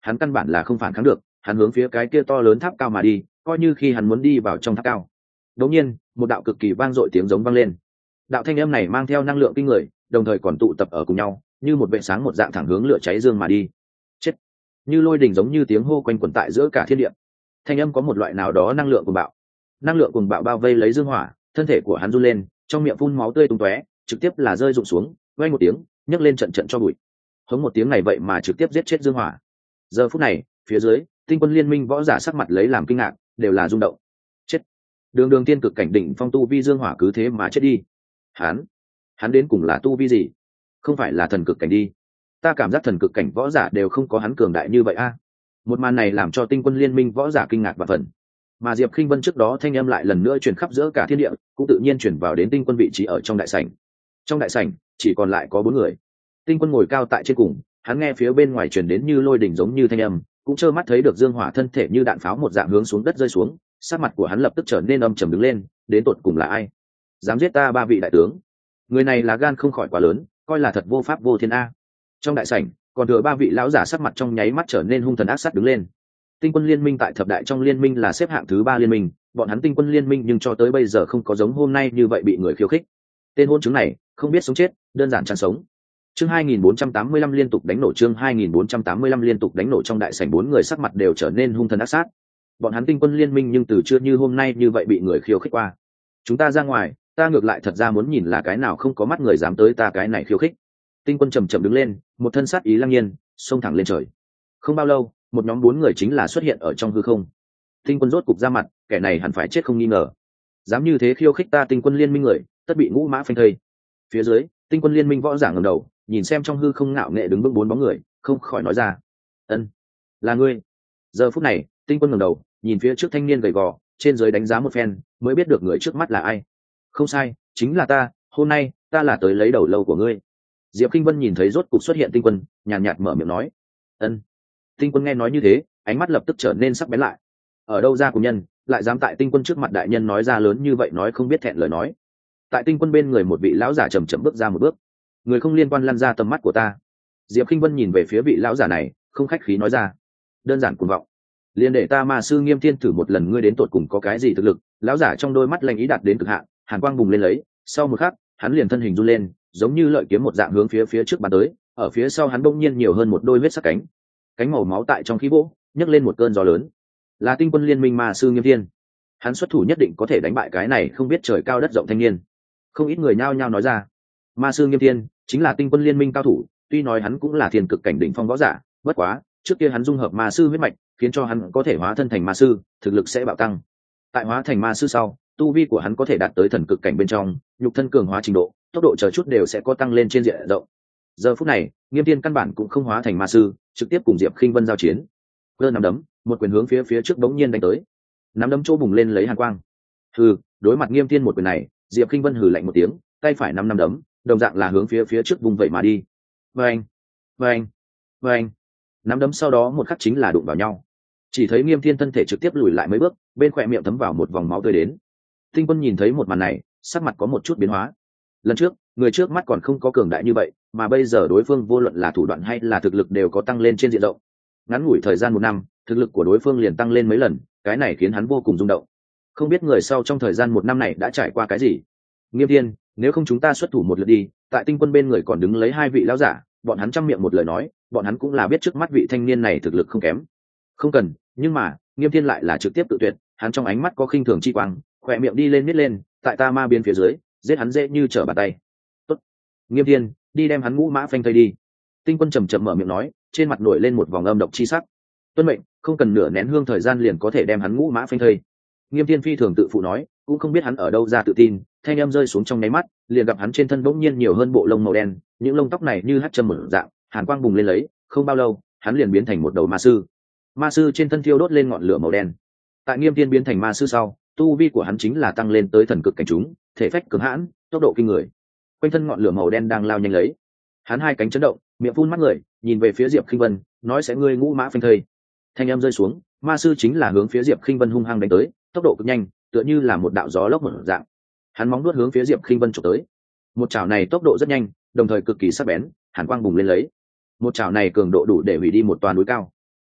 hắn căn bản là không phản kháng được, hắn hướng phía cái kia to lớn tháp cao mà đi, coi như khi hắn muốn đi vào trong tháp cao. Đột nhiên một đạo cực kỳ vang dội tiếng giống vang lên. Đạo thanh âm này mang theo năng lượng kinh người, đồng thời còn tụ tập ở cùng nhau, như một vệ sáng một dạng thẳng hướng lửa cháy dương mà đi. Chết! Như lôi đình giống như tiếng hô quanh quẩn tại giữa cả thiên địa. Thanh âm có một loại nào đó năng lượng cuồng bạo. Năng lượng cuồng bạo bao vây lấy Dương Hỏa, thân thể của hắn run lên, trong miệng phun máu tươi tung tóe, trực tiếp là rơi rụng xuống, vang một tiếng, nhấc lên trận trận cho bụi. Hống một tiếng này vậy mà trực tiếp giết chết Dương Hỏa. Giờ phút này, phía dưới, Tinh Quân Liên Minh võ giả sắc mặt lấy làm kinh ngạc, đều là rung động. Chết! Đường Đường tiên cực cảnh đỉnh phong tu vi Dương Hỏa cứ thế mà chết đi. Hắn, hắn đến cùng là tu vi gì? Không phải là thần cực cảnh đi. Ta cảm giác thần cực cảnh võ giả đều không có hắn cường đại như vậy a. Một màn này làm cho Tinh Quân Liên Minh võ giả kinh ngạc và phần. Mà Diệp Khinh Vân trước đó thanh âm lại lần nữa truyền khắp giữa cả thiên địa, cũng tự nhiên truyền vào đến Tinh Quân vị trí ở trong đại sảnh. Trong đại sảnh chỉ còn lại có bốn người. Tinh Quân ngồi cao tại trên cùng, hắn nghe phía bên ngoài truyền đến như lôi đỉnh giống như thanh âm, cũng trơ mắt thấy được Dương Hỏa thân thể như đạn pháo một dạng hướng xuống đất rơi xuống, sắc mặt của hắn lập tức trở nên âm trầm đứng lên, đến tột cùng là ai dám giết ta ba vị đại tướng? Người này là gan không khỏi quá lớn, coi là thật vô pháp vô thiên a. Trong đại sảnh còn thừa ba vị lão giả sắc mặt trong nháy mắt trở nên hung thần ác sát đứng lên. Tinh Quân Liên Minh tại thập đại trong liên minh là xếp hạng thứ ba liên minh, bọn hắn Tinh Quân Liên Minh nhưng cho tới bây giờ không có giống hôm nay như vậy bị người khiêu khích. Tên hôn chứng này không biết sống chết, đơn giản chán sống. Chương hai nghìn bốn trăm tám mươi lăm liên tục đánh nổ, chương hai nghìn bốn trăm tám mươi lăm liên tục đánh nổ. Trong đại sảnh bốn người sắc mặt đều trở nên hung thần ác sát. Bọn hắn Tinh Quân Liên Minh nhưng từ chưa như hôm nay như vậy bị người khiêu khích qua. Chúng ta ra ngoài, ta ngược lại thật ra muốn nhìn là cái nào không có mắt người dám tới ta cái này khiêu khích. Tinh Quân chầm chậm đứng lên, một thân sát ý lăng nhiên, xông thẳng lên trời. Không bao lâu, một nhóm bốn người chính là xuất hiện ở trong hư không. Tinh Quân rốt cục ra mặt, kẻ này hẳn phải chết không nghi ngờ. Dám như thế khiêu khích ta Tinh Quân Liên Minh người, tất bị ngũ mã phanh thây. Phía dưới, Tinh Quân Liên Minh võ giả ngẩng đầu, nhìn xem trong hư không ngạo nghệ đứng vững bốn bóng người, không khỏi nói ra: "Ân, là ngươi." Giờ phút này, Tinh Quân ngẩng đầu, nhìn phía trước thanh niên gầy gò, trên dưới đánh giá một phen, mới biết được người trước mắt là ai. "Không sai, chính là ta, hôm nay, ta là tới lấy đầu lâu của ngươi." Diệp Kinh Vân nhìn thấy rốt cục xuất hiện Tinh Quân, nhàn nhạt mở miệng nói: "Ân." Tinh Quân nghe nói như thế, ánh mắt lập tức trở nên sắc bén lại. Ở đâu ra của nhân, lại dám tại Tinh Quân trước mặt đại nhân nói ra lớn như vậy nói không biết thẹn lời nói. Tại Tinh Quân bên người một vị lão giả chậm chậm bước ra một bước. "Người không liên quan lăn ra tầm mắt của ta." Diệp Kinh Vân nhìn về phía vị lão giả này, không khách khí nói ra: "Đơn giản cuồng vọng. Liên để ta Ma sư Nghiêm Thiên thử một lần ngươi đến tột cùng có cái gì thực lực." Lão giả trong đôi mắt lạnh ý đạt đến cực hạn, hàn quang bùng lên lấy, sau một khắc, hắn liền thân hình run lên, giống như lợi kiếm một dạng hướng phía phía trước bắn tới, ở phía sau hắn bỗng nhiên nhiều hơn một đôi huyết sắc cánh. Cánh màu máu tại trong khí vỗ, nhấc lên một cơn gió lớn. Là Tinh Quân Liên Minh Ma sư Nghiêm Thiên. Hắn xuất thủ nhất định có thể đánh bại cái này không biết trời cao đất rộng thanh niên. Không ít người nhao nhao nói ra, Ma sư Nghiêm Thiên chính là Tinh Quân Liên Minh cao thủ, tuy nói hắn cũng là thiên cực cảnh đỉnh phong võ giả, bất quá, trước kia hắn dung hợp ma sư huyết mạch, khiến cho hắn có thể hóa thân thành ma sư, thực lực sẽ bạo tăng. Tại hóa thành ma sư sau, tu vi của hắn có thể đạt tới thần cực cảnh bên trong, nhục thân cường hóa trình độ, tốc độ chờ chút đều sẽ có tăng lên trên diện rộng. Giờ phút này, Nghiêm Thiên căn bản cũng không hóa thành ma sư, trực tiếp cùng Diệp Khinh Vân giao chiến. Cơ nắm đấm, một quyền hướng phía phía trước bỗng nhiên đánh tới. Nắm đấm chỗ bùng lên lấy hàn quang. Hừ, đối mặt Nghiêm Thiên một quyền này, Diệp Khinh Vân hừ lạnh một tiếng, tay phải nắm nắm đấm, đồng dạng là hướng phía phía trước vùng vậy mà đi. Vâng, vâng, vâng. Nắm đấm sau đó một khắc chính là đụng vào nhau. Chỉ thấy Nghiêm Thiên thân thể trực tiếp lùi lại mấy bước, bên khóe miệng thấm vào một vòng máu tươi đến. Tinh Quân nhìn thấy một màn này, sắc mặt có một chút biến hóa. Lần trước, người trước mắt còn không có cường đại như vậy, mà bây giờ đối phương vô luận là thủ đoạn hay là thực lực đều có tăng lên trên diện rộng. Ngắn ngủi thời gian một năm, thực lực của đối phương liền tăng lên mấy lần, cái này khiến hắn vô cùng rung động. Không biết người sau trong thời gian một năm này đã trải qua cái gì. Nghiêm Thiên, nếu không chúng ta xuất thủ một lượt đi. Tại Tinh Quân bên người còn đứng lấy hai vị lão giả, bọn hắn trăm miệng một lời nói, bọn hắn cũng là biết trước mắt vị thanh niên này thực lực không kém. Không cần, nhưng mà, Nghiêm Thiên lại là trực tiếp tự tuyệt, hắn trong ánh mắt có khinh thường chi quang, khỏe miệng đi lên nít lên, tại ta ma biên phía dưới, giết hắn dễ như trở bàn tay. Tốt. Nghiêm Thiên, đi đem hắn ngũ mã phanh thây đi. Tinh Quân trầm trầm mở miệng nói, trên mặt nổi lên một vòng âm độc chi sắc. Tuân mệnh, không cần nửa nén hương thời gian liền có thể đem hắn ngũ mã phanh thây. Nghiêm Thiên phi thường tự phụ nói, cũng không biết hắn ở đâu ra tự tin, thanh âm rơi xuống trong nháy mắt, liền gặp hắn trên thân bỗng nhiên nhiều hơn bộ lông màu đen, những lông tóc này như hắt châm mở dạng, hàn quang bùng lên lấy, không bao lâu, hắn liền biến thành một đầu ma sư. Ma sư trên thân thiêu đốt lên ngọn lửa màu đen. Tại Nghiêm Thiên biến thành ma sư sau, tu vi của hắn chính là tăng lên tới thần cực cảnh chúng, thể phách cường hãn, tốc độ kinh người. Quanh thân ngọn lửa màu đen đang lao nhanh lấy. Hắn hai cánh chấn động, miệng phun mắt người, nhìn về phía Diệp Khinh Vân, nói sẽ ngươi ngũ mã phanh thây. Thanh âm rơi xuống, ma sư chính là hướng phía Diệp Khinh Vân hung hăng đánh tới, tốc độ cực nhanh, tựa như là một đạo gió lốc một dạng. Hắn móng vuốt hướng phía Diệp Khinh Vân chụp tới. Một chảo này tốc độ rất nhanh, đồng thời cực kỳ sắc bén, hàn quang bùng lên lấy. Một chảo này cường độ đủ để hủy đi một toà núi cao.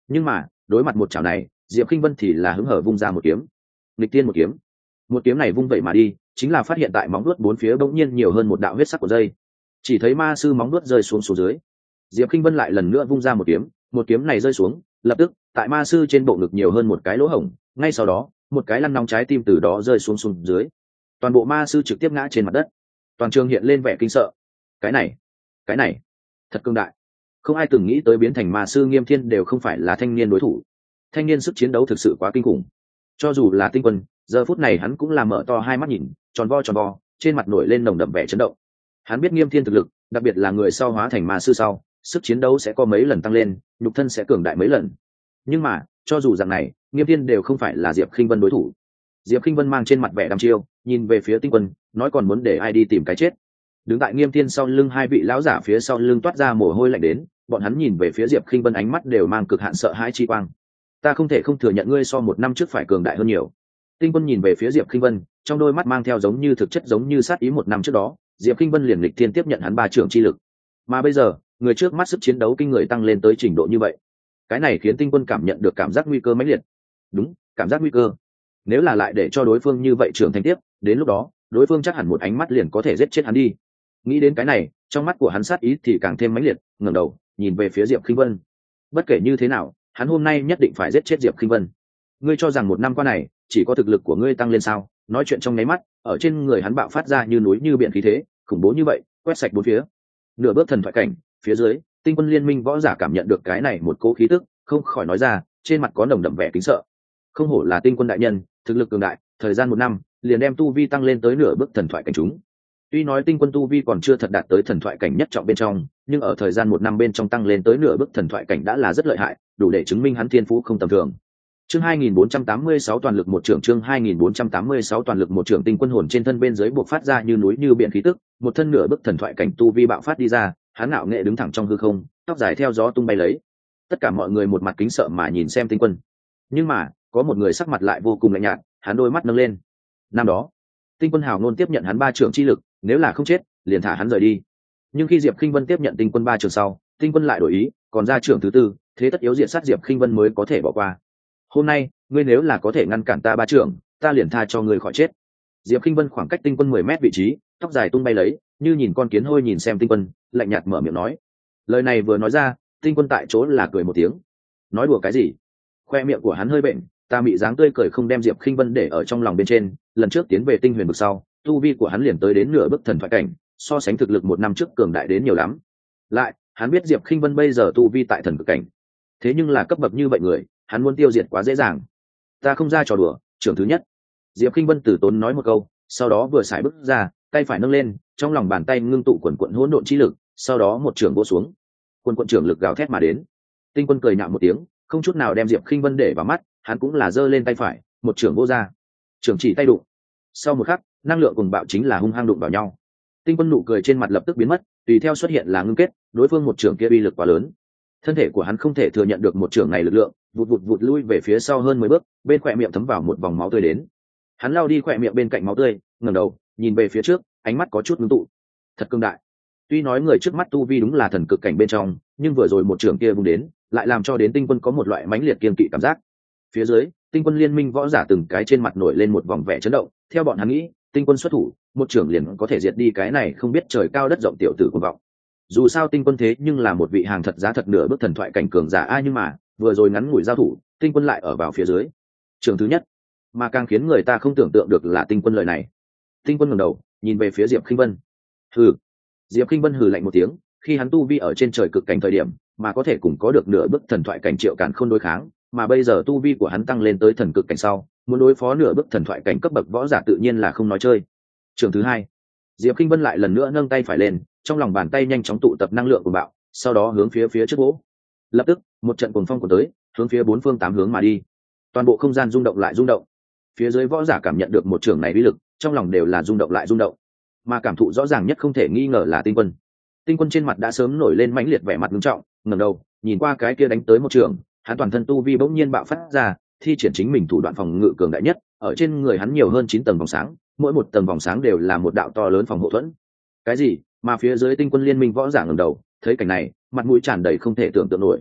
Nhưng mà đối mặt một chảo này, Diệp Khinh Vân thì là hứng hở vung ra một kiếm. Nghịch tiên một kiếm. Một kiếm này vung vậy mà đi, chính là phát hiện tại móng vuốt bốn phía bỗng nhiên nhiều hơn một đạo huyết sắc của dây. Chỉ thấy ma sư móng vuốt rơi xuống xuống dưới. Diệp Khinh Vân lại lần nữa vung ra một kiếm, một kiếm này rơi xuống, lập tức tại ma sư trên bộ ngực nhiều hơn một cái lỗ hổng, ngay sau đó một cái lăn nóng trái tim từ đó rơi xuống xuống dưới. Toàn bộ ma sư trực tiếp ngã trên mặt đất. Toàn trường hiện lên vẻ kinh sợ. Cái này, cái này, thật cương đại. Không ai từng nghĩ tới biến thành ma sư Nghiêm Thiên đều không phải là thanh niên đối thủ. Thanh niên sức chiến đấu thực sự quá kinh khủng. Cho dù là Tinh Quân, giờ phút này hắn cũng là mở to hai mắt nhìn, tròn vo tròn vo, trên mặt nổi lên nồng đậm vẻ chấn động. Hắn biết Nghiêm Thiên thực lực, đặc biệt là người sau hóa thành ma sư sau, sức chiến đấu sẽ có mấy lần tăng lên, nhục thân sẽ cường đại mấy lần. Nhưng mà, cho dù dạng này, Nghiêm Thiên đều không phải là Diệp Khinh Vân đối thủ. Diệp Khinh Vân mang trên mặt vẻ đăm chiêu, nhìn về phía Tinh Quân, nói còn muốn để ai đi tìm cái chết. Đứng tại Nghiêm Thiên sau lưng hai vị lão giả phía sau lưng toát ra mồ hôi lạnh đến, bọn hắn nhìn về phía Diệp Khinh Vân ánh mắt đều mang cực hạn sợ hãi chi quang. Ta không thể không thừa nhận ngươi so một năm trước phải cường đại hơn nhiều. Tinh Quân nhìn về phía Diệp Khinh Vân, trong đôi mắt mang theo giống như thực chất giống như sát ý một năm trước đó, Diệp Khinh Vân liền lịch thiên tiếp nhận hắn ba trưởng chi lực. Mà bây giờ, người trước mắt sức chiến đấu kinh người tăng lên tới trình độ như vậy. Cái này khiến Tinh Quân cảm nhận được cảm giác nguy cơ mãnh liệt. Đúng, cảm giác nguy cơ. Nếu là lại để cho đối phương như vậy trưởng thành tiếp, đến lúc đó, đối phương chắc hẳn một ánh mắt liền có thể giết chết hắn đi. Nghĩ đến cái này, trong mắt của hắn sát ý thì càng thêm mãnh liệt, ngẩng đầu, nhìn về phía Diệp Khinh Vân. Bất kể như thế nào, hắn hôm nay nhất định phải giết chết Diệp Khinh Vân. Ngươi cho rằng một năm qua này, chỉ có thực lực của ngươi tăng lên sao? Nói chuyện trong nháy mắt, ở trên người hắn bạo phát ra như núi như biển khí thế, khủng bố như vậy, quét sạch bốn phía. Nửa bước thần thoại cảnh, phía dưới, Tinh Quân liên minh võ giả cảm nhận được cái này một cỗ khí tức, không khỏi nói ra, trên mặt có nồng đậm vẻ kính sợ. Không hổ là Tinh Quân đại nhân, thực lực cường đại, thời gian một năm, liền đem tu vi tăng lên tới nửa bước thần thoại cảnh chúng. Tuy nói Tinh Quân tu vi còn chưa thật đạt tới thần thoại cảnh nhất trọng bên trong, nhưng ở thời gian một năm bên trong tăng lên tới nửa bước thần thoại cảnh đã là rất lợi hại, đủ để chứng minh hắn thiên phú không tầm thường. Chương hai nghìn bốn trăm tám mươi sáu toàn lực một trưởng chương hai nghìn bốn trăm tám mươi sáu toàn lực một trưởng Tinh Quân hồn trên thân bên dưới buộc phát ra như núi như biển khí tức, một thân nửa bước thần thoại cảnh tu vi bạo phát đi ra, hắn ngạo nghệ đứng thẳng trong hư không, tóc dài theo gió tung bay lấy. Tất cả mọi người một mặt kính sợ mà nhìn xem Tinh Quân. Nhưng mà, có một người sắc mặt lại vô cùng lạnh nhạt, hắn đôi mắt nâng lên. Năm đó, Tinh Quân hào ngôn tiếp nhận hắn ba trưởng chi lực, nếu là không chết, liền thả hắn rời đi. Nhưng khi Diệp Khinh Vân tiếp nhận Tinh Quân ba trưởng sau, Tinh Quân lại đổi ý, còn ra trưởng thứ tư, thế tất yếu diện sát Diệp Khinh Vân mới có thể bỏ qua. Hôm nay, ngươi nếu là có thể ngăn cản ta ba trưởng, ta liền tha cho ngươi khỏi chết. Diệp Khinh Vân khoảng cách Tinh Quân mười mét vị trí, tóc dài tung bay lấy, như nhìn con kiến hôi nhìn xem Tinh Quân, lạnh nhạt mở miệng nói. Lời này vừa nói ra, Tinh Quân tại chỗ là cười một tiếng. Nói đùa cái gì? Khoe miệng của hắn hơi bệnh, ta mị dáng tươi cười không đem Diệp Khinh Vân để ở trong lòng bên trên, lần trước tiến về Tinh Huyền vực sau, tu vi của hắn liền tới đến nửa bước thần thoại cảnh, so sánh thực lực một năm trước cường đại đến nhiều lắm. Lại, hắn biết Diệp Khinh Vân bây giờ tu vi tại thần cực cảnh, thế nhưng là cấp bậc như vậy người, hắn muốn tiêu diệt quá dễ dàng. Ta không ra trò đùa, trưởng thứ nhất. Diệp Khinh Vân tử tốn nói một câu, sau đó vừa xài bước ra, tay phải nâng lên, trong lòng bàn tay ngưng tụ quần quần hỗn độn chi lực, sau đó một trưởng vỗ xuống. Quần quần trưởng lực gào thét mà đến. Tinh Quân cười nhạo một tiếng, không chút nào đem Diệp Khinh Vân để vào mắt, hắn cũng là giơ lên tay phải, một trưởng vỗ ra. Trưởng chỉ tay đụng. Sau một khắc, năng lượng cùng bạo chính là hung hăng đụng vào nhau. Tinh Quân nụ cười trên mặt lập tức biến mất, tùy theo xuất hiện là ngưng kết, đối phương một trưởng kia uy lực quá lớn. Thân thể của hắn không thể thừa nhận được một trưởng này lực lượng, vụt vụt vụt lui về phía sau hơn mười bước, bên khóe miệng thấm vào một vòng máu tươi đến. Hắn lao đi khóe miệng bên cạnh máu tươi, ngẩng đầu, nhìn về phía trước, ánh mắt có chút ngưng tụ. Thật cương đại. Tuy nói người trước mắt tu vi đúng là thần cực cảnh bên trong, nhưng vừa rồi một trưởng kia vung đến, lại làm cho đến Tinh Quân có một loại mãnh liệt kiên kỵ cảm giác. Phía dưới, Tinh Quân liên minh võ giả từng cái trên mặt nổi lên một vòng vẻ chấn động, theo bọn hắn nghĩ, Tinh Quân xuất thủ, một trưởng liền có thể diệt đi cái này không biết trời cao đất rộng tiểu tử cuồng vọng. Dù sao Tinh Quân thế nhưng là một vị hàng thật giá thật nửa bước thần thoại cảnh cường giả a, nhưng mà vừa rồi ngắn ngủi giao thủ, Tinh Quân lại ở vào phía dưới. Trường thứ nhất, mà càng khiến người ta không tưởng tượng được là Tinh Quân lời này. Tinh Quân ngẩng đầu, nhìn về phía Diệp Khinh Vân. Hừ. Diệp Khinh Vân hừ lạnh một tiếng, khi hắn tu vi ở trên trời cực cảnh thời điểm, mà có thể cùng có được nửa bước thần thoại cảnh Triệu Càn Khôn đối kháng, mà bây giờ tu vi của hắn tăng lên tới thần cực cảnh sau, muốn đối phó nửa bước thần thoại cảnh cấp bậc võ giả tự nhiên là không nói chơi. Trường thứ hai, Diệp Khinh Vân lại lần nữa nâng tay phải lên, trong lòng bàn tay nhanh chóng tụ tập năng lượng của bạo, sau đó hướng phía phía trước vỗ. Lập tức, một trận cuồng phong cuốn tới, hướng phía bốn phương tám hướng mà đi. Toàn bộ không gian rung động lại rung động. Phía dưới võ giả cảm nhận được một trường này uy lực, trong lòng đều là rung động lại rung động. Mà cảm thụ rõ ràng nhất không thể nghi ngờ là Tinh Quân. Tinh Quân trên mặt đã sớm nổi lên mãnh liệt vẻ mặt nghiêm trọng, ngẩng đầu, nhìn qua cái kia đánh tới một trường, hắn toàn thân tu vi bỗng nhiên bạo phát ra, thi triển chính mình thủ đoạn phòng ngự cường đại nhất, ở trên người hắn nhiều hơn chín tầng vòng sáng, mỗi một tầng vòng sáng đều là một đạo to lớn phòng hộ thuẫn. Cái gì? Mà phía dưới Tinh Quân liên minh võ giả ngẩng đầu, thấy cảnh này, mặt mũi tràn đầy không thể tưởng tượng nổi.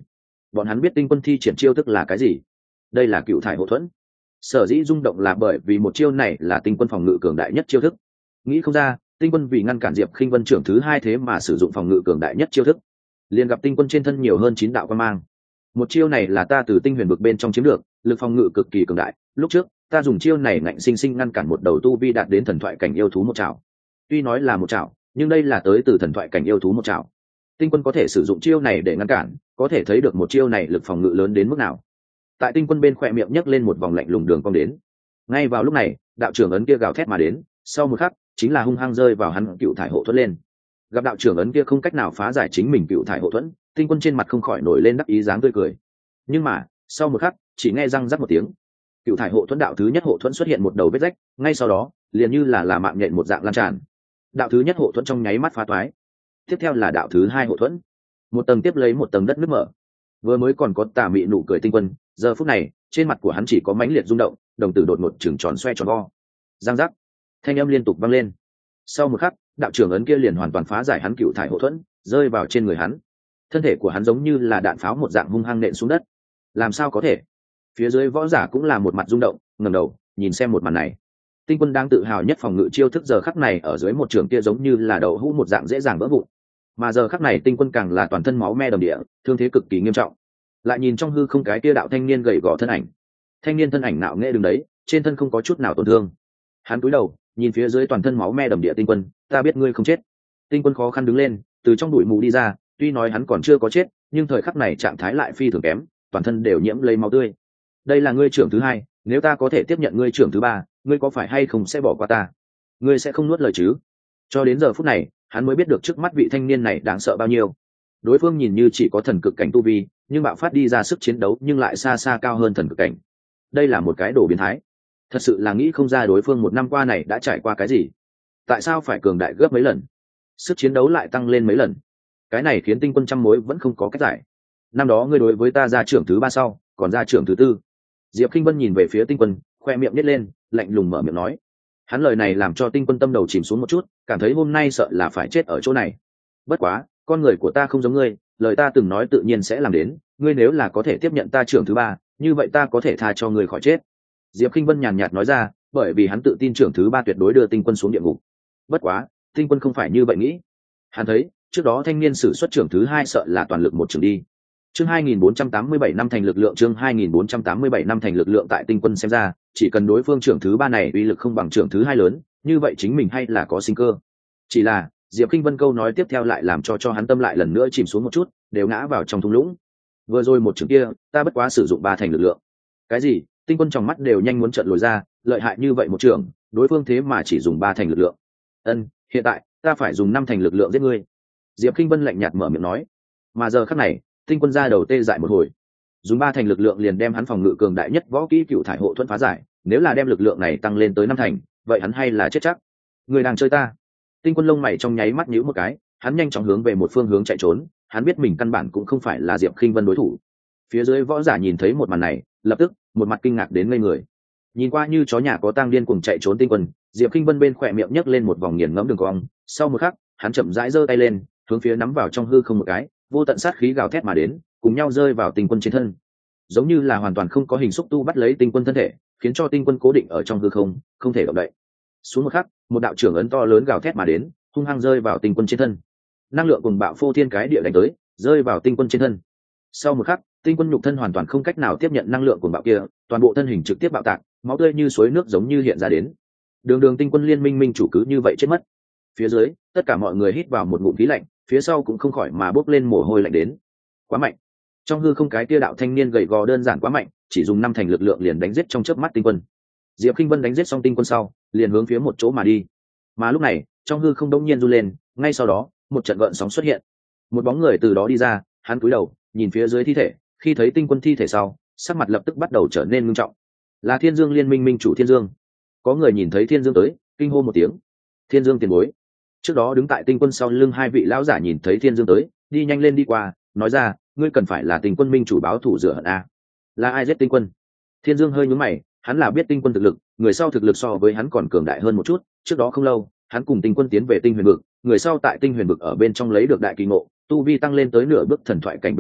bọn hắn biết tinh quân thi triển chiêu thức là cái gì. Đây là cựu thải hộ thuẫn. Sở dĩ rung động là bởi vì một chiêu này là tinh quân phòng ngự cường đại nhất chiêu thức. Nghĩ không ra tinh quân vì ngăn cản Diệp Khinh Vân trưởng thứ hai thế mà sử dụng phòng ngự cường đại nhất chiêu thức. Liền gặp tinh quân trên thân nhiều hơn chín đạo quan mang. Một chiêu này là ta từ tinh huyền vực bên trong chiếm được, lực phòng ngự cực kỳ cường đại. Lúc trước ta dùng chiêu này ngạnh sinh sinh ngăn cản một đầu tu vi đạt đến thần thoại cảnh yêu thú một trảo. Tuy nói là một trảo, nhưng đây là tới từ thần thoại cảnh yêu thú một trảo. Tinh quân có thể sử dụng chiêu này để ngăn cản, có thể thấy được một chiêu này lực phòng ngự lớn đến mức nào. Tại tinh quân bên khỏe miệng nhấc lên một vòng lạnh lùng đường cong đến. Ngay vào lúc này, đạo trưởng ấn kia gào thét mà đến, sau một khắc chính là hung hăng rơi vào hắn cựu thải hộ thuẫn lên. Gặp đạo trưởng ấn kia không cách nào phá giải chính mình cựu thải hộ thuẫn, tinh quân trên mặt không khỏi nổi lên đắc ý dáng tươi cười. Nhưng mà sau một khắc chỉ nghe răng rắc một tiếng, cựu thải hộ thuẫn đạo thứ nhất hộ thuẫn xuất hiện một đầu vết rách, ngay sau đó liền như là là mạng nhện một dạng lan tràn. Đạo thứ nhất hộ thuẫn trong nháy mắt phá toái. Tiếp theo là đạo thứ hai hộ thuẫn, một tầng tiếp lấy một tầng đất nứt mở. Vừa mới còn có tà mị nụ cười tinh quân, giờ phút này trên mặt của hắn chỉ có mãnh liệt rung động, đồng tử đột ngột trừng tròn xoe tròn vo. Giang giác, thanh âm liên tục vang lên. Sau một khắc đạo trưởng ấn kia liền hoàn toàn phá giải hắn cựu thải hộ thuẫn, rơi vào trên người hắn. Thân thể của hắn giống như là đạn pháo một dạng hung hăng nện xuống đất. Làm sao có thể? Phía dưới võ giả cũng là một mặt rung động, ngẩng đầu nhìn xem một màn này. Tinh quân đang tự hào nhất phòng ngự chiêu thức giờ khắc này ở dưới một trường kia giống như là đậu hũ một dạng dễ dàng vỡ vụn. Mà giờ khắc này tinh quân càng là toàn thân máu me đầm địa, thương thế cực kỳ nghiêm trọng. Lại nhìn trong hư không cái kia đạo thanh niên gầy gò thân ảnh. Thanh niên thân ảnh nạo nghễ đứng đấy, trên thân không có chút nào tổn thương. Hắn cúi đầu nhìn phía dưới toàn thân máu me đầm địa tinh quân, ta biết ngươi không chết. Tinh quân khó khăn đứng lên, từ trong bụi mù đi ra, tuy nói hắn còn chưa có chết, nhưng thời khắc này trạng thái lại phi thường kém, toàn thân đều nhiễm lấy máu tươi. Đây là ngươi trưởng thứ hai, nếu ta có thể tiếp nhận ngươi trưởng thứ ba, ngươi có phải hay không sẽ bỏ qua ta? Ngươi sẽ không nuốt lời chứ? Cho đến giờ phút này hắn mới biết được trước mắt vị thanh niên này đáng sợ bao nhiêu. Đối phương nhìn như chỉ có thần cực cảnh tu vi, nhưng bạo phát đi ra sức chiến đấu nhưng lại xa xa cao hơn thần cực cảnh. Đây là một cái đồ biến thái. Thật sự là nghĩ không ra đối phương một năm qua này đã trải qua cái gì. Tại sao phải cường đại gấp mấy lần, sức chiến đấu lại tăng lên mấy lần? Cái này khiến tinh quân trăm mối vẫn không có cách giải. Năm đó ngươi đối với ta ra trưởng thứ ba sau, còn ra trưởng thứ tư. Diệp Khinh Vân nhìn về phía tinh quân, khoe miệng nhếch lên, lạnh lùng mở miệng nói. Hắn lời này làm cho tinh quân tâm đầu chìm xuống một chút, cảm thấy hôm nay sợ là phải chết ở chỗ này. Bất quá con người của ta không giống ngươi, lời ta từng nói tự nhiên sẽ làm đến, ngươi nếu là có thể tiếp nhận ta trưởng thứ ba, như vậy ta có thể tha cho ngươi khỏi chết. Diệp Khinh Vân nhàn nhạt nói ra, bởi vì hắn tự tin trưởng thứ ba tuyệt đối đưa tinh quân xuống địa ngục. Bất quá tinh quân không phải như vậy nghĩ. Hắn thấy trước đó thanh niên sử xuất trưởng thứ hai sợ là toàn lực một trường đi. Chương hai nghìn bốn trăm tám mươi bảy năm thành lực lượng chương hai nghìn bốn trăm tám mươi bảy năm thành lực lượng tại tinh quân xem ra, chỉ cần đối phương trưởng thứ ba này uy lực không bằng trưởng thứ hai lớn, như vậy chính mình hay là có sinh cơ. Chỉ là Diệp Khinh Vân câu nói tiếp theo lại làm cho cho hắn tâm lại lần nữa chìm xuống một chút, đều ngã vào trong thung lũng. Vừa rồi một trường kia, ta bất quá sử dụng ba thành lực lượng. Cái gì? Tinh quân trong mắt đều nhanh muốn trợn lồi ra, lợi hại như vậy một trường, đối phương thế mà chỉ dùng ba thành lực lượng. Ân, hiện tại ta phải dùng năm thành lực lượng giết ngươi. Diệp Khinh Vân lạnh nhạt mở miệng nói. Mà giờ khắc này tinh quân ra đầu tê dại một hồi, dùng ba thành lực lượng liền đem hắn phòng ngự cường đại nhất võ kỹ cựu thải hộ thuẫn phá giải, nếu là đem lực lượng này tăng lên tới năm thành, vậy hắn hay là chết chắc. Người đang chơi ta? Tinh quân lông mày trong nháy mắt nhíu một cái, hắn nhanh chóng hướng về một phương hướng chạy trốn, hắn biết mình căn bản cũng không phải là Diệp Khinh Vân đối thủ. Phía dưới võ giả nhìn thấy một màn này, lập tức một mặt kinh ngạc đến ngây người. Nhìn qua như chó nhà có tang điên cuồng chạy trốn tinh quân, Diệp Khinh Vân bên khỏe miệng nhấc lên một vòng nghiền ngẫm đường cong, sau một khắc hắn chậm rãi giơ tay lên, hướng phía nắm vào trong hư không một cái, vô tận sát khí gào thét mà đến, cùng nhau rơi vào tinh quân trên thân, giống như là hoàn toàn không có hình xúc tu bắt lấy tinh quân thân thể, khiến cho tinh quân cố định ở trong hư không, không thể động đậy. Xuống một khắc một đạo trưởng ấn to lớn gào thét mà đến, hung hăng rơi vào tinh quân trên thân, năng lượng cùng bạo phô thiên cái địa đánh tới, rơi vào tinh quân trên thân. Sau một khắc tinh quân nhục thân hoàn toàn không cách nào tiếp nhận năng lượng cùng bạo kia, toàn bộ thân hình trực tiếp bạo tạc, máu tươi như suối nước giống như hiện ra đến. Đường đường tinh quân liên minh minh chủ cứ như vậy chết mất. Phía dưới tất cả mọi người hít vào một ngụm khí lạnh, phía sau cũng không khỏi mà bốc lên mồ hôi lạnh đến. Quá mạnh. Trong hư không cái kia đạo thanh niên gầy gò đơn giản quá mạnh, chỉ dùng năm thành lực lượng liền đánh giết trong chớp mắt tinh quân. Diệp Khinh Vân đánh giết xong tinh quân sau, liền hướng phía một chỗ mà đi. Mà lúc này trong hư không đông nhiên run lên, ngay sau đó một trận gợn sóng xuất hiện, một bóng người từ đó đi ra, hắn cúi đầu nhìn phía dưới thi thể, khi thấy tinh quân thi thể sau, sắc mặt lập tức bắt đầu trở nên nghiêm trọng. Là Thiên Dương liên minh minh chủ Thiên Dương. Có người nhìn thấy Thiên Dương tới, kinh hô một tiếng. Thiên Dương tiền bối. Trước đó đứng tại tinh quân sau lưng hai vị lão giả nhìn thấy Thiên Dương tới, đi nhanh lên đi qua, nói ra, ngươi cần phải là tinh quân minh chủ báo thù rửa hận a. Là ai giết tinh quân? Thiên Dương hơi nhướng mày, hắn là biết tinh quân thực lực, người sau thực lực so với hắn còn cường đại hơn một chút, trước đó không lâu hắn cùng tinh quân tiến về tinh huyền vực, người sau tại tinh huyền vực ở bên trong lấy được đại kỳ ngộ, tu vi tăng lên tới nửa bước thần thoại cảnh bên trong,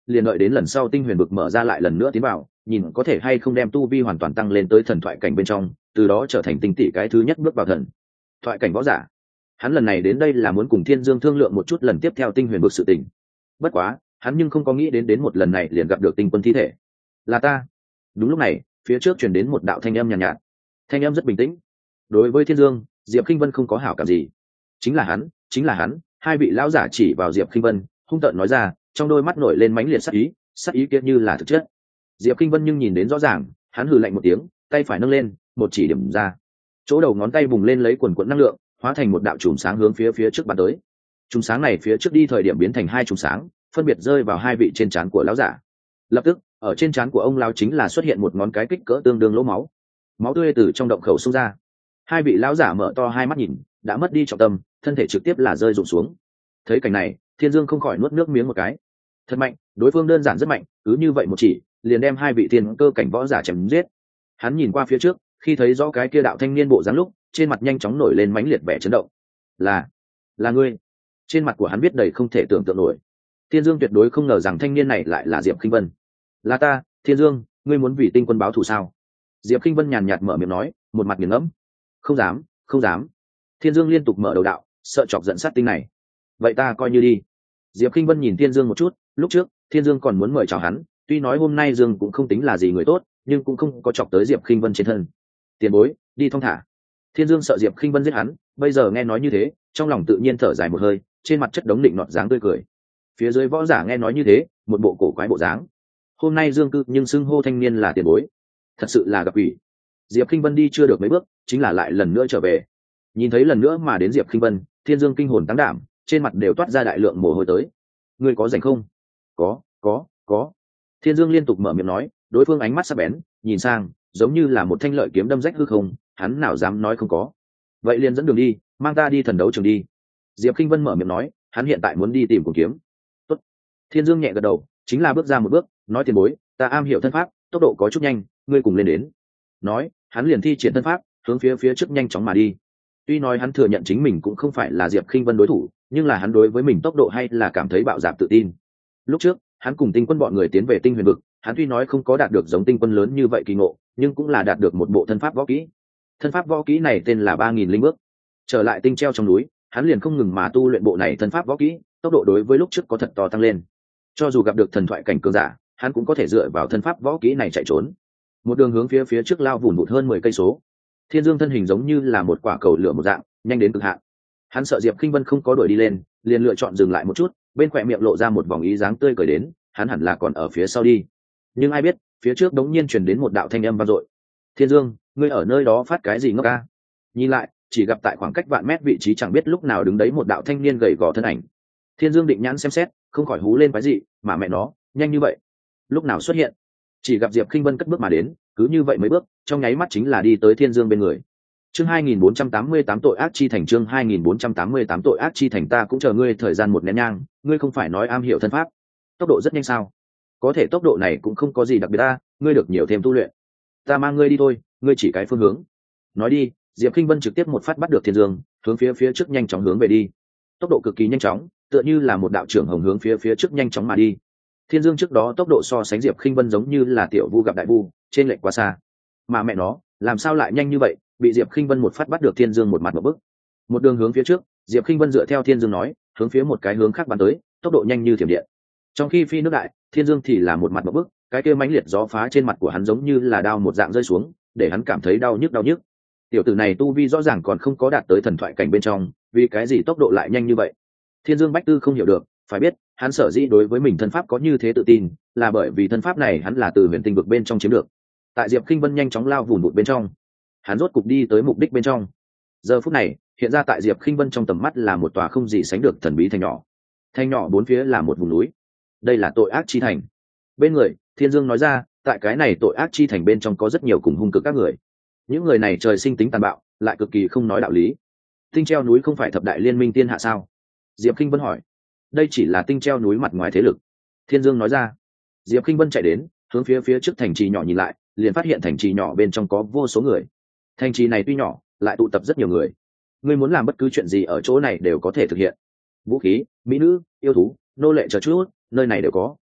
liền đợi đến lần sau tinh huyền vực mở ra lại lần nữa tiến vào, nhìn có thể hay không đem tu vi hoàn toàn tăng lên tới thần thoại cảnh bên trong, từ đó trở thành tinh tỷ cái thứ nhất bước vào thần thoại cảnh võ giả. Hắn lần này đến đây là muốn cùng Thiên Dương thương lượng một chút lần tiếp theo tinh huyền vực sự tình. Bất quá, hắn nhưng không có nghĩ đến đến một lần này liền gặp được tinh quân thi thể. Là ta. Đúng lúc này, phía trước truyền đến một đạo thanh âm nhàn nhạt, nhạt. Thanh âm rất bình tĩnh. Đối với Thiên Dương, Diệp Khinh Vân không có hảo cảm gì. Chính là hắn, chính là hắn. Hai vị lão giả chỉ vào Diệp Khinh Vân, hung tợn nói ra, trong đôi mắt nổi lên mãnh liệt sát ý, sát ý kia như là thực chất. Diệp Khinh Vân nhưng nhìn đến rõ ràng, hắn hừ lạnh một tiếng, tay phải nâng lên, một chỉ điểm ra. Chỗ đầu ngón tay bùng lên lấy quần quần năng lượng, hóa thành một đạo chùm sáng hướng phía phía trước bắn tới. Chùm sáng này phía trước đi thời điểm biến thành hai chùm sáng, phân biệt rơi vào hai vị trên trán của lão giả. Lập tức, ở trên trán của ông lão chính là xuất hiện một ngón cái kích cỡ tương đương lỗ máu. Máu tươi từ trong động khẩu xông ra. Hai vị lão giả mở to hai mắt nhìn, đã mất đi trọng tâm, thân thể trực tiếp là rơi rụng xuống. Thấy cảnh này, Thiên Dương không khỏi nuốt nước miếng một cái. Thật mạnh, đối phương đơn giản rất mạnh, cứ như vậy một chỉ, liền đem hai vị thiên cơ cảnh võ giả chém giết. Hắn nhìn qua phía trước, khi thấy rõ cái kia đạo thanh niên bộ dáng lúc, trên mặt nhanh chóng nổi lên mãnh liệt vẻ chấn động. Là, là ngươi. Trên mặt của hắn viết đầy không thể tưởng tượng nổi. Thiên Dương tuyệt đối không ngờ rằng thanh niên này lại là Diệp Khinh Vân. Là ta, Thiên Dương, ngươi muốn vì tinh quân báo thù sao? Diệp Khinh Vân nhàn nhạt mở miệng nói, một mặt nghiền ngẫm. Không dám, không dám. Thiên Dương liên tục mở đầu đạo, sợ chọc giận sát tinh này. Vậy ta coi như đi. Diệp Khinh Vân nhìn Thiên Dương một chút, lúc trước, Thiên Dương còn muốn mời chào hắn, tuy nói hôm nay Dương cũng không tính là gì người tốt, nhưng cũng không có chọc tới Diệp Khinh Vân trên thân. Tiền bối, đi thong thả. Thiên Dương sợ Diệp Khinh Vân giết hắn, bây giờ nghe nói như thế, trong lòng tự nhiên thở dài một hơi, trên mặt chất đống định nọt dáng tươi cười. Phía dưới võ giả nghe nói như thế, một bộ cổ quái bộ dáng. Hôm nay Dương cư nhưng xưng hô thanh niên là tiền bối, thật sự là gặp ủy. Diệp Khinh Vân đi chưa được mấy bước, chính là lại lần nữa trở về. Nhìn thấy lần nữa mà đến Diệp Khinh Vân, Thiên Dương kinh hồn tăng đảm, trên mặt đều toát ra đại lượng mồ hôi tới. Ngươi có rảnh không? Có, có, có. Thiên Dương liên tục mở miệng nói, đối phương ánh mắt sắc bén, nhìn sang, giống như là một thanh lợi kiếm đâm rách hư không, hắn nào dám nói không có. Vậy liền dẫn đường đi, mang ta đi thần đấu trường đi. Diệp Khinh Vân mở miệng nói, hắn hiện tại muốn đi tìm cuồng kiếm. Tốt. Thiên Dương nhẹ gật đầu, chính là bước ra một bước, nói tiền bối, ta am hiểu thân pháp, tốc độ có chút nhanh, ngươi cùng lên đến. Nói, hắn liền thi triển thân pháp, hướng phía phía trước nhanh chóng mà đi. Tuy nói hắn thừa nhận chính mình cũng không phải là Diệp Khinh Vân đối thủ, nhưng là hắn đối với mình tốc độ hay là cảm thấy bạo dạn tự tin. Lúc trước, hắn cùng tinh quân bọn người tiến về tinh huyền vực, hắn tuy nói không có đạt được giống tinh quân lớn như vậy kỳ ngộ, nhưng cũng là đạt được một bộ thân pháp võ kỹ. Thân pháp võ kỹ này tên là ba nghìn linh bước. Trở lại tinh treo trong núi, hắn liền không ngừng mà tu luyện bộ này thân pháp võ kỹ, tốc độ đối với lúc trước có thật to tăng lên. Cho dù gặp được thần thoại cảnh cường giả, hắn cũng có thể dựa vào thân pháp võ kỹ này chạy trốn. Một đường hướng phía phía trước lao vùn vụt hơn mười cây số. Thiên Dương thân hình giống như là một quả cầu lửa một dạng, nhanh đến cực hạn. Hắn sợ Diệp Khinh Vân không có đuổi đi lên, liền lựa chọn dừng lại một chút, bên khóe miệng lộ ra một vòng ý dáng tươi cười đến, hắn hẳn là còn ở phía sau đi. Nhưng ai biết, phía trước đống nhiên truyền đến một đạo thanh âm vang dội. Thiên Dương, ngươi ở nơi đó phát cái gì ngốc ca? Nhìn lại, chỉ gặp tại khoảng cách vạn mét vị trí chẳng biết lúc nào đứng đấy một đạo thanh niên gầy gò thân ảnh. Thiên Dương định nhãn xem xét, không khỏi hú lên cái gì, mà mẹ nó, nhanh như vậy, lúc nào xuất hiện? Chỉ gặp Diệp Khinh Vân cất bước mà đến, cứ như vậy mấy bước, trong nháy mắt chính là đi tới Thiên Dương bên người. Chương hai nghìn bốn trăm tám mươi tám tội ác chi thành chương hai nghìn bốn trăm tám mươi tám tội ác chi thành ta cũng chờ ngươi thời gian một nén nhang, ngươi không phải nói am hiểu thân pháp, tốc độ rất nhanh sao? Có thể tốc độ này cũng không có gì đặc biệt ta, ngươi được nhiều thêm tu luyện. Ta mang ngươi đi thôi, ngươi chỉ cái phương hướng. Nói đi, Diệp Khinh Vân trực tiếp một phát bắt được Thiên Dương, hướng phía phía trước nhanh chóng hướng về đi. Tốc độ cực kỳ nhanh chóng, tựa như là một đạo trưởng hồng hướng phía phía trước nhanh chóng mà đi. Thiên Dương trước đó tốc độ so sánh Diệp Khinh Vân giống như là tiểu vu gặp đại vu, trên lệch quá xa. Mà mẹ nó, làm sao lại nhanh như vậy, bị Diệp Khinh Vân một phát bắt được Thiên Dương một mặt một bước. Một đường hướng phía trước, Diệp Khinh Vân dựa theo Thiên Dương nói, hướng phía một cái hướng khác bắn tới, tốc độ nhanh như thiểm điện. Trong khi phi nước đại, Thiên Dương thì là một mặt một bước, cái kia mãnh liệt gió phá trên mặt của hắn giống như là đao một dạng rơi xuống, để hắn cảm thấy đau nhức đau nhức. Tiểu tử này tu vi rõ ràng còn không có đạt tới thần thoại cảnh bên trong, vì cái gì tốc độ lại nhanh như vậy? Thiên Dương Bách Tư không hiểu được, phải biết, hắn sở dĩ đối với mình thân pháp có như thế tự tin, là bởi vì thân pháp này hắn là từ huyền tinh vực bên trong chiếm được. Tại Diệp Khinh Vân nhanh chóng lao vùn vụt bên trong, hắn rốt cục đi tới mục đích bên trong. Giờ phút này, hiện ra tại Diệp Khinh Vân trong tầm mắt là một tòa không gì sánh được thần bí thành nhỏ. Thành nhỏ bốn phía là một vùng núi. Đây là tội ác chi thành. Bên người, Thiên Dương nói ra, tại cái này tội ác chi thành bên trong có rất nhiều cùng hung cực các người. Những người này trời sinh tính tàn bạo, lại cực kỳ không nói đạo lý. Tinh treo núi không phải thập đại liên minh tiên hạ sao? Diệp Khinh Vân hỏi. Đây chỉ là tinh treo núi mặt ngoài thế lực. Thiên Dương nói ra. Diệp Khinh Vân chạy đến, hướng phía phía trước thành trì nhỏ nhìn lại, liền phát hiện thành trì nhỏ bên trong có vô số người. Thành trì này tuy nhỏ, lại tụ tập rất nhiều người. Ngươi muốn làm bất cứ chuyện gì ở chỗ này đều có thể thực hiện. Vũ khí, mỹ nữ, yêu thú, nô lệ chờ chút, nơi này đều có.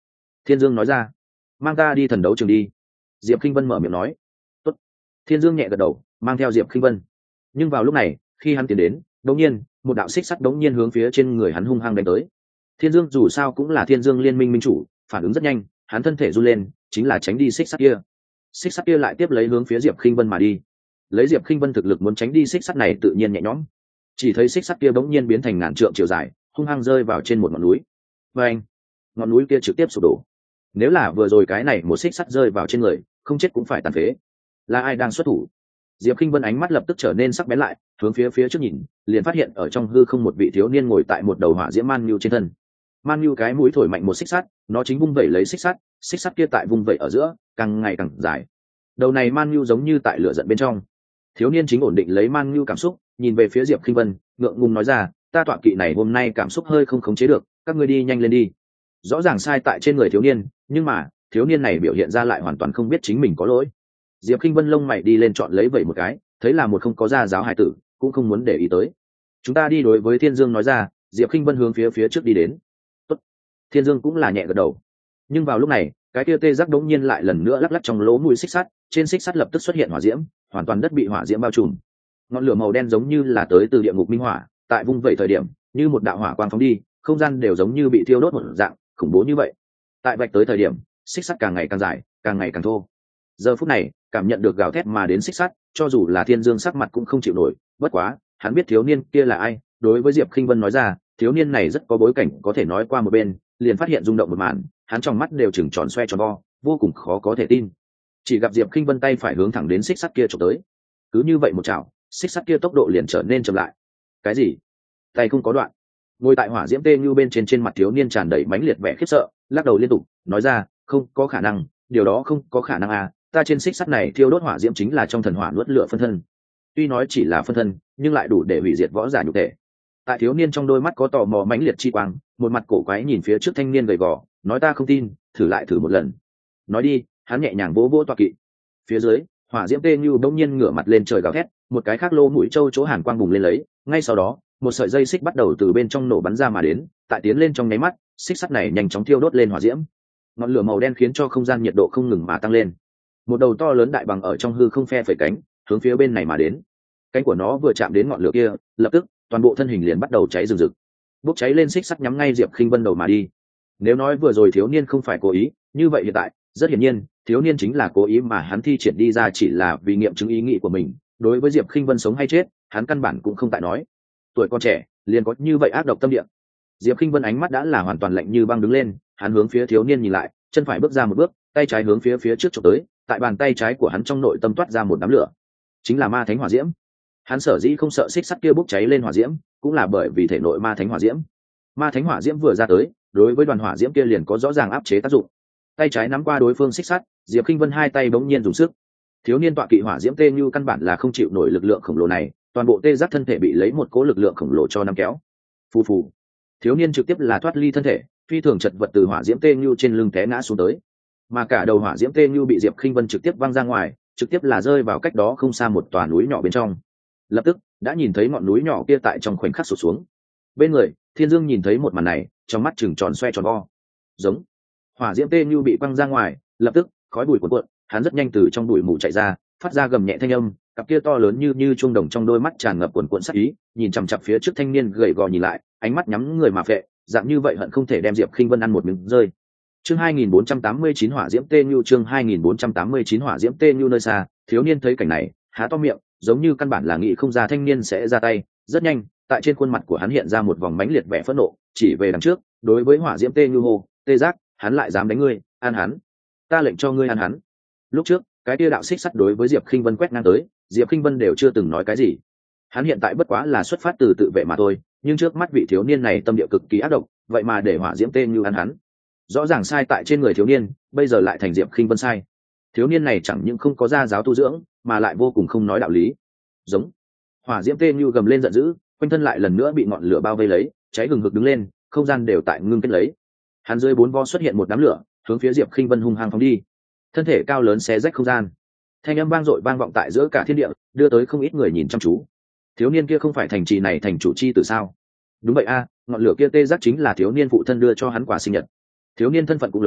Thiên Dương nói ra. Mang ta đi thần đấu trường đi. Diệp Khinh Vân mở miệng nói. Tốt. Thiên Dương nhẹ gật đầu, mang theo Diệp Khinh Vân. Nhưng vào lúc này, khi hắn tiến đến, đột nhiên một đạo xích sắt đột nhiên hướng phía trên người hắn hung hăng đánh tới. Thiên Dương dù sao cũng là Thiên Dương Liên Minh minh chủ, phản ứng rất nhanh, hắn thân thể run lên, chính là tránh đi xích sắt kia. Xích sắt kia lại tiếp lấy hướng phía Diệp Khinh Vân mà đi. Lấy Diệp Khinh Vân thực lực muốn tránh đi xích sắt này tự nhiên nhẹ nhõm. Chỉ thấy xích sắt kia bỗng nhiên biến thành ngàn trượng chiều dài, hung hăng rơi vào trên một ngọn núi. Và anh, ngọn núi kia trực tiếp sụp đổ. Nếu là vừa rồi cái này một xích sắt rơi vào trên người, không chết cũng phải tàn phế. Là ai đang xuất thủ? Diệp Khinh Vân ánh mắt lập tức trở nên sắc bén lại, hướng phía phía trước nhìn, liền phát hiện ở trong hư không một vị thiếu niên ngồi tại một đầu hỏa diễm man nhu trên thân. Man nhu cái mũi thổi mạnh một xích sắt, nó chính vung vẩy lấy xích sắt, xích sắt kia tại vung vẩy ở giữa, càng ngày càng dài. Đầu này man nhu giống như tại lửa giận bên trong. Thiếu niên chính ổn định lấy man nhu cảm xúc, nhìn về phía Diệp Khinh Vân, ngượng ngùng nói ra, ta tọa kỵ này hôm nay cảm xúc hơi không khống chế được, các ngươi đi nhanh lên đi. Rõ ràng sai tại trên người thiếu niên, nhưng mà thiếu niên này biểu hiện ra lại hoàn toàn không biết chính mình có lỗi. Diệp Khinh Vân lông mày đi lên chọn lấy vậy một cái, thấy là một không có gia giáo hải tử, cũng không muốn để ý tới. Chúng ta đi đối với Thiên Dương nói ra. Diệp Khinh Vân hướng phía phía trước đi đến. Tốt. Thiên Dương cũng là nhẹ gật đầu. Nhưng vào lúc này, cái kia tê giác đống nhiên lại lần nữa lắc lắc trong lỗ mũi xích sắt, trên xích sắt lập tức xuất hiện hỏa diễm, hoàn toàn đất bị hỏa diễm bao trùm. Ngọn lửa màu đen giống như là tới từ địa ngục minh hỏa, tại vung vẩy thời điểm, như một đạo hỏa quang phóng đi, không gian đều giống như bị thiêu đốt một dạng, khủng bố như vậy. Tại vạch tới thời điểm, xích sắt càng ngày càng dài, càng ngày càng thô. Giờ phút này, cảm nhận được gào thét mà đến xích sắt, cho dù là Thiên Dương sắc mặt cũng không chịu nổi, bất quá, hắn biết thiếu niên kia là ai, đối với Diệp Khinh Vân nói ra, thiếu niên này rất có bối cảnh, có thể nói qua một bên, liền phát hiện rung động một màn, hắn trong mắt đều chừng tròn xoe tròn vo, vô cùng khó có thể tin. Chỉ gặp Diệp Khinh Vân tay phải hướng thẳng đến xích sắt kia chụp tới. Cứ như vậy một chảo, xích sắt kia tốc độ liền trở nên chậm lại. Cái gì? Tay không có đoạn. Ngồi tại hỏa diễm tê như bên trên trên mặt thiếu niên tràn đầy mãnh liệt vẻ khiếp sợ, lắc đầu liên tục, nói ra, không có khả năng, điều đó không có khả năng à, ta trên xích sắt này thiêu đốt hỏa diễm chính là trong thần hỏa nuốt lửa phân thân. Tuy nói chỉ là phân thân, nhưng lại đủ để hủy diệt võ giả nhục thể. Tại thiếu niên trong đôi mắt có tò mò mãnh liệt chi quang, một mặt cổ quái nhìn phía trước thanh niên gầy gò, nói ta không tin, thử lại thử một lần. Nói đi, hắn nhẹ nhàng vỗ vỗ tọa kỵ. Phía dưới, hỏa diễm tê như bỗng nhiên ngửa mặt lên trời gào thét, một cái khác lô mũi trâu chỗ hàn quang bùng lên lấy, ngay sau đó, một sợi dây xích bắt đầu từ bên trong nổ bắn ra mà đến, tại tiến lên trong nháy mắt, xích sắt này nhanh chóng thiêu đốt lên hỏa diễm. Ngọn lửa màu đen khiến cho không gian nhiệt độ không ngừng mà tăng lên. Một đầu to lớn đại bằng ở trong hư không phe phẩy cánh, hướng phía bên này mà đến. Cánh của nó vừa chạm đến ngọn lửa kia, lập tức, toàn bộ thân hình liền bắt đầu cháy rừng rực. Bốc cháy lên xích sắt nhắm ngay Diệp Khinh Vân đầu mà đi. Nếu nói vừa rồi thiếu niên không phải cố ý, như vậy hiện tại, rất hiển nhiên, thiếu niên chính là cố ý mà hắn thi triển đi ra chỉ là vì nghiệm chứng ý nghĩ của mình. Đối với Diệp Khinh Vân sống hay chết, hắn căn bản cũng không tại nói. Tuổi con trẻ, liền có như vậy ác độc tâm địa. Diệp Khinh Vân ánh mắt đã là hoàn toàn lạnh như băng đứng lên, hắn hướng phía thiếu niên nhìn lại, chân phải bước ra một bước, tay trái hướng phía phía trước chụp tới, tại bàn tay trái của hắn trong nội tâm toát ra một đám lửa, chính là ma thánh hỏa diễm. Hắn sở dĩ không sợ xích sắt kia bốc cháy lên hỏa diễm, cũng là bởi vì thể nội ma thánh hỏa diễm. Ma thánh hỏa diễm vừa ra tới, đối với đoàn hỏa diễm kia liền có rõ ràng áp chế tác dụng. Tay trái nắm qua đối phương xích sắt, Diệp Khinh Vân hai tay bỗng nhiên dùng sức. Thiếu niên tọa kỵ hỏa diễm tê như căn bản là không chịu nổi lực lượng khổng lồ này, toàn bộ tê giác thân thể bị lấy một cỗ lực lượng khổng lồ cho nắm kéo. Phù phù. Thiếu niên trực tiếp là thoát ly thân thể, phi thường chật vật từ hỏa diễm tê như trên lưng té ngã xuống tới. Mà cả đầu hỏa diễm tê như bị Diệp Khinh Vân trực tiếp văng ra ngoài, trực tiếp là rơi vào cách đó không xa một tòa núi nhỏ bên trong. Lập tức đã nhìn thấy ngọn núi nhỏ kia tại trong khoảnh khắc sụp xuống. Bên người, Thiên Dương nhìn thấy một màn này, trong mắt trừng tròn xoe tròn vo. Giống. Hỏa diễm tê như bị văng ra ngoài, lập tức khói bụi cuộn cuộn, hắn rất nhanh từ trong bụi mù chạy ra, phát ra gầm nhẹ thanh âm, cặp kia to lớn như như chuông đồng trong đôi mắt tràn ngập cuồn cuộn sát ý, nhìn chằm chằm phía trước thanh niên gầy gò nhìn lại, ánh mắt nhắm người mà phệ, dạng như vậy hận không thể đem Diệp Khinh Vân ăn một miếng rơi. Chương hai nghìn bốn trăm tám mươi chín hỏa diễm tê như chương hai nghìn bốn trăm tám mươi chín hỏa diễm tê như nơi xa, thiếu niên thấy cảnh này, há to miệng, giống như căn bản là nghĩ không ra thanh niên sẽ ra tay, rất nhanh, tại trên khuôn mặt của hắn hiện ra một vòng mãnh liệt vẻ phẫn nộ, chỉ về đằng trước, đối với hỏa diễm tê như hô, tê giác, hắn lại dám đánh ngươi, ăn hắn, ta lệnh cho ngươi ăn hắn. Lúc trước, cái tia đạo xích sắt đối với Diệp Khinh Vân quét ngang tới, Diệp Khinh Vân đều chưa từng nói cái gì. Hắn hiện tại bất quá là xuất phát từ tự vệ mà thôi, nhưng trước mắt vị thiếu niên này tâm địa cực kỳ ác độc, vậy mà để hỏa diễm tê như ăn hắn. Rõ ràng sai tại trên người thiếu niên, bây giờ lại thành Diệp Khinh Vân sai. Thiếu niên này chẳng những không có gia giáo tu dưỡng, mà lại vô cùng không nói đạo lý. Giống. Hỏa diễm tê như gầm lên giận dữ, quanh thân lại lần nữa bị ngọn lửa bao vây lấy, cháy hừng hực đứng lên, không gian đều tại ngưng kết lấy. Hắn dưới bốn vo xuất hiện một đám lửa, hướng phía Diệp Khinh Vân hung hăng phóng đi. Thân thể cao lớn xé rách không gian, thanh âm vang dội vang vọng tại giữa cả thiên địa, đưa tới không ít người nhìn chăm chú. Thiếu niên kia không phải thành trì này thành chủ chi tử sao? Đúng vậy a, ngọn lửa kia tê giác chính là thiếu niên phụ thân đưa cho hắn quà sinh nhật. Thiếu niên thân phận cũng lớn,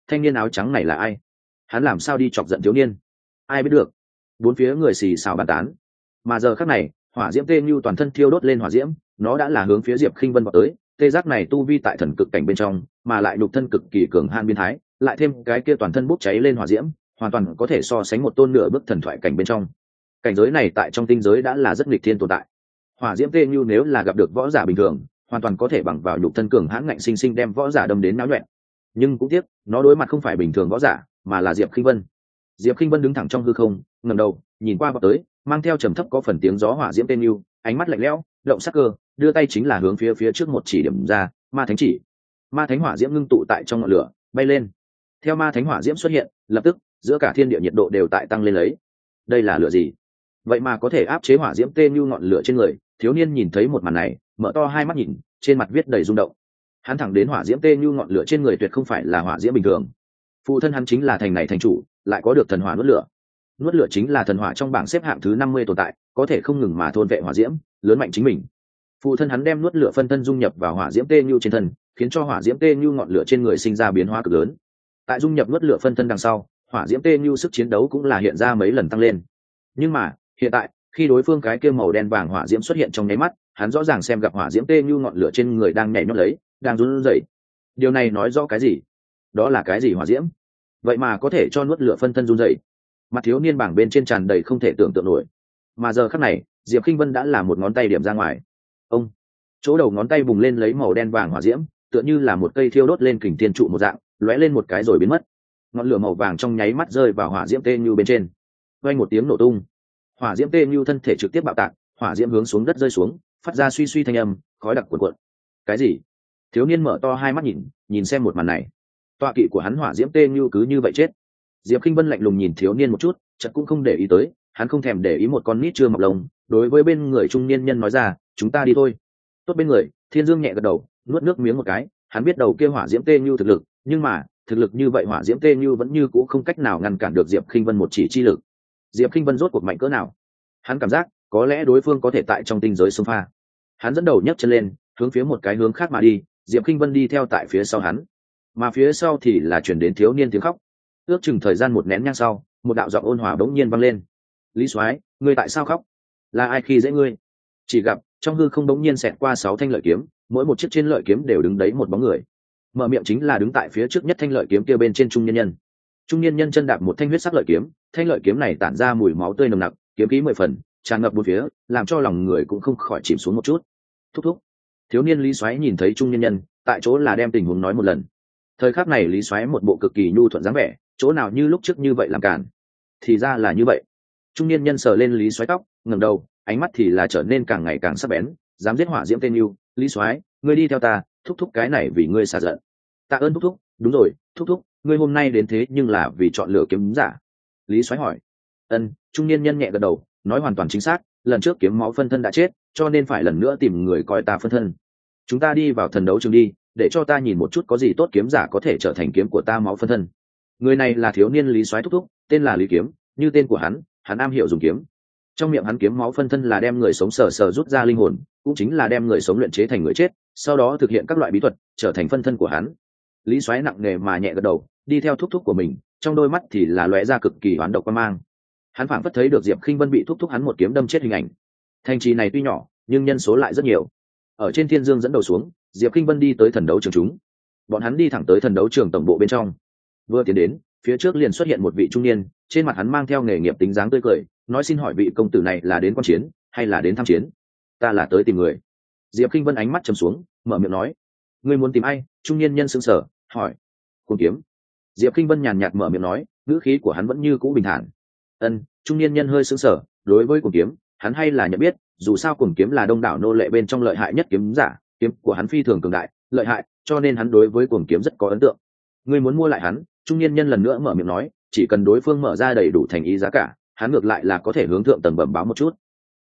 thanh niên áo trắng này là ai? Hắn làm sao đi chọc giận thiếu niên? Ai biết được. Bốn phía người xì xào bàn tán. Mà giờ khắc này, hỏa diễm tê như toàn thân thiêu đốt lên hỏa diễm, nó đã là hướng phía Diệp Khinh Vân vào tới. Tê giác này tu vi tại thần cực cảnh bên trong, mà lại nhục thân cực kỳ cường han biến thái, lại thêm cái kia toàn thân bốc cháy lên hỏa diễm, hoàn toàn có thể so sánh một tôn nửa bước thần thoại cảnh bên trong. Cảnh giới này tại trong tinh giới đã là rất nghịch thiên tồn tại. Hỏa diễm tê như nếu là gặp được võ giả bình thường, hoàn toàn có thể bằng vào nhục thân cường hãn ngạnh sinh sinh đem võ giả đâm đến náo loạn. Nhưng cũng tiếc, nó đối mặt không phải bình thường võ giả, mà là Diệp Khinh Vân. Diệp Khinh Vân đứng thẳng trong hư không, ngẩng đầu, nhìn qua vào tới, mang theo trầm thấp có phần tiếng gió hỏa diễm tê như, ánh mắt lạnh lẽo, động sắc cơ, đưa tay chính là hướng phía phía trước một chỉ điểm ra, ma thánh chỉ. Ma thánh hỏa diễm ngưng tụ tại trong ngọn lửa, bay lên. Theo ma thánh hỏa diễm xuất hiện, lập tức giữa cả thiên địa nhiệt độ đều tại tăng lên lấy. Đây là lửa gì? Vậy mà có thể áp chế hỏa diễm tê như ngọn lửa trên người. Thiếu niên nhìn thấy một màn này, mở to hai mắt nhìn, trên mặt viết đầy rung động. Hắn thẳng đến hỏa diễm tê như ngọn lửa trên người tuyệt không phải là hỏa diễm bình thường. Phụ thân hắn chính là thành này thành chủ, lại có được thần hỏa nuốt lửa. Nuốt lửa chính là thần hỏa trong bảng xếp hạng thứ năm mươi tồn tại, có thể không ngừng mà thôn vệ hỏa diễm, lớn mạnh chính mình. Phụ thân hắn đem nuốt lửa phân thân dung nhập vào hỏa diễm tê như trên thân, khiến cho hỏa diễm tê như ngọn lửa trên người sinh ra biến hóa cực lớn. Tại dung nhập nuốt lửa phân thân đằng sau, hỏa diễm tê như sức chiến đấu cũng là hiện ra mấy lần tăng lên. Nhưng mà hiện tại, khi đối phương cái kia màu đen vàng hỏa diễm xuất hiện trong nháy mắt, hắn rõ ràng xem gặp hỏa diễm tê như ngọn lửa trên người đang nhảy nhót lấy, đang run rẩy. Điều này nói rõ cái gì? Đó là cái gì hỏa diễm? Vậy mà có thể cho nuốt lửa phân thân run rẩy. Mặt thiếu niên bảng bên trên tràn đầy không thể tưởng tượng nổi. Mà giờ khắc này, Diệp Khinh Vân đã là một ngón tay điểm ra ngoài. Ông, chỗ đầu ngón tay bùng lên lấy màu đen vàng hỏa diễm, tựa như là một cây thiêu đốt lên kình thiên trụ một dạng, lóe lên một cái rồi biến mất. Ngọn lửa màu vàng trong nháy mắt rơi vào hỏa diễm tê như bên trên. Vang một tiếng nổ tung. Hỏa diễm tê như thân thể trực tiếp bạo tạc, hỏa diễm hướng xuống đất rơi xuống, phát ra suy suy thanh âm, khói đặc cuồn cuộn. Cái gì? Thiếu niên mở to hai mắt nhìn, nhìn xem một màn này. Tọa kỵ của hắn hỏa diễm tê như cứ như vậy chết. Diệp Khinh Vân lạnh lùng nhìn thiếu niên một chút, chợt cũng không để ý tới, hắn không thèm để ý một con nít chưa mọc lông, đối với bên người trung niên nhân nói ra, chúng ta đi thôi. Tốt bên người, Thiên Dương nhẹ gật đầu, nuốt nước miếng một cái, hắn biết đầu kia hỏa diễm tê như thực lực, nhưng mà, thực lực như vậy hỏa diễm tê như vẫn như cũ không cách nào ngăn cản được Diệp Khinh Vân một chỉ chi lực. Diệp Khinh Vân rốt cuộc mạnh cỡ nào? Hắn cảm giác, có lẽ đối phương có thể tại trong tinh giới xông pha. Hắn dẫn đầu nhấc chân lên, hướng phía một cái hướng khác mà đi, Diệp Khinh Vân đi theo tại phía sau hắn. Mà phía sau thì là truyền đến thiếu niên tiếng khóc. Ước chừng thời gian một nén nhang sau, một đạo giọng ôn hòa bỗng nhiên vang lên. Lý Soái, ngươi tại sao khóc? Là ai khi dễ ngươi? Chỉ gặp trong hư không bỗng nhiên xẹt qua sáu thanh lợi kiếm, mỗi một chiếc trên lợi kiếm đều đứng đấy một bóng người. Mở miệng chính là đứng tại phía trước nhất thanh lợi kiếm kia bên trên trung nhân nhân. Trung nhân nhân chân đạp một thanh huyết sắc lợi kiếm, thanh lợi kiếm này tản ra mùi máu tươi nồng nặc, kiếm khí mười phần, tràn ngập bốn phía, làm cho lòng người cũng không khỏi chìm xuống một chút. Thúc thúc. Thiếu niên Lý Soái nhìn thấy trung nhân nhân, tại chỗ là đem tình huống nói một lần. Thời khắc này Lý Soái một bộ cực kỳ nhu thuận dáng vẻ, chỗ nào như lúc trước như vậy làm cản. Thì ra là như vậy. Trung niên nhân sờ lên Lý Soái tóc, ngẩng đầu, ánh mắt thì là trở nên càng ngày càng sắc bén, dám giết hỏa diễm tên yêu, Lý Soái, ngươi đi theo ta, thúc thúc cái này vì ngươi xả giận. Tạ ơn thúc thúc, đúng rồi, thúc thúc, ngươi hôm nay đến thế nhưng là vì chọn lựa kiếm giả. Lý Soái hỏi. Ân, trung niên nhân nhẹ gật đầu, nói hoàn toàn chính xác, lần trước kiếm máu phân thân đã chết, cho nên phải lần nữa tìm người coi ta phân thân. Chúng ta đi vào thần đấu trường đi, để cho ta nhìn một chút có gì tốt kiếm giả có thể trở thành kiếm của ta máu phân thân. Người này là thiếu niên Lý Soái thúc thúc, tên là Lý Kiếm, như tên của hắn, hắn am hiểu dùng kiếm. Trong miệng hắn kiếm máu phân thân là đem người sống sờ sờ rút ra linh hồn, cũng chính là đem người sống luyện chế thành người chết, sau đó thực hiện các loại bí thuật, trở thành phân thân của hắn. Lý Soái nặng nề mà nhẹ gật đầu, đi theo thúc thúc của mình, trong đôi mắt thì là lóe ra cực kỳ oán độc quan mang. Hắn phảng phất thấy được Diệp Khinh Vân bị thúc thúc hắn một kiếm đâm chết hình ảnh. Thành trì này tuy nhỏ, nhưng nhân số lại rất nhiều. Ở trên thiên dương dẫn đầu xuống, Diệp Khinh Vân đi tới thần đấu trường chúng. Bọn hắn đi thẳng tới thần đấu trường tổng bộ bên trong. Vừa tiến đến, phía trước liền xuất hiện một vị trung niên, trên mặt hắn mang theo nghề nghiệp tính dáng tươi cười, nói xin hỏi vị công tử này là đến quan chiến hay là đến tham chiến? Ta là tới tìm người. Diệp Khinh Vân ánh mắt trầm xuống, mở miệng nói. Ngươi muốn tìm ai? Trung niên nhân sững sờ, hỏi. Cuồng kiếm. Diệp Khinh Vân nhàn nhạt mở miệng nói, ngữ khí của hắn vẫn như cũ bình thản. Ân, trung niên nhân hơi sững sờ, đối với cuồng kiếm, hắn hay là nhận biết, dù sao cuồng kiếm là đông đảo nô lệ bên trong lợi hại nhất kiếm giả, kiếm của hắn phi thường cường đại, lợi hại, cho nên hắn đối với cuồng kiếm rất có ấn tượng. Ngươi muốn mua lại hắn? Trung niên nhân lần nữa mở miệng nói, chỉ cần đối phương mở ra đầy đủ thành ý giá cả, hắn ngược lại là có thể hướng thượng tầng bẩm báo một chút.